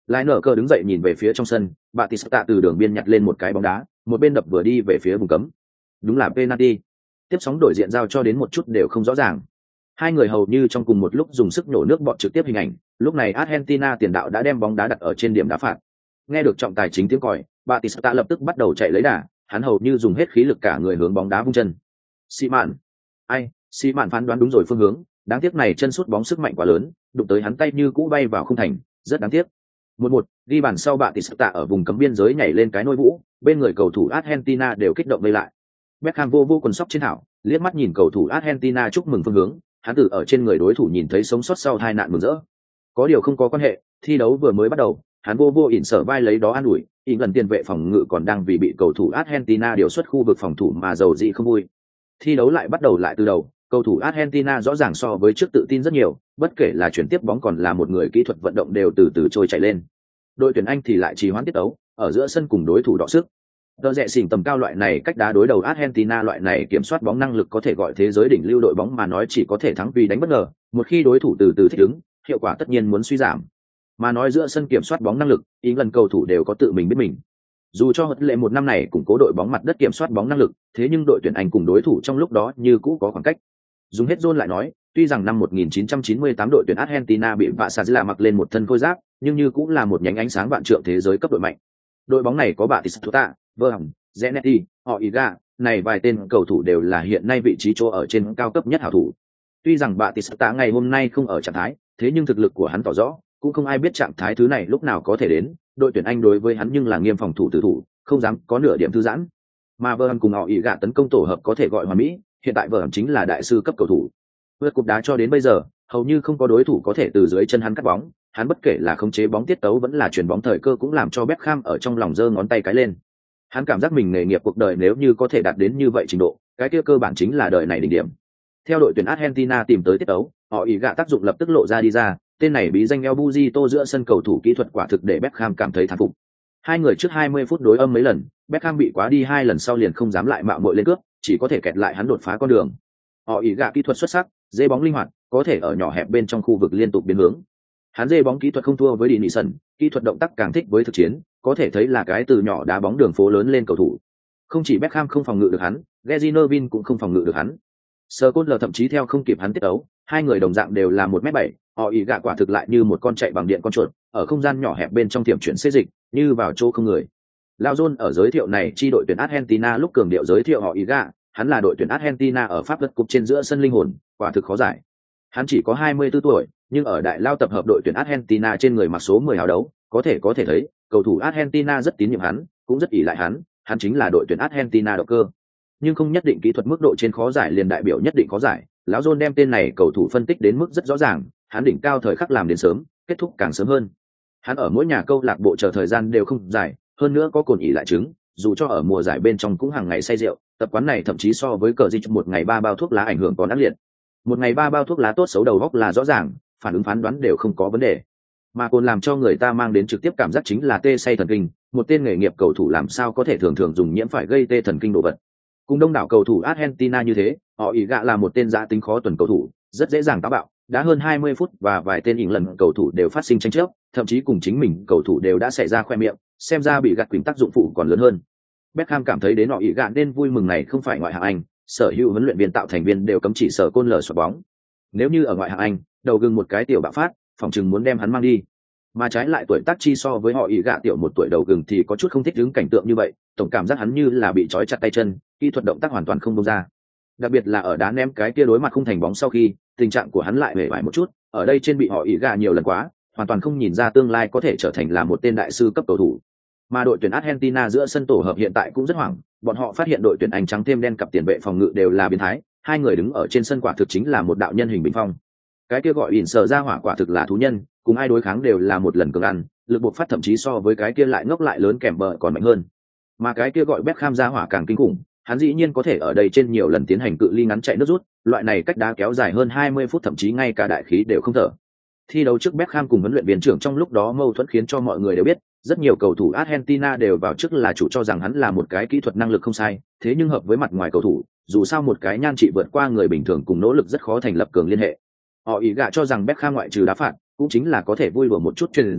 Lại nở cờ đứng dậy nhìn về phía trong sân, Batista từ đường biên nhặt lên một cái bóng đá, một bên đập vừa đi về phía vùng cấm. Đúng là penalty. Tiếp sóng đổi diện giao cho đến một chút đều không rõ ràng. Hai người hầu như trong cùng một lúc dùng sức nổ nước bọt trực tiếp hình ảnh, lúc này Argentina tiền đạo đã đem bóng đá đặt ở trên điểm đá phạt. Nghe được trọng tài chính tiếng còi, Batista lập tức bắt đầu chạy lấy đà, hắn hầu như dùng hết khí lực cả người hướng bóng đá vung chân. Sĩ mạn. Ai, Sĩ mạn phán đoán đúng rồi phương hướng, đáng tiếc này chân sút bóng sức mạnh quá lớn, đụng tới hắn tay như cũ bay vào không thành, rất đáng tiếc. Một một, ghi bàn sau Batista ở vùng cấm biên giới nhảy lên cái nôi vũ, bên người cầu thủ Argentina đều kích động vây lại. Beckham vô vô quần sóc trên thảo, liếc mắt nhìn cầu thủ Argentina chúc mừng phương hướng, hắn từ ở trên người đối thủ nhìn thấy sống sót sau hai nạn mừng rỡ. Có điều không có quan hệ, thi đấu vừa mới bắt đầu, hắn vô vô ỉn sở vai lấy đó an ủi, ỉn lần tiền vệ phòng ngự còn đang vì bị cầu thủ Argentina điều xuất khu vực phòng thủ mà giàu dị không vui. Thi đấu lại bắt đầu lại từ đầu, cầu thủ Argentina rõ ràng so với trước tự tin rất nhiều, bất kể là chuyển tiếp bóng còn là một người kỹ thuật vận động đều từ từ trôi chạy lên. Đội tuyển Anh thì lại trì hoãn tiết tấu, ở giữa sân cùng đối thủ đọ sức. Tờ rẽ xỉn tầm cao loại này cách đá đối đầu Argentina loại này kiểm soát bóng năng lực có thể gọi thế giới đỉnh lưu đội bóng mà nói chỉ có thể thắng vì đánh bất ngờ, một khi đối thủ từ từ thích ứng, hiệu quả tất nhiên muốn suy giảm. Mà nói giữa sân kiểm soát bóng năng lực, ý lần cầu thủ đều có tự mình biết mình. Dù cho hất lệ một năm này củng cố đội bóng mặt đất kiểm soát bóng năng lực, thế nhưng đội tuyển Anh cùng đối thủ trong lúc đó như cũ có khoảng cách. Dùng hết John lại nói, tuy rằng năm một nghìn chín trăm chín mươi tám đội tuyển Argentina bị vạ Sazila mặc lên một thân khôi giáp, nhưng như cũng là một nhánh ánh sáng vạn trượng thế giới cấp đội mạnh. Đội bóng này có Batistuta, Verham, Zanetti, họ Iga, này vài tên cầu thủ đều là hiện nay vị trí chỗ ở trên cao cấp nhất hảo thủ. Tuy rằng Batistuta ngày hôm nay không ở trạng thái, thế nhưng thực lực của hắn tỏ rõ, cũng không ai biết trạng thái thứ này lúc nào có thể đến. Đội tuyển Anh đối với hắn nhưng là nghiêm phòng thủ tử thủ, không dám có nửa điểm thư giãn. Mà Verham cùng họ Iga tấn công tổ hợp có thể gọi hoàn mỹ, hiện tại Verham chính là đại sư cấp cầu thủ. Vượt cúp đá cho đến bây giờ, hầu như không có đối thủ có thể từ dưới chân hắn cắt bóng, hắn bất kể là khống chế bóng tiết tấu vẫn là chuyền bóng thời cơ cũng làm cho Beckham ở trong lòng giơ ngón tay cái lên. Hắn cảm giác mình nghề nghiệp cuộc đời nếu như có thể đạt đến như vậy trình độ, cái kia cơ bản chính là đời này đỉnh điểm. Theo đội tuyển Argentina tìm tới tiết tấu, họ ý gạ tác dụng lập tức lộ ra đi ra, tên này bí danh El Bujito giữa sân cầu thủ kỹ thuật quả thực để Beckham cảm thấy thán phục. Hai người trước hai mươi phút đối âm mấy lần, Beckham bị quá đi hai lần sau liền không dám lại mạo muội lên cướp, chỉ có thể kẹt lại hắn đột phá con đường. Họ ý gạ kỹ thuật xuất sắc, dê bóng linh hoạt, có thể ở nhỏ hẹp bên trong khu vực liên tục biến hướng. Hắn dê bóng kỹ thuật không thua với Dinison, kỹ thuật động tác càng thích với thực chiến, có thể thấy là cái từ nhỏ đá bóng đường phố lớn lên cầu thủ. Không chỉ Beckham không phòng ngự được hắn, Gary Neville cũng không phòng ngự được hắn. Scholes thậm chí theo không kịp hắn tiết tấu, hai người đồng dạng đều là một mét bảy, họ ý gạ quả thực lại như một con chạy bằng điện con chuột, ở không gian nhỏ hẹp bên trong tiệm chuyển xê dịch, như vào chỗ không người. Lao John ở giới thiệu này chi đội tuyển Argentina lúc cường điệu giới thiệu họ ý gạ, hắn là đội tuyển Argentina ở Pháp World Cup trên giữa sân linh hồn, quả thực khó giải. Hắn chỉ có hai mươi tư tuổi, nhưng ở đại lao tập hợp đội tuyển Argentina trên người mặc số mười áo đấu, có thể có thể thấy, cầu thủ Argentina rất tín nhiệm hắn, cũng rất ỷ lại hắn, hắn chính là đội tuyển Argentina động cơ. Nhưng không nhất định kỹ thuật mức độ trên khó giải liền đại biểu nhất định khó giải, lão John đem tên này cầu thủ phân tích đến mức rất rõ ràng, hắn đỉnh cao thời khắc làm đến sớm, kết thúc càng sớm hơn. Hắn ở mỗi nhà câu lạc bộ chờ thời gian đều không dài, hơn nữa có cồn ỉ lại chứng, dù cho ở mùa giải bên trong cũng hàng ngày say rượu, tập quán này thậm chí so với cờ di một ngày ba bao thuốc lá ảnh hưởng còn ác liệt. Một ngày ba bao thuốc lá tốt xấu đầu góc là rõ ràng, phản ứng phán đoán đều không có vấn đề. Mà cồn làm cho người ta mang đến trực tiếp cảm giác chính là tê say thần kinh, một tên nghề nghiệp cầu thủ làm sao có thể thường thường dùng nhiễm phải gây tê thần kinh đồ vật. Cùng đông đảo cầu thủ Argentina như thế, họ ý gạ là một tên giá tính khó tuần cầu thủ, rất dễ dàng táo bạo, đã hơn hai mươi phút và vài tên ỉn lần cầu thủ đều phát sinh tranh chấp, thậm chí cùng chính mình cầu thủ đều đã xảy ra khoe miệng, xem ra bị gạt quỳnh tác dụng phụ còn lớn hơn. Beckham cảm thấy đến họ ý gạ nên vui mừng này không phải ngoại hạng Anh, sở hữu huấn luyện viên tạo thành viên đều cấm chỉ sở côn lờ xoạc bóng. Nếu như ở ngoại hạng Anh, đầu gừng một cái tiểu bạo phát, phòng chừng muốn đem hắn mang đi. Mà trái lại tuổi tác chi so với họ ý gạ tiểu một tuổi đầu gừng thì có chút không thích ứng cảnh tượng như vậy, tổng cảm giác hắn như là bị trói chặt tay chân, kỹ thuật động tác hoàn toàn không buông ra. Đặc biệt là ở đá ném cái kia đối mặt không thành bóng sau khi, tình trạng của hắn lại hề vải một chút, ở đây trên bị họ ý gạ nhiều lần quá, hoàn toàn không nhìn ra tương lai có thể trở thành là một tên đại sư cấp cầu thủ. Mà đội tuyển Argentina giữa sân tổ hợp hiện tại cũng rất hoảng, bọn họ phát hiện đội tuyển Anh trắng thêm đen cặp tiền vệ phòng ngự đều là biến thái, hai người đứng ở trên sân quả thực chính là một đạo nhân hình bình phong. Cái kia gọi ỉn sờ ra hỏa quả thực là thú nhân, cùng ai đối kháng đều là một lần cường ăn, lực buộc phát thậm chí so với cái kia lại ngốc lại lớn kèm bờ còn mạnh hơn. Mà cái kia gọi Beckham ra hỏa càng kinh khủng, hắn dĩ nhiên có thể ở đây trên nhiều lần tiến hành cự ly ngắn chạy nước rút, loại này cách đá kéo dài hơn hai mươi phút thậm chí ngay cả đại khí đều không thở. Thi đấu trước Beckham cùng huấn luyện viên trưởng trong lúc đó mâu thuẫn khiến cho mọi người đều biết, rất nhiều cầu thủ Argentina đều vào trước là chủ cho rằng hắn là một cái kỹ thuật năng lực không sai, thế nhưng hợp với mặt ngoài cầu thủ, dù sao một cái nhan trị vượt qua người bình thường cùng nỗ lực rất khó thành lập cường liên hệ. Họ ý gạ cho rằng Beckham ngoại trừ đá phạt, cũng chính là có thể vui đùa một chút truyền dài,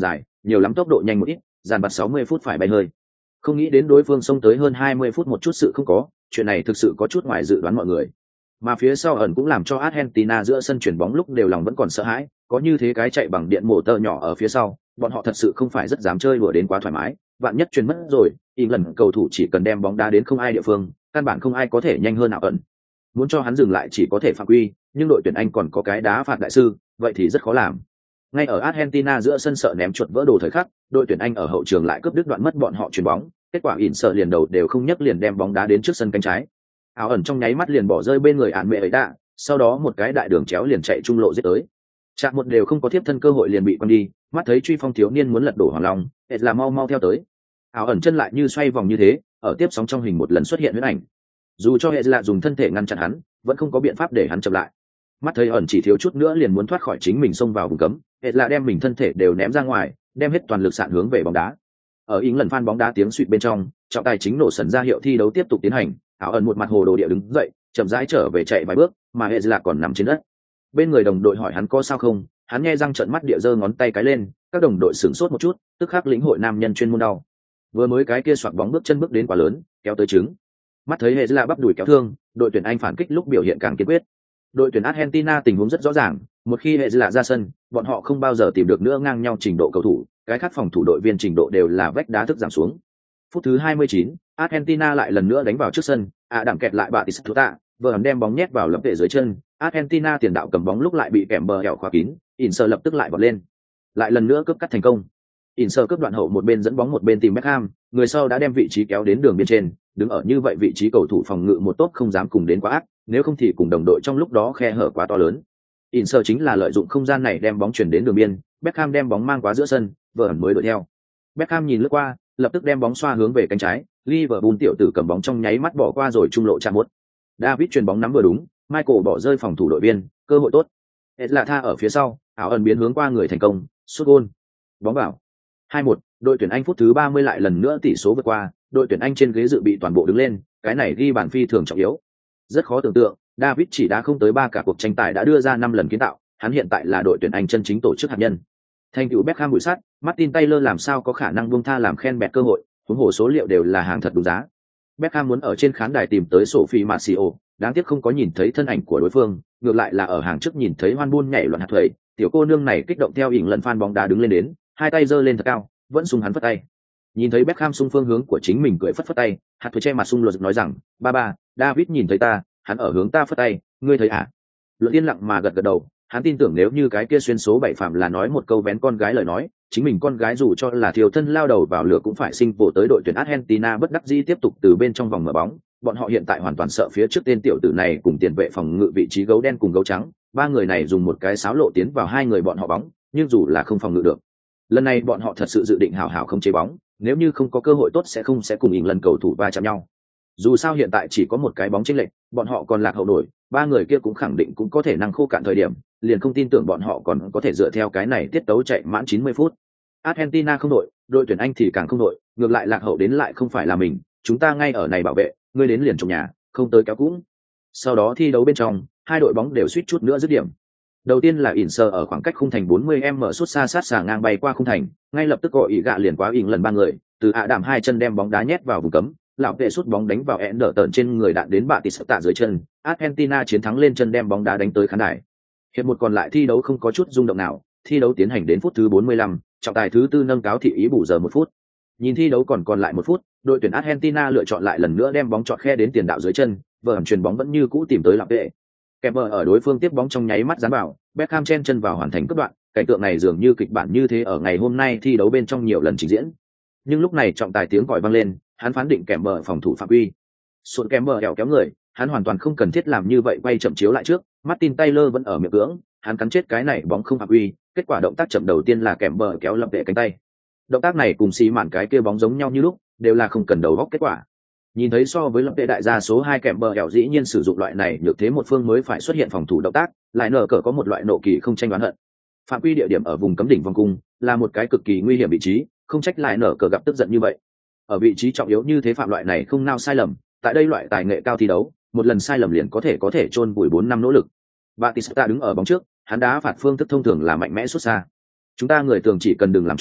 nhiều lắm tốc độ nhanh một ít, dàn vặt sáu mươi phút phải bay hơi. Không nghĩ đến đối phương xông tới hơn hai mươi phút một chút sự không có, chuyện này thực sự có chút ngoài dự đoán mọi người. Mà phía sau ẩn cũng làm cho Argentina giữa sân chuyển bóng lúc đều lòng vẫn còn sợ hãi, có như thế cái chạy bằng điện mổ tơ nhỏ ở phía sau, bọn họ thật sự không phải rất dám chơi đùa đến quá thoải mái, vạn nhất chuyền mất rồi, ý lần cầu thủ chỉ cần đem bóng đá đến không ai địa phương, căn bản không ai có thể nhanh hơn nào ẩn. Muốn cho hắn dừng lại chỉ có thể phạm quy, nhưng đội tuyển Anh còn có cái đá phạt đại sư, vậy thì rất khó làm. Ngay ở Argentina giữa sân sợ ném chuột vỡ đồ thời khắc, đội tuyển Anh ở hậu trường lại cướp đứt đoạn mất bọn họ chuyền bóng, kết quả ỉn sợ liền đầu đều không nhấc liền đem bóng đá đến trước sân cánh trái. Áo ẩn trong nháy mắt liền bỏ rơi bên người án mẹ ấy đã, sau đó một cái đại đường chéo liền chạy trung lộ giết tới. Chạm một đều không có tiếp thân cơ hội liền bị quăng đi, mắt thấy truy phong thiếu niên muốn lật đổ Hoàng Long, hết là mau mau theo tới. Áo ẩn chân lại như xoay vòng như thế, ở tiếp sóng trong hình một lần xuất hiện huyễn ảnh. Dù cho hệ là dùng thân thể ngăn chặn hắn, vẫn không có biện pháp để hắn chậm lại. Mắt thấy ẩn chỉ thiếu chút nữa liền muốn thoát khỏi chính mình xông vào vùng cấm, hệ là đem mình thân thể đều ném ra ngoài, đem hết toàn lực sạn hướng về bóng đá. Ở ý lần phan bóng đá tiếng suýt bên trong, trọng tài chính nổ sần ra hiệu thi đấu tiếp tục tiến hành. Áo ẩn một mặt hồ đồ địa đứng dậy, chậm rãi trở về chạy vài bước, mà hệ là còn nằm trên đất. Bên người đồng đội hỏi hắn có sao không, hắn nghe răng trợn mắt địa giơ ngón tay cái lên, các đồng đội sửng sốt một chút, tức khắc lĩnh hội nam nhân chuyên môn đau. Vừa mới cái kia xoạc bóng bước chân bước đến quá lớn, kéo tới trứng. Mắt thấy hệ là bắp đùi kéo thương, đội tuyển Anh phản kích lúc biểu hiện càng kiên quyết. Đội tuyển Argentina tình huống rất rõ ràng, một khi hệ là ra sân, bọn họ không bao giờ tìm được nữa ngang nhau trình độ cầu thủ, cái khác phòng thủ đội viên trình độ đều là vách đá thức giảm xuống. Phút thứ hai mươi chín, Argentina lại lần nữa đánh vào trước sân, ạ đảm kẹt lại Batistuta, vừa hầm đem bóng nhét vào lập vệ dưới chân, Argentina tiền đạo cầm bóng lúc lại bị kèm bờ hẻo khóa kín, Inter lập tức lại vọt lên, lại lần nữa cướp cắt thành công. Inter cướp đoạn hậu một bên dẫn bóng một bên tìm Beckham, người sau đã đem vị trí kéo đến đường biên trên, đứng ở như vậy vị trí cầu thủ phòng ngự một tốt không dám cùng đến quá ác, nếu không thì cùng đồng đội trong lúc đó khe hở quá to lớn. Inter chính là lợi dụng không gian này đem bóng chuyển đến đường biên, Beckham đem bóng mang qua giữa sân, vừa hẳn mới đuổi theo. Beckham nhìn lướt qua, lập tức đem bóng xoa hướng về cánh trái, Liverpool tiểu tử cầm bóng trong nháy mắt bỏ qua rồi trung lộ chạm một. David chuyền bóng nắm vừa đúng, Michael bỏ rơi phòng thủ đội viên, cơ hội tốt. Hết là tha ở phía sau, ảo ẩn biến hướng qua người thành công, sút gol. Bóng vào. hai một, đội tuyển Anh phút thứ ba mươi lại lần nữa tỷ số vượt qua, đội tuyển Anh trên ghế dự bị toàn bộ đứng lên, cái này ghi bàn phi thường trọng yếu. Rất khó tưởng tượng, David chỉ đã không tới ba cả cuộc tranh tài đã đưa ra năm lần kiến tạo, hắn hiện tại là đội tuyển Anh chân chính tổ chức hạt nhân. Thành tựu Beckham bụi sát, Martin Taylor làm sao có khả năng buông tha làm khen bẹt cơ hội, huống hồ số liệu đều là hàng thật đúng giá. Beckham muốn ở trên khán đài tìm tới Sophie Marcio, đáng tiếc không có nhìn thấy thân ảnh của đối phương, ngược lại là ở hàng trước nhìn thấy Hoan Bun nhảy loạn hạt thuẩy, tiểu cô nương này kích động theo ỉn lần fan bóng đá đứng lên đến, hai tay giơ lên thật cao, vẫn sung hắn phất tay. Nhìn thấy Beckham sung phương hướng của chính mình cười phất phất tay, hạt thuẩy che mặt sung luật nói rằng, ba ba, David nhìn thấy ta, hắn ở hướng ta phất tay, ngươi thấy à? Luật yên lặng mà gật gật đầu, hắn tin tưởng nếu như cái kia xuyên số bảy phạm là nói một câu vén con gái lời nói, chính mình con gái dù cho là thiều thân lao đầu vào lửa cũng phải sinh vồ tới đội tuyển Argentina bất đắc dĩ tiếp tục từ bên trong vòng mở bóng. Bọn họ hiện tại hoàn toàn sợ phía trước tên tiểu tử này cùng tiền vệ phòng ngự vị trí gấu đen cùng gấu trắng, ba người này dùng một cái sáo lộ tiến vào hai người bọn họ bóng, nhưng dù là không phòng ngự được. Lần này bọn họ thật sự dự định hào hào không chế bóng, nếu như không có cơ hội tốt sẽ không sẽ cùng ỉn lần cầu thủ va chạm nhau. Dù sao hiện tại chỉ có một cái bóng chênh lệch, bọn họ còn lạc hậu nổi, ba người kia cũng khẳng định cũng có thể năng khô cạn thời điểm, liền không tin tưởng bọn họ còn có thể dựa theo cái này tiết tấu chạy mãn chín mươi phút. Argentina không đội, đội tuyển Anh thì càng không đội, ngược lại lạc hậu đến lại không phải là mình, chúng ta ngay ở này bảo vệ, ngươi đến liền trong nhà, không tới kéo cũng. Sau đó thi đấu bên trong, hai đội bóng đều suýt chút nữa dứt điểm. Đầu tiên là Inter ở khoảng cách khung thành bốn mươi mét sút xa sát xà ngang bay qua khung thành, ngay lập tức gọi ý gạ liền quá ỉn lần ba người, từ ạ đảm hai chân đem bóng đá nhét vào vùng cấm, lão vệ sút bóng đánh vào ẹn đỡ tợn trên người đạn đến bạ tịt tạ dưới chân, Argentina chiến thắng lên chân đem bóng đá đánh tới khán đài. Hiệp một còn lại thi đấu không có chút rung động nào, thi đấu tiến hành đến phút thứ bốn mươi lăm, trọng tài thứ tư nâng cáo thị ý bù giờ một phút. Nhìn thi đấu còn còn lại một phút, đội tuyển Argentina lựa chọn lại lần nữa đem bóng chọn khe đến tiền đạo dưới chân, vờ hầm chuyền bóng vẫn như cũ tìm tới lão vệ. Kẹp vợ ở đối phương tiếp bóng trong nháy mắt dán vào, Beckham chen chân vào hoàn thành cướp đoạn, cảnh tượng này dường như kịch bản như thế ở ngày hôm nay thi đấu bên trong nhiều lần trình diễn. Nhưng lúc này trọng tài tiếng còi vang lên, hắn phán định kèm bờ phòng thủ phạm quy. Sụt kèm bờ kẹo kéo người, hắn hoàn toàn không cần thiết làm như vậy, quay chậm chiếu lại trước, Martin Taylor vẫn ở miệng cưỡng, hắn cắn chết cái này bóng không phạm quy, kết quả động tác chậm đầu tiên là kèm bờ kéo lập vệ cánh tay. Động tác này cùng xì mạn cái kia bóng giống nhau như lúc, đều là không cần đầu góc kết quả. Nhìn thấy so với lập vệ đại gia số hai kèm bờ kẹo dĩ nhiên sử dụng loại này nhược thế một phương mới phải xuất hiện phòng thủ động tác, lại nở cờ có một loại nộ kỳ không tranh đoán hận. Phạm quy địa điểm ở vùng cấm đỉnh vòng cung, là một cái cực kỳ nguy hiểm vị trí, không trách lại nở cờ gặp tức giận như vậy. Ở vị trí trọng yếu như thế phạm loại này không nao sai lầm, tại đây loại tài nghệ cao thi đấu, một lần sai lầm liền có thể có thể chôn vùi bốn năm nỗ lực. Batista đứng ở bóng trước, hắn đá phạt phương thức thông thường là mạnh mẽ xuất xa. Chúng ta người thường chỉ cần đừng làm cho,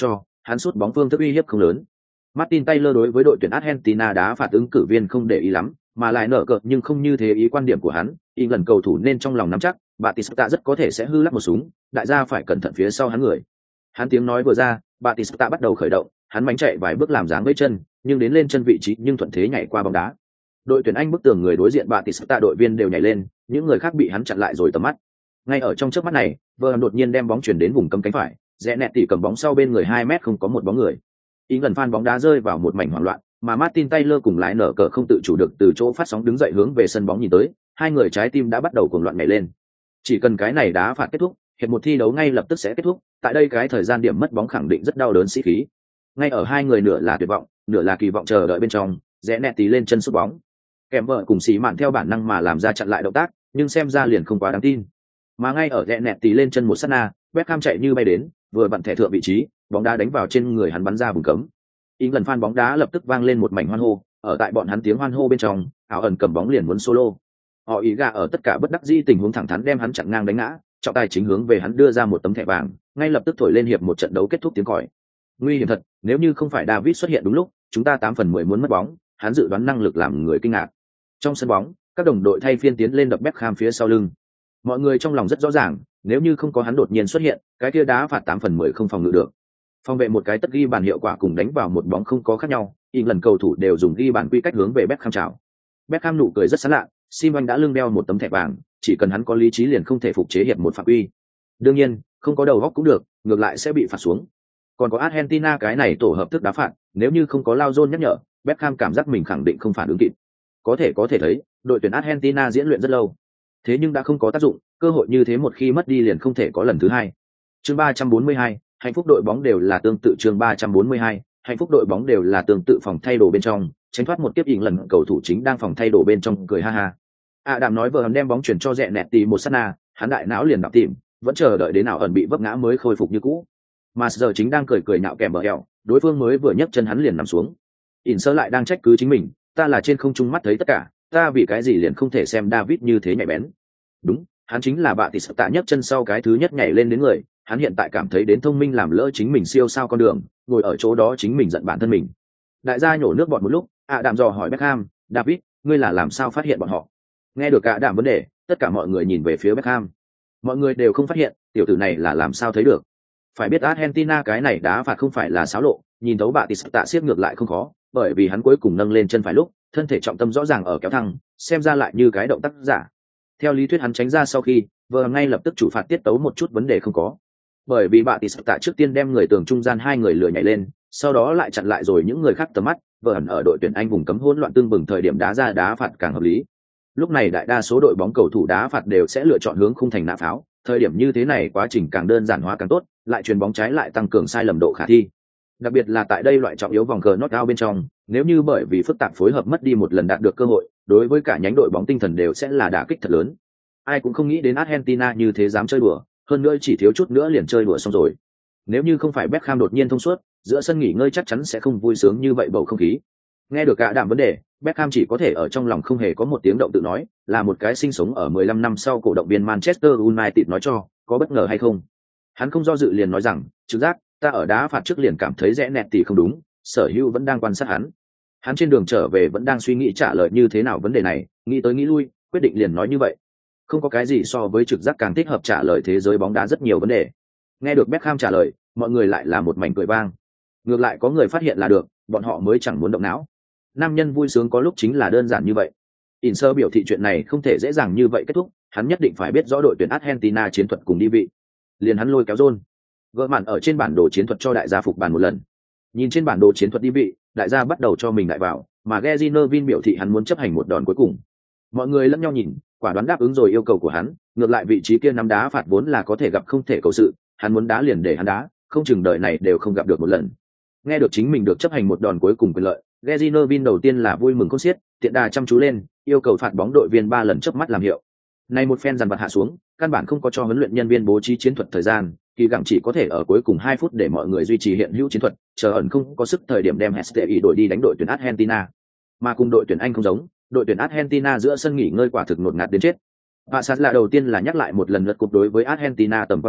hắn sút bóng phương thức uy hiếp không lớn. Martin Taylor đối với đội tuyển Argentina đá phạt ứng cử viên không để ý lắm, mà lại nở cợt nhưng không như thế ý quan điểm của hắn, ý lần cầu thủ nên trong lòng nắm chắc, Batista rất có thể sẽ hư lắc một súng, đại gia phải cẩn thận phía sau hắn người. Hắn tiếng nói vừa ra, Batista bắt đầu khởi động, hắn mánh chạy vài bước làm dáng với chân, nhưng đến lên chân vị trí nhưng thuận thế nhảy qua bóng đá. Đội tuyển Anh bức tường người đối diện Batista đội viên đều nhảy lên, những người khác bị hắn chặn lại rồi tầm mắt. Ngay ở trong chớp mắt này, Verón đột nhiên đem bóng chuyển đến vùng cấm cánh phải, rẽ nẹt tỉ cầm bóng sau bên người hai mét không có một bóng người. Ý gần phan bóng đá rơi vào một mảnh hoảng loạn, mà Martin Taylor cùng lái nở cờ không tự chủ được từ chỗ phát sóng đứng dậy hướng về sân bóng nhìn tới, hai người trái tim đã bắt đầu cuồng loạn nhảy lên. Chỉ cần cái này đá phạt kết thúc, hiệp một thi đấu ngay lập tức sẽ kết thúc, tại đây cái thời gian điểm mất bóng khẳng định rất đau đớn sĩ khí. Ngay ở hai người nửa là tuyệt vọng, nửa là kỳ vọng chờ đợi bên trong, rẽ nẹt tí lên chân sút bóng. Kèm vợ cùng xì mạn theo bản năng mà làm ra chặn lại động tác, nhưng xem ra liền không quá đáng tin. Mà ngay ở rẽ nẹt tí lên chân một sát na, Beckham chạy như bay đến, vừa vặn thẻ thượng vị trí, bóng đá đánh vào trên người hắn bắn ra vùng cấm. Ý lần phan bóng đá lập tức vang lên một mảnh hoan hô, ở tại bọn hắn tiếng hoan hô bên trong, ảo ẩn cầm bóng liền muốn solo. Họ ý gà ở tất cả bất đắc dĩ tình huống thẳng thắn đem hắn chặn ngang đánh ngã, trọng tài chính hướng về hắn đưa ra một tấm thẻ vàng, ngay lập tức thổi lên hiệp một trận đấu kết thúc tiếng còi. Nguy hiểm thật, nếu như không phải David xuất hiện đúng lúc, chúng ta tám phần mười muốn mất bóng, hắn dự đoán năng lực làm người kinh ngạc. Trong sân bóng, các đồng đội thay phiên tiến lên đập Beckham phía sau lưng. Mọi người trong lòng rất rõ ràng, nếu như không có hắn đột nhiên xuất hiện, cái kia đá phạt tám phần mười không phòng ngự được. Phòng vệ một cái tất ghi bàn hiệu quả cùng đánh vào một bóng không có khác nhau, ý lần cầu thủ đều dùng ghi bàn quy cách hướng về Beckham chào. Beckham nụ cười rất sán lạ, Simon đã lưng đeo một tấm thẻ vàng, chỉ cần hắn có lý trí liền không thể phục chế hiệp một phạm quy. Đương nhiên, không có đầu góc cũng được, ngược lại sẽ bị phạt xuống. Còn có Argentina cái này tổ hợp thức đá phạt, nếu như không có Lao John nhắc nhở, Beckham cảm giác mình khẳng định không phản ứng kịp. Có thể có thể thấy, đội tuyển Argentina diễn luyện rất lâu. Thế nhưng đã không có tác dụng, cơ hội như thế một khi mất đi liền không thể có lần thứ hai. Chương ba trăm bốn mươi hai, hạnh phúc đội bóng đều là tương tự. Chương ba trăm bốn mươi hai, hạnh phúc đội bóng đều là tương tự. Phòng thay đồ bên trong, tránh thoát một tiếp ỉn lần cầu thủ chính đang phòng thay đồ bên trong cười ha ha. À đàm nói vợ hắn đem bóng chuyển cho rẽ nẹt tì một sát na, hắn đại não liền đọc tìm, vẫn chờ đợi đến nào ẩn bị vấp ngã mới khôi phục như cũ. Mà giờ chính đang cười cười nhạo kèm bờ eo, đối phương mới vừa nhấc chân hắn liền nằm xuống. ỉn sơ lại đang trách cứ chính mình, ta là trên không trung mắt thấy tất cả, ta vì cái gì liền không thể xem David như thế nhạy bén. Đúng, hắn chính là bạ tỷ sợ tạ nhấc chân sau cái thứ nhất nhảy lên đến người, hắn hiện tại cảm thấy đến thông minh làm lỡ chính mình siêu sao con đường, ngồi ở chỗ đó chính mình giận bản thân mình. Đại gia nhổ nước bọt một lúc, ạ đạm dò hỏi Beckham, David, ngươi là làm sao phát hiện bọn họ? Nghe được ạ đạm vấn đề, tất cả mọi người nhìn về phía Beckham. Mọi người đều không phát hiện, tiểu tử này là làm sao thấy được. Phải biết Argentina cái này đá phạt không phải là xáo lộ, nhìn thấu bạ tỷ sợ tạ siết ngược lại không khó, bởi vì hắn cuối cùng nâng lên chân phải lúc, thân thể trọng tâm rõ ràng ở kéo thăng, xem ra lại như cái động tác giả. Theo lý thuyết hắn tránh ra sau khi, vừa ngay lập tức chủ phạt tiết tấu một chút vấn đề không có. Bởi vì bạ tỷ sợ tạ trước tiên đem người tường trung gian hai người lừa nhảy lên, sau đó lại chặn lại rồi những người khác tầm mắt, vừa ẩn ở đội tuyển Anh vùng cấm hỗn loạn tương bừng thời điểm đá ra đá phạt càng hợp lý. Lúc này đại đa số đội bóng cầu thủ đá phạt đều sẽ lựa chọn hướng khung thành nã pháo, thời điểm như thế này quá trình càng đơn giản hóa càng tốt, lại chuyền bóng trái lại tăng cường sai lầm độ khả thi. Đặc biệt là tại đây loại trọng yếu vòng cờ knockout bên trong, nếu như bởi vì phức tạp phối hợp mất đi một lần đạt được cơ hội, đối với cả nhánh đội bóng tinh thần đều sẽ là đả kích thật lớn. Ai cũng không nghĩ đến Argentina như thế dám chơi đùa, hơn nữa chỉ thiếu chút nữa liền chơi đùa xong rồi. Nếu như không phải Beckham đột nhiên thông suốt, giữa sân nghỉ ngơi chắc chắn sẽ không vui sướng như vậy bầu không khí. Nghe được cả đạm vấn đề, Beckham chỉ có thể ở trong lòng không hề có một tiếng động tự nói, là một cái sinh sống ở mười lăm năm sau cổ động viên Manchester United nói cho, có bất ngờ hay không? Hắn không do dự liền nói rằng, trực giác, ta ở đá phạt trước liền cảm thấy rẽ nẹt thì không đúng, Sở Hữu vẫn đang quan sát hắn. Hắn trên đường trở về vẫn đang suy nghĩ trả lời như thế nào vấn đề này, nghĩ tới nghĩ lui, quyết định liền nói như vậy. Không có cái gì so với trực giác càng thích hợp trả lời thế giới bóng đá rất nhiều vấn đề. Nghe được Beckham trả lời, mọi người lại là một mảnh cười vang. Ngược lại có người phát hiện là được, bọn họ mới chẳng muốn động não. Nam nhân vui sướng có lúc chính là đơn giản như vậy. Inter biểu thị chuyện này không thể dễ dàng như vậy kết thúc, hắn nhất định phải biết rõ đội tuyển Argentina chiến thuật cùng đi vị. Liền hắn lôi kéo John, gỡ màn ở trên bản đồ chiến thuật cho đại gia phục bàn một lần. Nhìn trên bản đồ chiến thuật đi vị, đại gia bắt đầu cho mình đại vào, mà Gary Neville biểu thị hắn muốn chấp hành một đòn cuối cùng. Mọi người lẫn nhau nhìn, quả đoán đáp ứng rồi yêu cầu của hắn, ngược lại vị trí kia nắm đá phạt vốn là có thể gặp không thể cầu sự, hắn muốn đá liền để hắn đá, không chừng đời này đều không gặp được một lần. Nghe được chính mình được chấp hành một đòn cuối cùng quyền lợi, Gary Neville đầu tiên là vui mừng khôn xiết, tiện đà chăm chú lên, yêu cầu phạt bóng đội viên ba lần chớp mắt làm hiệu. Này một phen dằn vặt hạ xuống, căn bản không có cho huấn luyện nhân viên bố trí chiến thuật thời gian, kỳ gặng chỉ có thể ở cuối cùng hai phút để mọi người duy trì hiện hữu chiến thuật, chờ ẩn không có sức thời điểm đem Hestey đổi đi đánh đội tuyển Argentina. Mà cùng đội tuyển Anh không giống, đội tuyển Argentina giữa sân nghỉ ngơi quả thực ngột ngạt đến chết. Và sát là đầu tiên là nhắc lại một lần lượt cục đối với Argentina tầm quan trọng,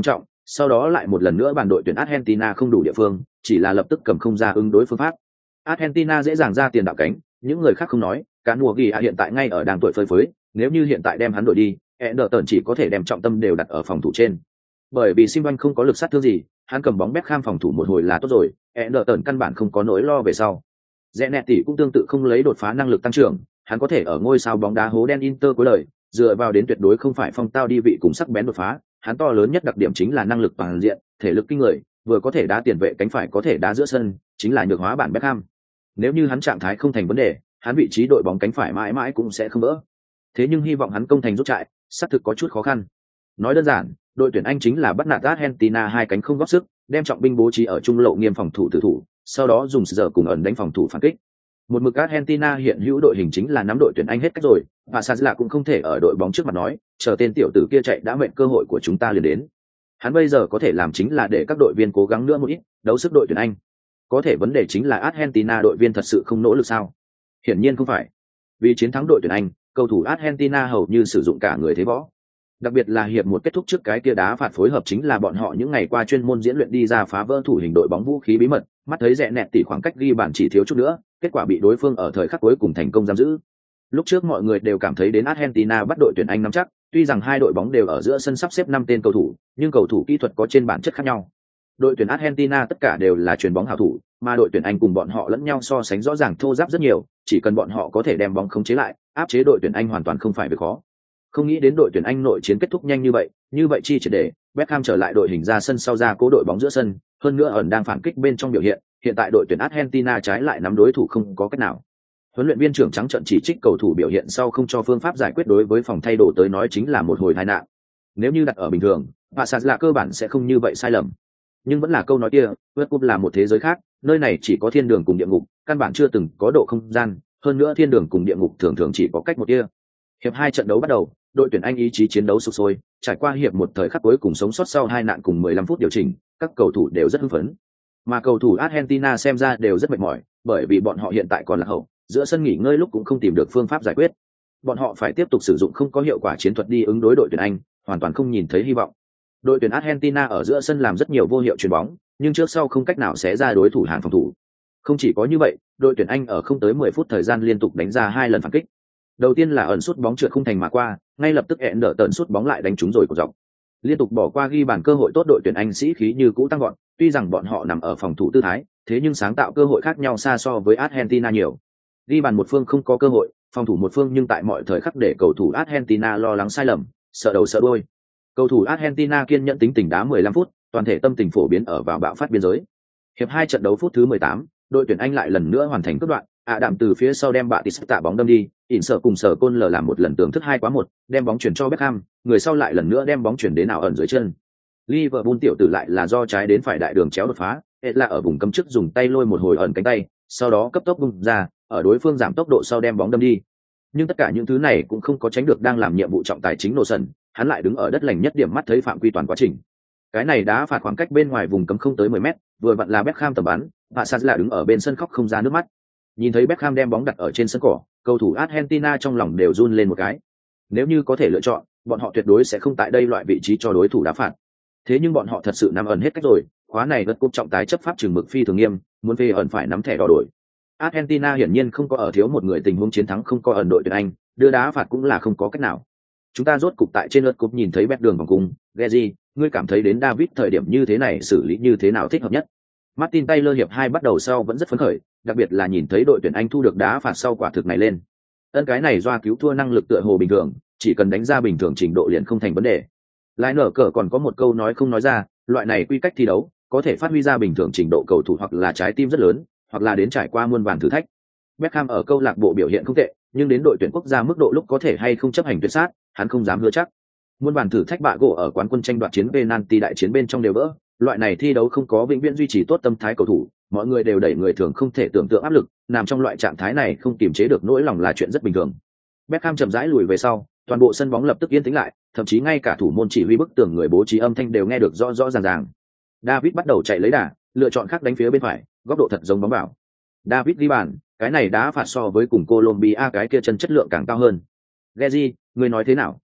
sau đó lại một lần nữa bàn đội tuyển Argentina không đủ địa phương, chỉ là lập tức cầm không ra ứng đối phương pháp. Argentina dễ dàng ra tiền đạo cánh, những người khác không nói, cả mùa ghi hiện tại ngay ở đang tuổi phơi phới, nếu như hiện tại đem hắn đổi đi, Ederson chỉ có thể đem trọng tâm đều đặt ở phòng thủ trên. Bởi vì Simon không có lực sát thương gì, hắn cầm bóng Beckham phòng thủ một hồi là tốt rồi, Ederson căn bản không có nỗi lo về sau. Zanetti cũng tương tự không lấy đột phá năng lực tăng trưởng, hắn có thể ở ngôi sao bóng đá hố đen Inter cuối đời, dựa vào đến tuyệt đối không phải phong tao đi vị cùng sắc bén đột phá, hắn to lớn nhất đặc điểm chính là năng lực toàn diện, thể lực kinh người, vừa có thể đá tiền vệ cánh phải có thể đá giữa sân, chính là nhược hóa bản Beckham. Nếu như hắn trạng thái không thành vấn đề, hắn vị trí đội bóng cánh phải mãi mãi cũng sẽ không vỡ. Thế nhưng hy vọng hắn công thành rút chạy, xác thực có chút khó khăn. Nói đơn giản, đội tuyển Anh chính là bắt nạt Argentina hai cánh không góp sức, đem trọng binh bố trí ở trung lộ nghiêm phòng thủ tử thủ, sau đó dùng giờ cùng ẩn đánh phòng thủ phản kích. Một mực Argentina hiện hữu đội hình chính là nắm đội tuyển Anh hết cách rồi, và Sazla cũng không thể ở đội bóng trước mặt nói, chờ tên tiểu tử kia chạy đã mệnh cơ hội của chúng ta liền đến. Hắn bây giờ có thể làm chính là để các đội viên cố gắng nữa một ít, đấu sức đội tuyển Anh. Có thể vấn đề chính là Argentina đội viên thật sự không nỗ lực sao? Hiển nhiên không phải. Vì chiến thắng đội tuyển Anh, cầu thủ Argentina hầu như sử dụng cả người thế võ. Đặc biệt là hiệp một kết thúc trước cái kia đá phạt phối hợp chính là bọn họ những ngày qua chuyên môn diễn luyện đi ra phá vỡ thủ hình đội bóng vũ khí bí mật, mắt thấy rẽ nẹt tỉ khoảng cách ghi bàn chỉ thiếu chút nữa, kết quả bị đối phương ở thời khắc cuối cùng thành công giam giữ. Lúc trước mọi người đều cảm thấy đến Argentina bắt đội tuyển Anh nắm chắc, tuy rằng hai đội bóng đều ở giữa sân sắp xếp năm tên cầu thủ, nhưng cầu thủ kỹ thuật có trên bản chất khác nhau. Đội tuyển Argentina tất cả đều là chuyền bóng hảo thủ, mà đội tuyển Anh cùng bọn họ lẫn nhau so sánh rõ ràng thô ráp rất nhiều, chỉ cần bọn họ có thể đem bóng khống chế lại, áp chế đội tuyển Anh hoàn toàn không phải việc khó. Không nghĩ đến đội tuyển Anh nội chiến kết thúc nhanh như vậy, như vậy chi triệt để, Beckham trở lại đội hình ra sân sau ra cố đội bóng giữa sân, hơn nữa ẩn đang phản kích bên trong biểu hiện, hiện tại đội tuyển Argentina trái lại nắm đối thủ không có cách nào. Huấn luyện viên trưởng trắng trợn chỉ trích cầu thủ biểu hiện sau không cho phương pháp giải quyết đối với phòng thay đồ tới nói chính là một hồi tai nạn. Nếu như đặt ở bình thường, Passage là cơ bản sẽ không như vậy sai lầm. Nhưng vẫn là câu nói kia, World Cup là một thế giới khác, nơi này chỉ có thiên đường cùng địa ngục, căn bản chưa từng có độ không gian, hơn nữa thiên đường cùng địa ngục thường thường chỉ có cách một kia. Hiệp hai trận đấu bắt đầu, đội tuyển Anh ý chí chiến đấu sục sôi, trải qua hiệp một thời khắc cuối cùng sống sót sau hai nạn cùng mười lăm phút điều chỉnh, các cầu thủ đều rất hưng phấn. Mà cầu thủ Argentina xem ra đều rất mệt mỏi, bởi vì bọn họ hiện tại còn là hậu, giữa sân nghỉ ngơi lúc cũng không tìm được phương pháp giải quyết. Bọn họ phải tiếp tục sử dụng không có hiệu quả chiến thuật đi ứng đối đội tuyển Anh, hoàn toàn không nhìn thấy hy vọng. Đội tuyển Argentina ở giữa sân làm rất nhiều vô hiệu chuyền bóng, nhưng trước sau không cách nào xé ra đối thủ hàng phòng thủ. Không chỉ có như vậy, đội tuyển Anh ở không tới mười phút thời gian liên tục đánh ra hai lần phản kích. Đầu tiên là ẩn sút bóng trượt không thành mà qua, ngay lập tức ẹn đỡ tận sút bóng lại đánh trúng rồi của dọc. Liên tục bỏ qua ghi bàn cơ hội tốt, đội tuyển Anh sĩ khí như cũ tăng vọt, tuy rằng bọn họ nằm ở phòng thủ tư thái, thế nhưng sáng tạo cơ hội khác nhau xa so với Argentina nhiều. Ghi bàn một phương không có cơ hội, phòng thủ một phương nhưng tại mọi thời khắc để cầu thủ Argentina lo lắng sai lầm, sợ đầu sợ đuôi. Cầu thủ Argentina kiên nhẫn tính tình đá mười lăm phút, toàn thể tâm tình phổ biến ở vào bạo phát biên giới. Hiệp hai trận đấu phút thứ mười tám, đội tuyển Anh lại lần nữa hoàn thành cướp đoạn, ạ đạm từ phía sau đem bạ tít tạ bóng đâm đi, ỉn sợ cùng sở côn lờ làm một lần tưởng thức hai quá một, đem bóng chuyển cho Beckham, người sau lại lần nữa đem bóng chuyển đến ảo ẩn dưới chân. Liverpool tiểu tử lại là do trái đến phải đại đường chéo đột phá, hết là ở vùng cấm trước dùng tay lôi một hồi ẩn cánh tay, sau đó cấp tốc bung ra, ở đối phương giảm tốc độ sau đem bóng đâm đi. Nhưng tất cả những thứ này cũng không có tránh được đang làm nhiệm vụ trọng tài chính nổ sần, hắn lại đứng ở đất lành nhất điểm mắt thấy phạm quy toàn quá trình. Cái này đá phạt khoảng cách bên ngoài vùng cấm không tới mười mét, vừa vặn là Beckham tầm bắn, Passage là đứng ở bên sân khóc không ra nước mắt. Nhìn thấy Beckham đem bóng đặt ở trên sân cỏ, cầu thủ Argentina trong lòng đều run lên một cái. Nếu như có thể lựa chọn, bọn họ tuyệt đối sẽ không tại đây loại vị trí cho đối thủ đá phạt. Thế nhưng bọn họ thật sự nắm ẩn hết cách rồi, khóa này World Cup trọng tài chấp pháp trừng mực phi thường nghiêm, muốn về ẩn phải nắm thẻ đỏ đổi. Argentina hiển nhiên không có ở thiếu một người tình huống chiến thắng không có ẩn đội tuyển Anh, đưa đá phạt cũng là không có cách nào. Chúng ta rốt cục tại trên World Cup nhìn thấy bét đường vòng cung, Gezi, ngươi cảm thấy đến David thời điểm như thế này xử lý như thế nào thích hợp nhất? Martin Taylor hiệp hai bắt đầu sau vẫn rất phấn khởi, đặc biệt là nhìn thấy đội tuyển Anh thu được đá phạt sau quả thực này lên. Ân cái này do cứu thua năng lực tựa hồ bình thường, chỉ cần đánh ra bình thường trình độ liền không thành vấn đề. Lại nở cờ còn có một câu nói không nói ra, loại này quy cách thi đấu, có thể phát huy ra bình thường trình độ cầu thủ hoặc là trái tim rất lớn, hoặc là đến trải qua muôn vàn thử thách. Beckham ở câu lạc bộ biểu hiện không tệ, nhưng đến đội tuyển quốc gia mức độ lúc có thể hay không chấp hành tuyệt sát, hắn không dám hứa chắc. Muôn vàn thử thách bạ gỗ ở quán quân tranh đoạt chiến penalty đại chiến bên trong đều vỡ, loại này thi đấu không có vĩnh viễn duy trì tốt tâm thái cầu thủ, mọi người đều đẩy người thường không thể tưởng tượng áp lực, nằm trong loại trạng thái này không kiềm chế được nỗi lòng là chuyện rất bình thường. Beckham chậm rãi lùi về sau, toàn bộ sân bóng lập tức yên tĩnh lại, thậm chí ngay cả thủ môn chỉ huy bức tường người bố trí âm thanh đều nghe được rõ rõ ràng ràng. David bắt đầu chạy lấy đà, lựa chọn khác đánh phía bên phải, góc độ thật giống bóng vào. David ghi bàn, cái này đá phạt so với cùng Colombia cái kia chân chất lượng càng cao hơn. Gezi, người nói thế nào?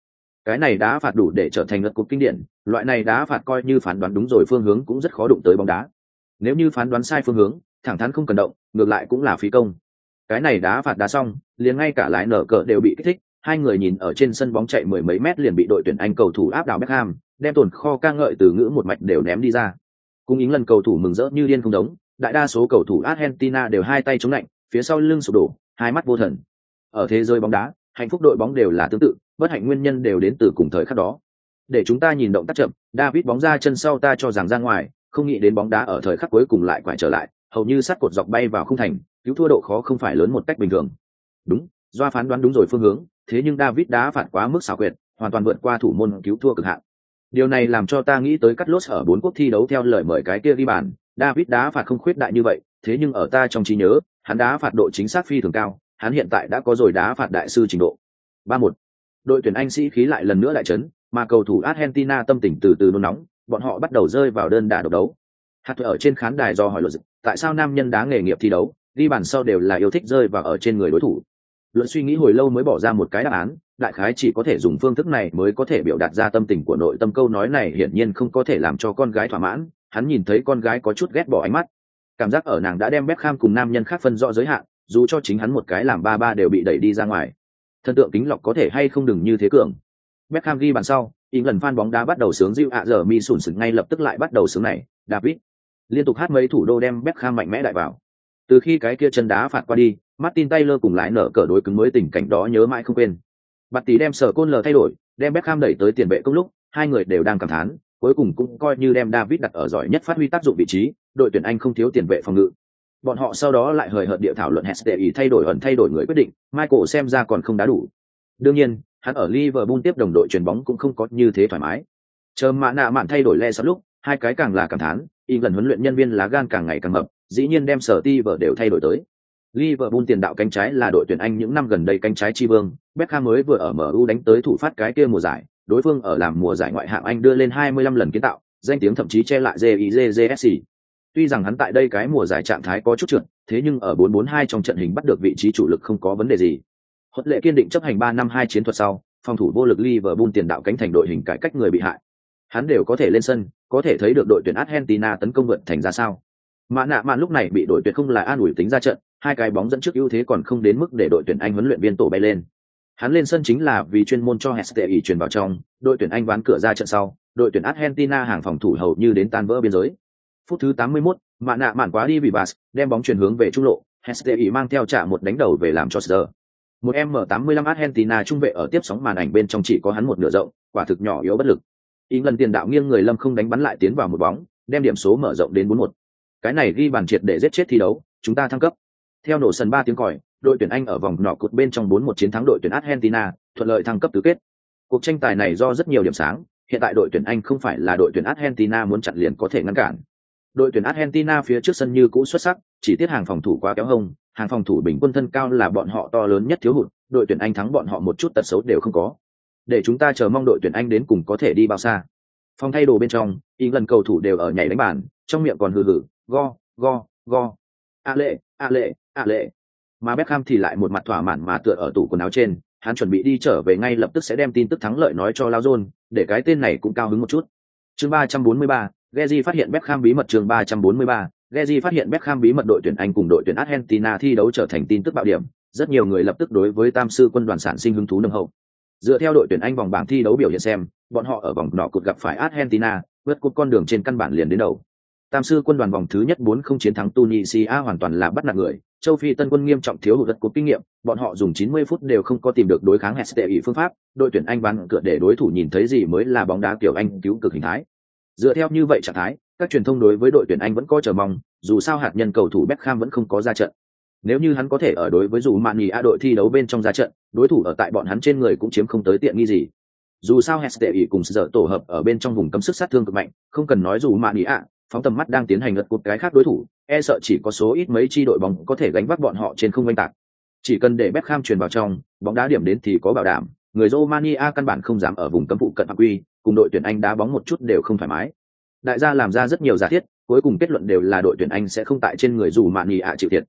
Cái này đá phạt đủ để trở thành lượt cục kinh điển, loại này đá phạt coi như phán đoán đúng rồi phương hướng cũng rất khó đụng tới bóng đá. Nếu như phán đoán sai phương hướng, thẳng thắn không cần động, ngược lại cũng là phí công. Cái này đá phạt đá xong, liền ngay cả lái nở cờ đều bị kích thích, hai người nhìn ở trên sân bóng chạy mười mấy mét liền bị đội tuyển Anh cầu thủ áp đảo Beckham, đem tồn kho ca ngợi từ ngữ một mạch đều ném đi ra. Cùng Ý lần cầu thủ mừng rỡ như điên không đống, đại đa số cầu thủ Argentina đều hai tay chống lạnh, phía sau lưng sụp đổ, hai mắt vô thần. Ở thế giới bóng đá, hạnh phúc đội bóng đều là tương tự, bất hạnh nguyên nhân đều đến từ cùng thời khắc đó. Để chúng ta nhìn động tác chậm, David bóng ra chân sau ta cho rằng ra ngoài, không nghĩ đến bóng đá ở thời khắc cuối cùng lại quải trở lại, hầu như sát cột dọc bay vào khung thành, cứu thua độ khó không phải lớn một cách bình thường. Đúng, do phán đoán đúng rồi phương hướng, thế nhưng David đá phạt quá mức xảo quyệt, hoàn toàn vượt qua thủ môn cứu thua cực hạn. Điều này làm cho ta nghĩ tới cắt lốt ở bốn quốc thi đấu theo lời mời cái kia ghi bàn, David đá phạt không khuyết đại như vậy, thế nhưng ở ta trong trí nhớ, hắn đá phạt độ chính xác phi thường cao, hắn hiện tại đã có rồi đá phạt đại sư trình độ. ba một. Đội tuyển Anh sĩ khí lại lần nữa đại chấn, mà cầu thủ Argentina tâm tình từ từ nôn nóng, bọn họ bắt đầu rơi vào đơn đả độc đấu. Hạt ở trên khán đài do hỏi luật tại sao nam nhân đá nghề nghiệp thi đấu, ghi bàn sau đều là yêu thích rơi vào ở trên người đối thủ. Luận suy nghĩ hồi lâu mới bỏ ra một cái đáp án, đại khái chỉ có thể dùng phương thức này mới có thể biểu đạt ra tâm tình của nội tâm. Câu nói này hiển nhiên không có thể làm cho con gái thỏa mãn, hắn nhìn thấy con gái có chút ghét bỏ ánh mắt. Cảm giác ở nàng đã đem Beckham cùng nam nhân khác phân rõ giới hạn, dù cho chính hắn một cái làm ba ba đều bị đẩy đi ra ngoài. Thần tượng kính lọc có thể hay không đừng như thế cường. Beckham ghi bàn sau, England fan bóng đá bắt đầu sướng dịu ạ giờ mi sùn sùn ngay lập tức lại bắt đầu sướng này, David. Liên tục hát mấy thủ đô đem Beckham mạnh mẽ đại vào. Từ khi cái kia chân đá phạt qua đi, Martin Taylor cùng lại nở cờ đối cứng mới tình cảnh đó nhớ mãi không quên. Bạt tỷ đem sở côn lờ thay đổi, đem Beckham đẩy tới tiền vệ công lúc, hai người đều đang cảm thán, cuối cùng cũng coi như đem David đặt ở giỏi nhất phát huy tác dụng vị trí, đội tuyển Anh không thiếu tiền vệ phòng ngự. Bọn họ sau đó lại hời hợt địa thảo luận Hestey thay đổi ẩn thay đổi người quyết định, Michael xem ra còn không đá đủ. Đương nhiên, hắn ở Liverpool tiếp đồng đội chuyền bóng cũng không có như thế thoải mái. Chờ mạ nạ mạn thay đổi le sắp lúc, hai cái càng là cảm thán, England huấn luyện nhân viên lá gan càng ngày càng mập, dĩ nhiên đem sở ti vở đều thay đổi tới. Liverpool tiền đạo cánh trái là đội tuyển Anh những năm gần đây cánh trái chi vương, Beckham mới vừa ở em u đánh tới thủ phát cái kia mùa giải, đối phương ở làm mùa giải ngoại hạng Anh đưa lên hai mươi lăm lần kiến tạo, danh tiếng thậm chí che lại gi gi gi ét xê. Tuy rằng hắn tại đây cái mùa giải trạng thái có chút trượt, thế nhưng ở bốn bốn hai trong trận hình bắt được vị trí chủ lực không có vấn đề gì. Huấn lệ kiên định chấp hành ba năm hai chiến thuật sau, phòng thủ vô lực Liverpool tiền đạo cánh thành đội hình cải cách người bị hại. Hắn đều có thể lên sân, có thể thấy được đội tuyển Argentina tấn công vượt thành ra sao. Mã nạ mạn lúc này bị đội tuyển không là an ủi tính ra trận, hai cái bóng dẫn trước ưu thế còn không đến mức để đội tuyển Anh huấn luyện viên tổ bay lên. Hắn lên sân chính là vì chuyên môn cho Hestey truyền vào trong, đội tuyển Anh ván cửa ra trận sau, đội tuyển Argentina hàng phòng thủ hầu như đến tan vỡ biên giới. Phút thứ tám mươi mốt, Mã nạ mạn quá đi vì Vivas, đem bóng chuyển hướng về trung lộ, Hestey mang theo trả một đánh đầu về làm cho Sờ. Một em tám mươi lăm Argentina trung vệ ở tiếp sóng màn ảnh bên trong chỉ có hắn một nửa rộng, quả thực nhỏ yếu bất lực. Ý lần tiền đạo nghiêng người lâm không đánh bắn lại tiến vào một bóng, đem điểm số mở rộng đến bốn một. Cái này ghi bàn triệt để giết chết thi đấu, chúng ta thăng cấp. Theo nổ sân ba tiếng còi, đội tuyển Anh ở vòng nọ cột bên trong bốn một chiến thắng đội tuyển Argentina, thuận lợi thăng cấp tứ kết. Cuộc tranh tài này do rất nhiều điểm sáng, hiện tại đội tuyển Anh không phải là đội tuyển Argentina muốn chặn liền có thể ngăn cản. Đội tuyển Argentina phía trước sân như cũ xuất sắc, chỉ tiếc hàng phòng thủ quá kéo hông, hàng phòng thủ bình quân thân cao là bọn họ to lớn nhất thiếu hụt, đội tuyển Anh thắng bọn họ một chút tật xấu đều không có. Để chúng ta chờ mong đội tuyển Anh đến cùng có thể đi bao xa. Phòng thay đồ bên trong, ý lần cầu thủ đều ở nhảy đánh bàn, trong miệng còn hừ hừ, go, go, go. A lệ, a lệ, a lệ. Mà Beckham thì lại một mặt thỏa mãn mà tựa ở tủ quần áo trên, hắn chuẩn bị đi trở về ngay lập tức sẽ đem tin tức thắng lợi nói cho Lao John, để cái tên này cũng cao hứng một chút. Chương ba trăm bốn mươi ba, Gezi phát hiện Beckham bí mật. Chương ba trăm bốn mươi ba, Gezi phát hiện Beckham bí mật. Đội tuyển Anh cùng đội tuyển Argentina thi đấu trở thành tin tức bạo điểm, rất nhiều người lập tức đối với tam sư quân đoàn sản sinh hứng thú nồng hậu. Dựa theo đội tuyển Anh vòng bảng thi đấu biểu hiện xem, bọn họ ở vòng nọ cột gặp phải Argentina, vượt cột con đường trên căn bản liền đến đầu. Tam sư quân đoàn vòng thứ nhất bốn không chiến thắng Tunisia hoàn toàn là bắt nạt người, châu Phi Tân quân nghiêm trọng thiếu hụt đất cột kinh nghiệm, bọn họ dùng chín mươi phút đều không có tìm được đối kháng Hestey phương pháp, đội tuyển Anh ván cửa để đối thủ nhìn thấy gì mới là bóng đá kiểu Anh cứu cực hình thái. Dựa theo như vậy trạng thái, các truyền thông đối với đội tuyển Anh vẫn có chờ mong, dù sao hạt nhân cầu thủ Beckham vẫn không có ra trận. Nếu như hắn có thể ở đối với dù Mani A đội thi đấu bên trong ra trận, đối thủ ở tại bọn hắn trên người cũng chiếm không tới tiện nghi gì. Dù sao Hestey cùng giờ tổ hợp ở bên trong vùng cấm sức sát thương cực mạnh, không cần nói dù Mani A, phóng tầm mắt đang tiến hành lật cột cái khác đối thủ, e sợ chỉ có số ít mấy chi đội bóng có thể gánh vác bọn họ trên không oanh tạc. Chỉ cần để Beckham truyền vào trong, bóng đá điểm đến thì có bảo đảm, người Romania căn bản không dám ở vùng cấm phụ cận phạm quy, cùng đội tuyển Anh đá bóng một chút đều không thoải mái. Đại gia làm ra rất nhiều giả thiết, cuối cùng kết luận đều là đội tuyển Anh sẽ không tại trên người dù Mani A chịu thiệt.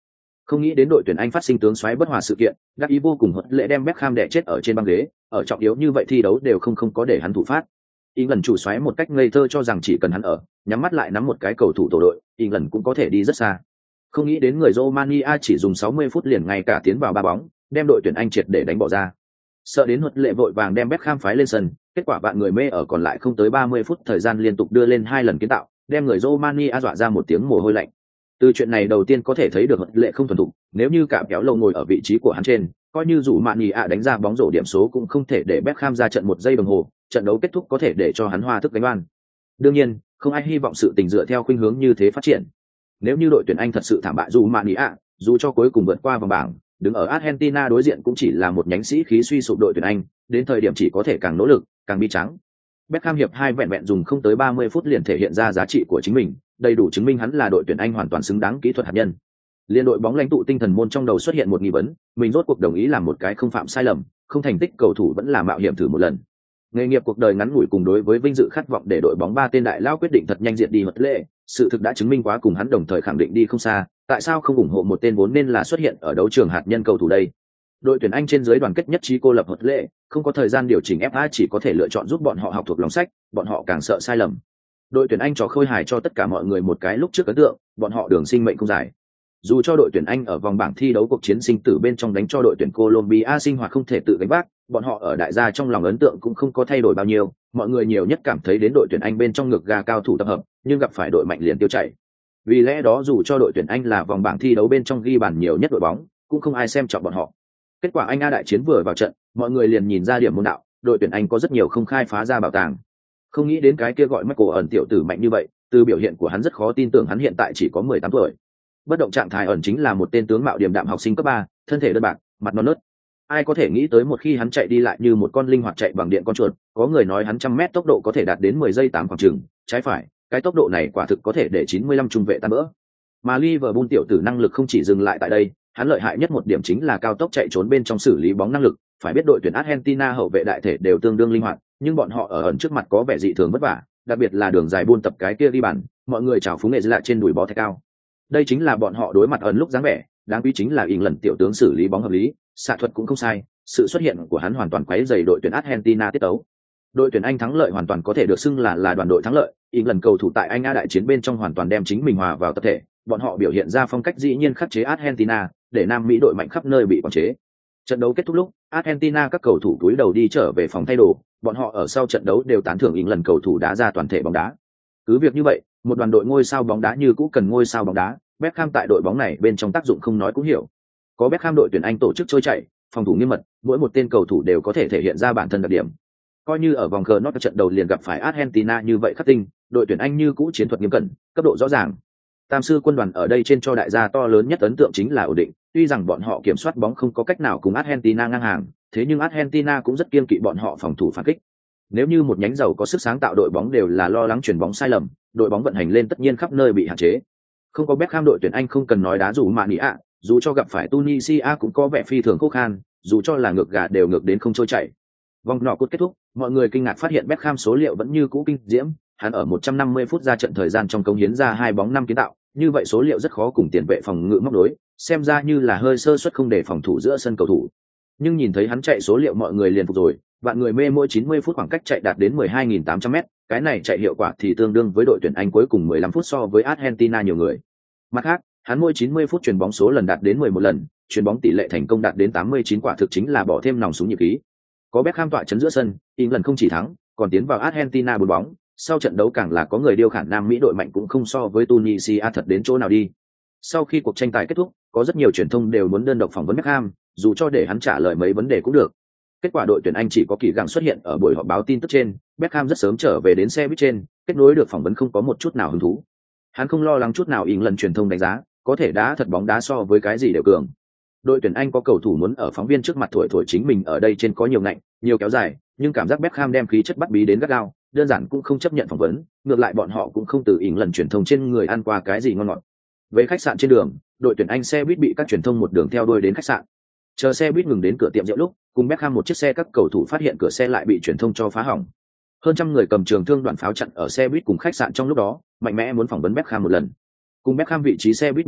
Không nghĩ đến đội tuyển Anh phát sinh tướng xoáy bất hòa sự kiện, đắc ý vô cùng hất lệ đem Beckham đè chết ở trên băng ghế, ở trọng yếu như vậy thi đấu đều không không có để hắn thủ phát. England chủ xoáy một cách ngây thơ cho rằng chỉ cần hắn ở, nhắm mắt lại nắm một cái cầu thủ tổ đội, England cũng có thể đi rất xa. Không nghĩ đến người Romania chỉ dùng sáu mươi phút liền ngay cả tiến vào ba bóng, đem đội tuyển Anh triệt để đánh bỏ ra. Sợ đến hất lệ vội vàng đem Beckham phái lên sân, kết quả bạn người mê ở còn lại không tới ba mươi phút thời gian liên tục đưa lên hai lần kiến tạo, đem người Romania dọa ra một tiếng mồ hôi lạnh. Từ chuyện này đầu tiên có thể thấy được hất lệ không thuần thục, nếu như cả kéo lâu ngồi ở vị trí của hắn trên, coi như dù Mani ạ đánh ra bóng rổ điểm số cũng không thể để Beckham ra trận một giây đồng hồ, trận đấu kết thúc có thể để cho hắn hoa thức đánh oan. Đương nhiên, không ai hy vọng sự tình dựa theo khuynh hướng như thế phát triển. Nếu như đội tuyển Anh thật sự thảm bại dù Mani ạ, dù cho cuối cùng vượt qua vòng bảng, đứng ở Argentina đối diện cũng chỉ là một nhánh sĩ khí suy sụp đội tuyển Anh, đến thời điểm chỉ có thể càng nỗ lực, càng bi trắng. Beckham hiệp hai vẹn vẹn dùng không tới ba mươi phút liền thể hiện ra giá trị của chính mình, đầy đủ chứng minh hắn là đội tuyển Anh hoàn toàn xứng đáng kỹ thuật hạt nhân. Liên đội bóng lãnh tụ tinh thần môn trong đầu xuất hiện một nghi vấn, mình rốt cuộc đồng ý làm một cái không phạm sai lầm, không thành tích cầu thủ vẫn là mạo hiểm thử một lần. Nghề nghiệp cuộc đời ngắn ngủi cùng đối với vinh dự khát vọng để đội bóng ba tên đại lao quyết định thật nhanh diệt đi hất lệ, sự thực đã chứng minh quá cùng hắn đồng thời khẳng định đi không xa, tại sao không ủng hộ một tên vốn nên là xuất hiện ở đấu trường hạt nhân cầu thủ đây? Đội tuyển Anh trên dưới đoàn kết nhất trí cô lập hất lệ, không có thời gian điều chỉnh ép a chỉ có thể lựa chọn giúp bọn họ học thuộc lòng sách, bọn họ càng sợ sai lầm. Đội tuyển Anh trò khôi hài cho tất cả mọi người một cái lúc trước ấn tượng, bọn họ đường sinh mệnh không dài. Dù cho đội tuyển Anh ở vòng bảng thi đấu cuộc chiến sinh tử bên trong đánh cho đội tuyển Colombia sinh hoạt không thể tự gánh vác, bọn họ ở đại gia trong lòng ấn tượng cũng không có thay đổi bao nhiêu, mọi người nhiều nhất cảm thấy đến đội tuyển Anh bên trong ngực gà cao thủ tập hợp, nhưng gặp phải đội mạnh liền tiêu chảy. Vì lẽ đó dù cho đội tuyển Anh là vòng bảng thi đấu bên trong ghi bàn nhiều nhất đội bóng, cũng không ai xem trọng bọn họ. Kết quả Anh A đại chiến vừa vào trận, mọi người liền nhìn ra điểm môn đạo, đội tuyển Anh có rất nhiều không khai phá ra bảo tàng. Không nghĩ đến cái kia gọi Michael ẩn tiểu tử mạnh như vậy, từ biểu hiện của hắn rất khó tin tưởng hắn hiện tại chỉ có mười tám tuổi. Bất động trạng thái ẩn chính là một tên tướng mạo điềm đạm học sinh cấp ba, thân thể đơn bạc, mặt non nớt. Ai có thể nghĩ tới một khi hắn chạy đi lại như một con linh hoạt chạy bằng điện con chuột, có người nói hắn trăm mét tốc độ có thể đạt đến mười giây tám khoảng chừng, trái phải, cái tốc độ này quả thực có thể để chín mươi lăm trung vệ tan vỡ. Mà Liverpool tiểu tử năng lực không chỉ dừng lại tại đây, hắn lợi hại nhất một điểm chính là cao tốc chạy trốn bên trong xử lý bóng năng lực, phải biết đội tuyển Argentina hậu vệ đại thể đều tương đương linh hoạt, nhưng bọn họ ở ẩn trước mặt có vẻ dị thường vất vả, đặc biệt là đường dài buôn tập cái kia đi bàn, mọi người chào phúng nghệ lại trên đùi bó thạch cao. Đây chính là bọn họ đối mặt ẩn lúc dáng vẻ, đáng quý chính là ỉn lần tiểu tướng xử lý bóng hợp lý, xạ thuật cũng không sai, sự xuất hiện của hắn hoàn toàn quấy rầy đội tuyển Argentina tiết tấu. Đội tuyển Anh thắng lợi hoàn toàn có thể được xưng là là đoàn đội thắng lợi, ỉn lần cầu thủ tại Anh A đại chiến bên trong hoàn toàn đem chính mình hòa vào tập thể, bọn họ biểu hiện ra phong cách dĩ nhiên khắc chế Argentina, để Nam Mỹ đội mạnh khắp nơi bị quản chế. Trận đấu kết thúc lúc, Argentina các cầu thủ túi đầu đi trở về phòng thay đồ, bọn họ ở sau trận đấu đều tán thưởng ỉn lần cầu thủ đá ra toàn thể bóng đá. Cứ việc như vậy, một đoàn đội ngôi sao bóng đá như cũ cần ngôi sao bóng đá, Beckham tại đội bóng này bên trong tác dụng không nói cũng hiểu. Có Beckham đội tuyển Anh tổ chức trôi chảy, phòng thủ nghiêm mật, mỗi một tên cầu thủ đều có thể thể hiện ra bản thân đặc điểm. Coi như ở vòng knockout trận đầu liền gặp phải Argentina như vậy khắc tinh, đội tuyển Anh như cũ chiến thuật nghiêm cẩn, cấp độ rõ ràng. Tam sư quân đoàn ở đây trên cho đại gia to lớn nhất ấn tượng chính là ổn định, tuy rằng bọn họ kiểm soát bóng không có cách nào cùng Argentina ngang hàng, thế nhưng Argentina cũng rất kiêng kỵ bọn họ phòng thủ phản kích. Nếu như một nhánh giàu có sức sáng tạo đội bóng đều là lo lắng chuyển bóng sai lầm, đội bóng vận hành lên tất nhiên khắp nơi bị hạn chế. Không có Beckham đội tuyển Anh không cần nói đá dù mà nỉ ạ, dù cho gặp phải Tunisia cũng có vẻ phi thường khó khăn, dù cho là ngược gà đều ngược đến không trôi chảy. Vòng nọ cốt kết thúc, mọi người kinh ngạc phát hiện Beckham số liệu vẫn như cũ kinh diễm, hắn ở một trăm năm mươi phút ra trận thời gian trong công hiến ra hai bóng năm kiến tạo, như vậy số liệu rất khó cùng tiền vệ phòng ngự móc đối, xem ra như là hơi sơ suất không để phòng thủ giữa sân cầu thủ. Nhưng nhìn thấy hắn chạy số liệu mọi người liền phục rồi, bạn người mê mỗi chín mươi phút khoảng cách chạy đạt đến mười hai nghìn tám trăm mét, cái này chạy hiệu quả thì tương đương với đội tuyển Anh cuối cùng mười lăm phút so với Argentina nhiều người. Mặt khác, hắn mỗi chín mươi phút chuyền bóng số lần đạt đến mười một lần, chuyền bóng tỷ lệ thành công đạt đến tám mươi chín quả thực chính là bỏ thêm nòng súng nhiệt khí. Có Beckham tọa chấn giữa sân, England không chỉ thắng, còn tiến vào Argentina bốn bóng, sau trận đấu càng là có người điêu khản Nam Mỹ đội mạnh cũng không so với Tunisia thật đến chỗ nào đi. Sau khi cuộc tranh tài kết thúc, có rất nhiều truyền thông đều muốn đơn độc phỏng vấn Beckham, dù cho để hắn trả lời mấy vấn đề cũng được. Kết quả đội tuyển Anh chỉ có kỳ gặng xuất hiện ở buổi họp báo tin tức trên, Beckham rất sớm trở về đến xe buýt trên, kết nối được phỏng vấn không có một chút nào hứng thú. Hắn không lo lắng chút nào England truyền thông đánh giá, có thể đá thật bóng đá so với cái gì đều cường. Đội tuyển Anh có cầu thủ muốn ở phóng viên trước mặt thổi thổi chính mình ở đây trên có nhiều ngạnh, nhiều kéo dài, nhưng cảm giác Beckham đem khí chất bắt bí đến gắt gao, đơn giản cũng không chấp nhận phỏng vấn, ngược lại bọn họ cũng không từ England truyền thông trên người ăn qua cái gì ngon ngọt. Về khách sạn trên đường, đội tuyển Anh xe buýt bị các truyền thông một đường theo đuôi đến khách sạn. Chờ xe buýt ngừng đến cửa tiệm rượu lúc, cùng Beckham một chiếc xe các cầu thủ phát hiện cửa xe lại bị truyền thông cho phá hỏng. Hơn trăm người cầm trường thương đoàn pháo chặn ở xe buýt cùng khách sạn trong lúc đó, mạnh mẽ muốn phỏng vấn Beckham một lần. Cùng Beckham vị trí xe buýt ngược lại,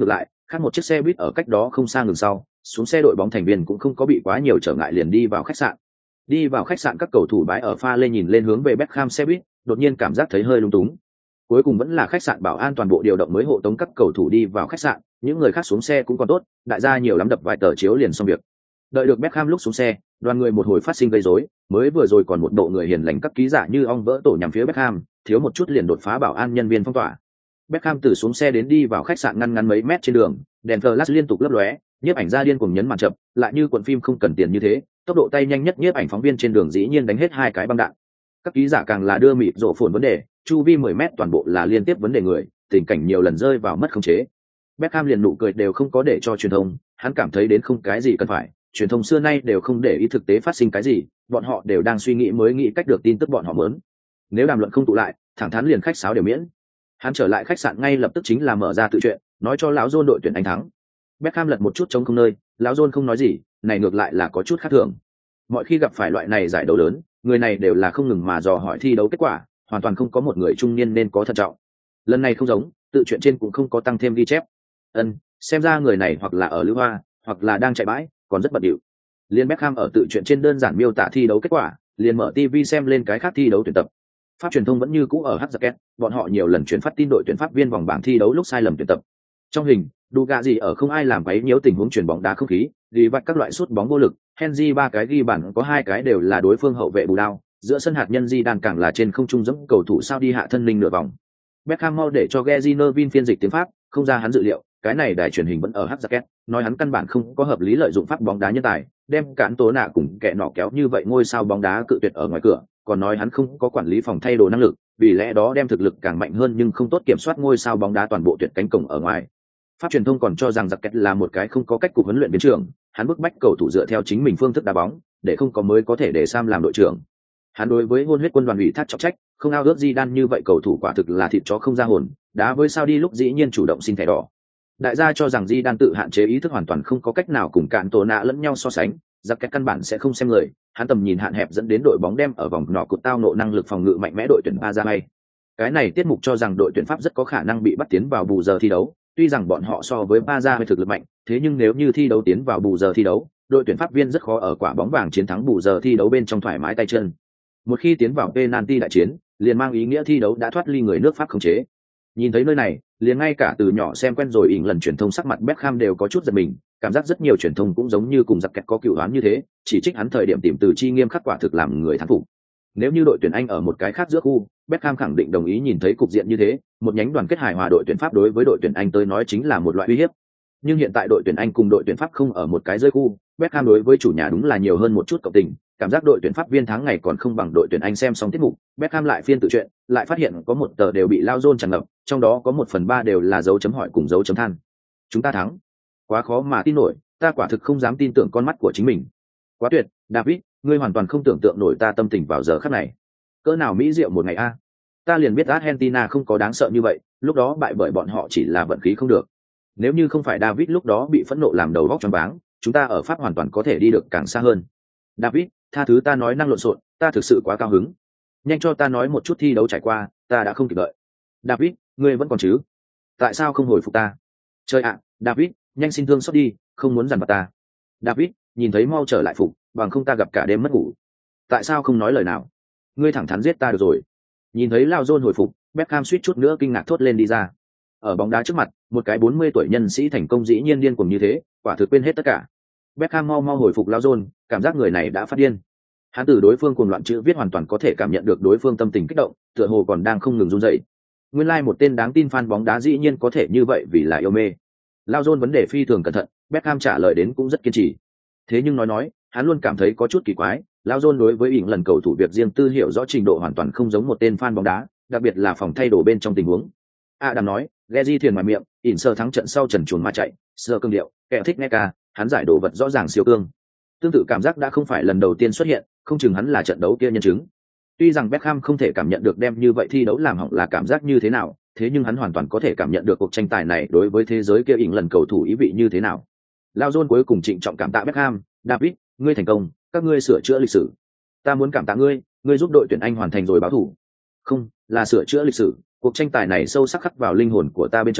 khác một chiếc xe buýt ở cách đó không xa ngừng sau, xuống xe đội bóng thành viên cũng không có bị quá nhiều trở ngại liền đi vào khách sạn. Đi vào khách sạn các cầu thủ bãi ở pha lên nhìn lên hướng về Beckham xe buýt, đột nhiên cảm giác thấy hơi lung túng. Cuối cùng vẫn là khách sạn bảo an toàn bộ điều động mới hộ tống các cầu thủ đi vào khách sạn, những người khác xuống xe cũng còn tốt, đại gia nhiều lắm đập vài tờ chiếu liền xong việc. Đợi được Beckham lúc xuống xe, đoàn người một hồi phát sinh gây rối, mới vừa rồi còn một bộ người hiền lành các ký giả như ong vỡ tổ nhằm phía Beckham, thiếu một chút liền đột phá bảo an nhân viên phong tỏa. Beckham từ xuống xe đến đi vào khách sạn ngăn ngắn mấy mét trên đường, đèn flash liên tục lấp lóe, nhiếp ảnh gia điên cuồng nhấn màn chậm, lại như cuộn phim không cần tiền như thế, tốc độ tay nhanh nhất nhiếp ảnh phóng viên trên đường dĩ nhiên đánh hết hai cái băng đạn. Các ký giả càng là đưa mịt rộ phồn vấn đề, chu vi mười mét toàn bộ là liên tiếp vấn đề người, tình cảnh nhiều lần rơi vào mất khống chế. Beckham liền nụ cười đều không có để cho truyền thông, hắn cảm thấy đến không cái gì cần phải, truyền thông xưa nay đều không để ý thực tế phát sinh cái gì, bọn họ đều đang suy nghĩ mới nghĩ cách được tin tức bọn họ muốn. Nếu đàm luận không tụ lại, thẳng thắn liền khách sáo đều miễn. Hắn trở lại khách sạn ngay lập tức chính là mở ra tự chuyện, nói cho lão John đội tuyển Anh thắng. Beckham lật một chút trống không nơi, lão John không nói gì, này ngược lại là có chút khác thường. Mọi khi gặp phải loại này giải đấu lớn, người này đều là không ngừng mà dò hỏi thi đấu kết quả, hoàn toàn không có một người trung niên nên có thận trọng. Lần này không giống, tự chuyện trên cũng không có tăng thêm ghi chép. Ân, xem ra người này hoặc là ở lưu hoa, hoặc là đang chạy bãi, còn rất bận rộn. Liên Beckham ở tự chuyện trên đơn giản miêu tả thi đấu kết quả, liền mở ti vi xem lên cái khác thi đấu tuyển tập. Pháp truyền thông vẫn như cũ ở Hắc bọn họ nhiều lần truyền phát tin đội tuyển pháp viên vòng bảng thi đấu lúc sai lầm tuyển tập. Trong hình, Duga gì ở không ai làm quấy nhiễu tình huống chuyển bóng đá không khí, ghi vạch các loại sút bóng vô lực, Henry ba cái ghi bàn có hai cái đều là đối phương hậu vệ bù đao, giữa sân hạt nhân Di đàn càng là trên không trung giống cầu thủ sao đi hạ thân linh nửa vòng. Beckham mau để cho Gary Neville phiên dịch tiếng Pháp, không ra hắn dự liệu, cái này đài truyền hình vẫn ở Hắc nói hắn căn bản không có hợp lý lợi dụng pháp bóng đá nhân tài, đem cản tố nạ cùng kẻ nọ kéo như vậy ngôi sao bóng đá cự tuyệt ở ngoài cửa, còn nói hắn không có quản lý phòng thay đồ năng lực, vì lẽ đó đem thực lực càng mạnh hơn nhưng không tốt kiểm soát ngôi sao bóng đá toàn bộ tuyệt cánh cổng ở ngoài. Pháp truyền thông còn cho rằng giặc kẹt là một cái không có cách cục huấn luyện viên trưởng, hắn bức bách cầu thủ dựa theo chính mình phương thức đá bóng, để không có mới có thể để Sam làm đội trưởng. Hắn đối với hôn huyết quân đoàn ủy thác trọng trách, không ao ước Zidane như vậy cầu thủ quả thực là thịt chó không ra hồn, đá với Saudi lúc dĩ nhiên chủ động xin thẻ đỏ. Đại gia cho rằng Zidane tự hạn chế ý thức hoàn toàn không có cách nào cùng cạn tổ nạ lẫn nhau so sánh, giặc kẹt căn bản sẽ không xem người, hắn tầm nhìn hạn hẹp dẫn đến đội bóng đem ở vòng nọ cột tao nộ năng lực phòng ngự mạnh mẽ đội tuyển Paraguay. Cái này tiết mục cho rằng đội tuyển Pháp rất có khả năng bị bắt tiến vào bù giờ thi đấu, tuy rằng bọn họ so với Paraguay thực lực mạnh, thế nhưng nếu như thi đấu tiến vào bù giờ thi đấu, đội tuyển Pháp viên rất khó ở quả bóng vàng chiến thắng bù giờ thi đấu bên trong thoải mái tay chân. Một khi tiến vào penalty đại chiến, liền mang ý nghĩa thi đấu đã thoát ly người nước Pháp khống chế. Nhìn thấy nơi này, liền ngay cả từ nhỏ xem quen rồi ỉn lần truyền thông sắc mặt Beckham đều có chút giật mình, cảm giác rất nhiều truyền thông cũng giống như cùng giặc kẹt có cựu đoán như thế, chỉ trích hắn thời điểm tìm từ chi nghiêm khắc quả thực làm người thán phục. Nếu như đội tuyển Anh ở một cái khác giữa khu, Beckham khẳng định đồng ý nhìn thấy cục diện như thế, một nhánh đoàn kết hài hòa đội tuyển Pháp đối với đội tuyển Anh tới nói chính là một loại uy hiếp. Nhưng hiện tại đội tuyển Anh cùng đội tuyển Pháp không ở một cái rơi khu, Beckham đối với chủ nhà đúng là nhiều hơn một chút cộng tình, cảm giác đội tuyển Pháp viên thắng ngày còn không bằng đội tuyển Anh. Xem xong tiết mục, Beckham lại phiên tự chuyện, lại phát hiện có một tờ đều bị lao John tràn ngập, trong đó có một phần ba đều là dấu chấm hỏi cùng dấu chấm than. Chúng ta thắng, quá khó mà tin nổi, ta quả thực không dám tin tưởng con mắt của chính mình. Quá tuyệt, David, ngươi hoàn toàn không tưởng tượng nổi ta tâm tình vào giờ khắc này. Cỡ nào mỹ diệu một ngày a, ta liền biết Argentina không có đáng sợ như vậy, lúc đó bại bởi bọn họ chỉ là vận khí không được. Nếu như không phải David lúc đó bị phẫn nộ làm đầu góc choáng váng, chúng ta ở Pháp hoàn toàn có thể đi được càng xa hơn. David, tha thứ ta nói năng lộn xộn, ta thực sự quá cao hứng. Nhanh cho ta nói một chút thi đấu trải qua, ta đã không kịp đợi. David, ngươi vẫn còn chứ? Tại sao không hồi phục ta? Trời ạ, David, nhanh xin thương xót đi, không muốn dằn vặt ta. David, nhìn thấy mau trở lại phục, bằng không ta gặp cả đêm mất ngủ. Tại sao không nói lời nào? Ngươi thẳng thắn giết ta được rồi. Nhìn thấy Lao John hồi phục, Beckham suýt chút nữa kinh ngạc thốt lên đi ra. Ở bóng đá trước mặt, một cái bốn mươi tuổi nhân sĩ thành công dĩ nhiên điên cuồng như thế, quả thực quên hết tất cả. Beckham mau mau hồi phục Lao John, cảm giác người này đã phát điên. Hắn từ đối phương cuồng loạn chữ viết hoàn toàn có thể cảm nhận được đối phương tâm tình kích động, tựa hồ còn đang không ngừng run rẩy. Nguyên lai like một tên đáng tin fan bóng đá dĩ nhiên có thể như vậy vì là yêu mê. Lao John vấn đề phi thường cẩn thận, Beckham trả lời đến cũng rất kiên trì. Thế nhưng nói nói, hắn luôn cảm thấy có chút kỳ quái, Lao John đối với ỉn lần cầu thủ việc riêng tư hiểu rõ trình độ hoàn toàn không giống một tên fan bóng đá, đặc biệt là phòng thay đồ bên trong tình huống. Adam nói, Gezi thiền ngoài miệng, ỉn sơ thắng trận sau trần chuồn ma chạy, sơ cương điệu, kẻ thích nghe ca, hắn giải đồ vật rõ ràng siêu cương. Tương tự cảm giác đã không phải lần đầu tiên xuất hiện, không chừng hắn là trận đấu kia nhân chứng. Tuy rằng Beckham không thể cảm nhận được đem như vậy thi đấu làm hỏng là cảm giác như thế nào, thế nhưng hắn hoàn toàn có thể cảm nhận được cuộc tranh tài này đối với thế giới kia ỉn lần cầu thủ ý vị như thế nào. Lao John cuối cùng trịnh trọng cảm tạ Beckham, David, ngươi thành công, các ngươi sửa chữa lịch sử. Ta muốn cảm tạ ngươi, ngươi giúp đội tuyển Anh hoàn thành rồi báo thủ. Không, là sửa chữa lịch sử, cuộc tranh tài này sâu sắc khắc vào linh hồn của ta bên trong,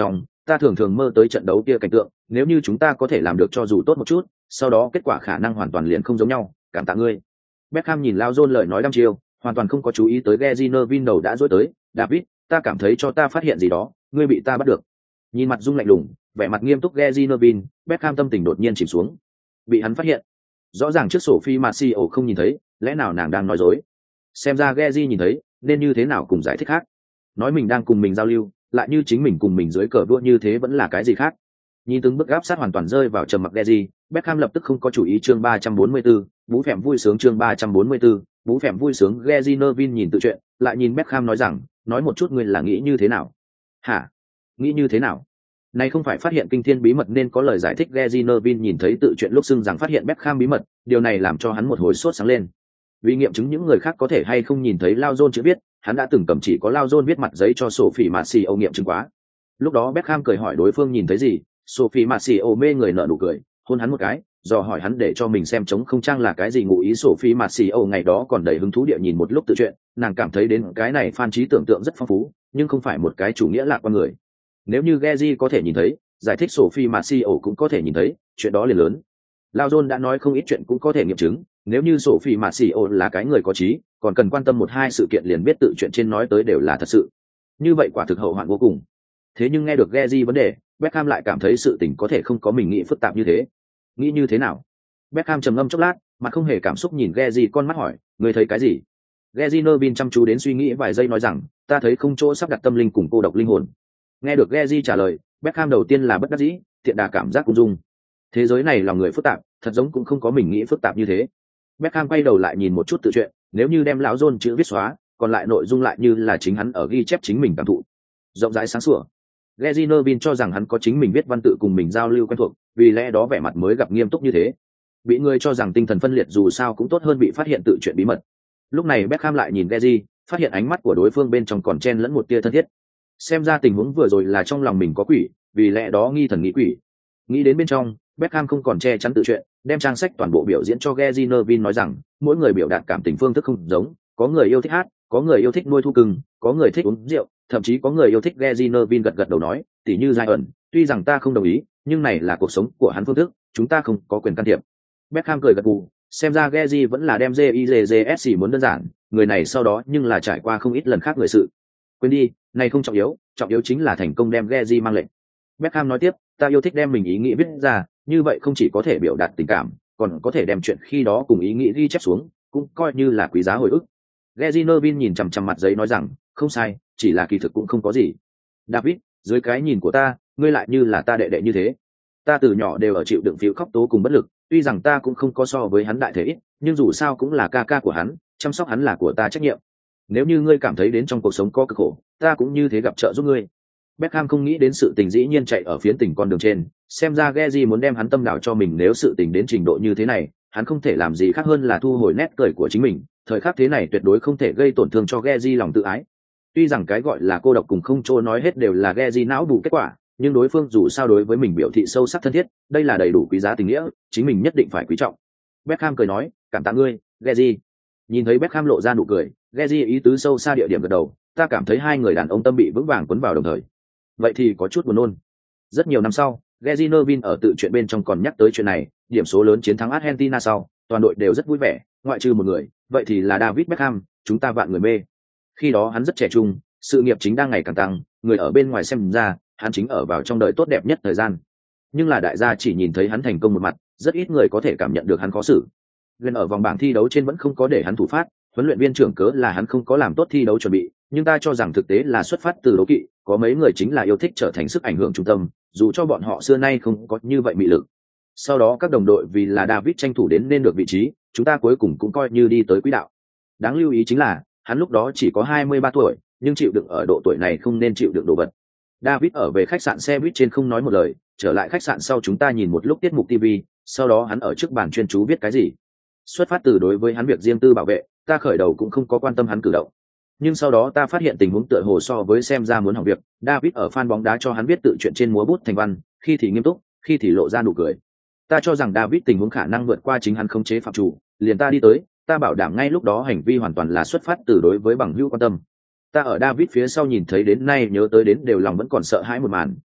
ta thường thường mơ tới trận đấu kia cảnh tượng, nếu như chúng ta có thể làm được cho dù tốt một chút, sau đó kết quả khả năng hoàn toàn liền không giống nhau, cảm tạ ngươi. Beckham nhìn Lao John lời nói đăm chiêu, hoàn toàn không có chú ý tới Gary Neville đầu đã dối tới, David, ta cảm thấy cho ta phát hiện gì đó, ngươi bị ta bắt được. Nhìn mặt rung lạnh lùng, vẻ mặt nghiêm túc Gary Neville, Beckham tâm tình đột nhiên chìm xuống. Bị hắn phát hiện. Rõ ràng trước Sophie Marcio không nhìn thấy, lẽ nào nàng đang nói dối? Xem ra Gary nhìn thấy, nên như thế nào cùng giải thích khác. Nói mình đang cùng mình giao lưu, lại như chính mình cùng mình dưới cờ vua như thế vẫn là cái gì khác. Nhìn từng bước gáp sát hoàn toàn rơi vào trầm mặc Gary, Beckham lập tức không có chủ ý chương ba trăm bốn mươi tư, Vũ Phèm vui sướng chương ba trăm bốn mươi tư, Vũ Phèm vui sướng Gary Neville nhìn tự chuyện, lại nhìn Beckham nói rằng, nói một chút ngươi là nghĩ như thế nào? Hả? Nghĩ như thế nào? Này không phải phát hiện kinh thiên bí mật nên có lời giải thích Gary Neville nhìn thấy tự chuyện lúc xưng rằng phát hiện Beckham bí mật, điều này làm cho hắn một hồi sốt sáng lên. Vì nghiệm chứng những người khác có thể hay không nhìn thấy Lao John chữ viết, hắn đã từng cầm chỉ có Lao John viết mặt giấy cho Sophie Marcio nghiệm chứng quá. Lúc đó Beckham cười hỏi đối phương nhìn thấy gì, Sophie Marcio mê người nở nụ cười, hôn hắn một cái, dò hỏi hắn để cho mình xem trống không trang là cái gì ngụ ý. Sophie Marcio ngày đó còn đầy hứng thú địa nhìn một lúc tự chuyện, nàng cảm thấy đến cái này fan trí tưởng tượng rất phong phú, nhưng không phải một cái chủ nghĩa lạc quan người. Nếu như Gezi có thể nhìn thấy, giải thích Sophie Marcio cũng có thể nhìn thấy, chuyện đó liền lớn. Lao John đã nói không ít chuyện cũng có thể nghiệm chứng, nếu như Sophie Marcio là cái người có trí, còn cần quan tâm một hai sự kiện liền biết tự chuyện trên nói tới đều là thật sự. Như vậy quả thực hậu hoạn vô cùng. Thế nhưng nghe được Gezi vấn đề, Beckham lại cảm thấy sự tình có thể không có mình nghĩ phức tạp như thế. Nghĩ như thế nào? Beckham trầm ngâm chốc lát, mà không hề cảm xúc nhìn Gezi con mắt hỏi, ngươi thấy cái gì? Gezi Neville chăm chú đến suy nghĩ vài giây nói rằng, ta thấy không chỗ sắp đặt tâm linh cùng cô độc linh hồn. Nghe được Gezi trả lời, Beckham đầu tiên là bất đắc dĩ, thiện đà cảm giác cũng dung. Thế giới này lòng người phức tạp, thật giống cũng không có mình nghĩ phức tạp như thế. Beckham quay đầu lại nhìn một chút tự truyện, nếu như đem lão John chữ viết xóa, còn lại nội dung lại như là chính hắn ở ghi chép chính mình cảm thụ. Rộng rãi sáng sủa. Gary Neville cho rằng hắn có chính mình viết văn tự cùng mình giao lưu quen thuộc, vì lẽ đó vẻ mặt mới gặp nghiêm túc như thế. Bị người cho rằng tinh thần phân liệt dù sao cũng tốt hơn bị phát hiện tự chuyện bí mật. Lúc này Beckham lại nhìn Gary, phát hiện ánh mắt của đối phương bên trong còn chen lẫn một tia thân thiết. Xem ra tình huống vừa rồi là trong lòng mình có quỷ, vì lẽ đó nghi thần nghĩ quỷ. Nghĩ đến bên trong, Beckham không còn che chắn tự chuyện, đem trang sách toàn bộ biểu diễn cho Gary Neville nói rằng, mỗi người biểu đạt cảm tình phương thức không giống, có người yêu thích hát, có người yêu thích nuôi thú cưng, có người thích uống rượu, thậm chí có người yêu thích Gary Neville gật gật đầu nói, tỉ như Zion, tuy rằng ta không đồng ý, nhưng này là cuộc sống của hắn phương thức, chúng ta không có quyền can thiệp. Beckham cười gật gù, xem ra Gary vẫn là đem gi i gi ét muốn đơn giản, người này sau đó nhưng là trải qua không ít lần khác người sự. Quên đi, này không trọng yếu, trọng yếu chính là thành công đem Gary mang lệnh. Beckham nói tiếp, ta yêu thích đem mình ý nghĩ viết ra, như vậy không chỉ có thể biểu đạt tình cảm, còn có thể đem chuyện khi đó cùng ý nghĩ ghi chép xuống, cũng coi như là quý giá hồi ức. Gary Neville nhìn chằm chằm mặt giấy nói rằng, không sai, chỉ là kỳ thực cũng không có gì. David, dưới cái nhìn của ta, ngươi lại như là ta đệ đệ như thế. Ta từ nhỏ đều ở chịu đựng phiếu khóc tố cùng bất lực, tuy rằng ta cũng không có so với hắn đại thể ít, nhưng dù sao cũng là ca ca của hắn, chăm sóc hắn là của ta trách nhiệm. Nếu như ngươi cảm thấy đến trong cuộc sống có cực khổ, ta cũng như thế gặp trợ giúp ngươi. Beckham không nghĩ đến sự tình dĩ nhiên chạy ở phiến tình con đường trên, xem ra Gary muốn đem hắn tâm đảo cho mình, nếu sự tình đến trình độ như thế này, hắn không thể làm gì khác hơn là thu hồi nét cười của chính mình, thời khắc thế này tuyệt đối không thể gây tổn thương cho Gary lòng tự ái. Tuy rằng cái gọi là cô độc cùng không chỗ nói hết đều là Gary não bù kết quả, nhưng đối phương dù sao đối với mình biểu thị sâu sắc thân thiết, đây là đầy đủ quý giá tình nghĩa, chính mình nhất định phải quý trọng. Beckham cười nói, cảm tạ ngươi, Gary. Nhìn thấy Beckham lộ ra nụ cười, Gary ý tứ sâu xa địa điểm gật đầu, ta cảm thấy hai người đàn ông tâm bị vững vàng quấn vào đồng thời. Vậy thì có chút buồn nôn. Rất nhiều năm sau, Gary Neville ở tự chuyện bên trong còn nhắc tới chuyện này, điểm số lớn chiến thắng Argentina sau, toàn đội đều rất vui vẻ, ngoại trừ một người, vậy thì là David Beckham, chúng ta vạn người mê. Khi đó hắn rất trẻ trung, sự nghiệp chính đang ngày càng tăng, người ở bên ngoài xem ra, hắn chính ở vào trong đời tốt đẹp nhất thời gian. Nhưng là đại gia chỉ nhìn thấy hắn thành công một mặt, rất ít người có thể cảm nhận được hắn khó xử. Gần ở vòng bảng thi đấu trên vẫn không có để hắn thủ phát, huấn luyện viên trưởng cớ là hắn không có làm tốt thi đấu chuẩn bị, nhưng ta cho rằng thực tế là xuất phát từ đố kỵ, có mấy người chính là yêu thích trở thành sức ảnh hưởng trung tâm, dù cho bọn họ xưa nay không có như vậy mị lực. Sau đó các đồng đội vì là David tranh thủ đến nên được vị trí, chúng ta cuối cùng cũng coi như đi tới quỹ đạo. Đáng lưu ý chính là, hắn lúc đó chỉ có hai mươi ba tuổi, nhưng chịu đựng ở độ tuổi này không nên chịu đựng đồ vật. David ở về khách sạn xe buýt trên không nói một lời, trở lại khách sạn sau chúng ta nhìn một lúc tiết mục ti vi, sau đó hắn ở trước bàn chuyên chú viết cái gì. Xuất phát từ đối với hắn việc riêng tư bảo vệ, ta khởi đầu cũng không có quan tâm hắn cử động. Nhưng sau đó ta phát hiện tình huống tựa hồ so với xem ra muốn hỏng việc, David ở fan bóng đá cho hắn viết tự chuyện trên múa bút thành văn, khi thì nghiêm túc, khi thì lộ ra nụ cười. Ta cho rằng David tình huống khả năng vượt qua chính hắn khống chế phạm chủ, liền ta đi tới, ta bảo đảm ngay lúc đó hành vi hoàn toàn là xuất phát từ đối với bằng hữu quan tâm. Ta ở David phía sau nhìn thấy đến nay nhớ tới đến đều lòng vẫn còn sợ hãi một màn,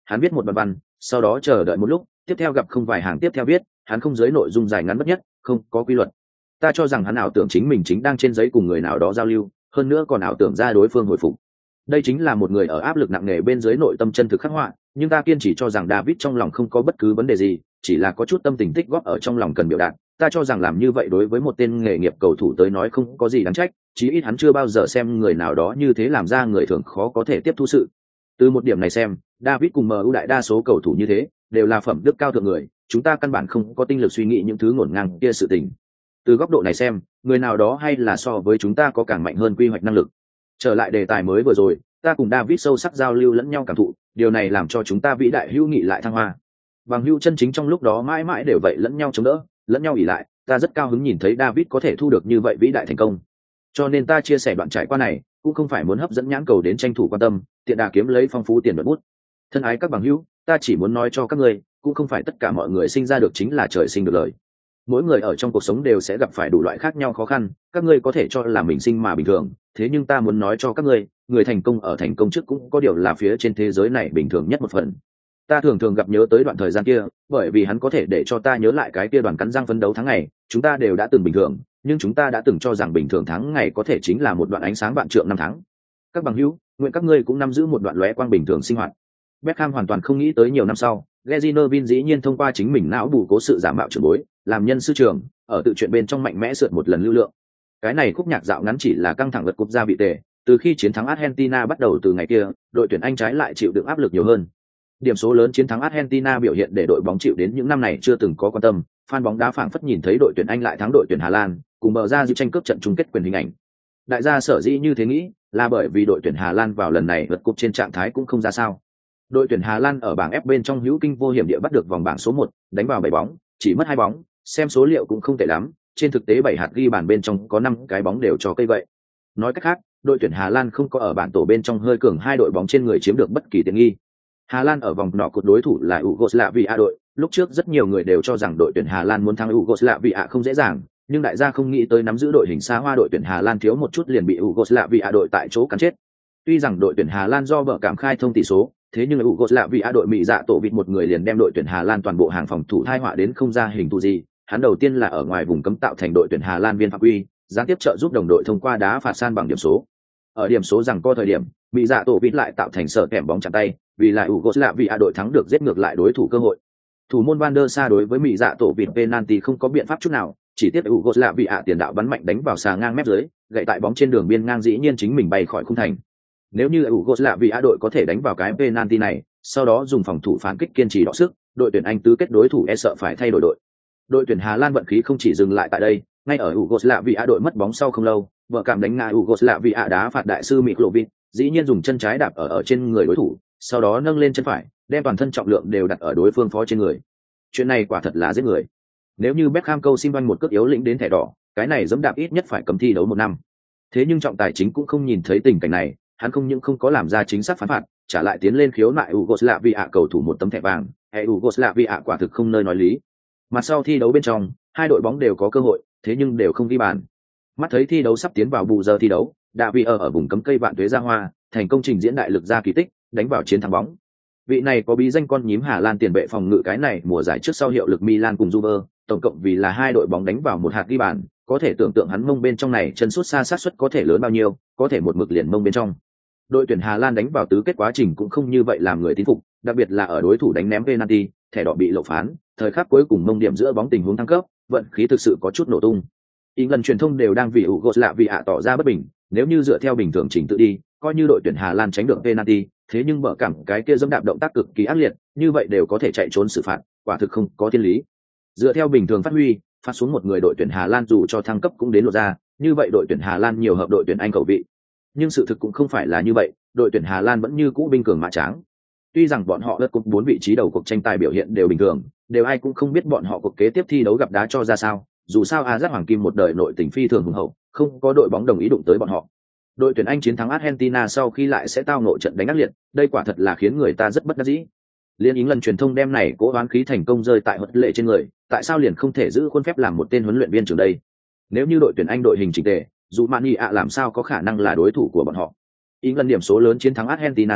Hắn viết một bài văn, sau đó chờ đợi một lúc, tiếp theo gặp không vài hàng tiếp theo viết, hắn không giới nội dung dài ngắn bất nhất, không có quy luật. Ta cho rằng hắn ảo tưởng chính mình chính đang trên giấy cùng người nào đó giao lưu, hơn nữa còn ảo tưởng ra đối phương hồi phục. Đây chính là một người ở áp lực nặng nề bên dưới nội tâm chân thực khắc họa, nhưng ta kiên trì cho rằng David trong lòng không có bất cứ vấn đề gì, chỉ là có chút tâm tình tích góp ở trong lòng cần biểu đạt. Ta cho rằng làm như vậy đối với một tên nghề nghiệp cầu thủ tới nói không có gì đáng trách, chí ít hắn chưa bao giờ xem người nào đó như thế làm ra người thường khó có thể tiếp thu sự. Từ một điểm này xem, David cùng em u đại đa số cầu thủ như thế, đều là phẩm đức cao thượng người, chúng ta căn bản không có tinh lực suy nghĩ những thứ ngổn ngang kia sự tình. Từ góc độ này xem, người nào đó hay là so với chúng ta có càng mạnh hơn quy hoạch năng lực. Trở lại đề tài mới vừa rồi, ta cùng David sâu sắc giao lưu lẫn nhau cảm thụ, điều này làm cho chúng ta vĩ đại hữu nghị lại thăng hoa. Bằng hữu chân chính trong lúc đó mãi mãi đều vậy lẫn nhau chống đỡ, lẫn nhau ỷ lại, ta rất cao hứng nhìn thấy David có thể thu được như vậy vĩ đại thành công. Cho nên ta chia sẻ đoạn trải qua này, cũng không phải muốn hấp dẫn nhãn cầu đến tranh thủ quan tâm, tiện đà kiếm lấy phong phú tiền nhuận bút. Thân ái các bằng hữu, ta chỉ muốn nói cho các ngươi, cũng không phải tất cả mọi người sinh ra được chính là trời sinh được lời. Mỗi người ở trong cuộc sống đều sẽ gặp phải đủ loại khác nhau khó khăn, các ngươi có thể cho là mình sinh mà bình thường, thế nhưng ta muốn nói cho các ngươi, người thành công ở thành công trước cũng có điều là phía trên thế giới này bình thường nhất một phần. Ta thường thường gặp nhớ tới đoạn thời gian kia, bởi vì hắn có thể để cho ta nhớ lại cái kia đoàn cắn răng phấn đấu tháng ngày, chúng ta đều đã từng bình thường, nhưng chúng ta đã từng cho rằng bình thường tháng ngày có thể chính là một đoạn ánh sáng vạn trượng năm tháng. Các bằng hữu, nguyện các ngươi cũng nắm giữ một đoạn lóe quang bình thường sinh hoạt. Beckham hoàn toàn không nghĩ tới nhiều năm sau, Gary Neville dĩ nhiên thông qua chính mình não bù cố sự giả mạo trưởng bối, làm nhân sư trưởng, ở tự chuyện bên trong mạnh mẽ sượt một lần lưu lượng. Cái này khúc nhạc dạo ngắn chỉ là căng thẳng lật cúp gia bị tề, từ khi chiến thắng Argentina bắt đầu từ ngày kia, đội tuyển Anh trái lại chịu đựng áp lực nhiều hơn. Điểm số lớn chiến thắng Argentina biểu hiện để đội bóng chịu đến những năm này chưa từng có quan tâm, fan bóng đá phảng phất nhìn thấy đội tuyển Anh lại thắng đội tuyển Hà Lan, cùng mở ra dự tranh cướp trận chung kết quyền hình ảnh. Đại gia sở dĩ như thế nghĩ, là bởi vì đội tuyển Hà Lan vào lần này vượt cúp trên trạng thái cũng không ra sao. Đội tuyển Hà Lan ở bảng F bên trong hữu kinh vô hiểm địa bắt được vòng bảng số một, đánh vào bảy bóng, chỉ mất hai bóng, xem số liệu cũng không tệ lắm, trên thực tế bảy hạt ghi bàn bên trong có năm cái bóng đều cho cây vậy. Nói cách khác, đội tuyển Hà Lan không có ở bảng tổ bên trong hơi cường hai đội bóng trên người chiếm được bất kỳ tiện nghi. Hà Lan ở vòng nọ cột đối thủ là Yugoslavia đội, lúc trước rất nhiều người đều cho rằng đội tuyển Hà Lan muốn thắng Yugoslavia không dễ dàng, nhưng đại gia không nghĩ tới nắm giữ đội hình xa hoa đội tuyển Hà Lan thiếu một chút liền bị Yugoslavia đội tại chỗ cắn chết. Tuy rằng đội tuyển Hà Lan do bờ cảm khai thông tỷ số, thế nhưng Yugoslavia đội Mỹ dạ tổ vịt một người liền đem đội tuyển Hà Lan toàn bộ hàng phòng thủ thai họa đến không ra hình thù gì. Hắn đầu tiên là ở ngoài vùng cấm tạo thành đội tuyển Hà Lan viên phạm quy, gián tiếp trợ giúp đồng đội thông qua đá phạt san bằng điểm số. Ở điểm số rằng co thời điểm, Mỹ dạ tổ vịt lại tạo thành sợ kèm bóng chạm tay, vì lại Yugoslavia đội thắng được giết ngược lại đối thủ cơ hội. Thủ môn Van der Sa đối với Mỹ dạ tổ vịt penalty không có biện pháp chút nào, chỉ tiếc Yugoslavia tiền đạo bắn mạnh đánh vào xà ngang mép dưới, gậy tại bóng trên đường biên ngang dĩ nhiên chính mình bay khỏi khung thành. Nếu như Yugoslavia đội có thể đánh vào cái penalty này, sau đó dùng phòng thủ phản kích kiên trì đọ sức, đội tuyển Anh tứ kết đối thủ e sợ phải thay đổi đội. Đội tuyển Hà Lan vận khí không chỉ dừng lại tại đây, ngay ở Yugoslavia đội mất bóng sau không lâu, vợ cảm đánh ngã Yugoslavia đá phạt đại sư Mitrovic, dĩ nhiên dùng chân trái đạp ở ở trên người đối thủ, sau đó nâng lên chân phải, đem toàn thân trọng lượng đều đặt ở đối phương phó trên người. Chuyện này quả thật là giết người. Nếu như Beckham câu xin đoan một cước yếu lĩnh đến thẻ đỏ, cái này giẫm đạp ít nhất phải cấm thi đấu một năm. Thế nhưng trọng tài chính cũng không nhìn thấy tình cảnh này, hắn không những không có làm ra chính xác phán phạt, trả lại tiến lên khiếu nại Yugoslavia cầu thủ một tấm thẻ vàng, hay Yugoslavia quả thực không nơi nói lý. Mà sau thi đấu bên trong, hai đội bóng đều có cơ hội, thế nhưng đều không ghi bàn. Mắt thấy thi đấu sắp tiến vào bù giờ thi đấu, David ở ở vùng cấm cây vạn tuế ra hoa, thành công trình diễn đại lực ra kỳ tích, đánh vào chiến thắng bóng. Vị này có bí danh con nhím Hà Lan tiền vệ phòng ngự cái này mùa giải trước sau hiệu lực Milan cùng Juve, tổng cộng vì là hai đội bóng đánh vào một hạt ghi bàn, có thể tưởng tượng hắn mông bên trong này chân sút xa sát suất có thể lớn bao nhiêu, có thể một mực liền mông bên trong. Đội tuyển Hà Lan đánh vào tứ kết quá trình cũng không như vậy làm người tín phục, đặc biệt là ở đối thủ đánh ném penalty, thẻ đỏ bị lộ phán, thời khắc cuối cùng mông điểm giữa bóng tình huống thăng cấp, vận khí thực sự có chút nổ tung. England truyền thông đều đang vì Yugoslavia tỏ ra bất bình, nếu như dựa theo bình thường trình tự đi, coi như đội tuyển Hà Lan tránh được penalty, thế nhưng bở cảm cái kia dẫm đạp động tác cực kỳ ác liệt, như vậy đều có thể chạy trốn xử phạt, quả thực không có thiên lý. Dựa theo bình thường phát huy, phát xuống một người đội tuyển Hà Lan dù cho thăng cấp cũng đến lột ra, như vậy đội tuyển Hà Lan nhiều hợp đội tuyển Anh cầu vị. Nhưng sự thực cũng không phải là như vậy, đội tuyển Hà Lan vẫn như cũ binh cường mã tráng. Tuy rằng bọn họ lật cúp bốn vị trí đầu cuộc tranh tài biểu hiện đều bình thường, đều ai cũng không biết bọn họ cuộc kế tiếp thi đấu gặp đá cho ra sao, dù sao Azat Hoàng Kim một đời nội tình phi thường hùng hậu, không có đội bóng đồng ý đụng tới bọn họ. Đội tuyển Anh chiến thắng Argentina sau khi lại sẽ tao ngộ trận đánh ác liệt, đây quả thật là khiến người ta rất bất đắc dĩ. Liên Ý lần truyền thông đem này cố oán khí thành công rơi tại huấn lệ trên người, tại sao liền không thể giữ khuôn phép làm một tên huấn luyện viên trưởng đây? Nếu như đội tuyển Anh đội hình chỉnh tề, dù Mani ạ làm sao có khả năng là đối thủ của bọn họ? Ý lần điểm số lớn chiến thắng Argentina sau,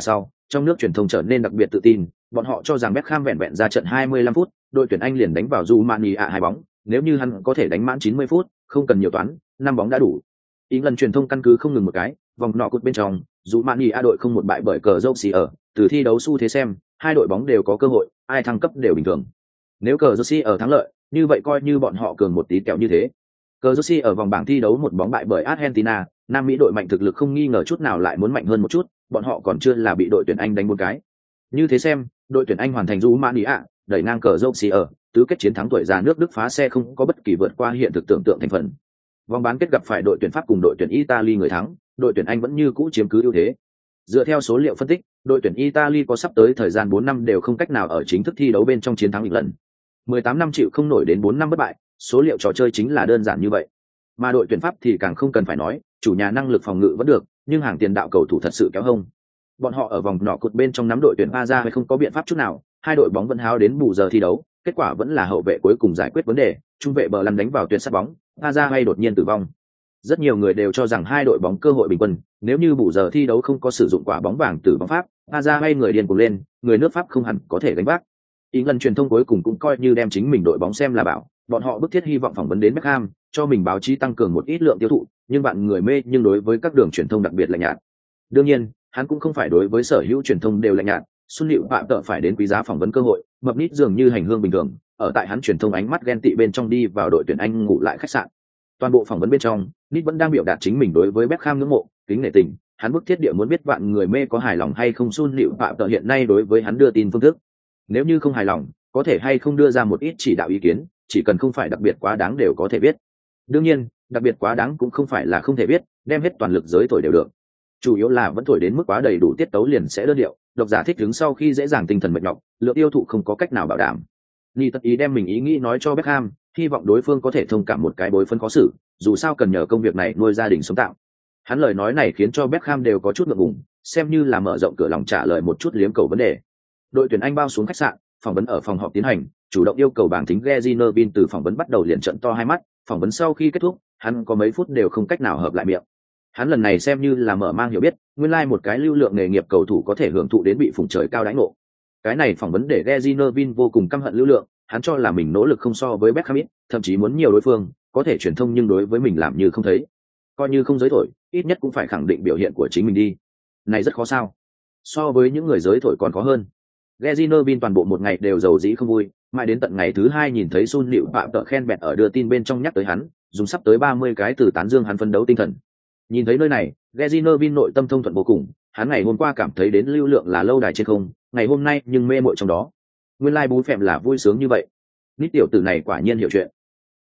trong nước truyền thông trở nên đặc biệt tự tin, bọn họ cho rằng Beckham vẹn vẹn ra trận hai mươi lăm phút, đội tuyển Anh liền đánh vào Romania hai bóng, nếu như hắn có thể đánh mãn chín mươi phút, không cần nhiều toán, năm bóng đã đủ. England truyền thông căn cứ không ngừng một cái, vòng nọ cột bên trong, Romania đội không một bại bởi cờ Jersey ở, từ thi đấu xu thế xem, hai đội bóng đều có cơ hội, ai thăng cấp đều bình thường. Nếu cờ Jersey ở thắng lợi, như vậy coi như bọn họ cường một tí kẹo như thế. Cờ Jersey ở vòng bảng thi đấu một bóng bại bởi Argentina, Nam Mỹ đội mạnh thực lực không nghi ngờ chút nào lại muốn mạnh hơn một chút, bọn họ còn chưa là bị đội tuyển Anh đánh một cái. Như thế xem, đội tuyển Anh hoàn thành Romania, đẩy ngang cờ Jersey ở, tứ kết chiến thắng tuổi già nước Đức phá xe không có bất kỳ vượt qua hiện thực tưởng tượng thành phần. Vòng bán kết gặp phải đội tuyển Pháp cùng đội tuyển Italy người thắng, đội tuyển Anh vẫn như cũ chiếm cứ ưu thế. Dựa theo số liệu phân tích, đội tuyển Italy có sắp tới thời gian bốn năm đều không cách nào ở chính thức thi đấu bên trong chiến thắng một lần. mười tám năm chịu không nổi đến bốn năm bất bại, số liệu trò chơi chính là đơn giản như vậy. Mà đội tuyển Pháp thì càng không cần phải nói, chủ nhà năng lực phòng ngự vẫn được, nhưng hàng tiền đạo cầu thủ thật sự kéo hông. Bọn họ ở vòng nọ cột bên trong nắm đội tuyển Aza hay không có biện pháp chút nào, hai đội bóng vẫn háo đến bù giờ thi đấu, kết quả vẫn là hậu vệ cuối cùng giải quyết vấn đề, trung vệ bờ lăn đánh vào tuyến sát bóng, Aza hay đột nhiên tử vong. Rất nhiều người đều cho rằng hai đội bóng cơ hội bình quân, nếu như bù giờ thi đấu không có sử dụng quả bóng vàng từ bóng Pháp, Aza hay người điên cuồng lên, người nước Pháp không hẳn có thể gánh vác. England truyền thông cuối cùng cũng coi như đem chính mình đội bóng xem là bảo, bọn họ bức thiết hy vọng phỏng vấn đến Beckham, cho mình báo chí tăng cường một ít lượng tiêu thụ, nhưng bạn người mê nhưng đối với các đường truyền thông đặc biệt lạnh nhạt. Đương nhiên, hắn cũng không phải đối với sở hữu truyền thông đều lạnh nhạt, Xuân Liệu Phạm Tợ phải đến quý giá phỏng vấn cơ hội, mập nít dường như hành hương bình thường, ở tại hắn truyền thông ánh mắt ghen tị bên trong đi vào đội tuyển Anh ngủ lại khách sạn. Toàn bộ phỏng vấn bên trong, Nít vẫn đang biểu đạt chính mình đối với Beckham ngưỡng mộ, kính nể tình, hắn bức thiết địa muốn biết bạn người mê có hài lòng hay không Xuân Liệu Phạm Tợ hiện nay đối với hắn đưa tin phương thức. Nếu như không hài lòng, có thể hay không đưa ra một ít chỉ đạo ý kiến, chỉ cần không phải đặc biệt quá đáng đều có thể biết. Đương nhiên, đặc biệt quá đáng cũng không phải là không thể biết, đem hết toàn lực giới thổi đều được. Chủ yếu là vẫn thổi đến mức quá đầy đủ tiết tấu liền sẽ đơn điệu, độc giả thích đứng sau khi dễ dàng tinh thần mệt nhọc, lượng tiêu thụ không có cách nào bảo đảm. Ni tất ý đem mình ý nghĩ nói cho Beckham, hy vọng đối phương có thể thông cảm một cái bối phân khó xử, dù sao cần nhờ công việc này nuôi gia đình sống tạm. Hắn lời nói này khiến cho Beckham đều có chút ngượng ngùng, xem như là mở rộng cửa lòng trả lời một chút liếm cầu vấn đề. Đội tuyển Anh bao xuống khách sạn, phỏng vấn ở phòng họp tiến hành, chủ động yêu cầu bảng thính Gary Neville từ phỏng vấn bắt đầu liền trợn to hai mắt, phỏng vấn sau khi kết thúc, hắn có mấy phút đều không cách nào hợp lại miệng. Hắn lần này xem như là mở mang hiểu biết, nguyên lai like một cái lưu lượng nghề nghiệp cầu thủ có thể hưởng thụ đến bị phụng trời cao đãi ngộ. Cái này phỏng vấn để Gary Neville vô cùng căm hận lưu lượng, hắn cho là mình nỗ lực không so với Beckham ít, thậm chí muốn nhiều đối phương, có thể truyền thông nhưng đối với mình làm như không thấy. Coi như không giới thổi, ít nhất cũng phải khẳng định biểu hiện của chính mình đi. Này rất khó sao? So với những người giới thổi còn khó hơn. Gary Neville toàn bộ một ngày đều giàu dĩ không vui, mãi đến tận ngày thứ hai nhìn thấy Sun Liệu Phạm Tợ khen bẹt ở đưa tin bên trong nhắc tới hắn, dùng sắp tới ba mươi cái từ tán dương hắn phấn đấu tinh thần. Nhìn thấy nơi này, Gary Neville nội tâm thông thuận vô cùng, hắn ngày hôm qua cảm thấy đến lưu lượng là lâu đài trên không, ngày hôm nay nhưng mê mội trong đó. Nguyên lai like bú phèm là vui sướng như vậy. Nít tiểu tử này quả nhiên hiểu chuyện.